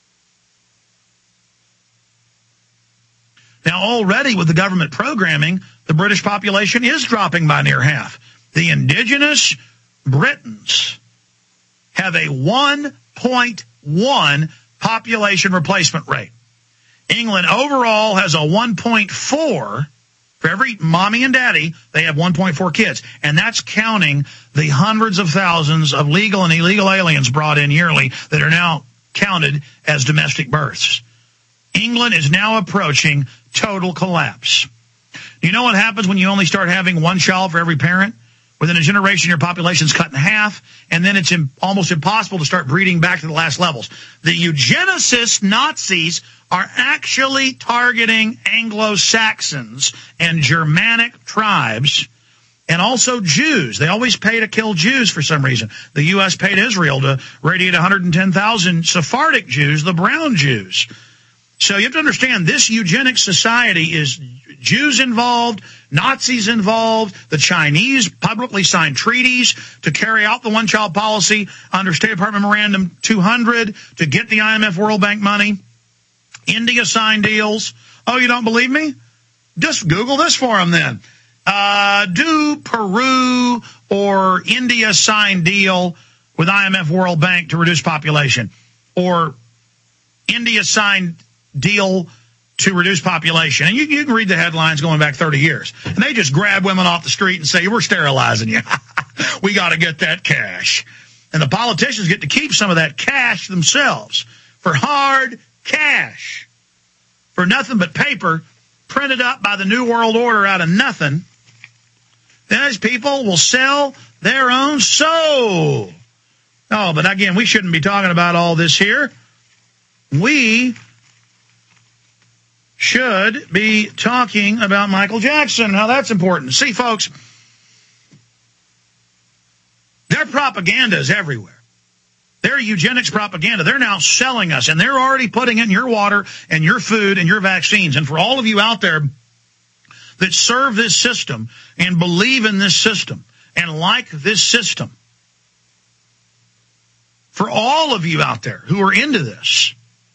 Now, already with the government programming, the British population is dropping by near half. The indigenous Britons have a one point one population replacement rate. England overall has a one point four. For every mommy and daddy, they have one point four kids. And that's counting the hundreds of thousands of legal and illegal aliens brought in yearly that are now counted as domestic births. England is now approaching total collapse. Do you know what happens when you only start having one child for every parent? Within a generation, your population's cut in half, and then it's in, almost impossible to start breeding back to the last levels. The eugenicist Nazis are actually targeting Anglo-Saxons and Germanic tribes, and also Jews. They always pay to kill Jews for some reason. The U S paid Israel to radiate one hundred ten thousand Sephardic Jews, the brown Jews. So you have to understand, this eugenic society is Jews involved, Nazis involved, the Chinese publicly signed treaties to carry out the one-child policy under State Department Memorandum two hundred to get the I M F World Bank money. India signed deals. Oh, you don't believe me? Just Google this for them then. Uh, do Peru or India sign deal with I M F World Bank to reduce population? Or India signed deal to reduce population. And you, you can read the headlines going back thirty years. And they just grab women off the street and say, we're sterilizing you. We got to get that cash. And the politicians get to keep some of that cash themselves for hard cash. For nothing but paper printed up by the New World Order out of nothing. Then these people will sell their own soul. Oh, but again, we shouldn't be talking about all this here. We should be talking about Michael Jackson. How that's important. See, folks, their propaganda is everywhere. Their eugenics propaganda, they're now selling us, and they're already putting it in your water and your food and your vaccines. And for all of you out there that serve this system and believe in this system and like this system, for all of you out there who are into this,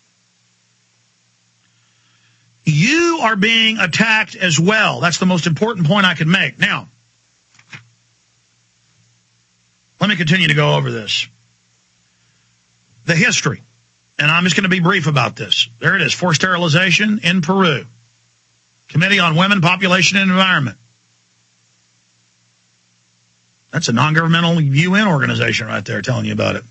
you are being attacked as well. That's the most important point I can make. Now, let me continue to go over this. The history. And I'm just going to be brief about this. There it is. Forced sterilization in Peru. Committee on Women, Population, and Environment. That's a non-governmental U N organization right there telling you about it.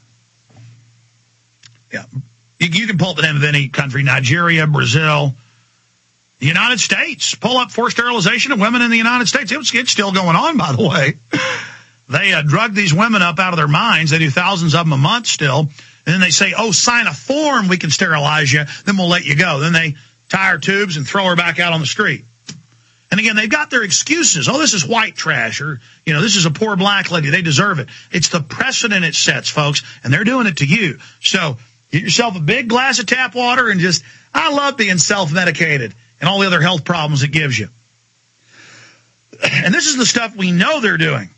Yeah. You, you can pull up the name of any country. Nigeria, Brazil, the United States. Pull up forced sterilization of women in the United States. It's, it's still going on, by the way. They uh, drug these women up out of their minds. They do thousands of them a month still. And then they say, oh, sign a form, we can sterilize you, then we'll let you go. Then they tie her tubes and throw her back out on the street. And again, they've got their excuses. Oh, this is white trash, or, you know, this is a poor black lady. They deserve it. It's the precedent it sets, folks, and they're doing it to you. So get yourself a big glass of tap water and just, I love being self-medicated and all the other health problems it gives you. And this is the stuff we know they're doing.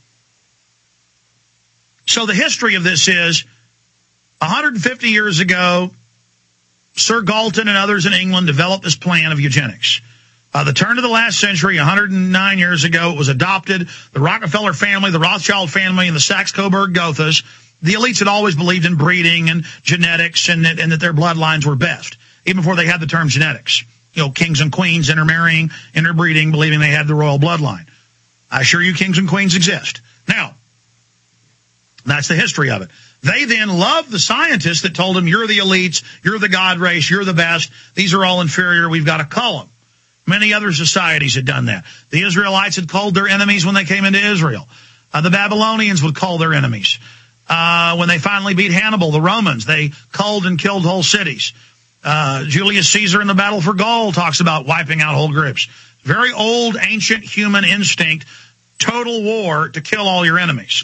So the history of this is, one hundred fifty years ago, Sir Galton and others in England developed this plan of eugenics. By the turn of the last century, one hundred nine years ago, it was adopted. The Rockefeller family, the Rothschild family, and the Saxe-Coburg-Gothas, the elites had always believed in breeding and genetics and that, and that their bloodlines were best, even before they had the term genetics. You know, kings and queens intermarrying, interbreeding, believing they had the royal bloodline. I assure you kings and queens exist. Now, that's the history of it. They then loved the scientists that told them, you're the elites, you're the God race, you're the best, these are all inferior, we've got to cull them. Many other societies had done that. The Israelites had called their enemies when they came into Israel. Uh, the Babylonians would call their enemies. Uh, when they finally beat Hannibal, the Romans, they culled and killed whole cities. Uh, Julius Caesar in the Battle for Gaul talks about wiping out whole groups. Very old, ancient human instinct, total war to kill all your enemies.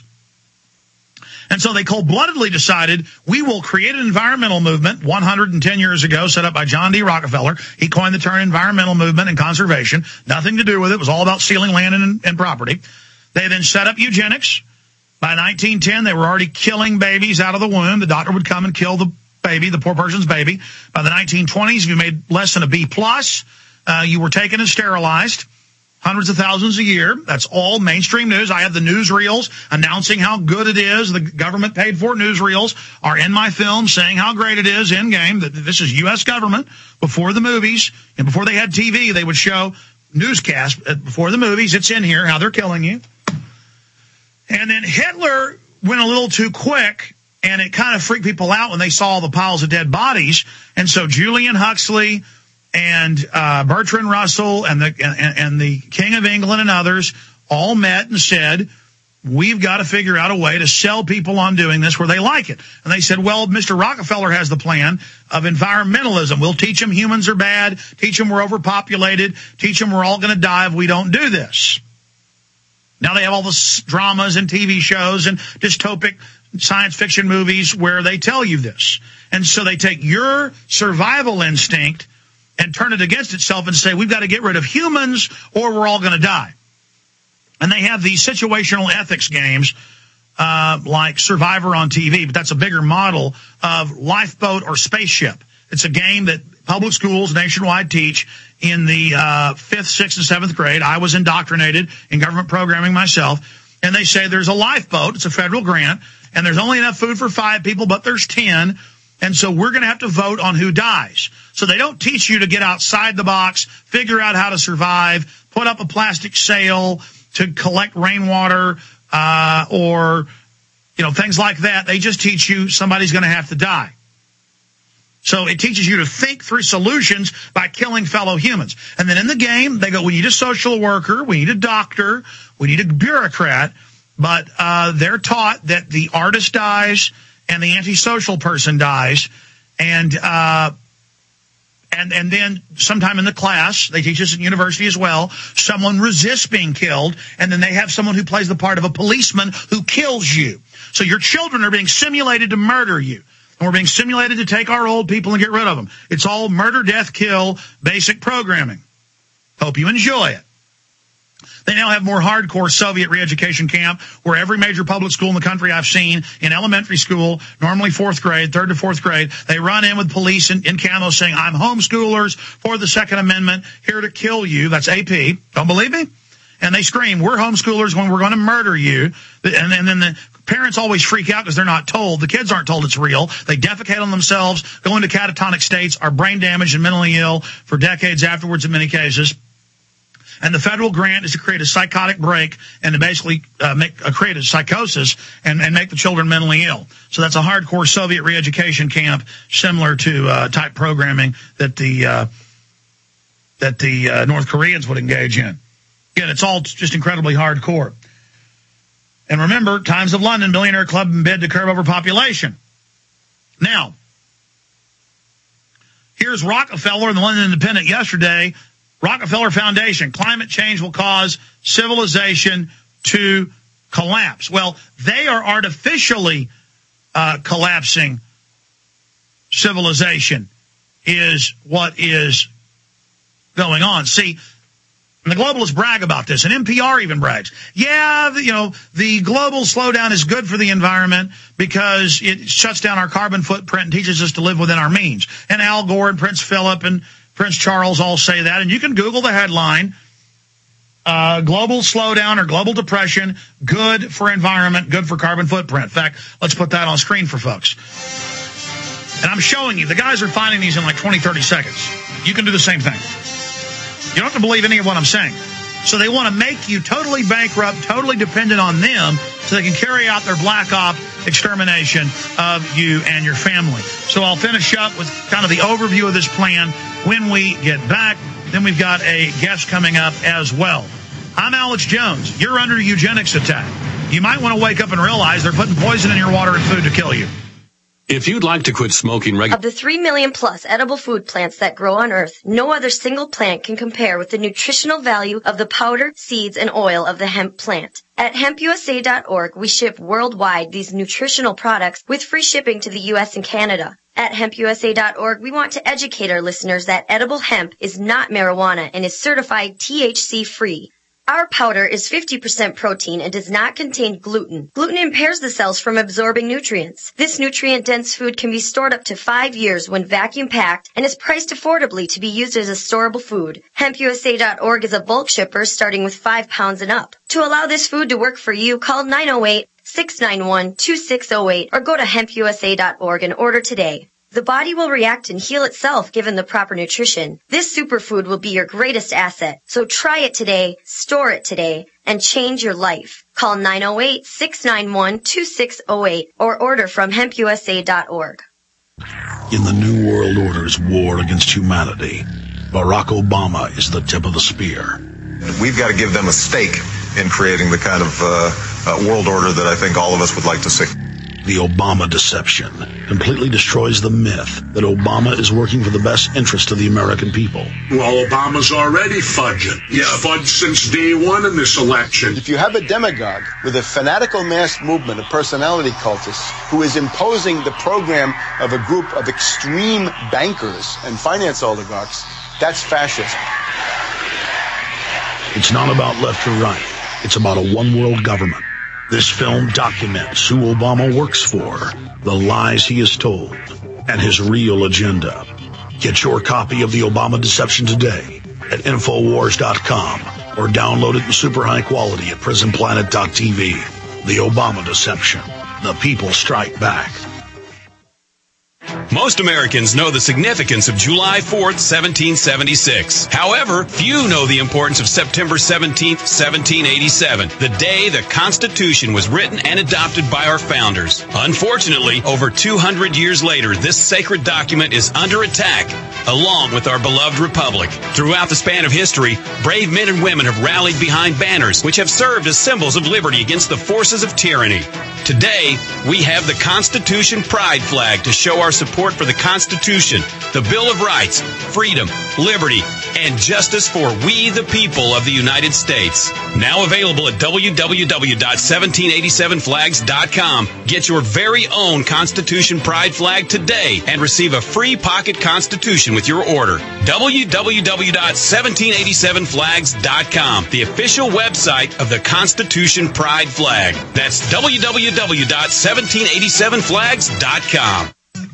And so they cold-bloodedly decided, we will create an environmental movement one hundred ten years ago, set up by John D. Rockefeller. He coined the term environmental movement and conservation. Nothing to do with it. It was all about stealing land and, and property. They then set up eugenics. By nineteen ten, they were already killing babies out of the womb. The doctor would come and kill the baby, the poor person's baby. By the nineteen twenties, if you made less than a B plus, uh, you were taken and sterilized. Hundreds of thousands a year. That's all mainstream news. I have the newsreels announcing how good it is. The government paid for newsreels are in my film saying how great it is in game. That this is U S government. Before the movies and before they had T V, they would show newscasts before the movies. It's in here how they're killing you. And then Hitler went a little too quick, and it kind of freaked people out when they saw the piles of dead bodies. And so Julian Huxley and uh, Bertrand Russell and the and, and the King of England and others all met and said, we've got to figure out a way to sell people on doing this where they like it. And they said, well, Mister Rockefeller has the plan of environmentalism. We'll teach them humans are bad, teach them we're overpopulated, teach them we're all going to die if we don't do this. Now they have all the dramas and T V shows and dystopic science fiction movies where they tell you this. And so they take your survival instinct and turn it against itself and say, we've got to get rid of humans or we're all going to die. And they have these situational ethics games uh, like Survivor on T V, but that's a bigger model of Lifeboat or Spaceship. It's a game that public schools nationwide teach in the uh, fifth, sixth, and seventh grade. I was indoctrinated in government programming myself. And they say there's a lifeboat. It's a federal grant. And there's only enough food for five people, but there's ten. And so we're going to have to vote on who dies. So they don't teach you to get outside the box, figure out how to survive, put up a plastic sail to collect rainwater, uh, or, you know, things like that. They just teach you somebody's going to have to die. So it teaches you to think through solutions by killing fellow humans. And then in the game, they go, we need a social worker, we need a doctor, we need a bureaucrat. But uh they're taught that the artist dies and the antisocial person dies. And uh and and then sometime in the class, they teach us at university as well, someone resists being killed, and then they have someone who plays the part of a policeman who kills you. So your children are being simulated to murder you. And we're being simulated to take our old people and get rid of them. It's all murder, death, kill, basic programming. Hope you enjoy it. They now have more hardcore Soviet re-education camp where every major public school in the country I've seen in elementary school, normally fourth grade, third to fourth grade, they run in with police in, in camo saying, I'm homeschoolers for the Second Amendment, here to kill you. That's A P. Don't believe me? And they scream, we're homeschoolers when we're going to murder you. And, and then the parents always freak out because they're not told. The kids aren't told it's real. They defecate on themselves, go into catatonic states, are brain damaged and mentally ill for decades afterwards in many cases. And the federal grant is to create a psychotic break and to basically uh, make uh, create a psychosis and, and make the children mentally ill. So that's a hardcore Soviet re-education camp, similar to uh, type programming that the uh, that the uh, North Koreans would engage in. Again, it's all just incredibly hardcore. And remember, Times of London, Millionaire Club in bid to curb overpopulation. Now, here's Rockefeller in the London Independent yesterday. Rockefeller Foundation, climate change will cause civilization to collapse. Well, they are artificially uh, collapsing civilization is what is going on. See, and the globalists brag about this, and N P R even brags. Yeah, the, you know, the global slowdown is good for the environment because it shuts down our carbon footprint and teaches us to live within our means. And Al Gore and Prince Philip and Prince Charles all say that, and you can Google the headline, uh, global slowdown or global depression, good for environment, good for carbon footprint. In fact, let's put that on screen for folks. And I'm showing you, the guys are finding these in like twenty, thirty seconds. You can do the same thing. You don't have to believe any of what I'm saying. So they want to make you totally bankrupt, totally dependent on them so they can carry out their black op extermination of you and your family. So I'll finish up with kind of the overview of this plan when we get back. Then we've got a guest coming up as well. I'm Alex Jones. You're under eugenics attack. You might want to wake up and realize they're putting poison in your water and food to kill you. If you'd like to quit smoking regularly... Of the three million plus edible food plants that grow on Earth, no other single plant can compare with the nutritional value of the powder, seeds, and oil of the hemp plant. At hemp U S A dot org, we ship worldwide these nutritional products with free shipping to the U S and Canada. At hemp U S A dot org, we want to educate our listeners that edible hemp is not marijuana and is certified T H C-free. Our powder is fifty percent protein and does not contain gluten. Gluten impairs the cells from absorbing nutrients. This nutrient-dense food can be stored up to five years when vacuum-packed and is priced affordably to be used as a storable food. hemp U S A dot org is a bulk shipper starting with five pounds and up. To allow this food to work for you, call nine oh eight, six nine one, two six oh eight or go to hemp U S A dot org and order today. The body will react and heal itself given the proper nutrition. This superfood will be your greatest asset. So try it today, store it today, and change your life. Call nine oh eight, six nine one, two six oh eight or order from hemp U S A dot org. In the New World Order's war against humanity, Barack Obama is the tip of the spear. We've got to give them a stake in creating the kind of uh, uh, world order that I think all of us would like to see. The Obama deception completely destroys the myth that Obama is working for the best interest of the American people. Well, Obama's already fudging. He's yeah. fudged since day one in this election. If you have a demagogue with a fanatical mass movement of personality cultists who is imposing the program of a group of extreme bankers and finance oligarchs, that's fascism. It's not about left or right. It's about a one-world government. This film documents who Obama works for, the lies he has told, and his real agenda. Get your copy of The Obama Deception today at Infowars dot com or download it in super high quality at Prison Planet dot T V. The Obama Deception. The people strike back. Most Americans know the significance of July fourth, seventeen seventy-six. However, few know the importance of September seventeenth, seventeen eighty-seven, the day the Constitution was written and adopted by our founders. Unfortunately, over two hundred years later, this sacred document is under attack, along with our beloved republic. Throughout the span of history, brave men and women have rallied behind banners which have served as symbols of liberty against the forces of tyranny. Today, we have the Constitution Pride flag to show our support for the Constitution, the Bill of Rights, freedom, liberty, and justice for we the people of the United States. Now available at w w w dot seventeen eighty-seven flags dot com. Get your very own Constitution Pride flag today and receive a free pocket Constitution with your order. w w w dot seventeen eighty-seven flags dot com, the official website of the Constitution Pride flag. That's w w w dot seventeen eighty-seven flags dot com.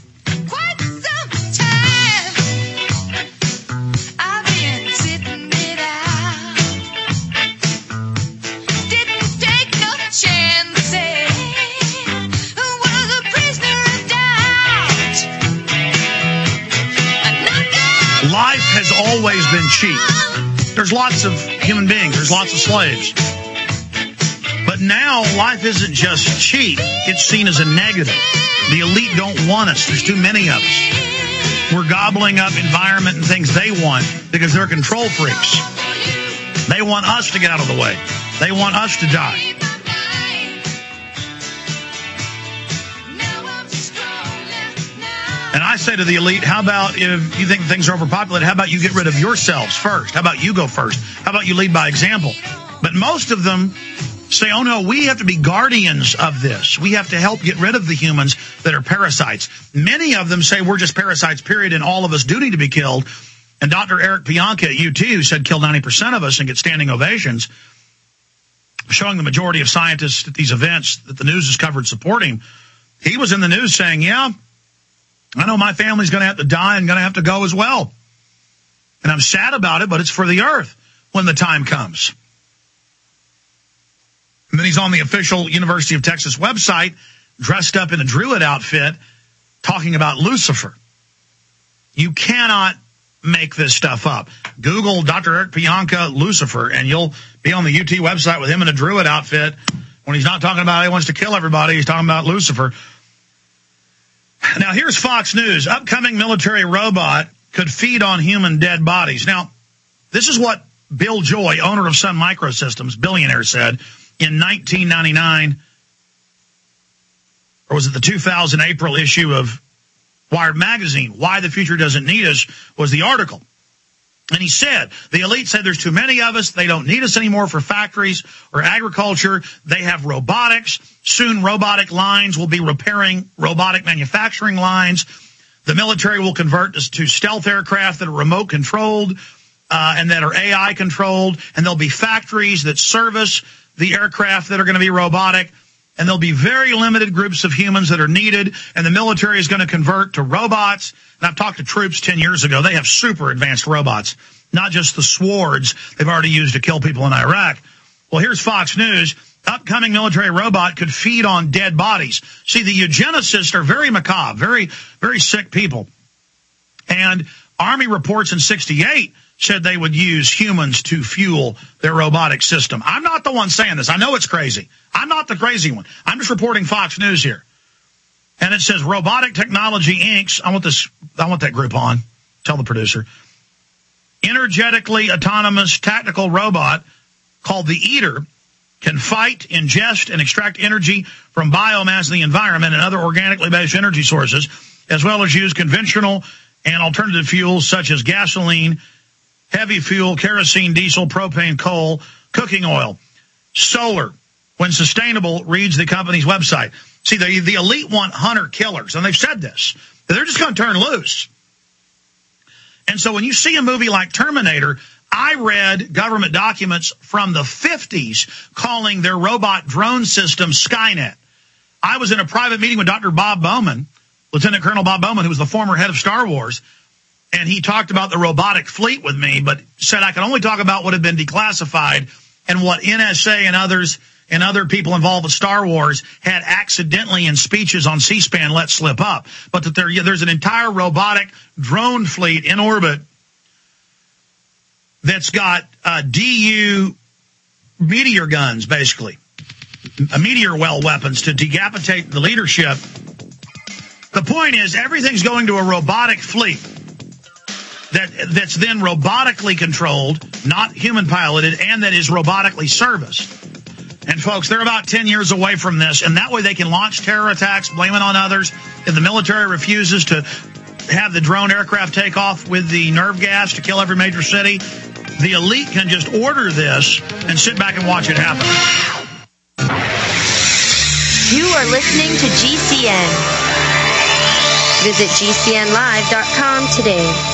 Life has always been cheap. There's lots of human beings. There's lots of slaves. But now life isn't just cheap. It's seen as a negative. The elite don't want us. There's too many of us. We're gobbling up environment and things they want because they're control freaks. They want us to get out of the way. They want us to die. And I say to the elite, how about if you think things are overpopulated, how about you get rid of yourselves first? How about you go first? How about you lead by example? But most of them say, oh no, we have to be guardians of this. We have to help get rid of the humans that are parasites. Many of them say we're just parasites, period, and all of us do need to be killed. And Doctor Eric Pianka at U T, who said kill ninety percent of us and get standing ovations, showing the majority of scientists at these events that the news has covered supporting, he was in the news saying, yeah, I know my family's going to have to die and going to have to go as well. And I'm sad about it, but it's for the earth when the time comes. And then he's on the official University of Texas website, dressed up in a druid outfit, talking about Lucifer. You cannot make this stuff up. Google Doctor Eric Pianka, Lucifer, and you'll be on the U T website with him in a druid outfit. When he's not talking about how he wants to kill everybody, he's talking about Lucifer. Now, here's Fox News. Upcoming military robot could feed on human dead bodies. Now, This is what Bill Joy, owner of Sun Microsystems, billionaire, said in nineteen ninety-nine, or was it the two thousand April issue of Wired Magazine? Why the Future Doesn't Need Us was the article. And he said, the elite said there's too many of us. They don't need us anymore for factories or agriculture. They have robotics. Soon robotic lines will be repairing robotic manufacturing lines. The military will convert to, to stealth aircraft that are remote controlled uh, and that are A I controlled. And there'll be factories that service the aircraft that are going to be robotic. And there'll be very limited groups of humans that are needed, and the military is going to convert to robots. And I've talked to troops ten years ago. They have super advanced robots, not just the swords they've already used to kill people in Iraq. Well, here's Fox News. Upcoming military robot could feed on dead bodies. See, the eugenicists are very macabre, very, very sick people. And Army reports in sixty-eight said they would use humans to fuel their robotic system. I'm not the one saying this. I know it's crazy. I'm not the crazy one. I'm just reporting Fox News here. And it says Robotic Technology Incorporated. I want this, I want that group on. Tell the producer. Energetically autonomous tactical robot called the Eater can fight, ingest, and extract energy from biomass in the environment and other organically based energy sources, as well as use conventional and alternative fuels such as gasoline, heavy fuel, kerosene, diesel, propane, coal, cooking oil, solar, when sustainable, reads the company's website. See, the, the elite want hunter killers, and they've said this. They're just going to turn loose. And so when you see a movie like Terminator, I read government documents from the fifties calling their robot drone system Skynet. I was in a private meeting with Doctor Bob Bowman, Lieutenant Colonel Bob Bowman, who was the former head of Star Wars, and he talked about the robotic fleet with me, but said I could only talk about what had been declassified and what N S A and others and other people involved with Star Wars had accidentally in speeches on C-SPAN let slip up. But that there, there's an entire robotic drone fleet in orbit that's got uh, D U meteor guns, basically, uh, meteor well weapons to decapitate the leadership. The point is, everything's going to a robotic fleet that that's then robotically controlled, not human piloted, and that is robotically serviced. And folks, they're about ten years away from this, and that way they can launch terror attacks, blame it on others. If the military refuses to have the drone aircraft take off with the nerve gas to kill every major city, the elite can just order this and sit back and watch it happen. You are listening to G C N. Visit G C N live dot com today.